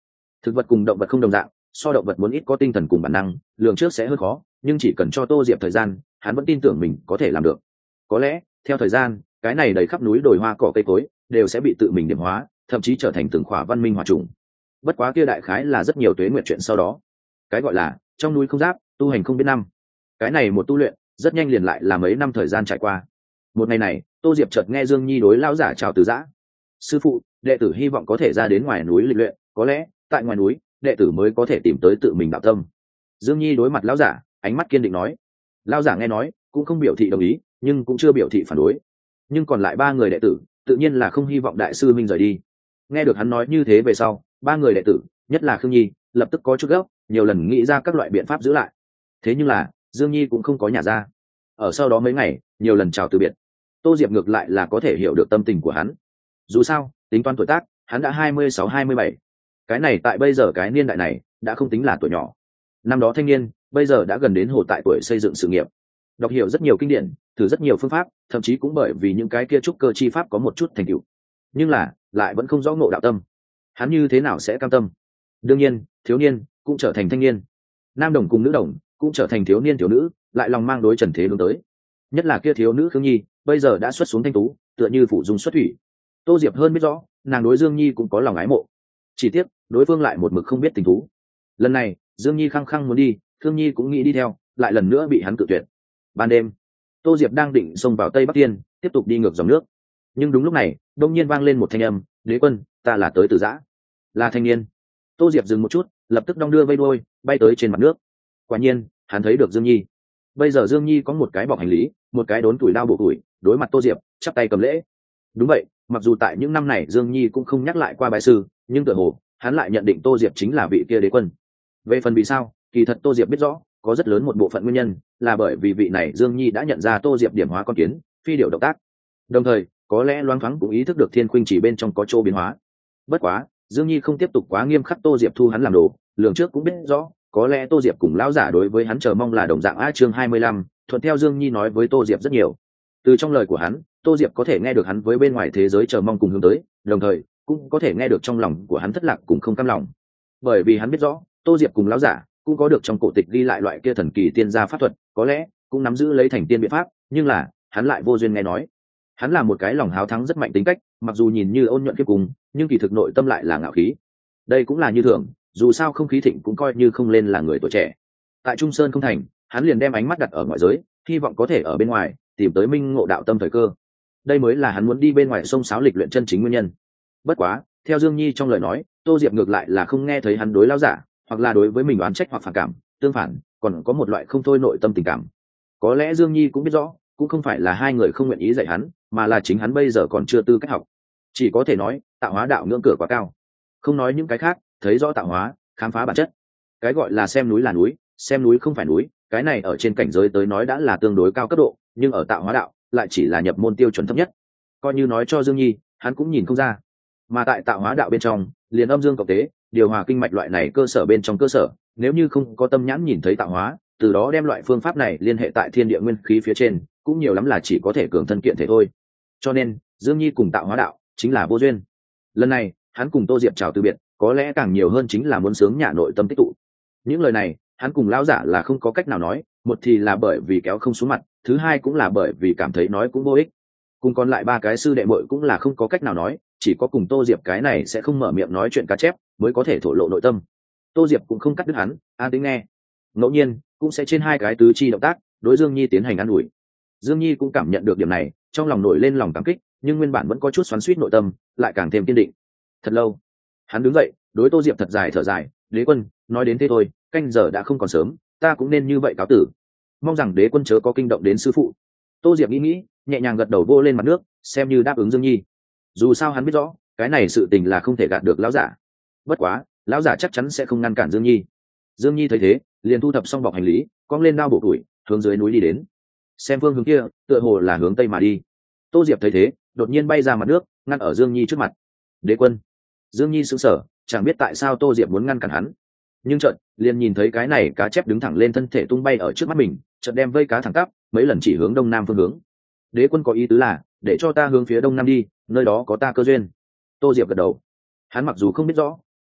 thực vật cùng động vật không đồng dạng, so động vật muốn ít có tinh thần cùng bản năng, lường trước sẽ hơi khó, nhưng chỉ cần cho Tô Diệp thời gian, hắn vẫn tin tưởng mình có thể làm được. Có lẽ theo thời gian, cái này đầy khắp núi đồi hoa cỏ cây cối đều sẽ bị tự mình điểm hóa, thậm chí trở thành từng khỏa văn minh hòa trùng. Bất quá kia đại khái là rất nhiều tuế nguyện chuyện sau đó. Cái gọi là trong núi không giáp, tu hành không biết năm. Cái này một tu luyện rất nhanh liền lại là mấy năm thời gian trải qua. Một ngày này, Tô Diệp chợt nghe Dương Nhi đối lão giả chào từ giã. Sư phụ, đệ tử hy vọng có thể ra đến ngoài núi lịch luyện, có lẽ tại ngoài núi đệ tử mới có thể tìm tới tự mình đạo tâm. Dương Nhi đối mặt lão giả, ánh mắt kiên định nói. Lão giả nghe nói cũng không biểu thị đồng ý, nhưng cũng chưa biểu thị phản đối. Nhưng còn lại ba người đệ tử tự nhiên là không hy vọng đại sư minh rời đi. Nghe được hắn nói như thế về sau, ba người đệ tử, nhất là Khương Nhi, lập tức có chút gấp, nhiều lần nghĩ ra các loại biện pháp giữ lại. Thế nhưng là Dương Nhi cũng không có nhả ra. Ở sau đó mấy ngày, nhiều lần chào từ biệt. Tô Diệp ngược lại là có thể hiểu được tâm tình của hắn. Dù sao, tính toán tuổi tác, hắn đã hai mươi sáu hai mươi bảy. Cái này tại bây giờ cái niên đại này đã không tính là tuổi nhỏ. Năm đó thanh niên, bây giờ đã gần đến hồ tại tuổi xây dựng sự nghiệp. Đọc hiểu rất nhiều kinh điển, thử rất nhiều phương pháp, thậm chí cũng bởi vì những cái kia trúc cơ chi pháp có một chút thành tựu. Nhưng là, lại vẫn không rõ ngộ đạo tâm. Hắn như thế nào sẽ cam tâm? Đương nhiên, thiếu niên cũng trở thành thanh niên. Nam đồng cùng nữ đồng cũng trở thành thiếu niên thiếu nữ, lại lòng mang đối trần thế hướng tới. Nhất là kia thiếu nữ Khương Nhi, bây giờ đã xuất xuống thanh tú, tựa như phủ dung xuất thủy. Tô Diệp hơn biết rõ, nàng đối Dương Nhi cũng có lòng ái mộ. Chỉ tiếc, đối phương lại một mực không biết tình thú. Lần này, Dương Nhi khăng khăng muốn đi, Khương Nhi cũng nghĩ đi theo, lại lần nữa bị hắn cự tuyệt. Ban đêm, Tô Diệp đang định xông vào Tây Bắc Tiên, tiếp tục đi ngược dòng nước. Nhưng đúng lúc này, đông nhiên vang lên một thanh âm, "Đế quân, ta là tới từ giã." Là thanh niên. Tô Diệp dừng một chút, lập tức đong đưa vây đuôi, bay tới trên mặt nước. Quả nhiên, hắn thấy được Dương Nhi. Bây giờ Dương Nhi có một cái bọc hành lý, một cái đốn tuổi đao bổ tuổi, đối mặt Tô Diệp, chắp tay cầm lễ. Đúng vậy, mặc dù tại những năm này Dương Nhi cũng không nhắc lại qua bái sư, nhưng tựa hồ hắn lại nhận định Tô Diệp chính là vị kia đế quân. Về phần vì sao, kỳ thật Tô Diệp biết rõ, có rất lớn một bộ phận nguyên nhân là bởi vì vị này Dương Nhi đã nhận ra Tô Diệp điểm hóa con kiến, phi điệu động tác. Đồng thời, có lẽ loáng thoáng cũng ý thức được Thiên Khuynh chỉ bên trong có chỗ biến hóa. Bất quá, Dương Nhi không tiếp tục quá nghiêm khắc Tô Diệp thu hắn làm đồ, lường trước cũng biết rõ, có lẽ Tô Diệp cùng lão giả đối với hắn chờ mong là đồng dạng. A chương hai mươi lăm, thuận theo Dương Nhi nói với Tô Diệp rất nhiều. Từ trong lời của hắn, Tô Diệp có thể nghe được hắn với bên ngoài thế giới chờ mong cùng hướng tới, đồng thời cũng có thể nghe được trong lòng của hắn thất lạc cùng không cam lòng. Bởi vì hắn biết rõ, Tô Diệp cùng lão giả cũng có được trong cổ tịch ghi lại loại kia thần kỳ tiên gia pháp thuật, có lẽ cũng nắm giữ lấy thành tiên biện pháp, nhưng là hắn lại vô duyên nghe nói. Hắn là một cái lòng háo thắng rất mạnh tính cách, mặc dù nhìn như ôn nhuận kiếp cùng, nhưng kỳ thực nội tâm lại là ngạo khí. Đây cũng là như thường, dù sao không khí thịnh cũng coi như không lên là người tuổi trẻ. Tại Trung Sơn không thành, hắn liền đem ánh mắt đặt ở ngoại giới, hy vọng có thể ở bên ngoài tìm tới minh ngộ đạo tâm thời cơ. Đây mới là hắn muốn đi bên ngoài sông sáo lịch luyện chân chính nguyên nhân. Bất quá, theo Dương Nhi trong lời nói, Tô Diệp ngược lại là không nghe thấy hắn đối lão giả, hoặc là đối với mình oán trách hoặc phản cảm, tương phản, còn có một loại không thôi nội tâm tình cảm. Có lẽ Dương Nhi cũng biết rõ, cũng không phải là hai người không nguyện ý dạy hắn, mà là chính hắn bây giờ còn chưa tư cách học. Chỉ có thể nói, tạo hóa đạo ngưỡng cửa quá cao. Không nói những cái khác, thấy rõ tạo hóa, khám phá bản chất. Cái gọi là xem núi là núi, xem núi không phải núi, cái này ở trên cảnh giới tới nói đã là tương đối cao cấp độ, nhưng ở tạo hóa đạo lại chỉ là nhập môn tiêu chuẩn thấp nhất. Coi như nói cho Dương Nhi, hắn cũng nhìn không ra. Mà tại tạo hóa đạo bên trong, liền âm dương cộng tế, điều hòa kinh mạch loại này cơ sở bên trong cơ sở, nếu như không có tâm nhãn nhìn thấy tạo hóa, từ đó đem loại phương pháp này liên hệ tại thiên địa nguyên khí phía trên, cũng nhiều lắm là chỉ có thể cường thân kiện thể thôi. Cho nên, Dương Nhi cùng tạo hóa đạo chính là vô duyên. Lần này, hắn cùng Tô Diệp chào từ biệt, có lẽ càng nhiều hơn chính là muốn sướng nhả nội tâm tích tụ. Những lời này, hắn cùng lão giả là không có cách nào nói, một thì là bởi vì kéo không xuống mặt, thứ hai cũng là bởi vì cảm thấy nói cũng vô ích. Cùng còn lại ba cái sư đệ muội cũng là không có cách nào nói, chỉ có cùng Tô Diệp cái này sẽ không mở miệng nói chuyện cá chép mới có thể thổ lộ nội tâm. Tô Diệp cũng không cắt đứt hắn, an tĩnh nghe. Ngẫu nhiên cũng sẽ trên hai cái tứ chi động tác đối Dương Nhi tiến hành ăn ủi. Dương Nhi cũng cảm nhận được điểm này, trong lòng nổi lên lòng cảm kích, nhưng nguyên bản vẫn có chút xoắn xuýt nội tâm, lại càng thêm kiên định. Thật lâu, hắn đứng dậy, đối Tô Diệp thật dài thở dài, "Đế quân, nói đến thế thôi, canh giờ đã không còn sớm, ta cũng nên như vậy cáo tử. Mong rằng đế quân chớ có kinh động đến sư phụ." Tô Diệp nghĩ nghĩ, nhẹ nhàng gật đầu vô lên mặt nước, xem như đáp ứng Dương Nhi. Dù sao hắn biết rõ, cái này sự tình là không thể gạt được lão giả. Bất quá, lão giả chắc chắn sẽ không ngăn cản Dương Nhi. Dương Nhi thấy thế, liền thu thập xong bọc hành lý, cong lên đao bổ tuổi, hướng dưới núi đi đến. Xem phương hướng kia, tựa hồ là hướng tây mà đi. Tô Diệp thấy thế, đột nhiên bay ra mặt nước, ngăn ở Dương Nhi trước mặt. "Đế quân." Dương Nhi sững sờ, chẳng biết tại sao Tô Diệp muốn ngăn cản hắn. Nhưng chợt, liền nhìn thấy cái này cá chép đứng thẳng lên thân thể tung bay ở trước mắt mình, chợt đem vây cá thẳng tắp, mấy lần chỉ hướng đông nam phương hướng. "Đế quân có ý tứ là, để cho ta hướng phía đông nam đi, nơi đó có ta cơ duyên." Tô Diệp gật đầu. Hắn mặc dù không biết rõ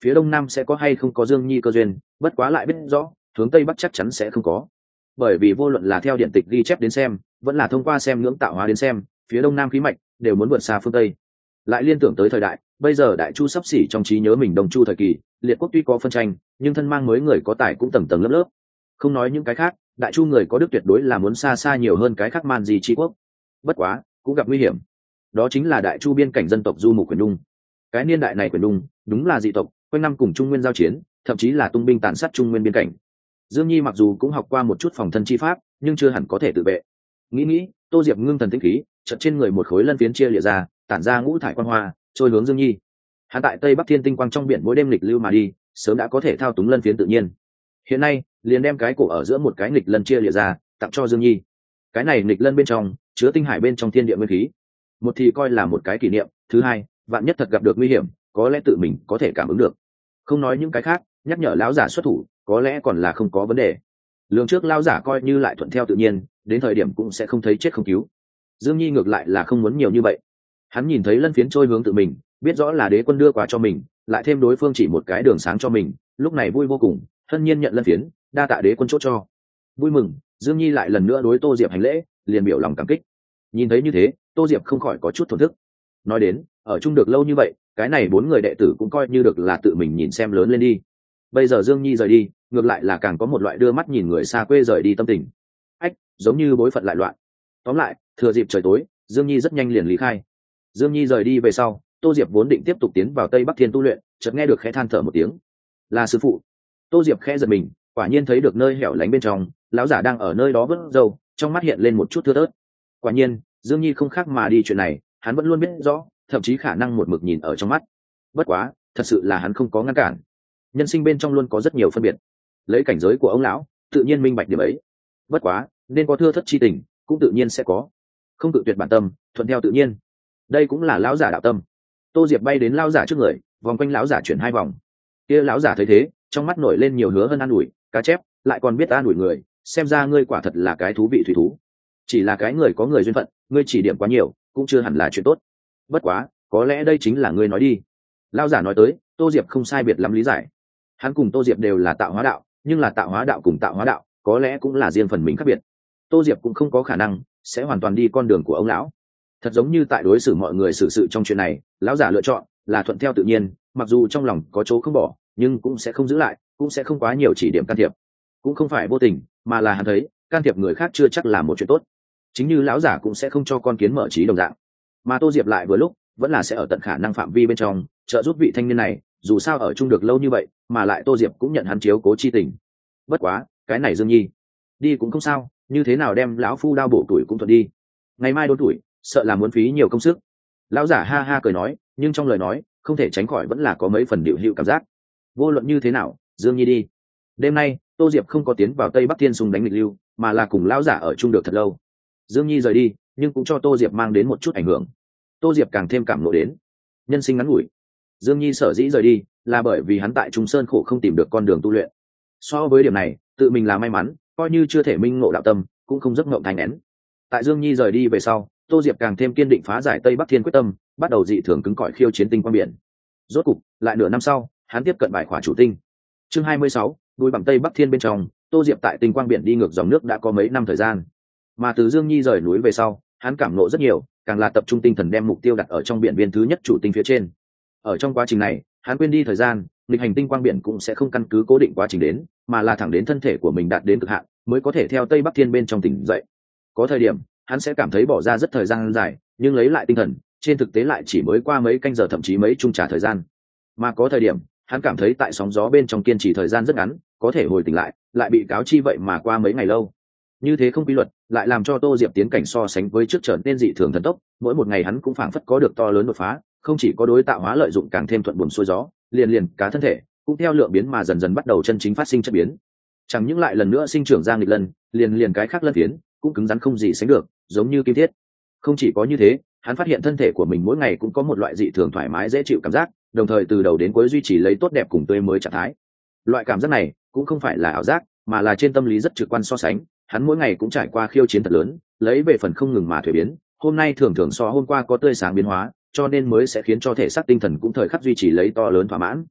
phía đông nam sẽ có hay không có Dương Nhi cơ duyên, bất quá lại biết rõ hướng tây bắc chắc chắn sẽ không có, bởi vì vô luận là theo điện tịch ghi chép đến xem, vẫn là thông qua xem ngưỡng tạo hóa đến xem, phía đông nam khí mạch đều muốn vượt xa phương tây. Lại liên tưởng tới thời đại bây giờ, đại chu sắp xỉ trong trí nhớ mình đông chu thời kỳ, liệt quốc tuy có phân tranh, nhưng thân mang mới người có tài cũng tầng tầng lớp lớp. Không nói những cái khác, đại chu người có đức tuyệt đối là muốn xa xa nhiều hơn cái khác man gì tri quốc. Bất quá cũng gặp nguy hiểm, đó chính là đại chu biên cảnh dân tộc du mục quyền đung. Cái niên đại này quyền đung đúng là dị tộc, quanh năm cùng Trung Nguyên giao chiến, thậm chí là tung binh tàn sát Trung Nguyên biên cảnh. Dương Nhi mặc dù cũng học qua một chút phòng thân chi pháp, nhưng chưa hẳn có thể tự vệ. Nghĩ nghĩ, Tô Diệp ngưng thần tinh khí, chợt trên người một khối lân phiến chia lìa ra, tản ra ngũ thải quang hoa, trôi hướng Dương Nhi. Hắn tại Tây Bắc Thiên Tinh Quang trong biển mỗi đêm lịch lưu mà đi, sớm đã có thể thao túng lân phiến tự nhiên. Hiện nay, liền đem cái cổ ở giữa một cái nghịch lân chia lìa ra, tặng cho Dương Nhi. Cái này nghịch lân bên trong chứa tinh hải bên trong thiên địa nguyên khí, một thì coi là một cái kỷ niệm, thứ hai, vạn nhất thật gặp được nguy hiểm, có lẽ tự mình có thể cảm ứng được. Không nói những cái khác, nhắc nhở lão giả xuất thủ, có lẽ còn là không có vấn đề. Lường trước lão giả coi như lại thuận theo tự nhiên, đến thời điểm cũng sẽ không thấy chết không cứu. Dương Nhi ngược lại là không muốn nhiều như vậy. Hắn nhìn thấy lân phiến trôi hướng tự mình, biết rõ là đế quân đưa quà cho mình, lại thêm đối phương chỉ một cái đường sáng cho mình, lúc này vui vô cùng, hân nhiên nhận lân phiến, đa tạ đế quân chốt cho. Vui mừng, Dương Nhi lại lần nữa đối Tô Diệp hành lễ, liền biểu lòng cảm kích. Nhìn thấy như thế, Tô Diệp không khỏi có chút thổn thức. Nói đến, ở chung được lâu như vậy, cái này bốn người đệ tử cũng coi như được là tự mình nhìn xem lớn lên đi. Bây giờ Dương Nhi rời đi, ngược lại là càng có một loại đưa mắt nhìn người xa quê rời đi tâm tình. Ách, giống như bối phận lại loạn. Tóm lại, thừa dịp trời tối, Dương Nhi rất nhanh liền lý khai. Dương Nhi rời đi về sau, Tô Diệp vốn định tiếp tục tiến vào Tây Bắc Thiên tu luyện, chợt nghe được khẽ than thở một tiếng. Là sư phụ. Tô Diệp khẽ giật mình, quả nhiên thấy được nơi hẻo lánh bên trong, lão giả đang ở nơi đó vớt râu, trong mắt hiện lên một chút thưa thớt. Quả nhiên, Dương Nhi không khác mà đi chuyện này, hắn vẫn luôn biết rõ, thậm chí khả năng một mực nhìn ở trong mắt. Bất quá, thật sự là hắn không có ngăn cản. Nhân sinh bên trong luôn có rất nhiều phân biệt. Lấy cảnh giới của ông lão, tự nhiên minh bạch điểm ấy. Bất quá, nên có thưa thất chi tình, cũng tự nhiên sẽ có. Không tự tuyệt bản tâm, thuận theo tự nhiên. Đây cũng là lão giả đạo tâm. Tô Diệp bay đến lão giả trước người, vòng quanh lão giả chuyển hai vòng. Kia lão giả thấy thế, trong mắt nổi lên nhiều hứa hơn an ủi, cá chép, lại còn biết an ủi người, xem ra ngươi quả thật là cái thú vị thủy thú. Chỉ là cái người có người duyên phận, ngươi chỉ điểm quá nhiều, cũng chưa hẳn là chuyện tốt. Bất quá, có lẽ đây chính là ngươi nói đi. Lão giả nói tới, Tô Diệp không sai biệt lắm lý giải. Hắn cùng Tô Diệp đều là tạo hóa đạo, nhưng là tạo hóa đạo cùng tạo hóa đạo, có lẽ cũng là riêng phần mình khác biệt. Tô Diệp cũng không có khả năng sẽ hoàn toàn đi con đường của ông lão. Thật giống như tại đối xử mọi người xử sự trong chuyện này, lão giả lựa chọn là thuận theo tự nhiên, mặc dù trong lòng có chỗ không bỏ, nhưng cũng sẽ không giữ lại, cũng sẽ không quá nhiều chỉ điểm can thiệp. Cũng không phải vô tình, mà là hắn thấy can thiệp người khác chưa chắc là một chuyện tốt. Chính như lão giả cũng sẽ không cho con kiến mở trí đồng dạng. Mà Tô Diệp lại vừa lúc vẫn là sẽ ở tận khả năng phạm vi bên trong trợ giúp vị thanh niên này, dù sao ở chung được lâu như vậy, mà lại Tô Diệp cũng nhận hắn chiếu cố chi tình. Bất quá, cái này Dương Nhi đi cũng không sao, như thế nào đem lão phu đao bổ tuổi cũng thuận đi. Ngày mai đốn tuổi, sợ là muốn phí nhiều công sức. Lão giả ha ha cười nói, nhưng trong lời nói không thể tránh khỏi vẫn là có mấy phần điệu hữu cảm giác. Vô luận như thế nào, Dương Nhi đi. Đêm nay, Tô Diệp không có tiến vào Tây Bắc Thiên Sùng đánh nghịch lưu, mà là cùng lão giả ở chung được thật lâu. Dương Nhi rời đi, nhưng cũng cho Tô Diệp mang đến một chút ảnh hưởng. Tô Diệp càng thêm cảm nộ đến nhân sinh ngắn ngủi. Dương Nhi sở dĩ rời đi là bởi vì hắn tại Trung Sơn khổ không tìm được con đường tu luyện. So với điểm này, tự mình là may mắn, coi như chưa thể minh ngộ đạo tâm, cũng không giấc ngộng thành nén. Tại Dương Nhi rời đi về sau, Tô Diệp càng thêm kiên định phá giải Tây Bắc Thiên quyết tâm, bắt đầu dị thường cứng cỏi khiêu chiến tinh quang biển. Rốt cục, lại nửa năm sau, hắn tiếp cận bài khóa chủ tinh. Chương hai mươi sáu, đuôi bằng Tây Bắc Thiên bên trong, Tô Diệp tại tinh quang biển đi ngược dòng nước đã có mấy năm thời gian. Mà từ Dương Nhi rời núi về sau, hắn cảm ngộ rất nhiều, càng là tập trung tinh thần đem mục tiêu đặt ở trong biển viên thứ nhất chủ tinh phía trên. Ở trong quá trình này, hắn quên đi thời gian, nghịch hành tinh quang biển cũng sẽ không căn cứ cố định quá trình đến, mà là thẳng đến thân thể của mình đạt đến cực hạn, mới có thể theo Tây Bắc Thiên bên trong tỉnh dậy. Có thời điểm, hắn sẽ cảm thấy bỏ ra rất thời gian dài, nhưng lấy lại tinh thần, trên thực tế lại chỉ mới qua mấy canh giờ thậm chí mấy chung trả thời gian. Mà có thời điểm, hắn cảm thấy tại sóng gió bên trong kiên trì thời gian rất ngắn, có thể hồi tỉnh lại, lại bị cáo chi vậy mà qua mấy ngày lâu. Như thế không quy luật, lại làm cho Tô Diệp tiến cảnh so sánh với trước trở nên dị thường thần tốc, mỗi một ngày hắn cũng phảng phất có được to lớn đột phá, không chỉ có đối tạo hóa lợi dụng càng thêm thuận buồm xuôi gió, liền liền cá thân thể cũng theo lượng biến mà dần dần bắt đầu chân chính phát sinh chất biến. Chẳng những lại lần nữa sinh trưởng ra nghịch lân, liền liền cái khác lân phiến cũng cứng rắn không gì sánh được, giống như kim thiết. Không chỉ có như thế, hắn phát hiện thân thể của mình mỗi ngày cũng có một loại dị thường thoải mái dễ chịu cảm giác, đồng thời từ đầu đến cuối duy trì lấy tốt đẹp cùng tươi mới trạng thái. Loại cảm giác này cũng không phải là ảo giác, mà là trên tâm lý rất trực quan so sánh. Hắn mỗi ngày cũng trải qua khiêu chiến thật lớn, lấy về phần không ngừng mà thuế biến, hôm nay thường thường so hôm qua có tươi sáng biến hóa, cho nên mới sẽ khiến cho thể xác tinh thần cũng thời khắc duy trì lấy to lớn thỏa mãn.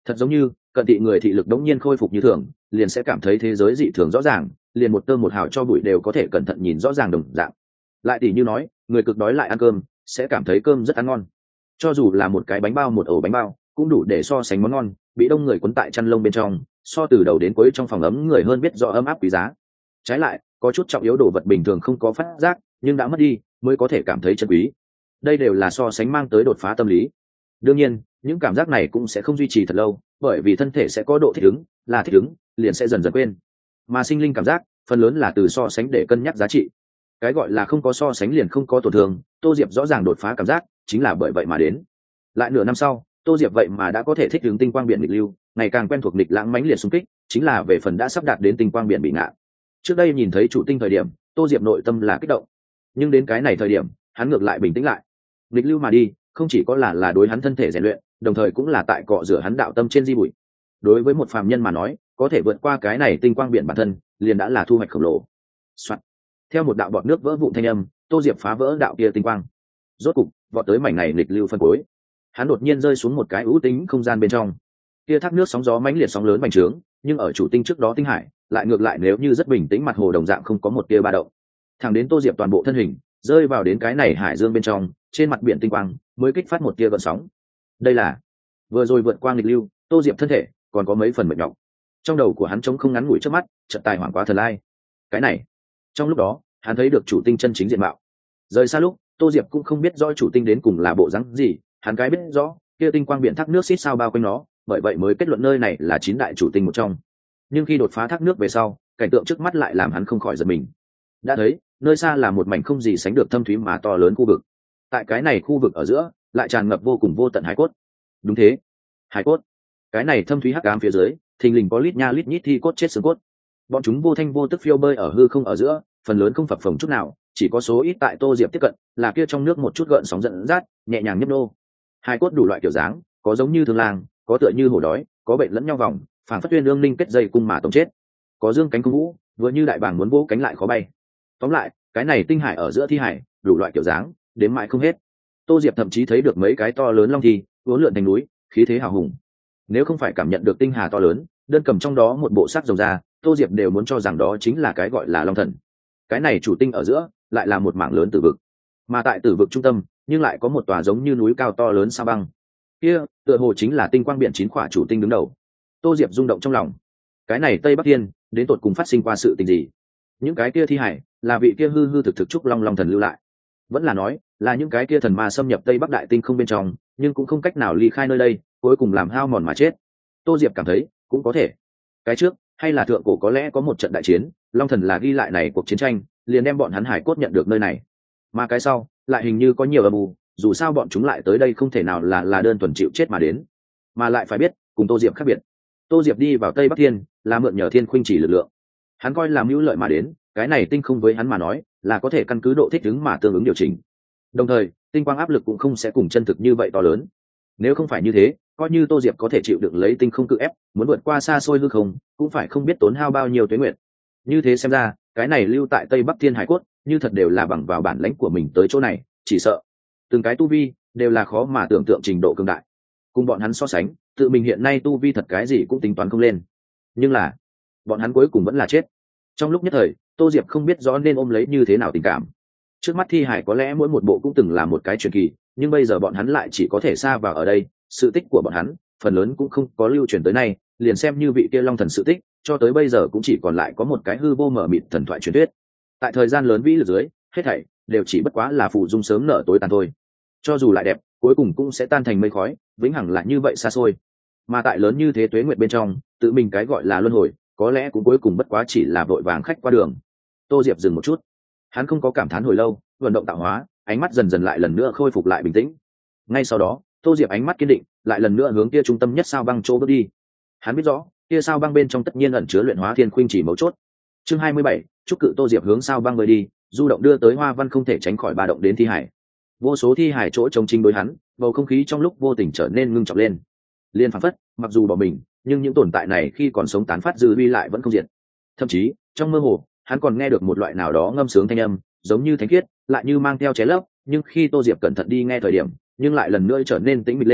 Thật giống như cận thị người thị lực đống nhiên khôi phục như thường, liền sẽ cảm thấy thế giới dị thường rõ ràng, liền một tơ một hào cho bụi đều có thể cẩn thận nhìn rõ ràng đồng dạng. Lại tỷ như nói, người cực đói lại ăn cơm, sẽ cảm thấy cơm rất ăn ngon. Cho dù là một cái bánh bao, một ổ bánh bao, cũng đủ để so sánh món ngon, bị đông người quấn tại chăn lông bên trong, so từ đầu đến cuối trong phòng ấm người hơn biết rõ ấm áp quý giá. Trái lại, có chút trọng yếu đồ vật bình thường không có phát giác, nhưng đã mất đi, mới có thể cảm thấy chân quý. Đây đều là so sánh mang tới đột phá tâm lý. Đương nhiên, những cảm giác này cũng sẽ không duy trì thật lâu, bởi vì thân thể sẽ có độ thích ứng, là thích ứng, liền sẽ dần dần quên. Mà sinh linh cảm giác, phần lớn là từ so sánh để cân nhắc giá trị. Cái gọi là không có so sánh liền không có tổn thương, Tô Diệp rõ ràng đột phá cảm giác, chính là bởi vậy mà đến. Lại nửa năm sau, Tô Diệp vậy mà đã có thể thích ứng tinh quang biển nghịch lưu, ngày càng quen thuộc nghịch lãng mãnh liệt xung kích, chính là về phần đã sắp đạt đến tinh quang biển bị ngạn. Trước đây nhìn thấy chủ tinh thời điểm, Tô Diệp nội tâm là kích động, nhưng đến cái này thời điểm, hắn ngược lại bình tĩnh lại. Nghịch lưu mà đi, không chỉ có là là đối hắn thân thể rèn luyện, đồng thời cũng là tại cọ rửa hắn đạo tâm trên di bụi. Đối với một phàm nhân mà nói, có thể vượt qua cái này tinh quang biển bản thân, liền đã là thu hoạch khổng lồ. Soạn. Theo một đạo bọt nước vỡ vụn thanh âm, Tô Diệp phá vỡ đạo kia tinh quang, rốt cục vọt tới mảnh này nghịch lưu phân cuối. Hắn đột nhiên rơi xuống một cái ưu tính không gian bên trong. Kia thác nước sóng gió mãnh liệt sóng lớn bành trướng, nhưng ở chủ tinh trước đó tinh hải, lại ngược lại nếu như rất bình tĩnh, mặt hồ đồng dạng không có một tia ba động. Thẳng đến Tô Diệp toàn bộ thân hình rơi vào đến cái này hải dương bên trong, trên mặt biển tinh quang mới kích phát một tia gợn sóng. Đây là vừa rồi vượt qua nghịch lưu, Tô Diệp thân thể còn có mấy phần mệt nhọc. Trong đầu của hắn trống không ngắn ngủi trước mắt, chợt tài hoảng quá thần lai. Cái này, trong lúc đó, hắn thấy được chủ tinh chân chính diện mạo. Rời xa lúc, Tô Diệp cũng không biết rõ chủ tinh đến cùng là bộ dáng gì, hắn cái biết rõ, kia tinh quang biển thác nước xít sao bao quanh nó, bởi vậy mới kết luận nơi này là chín đại chủ tinh một trong. Nhưng khi đột phá thác nước về sau, cảnh tượng trước mắt lại làm hắn không khỏi giật mình. Đã thấy, nơi xa là một mảnh không gì sánh được thâm thúy mà to lớn khu vực. Tại cái này khu vực ở giữa, lại tràn ngập vô cùng vô tận hải cốt. Đúng thế, hải cốt. Cái này thâm thúy hắc ám phía dưới, thình lình có lít nha lít nhít thi cốt chết xương cốt. Bọn chúng vô thanh vô tức phiêu bơi ở hư không ở giữa, phần lớn không phập phồng chút nào, chỉ có số ít tại Tô Diệp tiếp cận, là kia trong nước một chút gợn sóng dẫn dắt, nhẹ nhàng nhấp nô. Hải cốt đủ loại kiểu dáng, có giống như thương lang, có tựa như hổ đói, có bệnh lẫn nhau vòng, phản phất uyên ương linh kết dây cung mà tổng chết. Có dương cánh cung vũ, vừa như đại bàng muốn vỗ cánh lại khó bay. Tóm lại, cái này tinh hải ở giữa thi hải, đủ loại kiểu dáng, đếm mãi không hết. Tô Diệp thậm chí thấy được mấy cái to lớn long thi, uốn lượn thành núi, khí thế hào hùng. Nếu không phải cảm nhận được tinh hà to lớn, đơn cầm trong đó một bộ sắc rồng ra, Tô Diệp đều muốn cho rằng đó chính là cái gọi là long thần. Cái này chủ tinh ở giữa, lại là một mảng lớn tử vực, mà tại tử vực trung tâm, nhưng lại có một tòa giống như núi cao to lớn sao băng. Kia, tựa hồ chính là tinh quang biển chín khỏa chủ tinh đứng đầu. Tô Diệp rung động trong lòng. Cái này Tây Bắc Thiên, đến tột cùng phát sinh qua sự tình gì? Những cái kia thi hải, là vị kia hư hư thực thực trúc long long thần lưu lại, vẫn là nói là những cái kia thần ma xâm nhập Tây Bắc đại tinh không bên trong, nhưng cũng không cách nào ly khai nơi đây, cuối cùng làm hao mòn mà chết. Tô Diệp cảm thấy cũng có thể. Cái trước, hay là thượng cổ có lẽ có một trận đại chiến, long thần là ghi lại này cuộc chiến tranh, liền đem bọn hắn hải cốt nhận được nơi này. Mà cái sau, lại hình như có nhiều âm mưu, dù sao bọn chúng lại tới đây không thể nào là là đơn thuần chịu chết mà đến, mà lại phải biết, cùng Tô Diệp khác biệt. Tô Diệp đi vào Tây Bắc Thiên, là mượn nhờ Thiên Khuynh Chỉ lực lượng. Hắn coi làm hữu lợi mà đến, cái này tinh không với hắn mà nói, là có thể căn cứ độ thích ứng mà tương ứng điều chỉnh. Đồng thời, tinh quang áp lực cũng không sẽ cùng chân thực như vậy to lớn. Nếu không phải như thế, coi như Tô Diệp có thể chịu đựng lấy tinh không cự ép, muốn vượt qua xa xôi hư không, cũng phải không biết tốn hao bao nhiêu tuế nguyện. Như thế xem ra, cái này lưu tại Tây Bắc Thiên hải cốt, như thật đều là bằng vào bản lãnh của mình tới chỗ này, chỉ sợ từng cái tu vi đều là khó mà tưởng tượng trình độ cường đại. Cùng bọn hắn so sánh, tự mình hiện nay tu vi thật cái gì cũng tính toán không lên. Nhưng là, bọn hắn cuối cùng vẫn là chết. Trong lúc nhất thời, Tô Diệp không biết rõ nên ôm lấy như thế nào tình cảm. Trước mắt thi hải có lẽ mỗi một bộ cũng từng là một cái truyền kỳ, nhưng bây giờ bọn hắn lại chỉ có thể xa vào ở đây, sự tích của bọn hắn phần lớn cũng không có lưu truyền tới nay, liền xem như vị kia long thần sự tích, cho tới bây giờ cũng chỉ còn lại có một cái hư vô mở mịt thần thoại truyền thuyết. Tại thời gian lớn vĩ lực dưới, hết thảy đều chỉ bất quá là phù dung sớm nở tối tàn thôi. Cho dù lại đẹp, cuối cùng cũng sẽ tan thành mây khói, vĩnh hằng lại như vậy xa xôi. Mà tại lớn như thế tuế nguyệt bên trong, tự mình cái gọi là luân hồi, có lẽ cũng cuối cùng bất quá chỉ là vội vàng khách qua đường. Tô Diệp dừng một chút, hắn không có cảm thán hồi lâu, vận động tạo hóa, ánh mắt dần dần lại lần nữa khôi phục lại bình tĩnh. Ngay sau đó, Tô Diệp ánh mắt kiên định, lại lần nữa hướng kia trung tâm nhất sao băng chỗ bước đi. Hắn biết rõ, kia sao băng bên trong tất nhiên ẩn chứa luyện hóa Thiên Khuynh Chỉ mấu chốt. Chương hai mươi bảy, chúc cự Tô Diệp hướng sao băng bơi đi, du động đưa tới hoa văn không thể tránh khỏi ba động đến thi hải. Vô số thi hải chỗ trống chính đối hắn, bầu không khí trong lúc vô tình trở nên ngưng trọng lên. Liên phảng phất, mặc dù bỏ mình, nhưng những tồn tại này khi còn sống tán phát dư vi lại vẫn không diệt. Thậm chí, trong mơ hồ, hắn còn nghe được một loại nào đó ngâm sướng thanh âm, giống như thánh khiết, lại như mang theo ché lấp, nhưng khi Tô Diệp cẩn thận đi nghe thời điểm, nhưng lại lần nữa trở nên tĩnh mịch lên,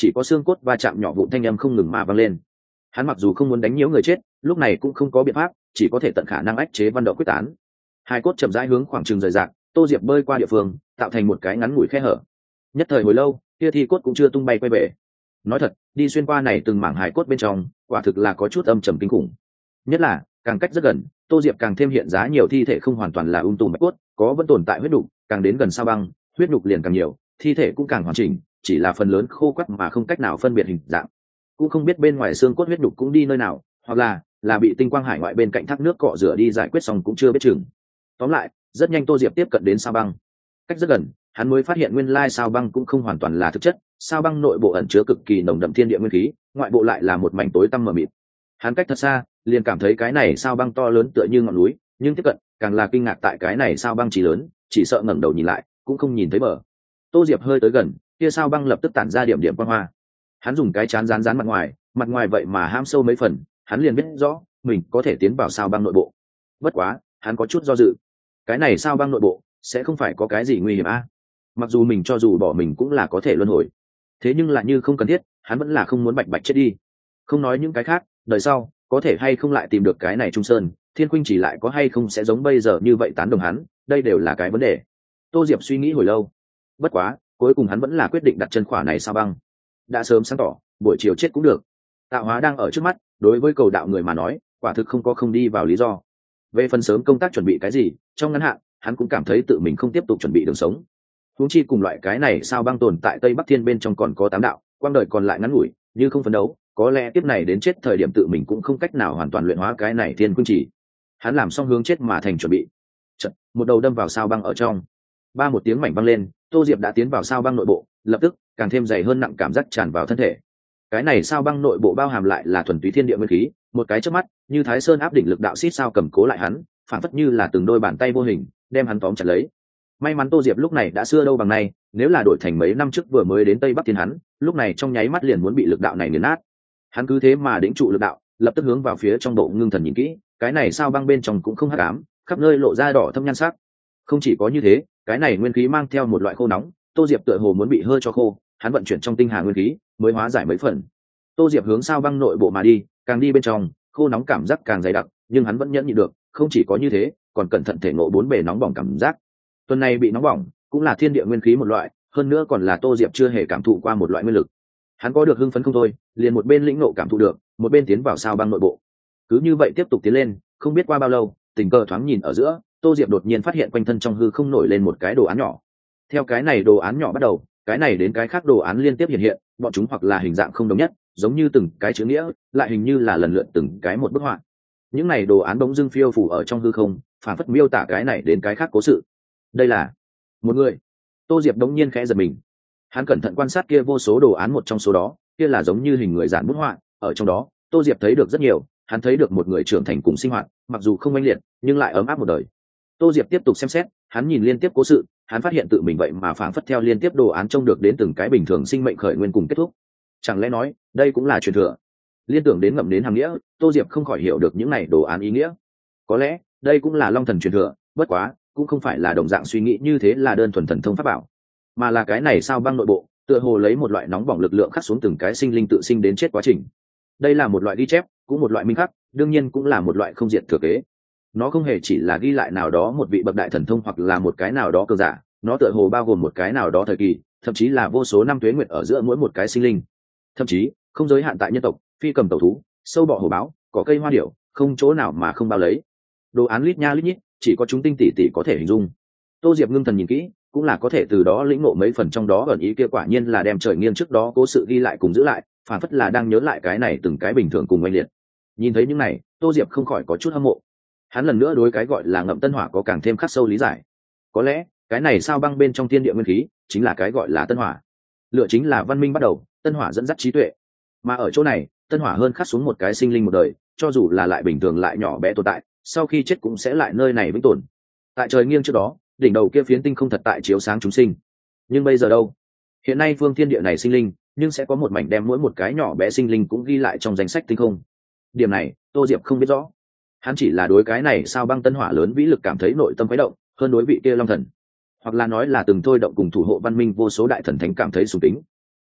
chỉ có xương cốt va chạm nhỏ vụn thanh âm không ngừng mà vang lên. Hắn mặc dù không muốn đánh nhiễu người chết, lúc này cũng không có biện pháp, chỉ có thể tận khả năng ách chế văn động quyết tán. Hai cốt chậm rãi hướng khoảng trường rời rạc, Tô Diệp bơi qua địa phương, tạo thành một cái ngắn ngủi khe hở. Nhất thời hồi lâu, kia thi cốt cũng chưa tung bay quay về. Nói thật, đi xuyên qua này từng mảng hài cốt bên trong, quả thực là có chút âm trầm kinh khủng. Nhất là, càng cách rất gần, Tô Diệp càng thêm hiện giá nhiều thi thể không hoàn toàn là ung tùm bạch cốt, có vẫn tồn tại huyết đục, càng đến gần sao băng, huyết đục liền càng nhiều, thi thể cũng càng hoàn chỉnh, chỉ là phần lớn khô quắt mà không cách nào phân biệt hình dạng. Cũng không biết bên ngoài xương cốt huyết đục cũng đi nơi nào, hoặc là là bị tinh quang hải ngoại bên cạnh thác nước cọ rửa đi giải quyết xong cũng chưa biết chừng. Tóm lại, rất nhanh Tô Diệp tiếp cận đến sao băng. Cách rất gần, hắn mới phát hiện nguyên lai sao băng cũng không hoàn toàn là thực chất, sao băng nội bộ ẩn chứa cực kỳ nồng đậm thiên địa nguyên khí, ngoại bộ lại là một mảnh tối tăm mờ mịt. Hắn cách thật xa, liền cảm thấy cái này sao băng to lớn tựa như ngọn núi, nhưng tiếp cận, càng là kinh ngạc tại cái này sao băng chỉ lớn, chỉ sợ ngẩng đầu nhìn lại, cũng không nhìn thấy bờ. Tô Diệp hơi tới gần, kia sao băng lập tức tản ra điểm điểm quang hoa. Hắn dùng cái chán dán dán mặt ngoài, mặt ngoài vậy mà ham sâu mấy phần, hắn liền biết rõ mình có thể tiến vào sao băng nội bộ. Bất quá, hắn có chút do dự. Cái này sao băng nội bộ sẽ không phải có cái gì nguy hiểm a? Mặc dù mình cho dù bỏ mình cũng là có thể luân hồi, thế nhưng là như không cần thiết, hắn vẫn là không muốn bạch bạch chết đi. Không nói những cái khác, đời sau có thể hay không lại tìm được cái này Trung Sơn, Thiên Khuynh chỉ lại có hay không sẽ giống bây giờ như vậy tán đồng hắn, đây đều là cái vấn đề. Tô Diệp suy nghĩ hồi lâu, bất quá cuối cùng hắn vẫn là quyết định đặt chân khỏa này sao băng. Đã sớm sáng tỏ, buổi chiều chết cũng được. Tạo hóa đang ở trước mắt, đối với cầu đạo người mà nói, quả thực không có không đi vào lý do. Về phần sớm công tác chuẩn bị cái gì, trong ngắn hạn, hắn cũng cảm thấy tự mình không tiếp tục chuẩn bị đường sống. Huống chi cùng loại cái này sao băng tồn tại Tây Bắc Thiên bên trong còn có tám đạo, quang đời còn lại ngắn ngủi, như không phấn đấu, có lẽ tiếp này đến chết thời điểm tự mình cũng không cách nào hoàn toàn luyện hóa cái này Thiên Khuynh chỉ. Hắn làm xong hướng chết mà thành chuẩn bị. Chợt, một đầu đâm vào sao băng ở trong. Ba một tiếng mảnh băng lên, Tô Diệp đã tiến vào sao băng nội bộ, lập tức càng thêm dày hơn nặng cảm giác tràn vào thân thể. Cái này sao băng nội bộ bao hàm lại là thuần túy thiên địa nguyên khí, một cái chớp mắt, như Thái Sơn áp đỉnh lực đạo xít sao cầm cố lại hắn, phản phất như là từng đôi bàn tay vô hình, đem hắn tóm chặt lấy. May mắn Tô Diệp lúc này đã xưa đâu bằng nay, nếu là đổi thành mấy năm trước vừa mới đến Tây Bắc Thiên hắn, lúc này trong nháy mắt liền muốn bị lực đạo này nghiền nát. Hắn cứ thế mà đĩnh trụ lực đạo, lập tức hướng vào phía trong bộ ngưng thần nhìn kỹ, cái này sao băng bên trong cũng không hắc ám, khắp nơi lộ ra đỏ thâm nhan sắc. Không chỉ có như thế, cái này nguyên khí mang theo một loại khô nóng, Tô Diệp tựa hồ muốn bị hơi cho khô, hắn vận chuyển trong tinh hà nguyên khí, mới hóa giải mấy phần. Tô Diệp hướng sao băng nội bộ mà đi, càng đi bên trong, khô nóng cảm giác càng dày đặc, nhưng hắn vẫn nhẫn nhịn được, không chỉ có như thế, còn cẩn thận thể ngộ bốn bề nóng bỏng cảm giác. Tuần này bị nóng bỏng, cũng là thiên địa nguyên khí một loại, hơn nữa còn là Tô Diệp chưa hề cảm thụ qua một loại nguyên lực. Hắn có được hưng phấn không thôi, liền một bên lĩnh ngộ cảm thụ được, một bên tiến vào sao băng nội bộ. Cứ như vậy tiếp tục tiến lên, không biết qua bao lâu, tình cờ thoáng nhìn ở giữa, Tô Diệp đột nhiên phát hiện quanh thân trong hư không nổi lên một cái đồ án nhỏ. Theo cái này đồ án nhỏ bắt đầu, cái này đến cái khác đồ án liên tiếp hiện hiện, bọn chúng hoặc là hình dạng không đồng nhất, giống như từng cái chữ nghĩa, lại hình như là lần lượt từng cái một bức họa. Những này đồ án bỗng dưng phiêu phù ở trong hư không, phản phất miêu tả cái này đến cái khác cố sự. Đây là một người. Tô Diệp đống nhiên khẽ giật mình. Hắn cẩn thận quan sát kia vô số đồ án, một trong số đó, kia là giống như hình người giản bút họa, ở trong đó, Tô Diệp thấy được rất nhiều, hắn thấy được một người trưởng thành cùng sinh hoạt, mặc dù không oanh liệt, nhưng lại ấm áp một đời. Tô Diệp tiếp tục xem xét, hắn nhìn liên tiếp cố sự, hắn phát hiện tự mình vậy mà phảng phất theo liên tiếp đồ án trông được đến từng cái bình thường sinh mệnh khởi nguyên cùng kết thúc. Chẳng lẽ nói, đây cũng là truyền thừa? Liên tưởng đến ngậm đến hàm nghĩa, Tô Diệp không khỏi hiểu được những này đồ án ý nghĩa. Có lẽ, đây cũng là Long Thần truyền thừa, bất quá, cũng không phải là đồng dạng suy nghĩ như thế là đơn thuần thần thông pháp bảo, mà là cái này sao băng nội bộ, tựa hồ lấy một loại nóng bỏng lực lượng khắc xuống từng cái sinh linh tự sinh đến chết quá trình. Đây là một loại ghi chép, cũng một loại minh khắc, đương nhiên cũng là một loại không diệt thừa kế. Nó không hề chỉ là ghi lại nào đó một vị bậc đại thần thông hoặc là một cái nào đó cơ giả, nó tựa hồ bao gồm một cái nào đó thời kỳ, thậm chí là vô số năm tuế nguyệt ở giữa mỗi một cái sinh linh, thậm chí không giới hạn tại nhân tộc, phi cầm tẩu thú, sâu bọ hổ báo, cỏ cây hoa điểu, không chỗ nào mà không bao lấy. Đồ án lít nha lít nhít, chỉ có chúng tinh tỷ tỷ có thể hình dung. Tô Diệp ngưng thần nhìn kỹ, cũng là có thể từ đó lĩnh ngộ mấy phần trong đó ẩn ý kia, quả nhiên là đem trời nghiêng trước đó cố sự ghi lại cùng giữ lại, phản phất là đang nhớ lại cái này từng cái bình thường cùng oanh liệt. Nhìn thấy những này, Tô Diệp không khỏi có chút hâm mộ. Hắn lần nữa đối cái gọi là ngậm tân hỏa có càng thêm khắc sâu lý giải. Có lẽ cái này sao băng bên trong thiên địa nguyên khí chính là cái gọi là tân hỏa. Lựa chính là văn minh bắt đầu, tân hỏa dẫn dắt trí tuệ. Mà ở chỗ này, tân hỏa hơn khắc xuống một cái sinh linh một đời, cho dù là lại bình thường lại nhỏ bé tồn tại, sau khi chết cũng sẽ lại nơi này vĩnh tồn. Tại trời nghiêng trước đó, đỉnh đầu kia phiến tinh không thật tại chiếu sáng chúng sinh. Nhưng bây giờ đâu? Hiện nay phương thiên địa này sinh linh, nhưng sẽ có một mảnh đem mỗi một cái nhỏ bé sinh linh cũng ghi lại trong danh sách tinh không. Điểm này, Tô Diệp không biết rõ. Hắn chỉ là đối cái này sao băng tân hỏa lớn vĩ lực cảm thấy nội tâm khuấy động, hơn đối vị kia Long Thần, hoặc là nói là từng thôi động cùng thủ hộ văn minh vô số đại thần thánh cảm thấy sùng kính.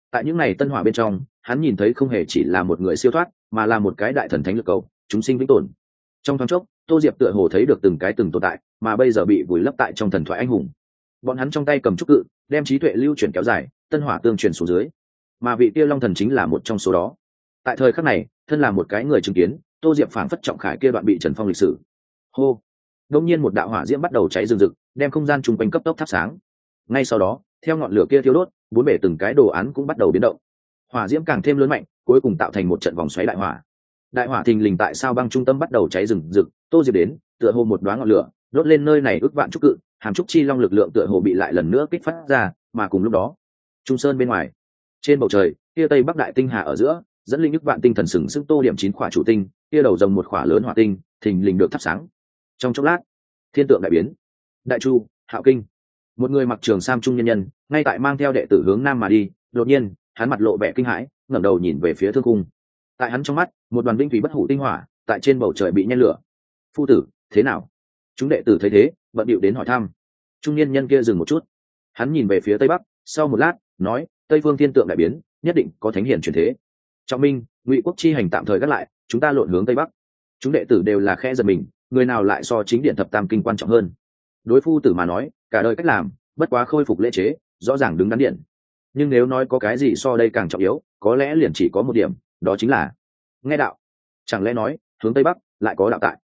Tại những ngày tân hỏa bên trong, hắn nhìn thấy không hề chỉ là một người siêu thoát, mà là một cái đại thần thánh lực cầu, chúng sinh vĩnh tồn. Trong thoáng chốc, Tô Diệp tựa hồ thấy được từng cái từng tồn tại, mà bây giờ bị vùi lấp tại trong thần thoại anh hùng. Bọn hắn trong tay cầm trúc cự, đem trí tuệ lưu chuyển kéo dài, tân hỏa tương truyền xuống dưới. Mà vị kia long thần chính là một trong số đó. Tại thời khắc này, thân là một cái người chứng kiến, Tô Diệp phảng phất trọng khải kia đoạn bị trần phong lịch sử. Hô! Đột nhiên một đạo hỏa diễm bắt đầu cháy rừng rực, đem không gian chung quanh cấp tốc thắp sáng. Ngay sau đó, theo ngọn lửa kia thiêu đốt, bốn bể từng cái đồ án cũng bắt đầu biến động. Hỏa diễm càng thêm lớn mạnh, cuối cùng tạo thành một trận vòng xoáy đại hỏa. Đại hỏa thình lình tại sao băng trung tâm bắt đầu cháy rừng rực, Tô Diệp đến, tựa hồ một đoá ngọn lửa, đốt lên nơi này ước vạn trúc cự, hàm trúc chi long lực lượng tựa hồ bị lại lần nữa kích phát ra, mà cùng lúc đó, trung sơn bên ngoài, trên bầu trời, kia tây bắc đại tinh hà ở giữa, dẫn linh ước vạn tinh thần sừng sững tô điểm chín khỏa chủ tinh, kia đầu rồng một khỏa lớn hỏa tinh, thình lình được thắp sáng. Trong chốc lát, thiên tượng đại biến. Đại Chu, Hạo Kinh, một người mặc trường sam trung nhân nhân, ngay tại mang theo đệ tử hướng nam mà đi, đột nhiên, hắn mặt lộ vẻ kinh hãi, ngẩng đầu nhìn về phía thương cung. Tại hắn trong mắt, một đoàn vinh thủy bất hủ tinh hỏa, tại trên bầu trời bị nhen lửa. Phu tử, thế nào? Chúng đệ tử thấy thế, bận điệu đến hỏi thăm. Trung niên nhân kia dừng một chút, hắn nhìn về phía tây bắc, sau một lát, nói: Tây phương thiên tượng đại biến, nhất định có thánh hiển chuyển thế. Trọng Minh, Ngụy quốc chi hành tạm thời gác lại, chúng ta lộn hướng tây bắc. Chúng đệ tử đều là khẽ giật mình, người nào lại so chính điện thập tam kinh quan trọng hơn? Đối phu tử mà nói, cả đời cách làm, bất quá khôi phục lễ chế, rõ ràng đứng đắn điện. Nhưng nếu nói có cái gì so đây càng trọng yếu, có lẽ liền chỉ có một điểm, đó chính là nghe đạo. Chẳng lẽ nói hướng tây bắc lại có đạo tại?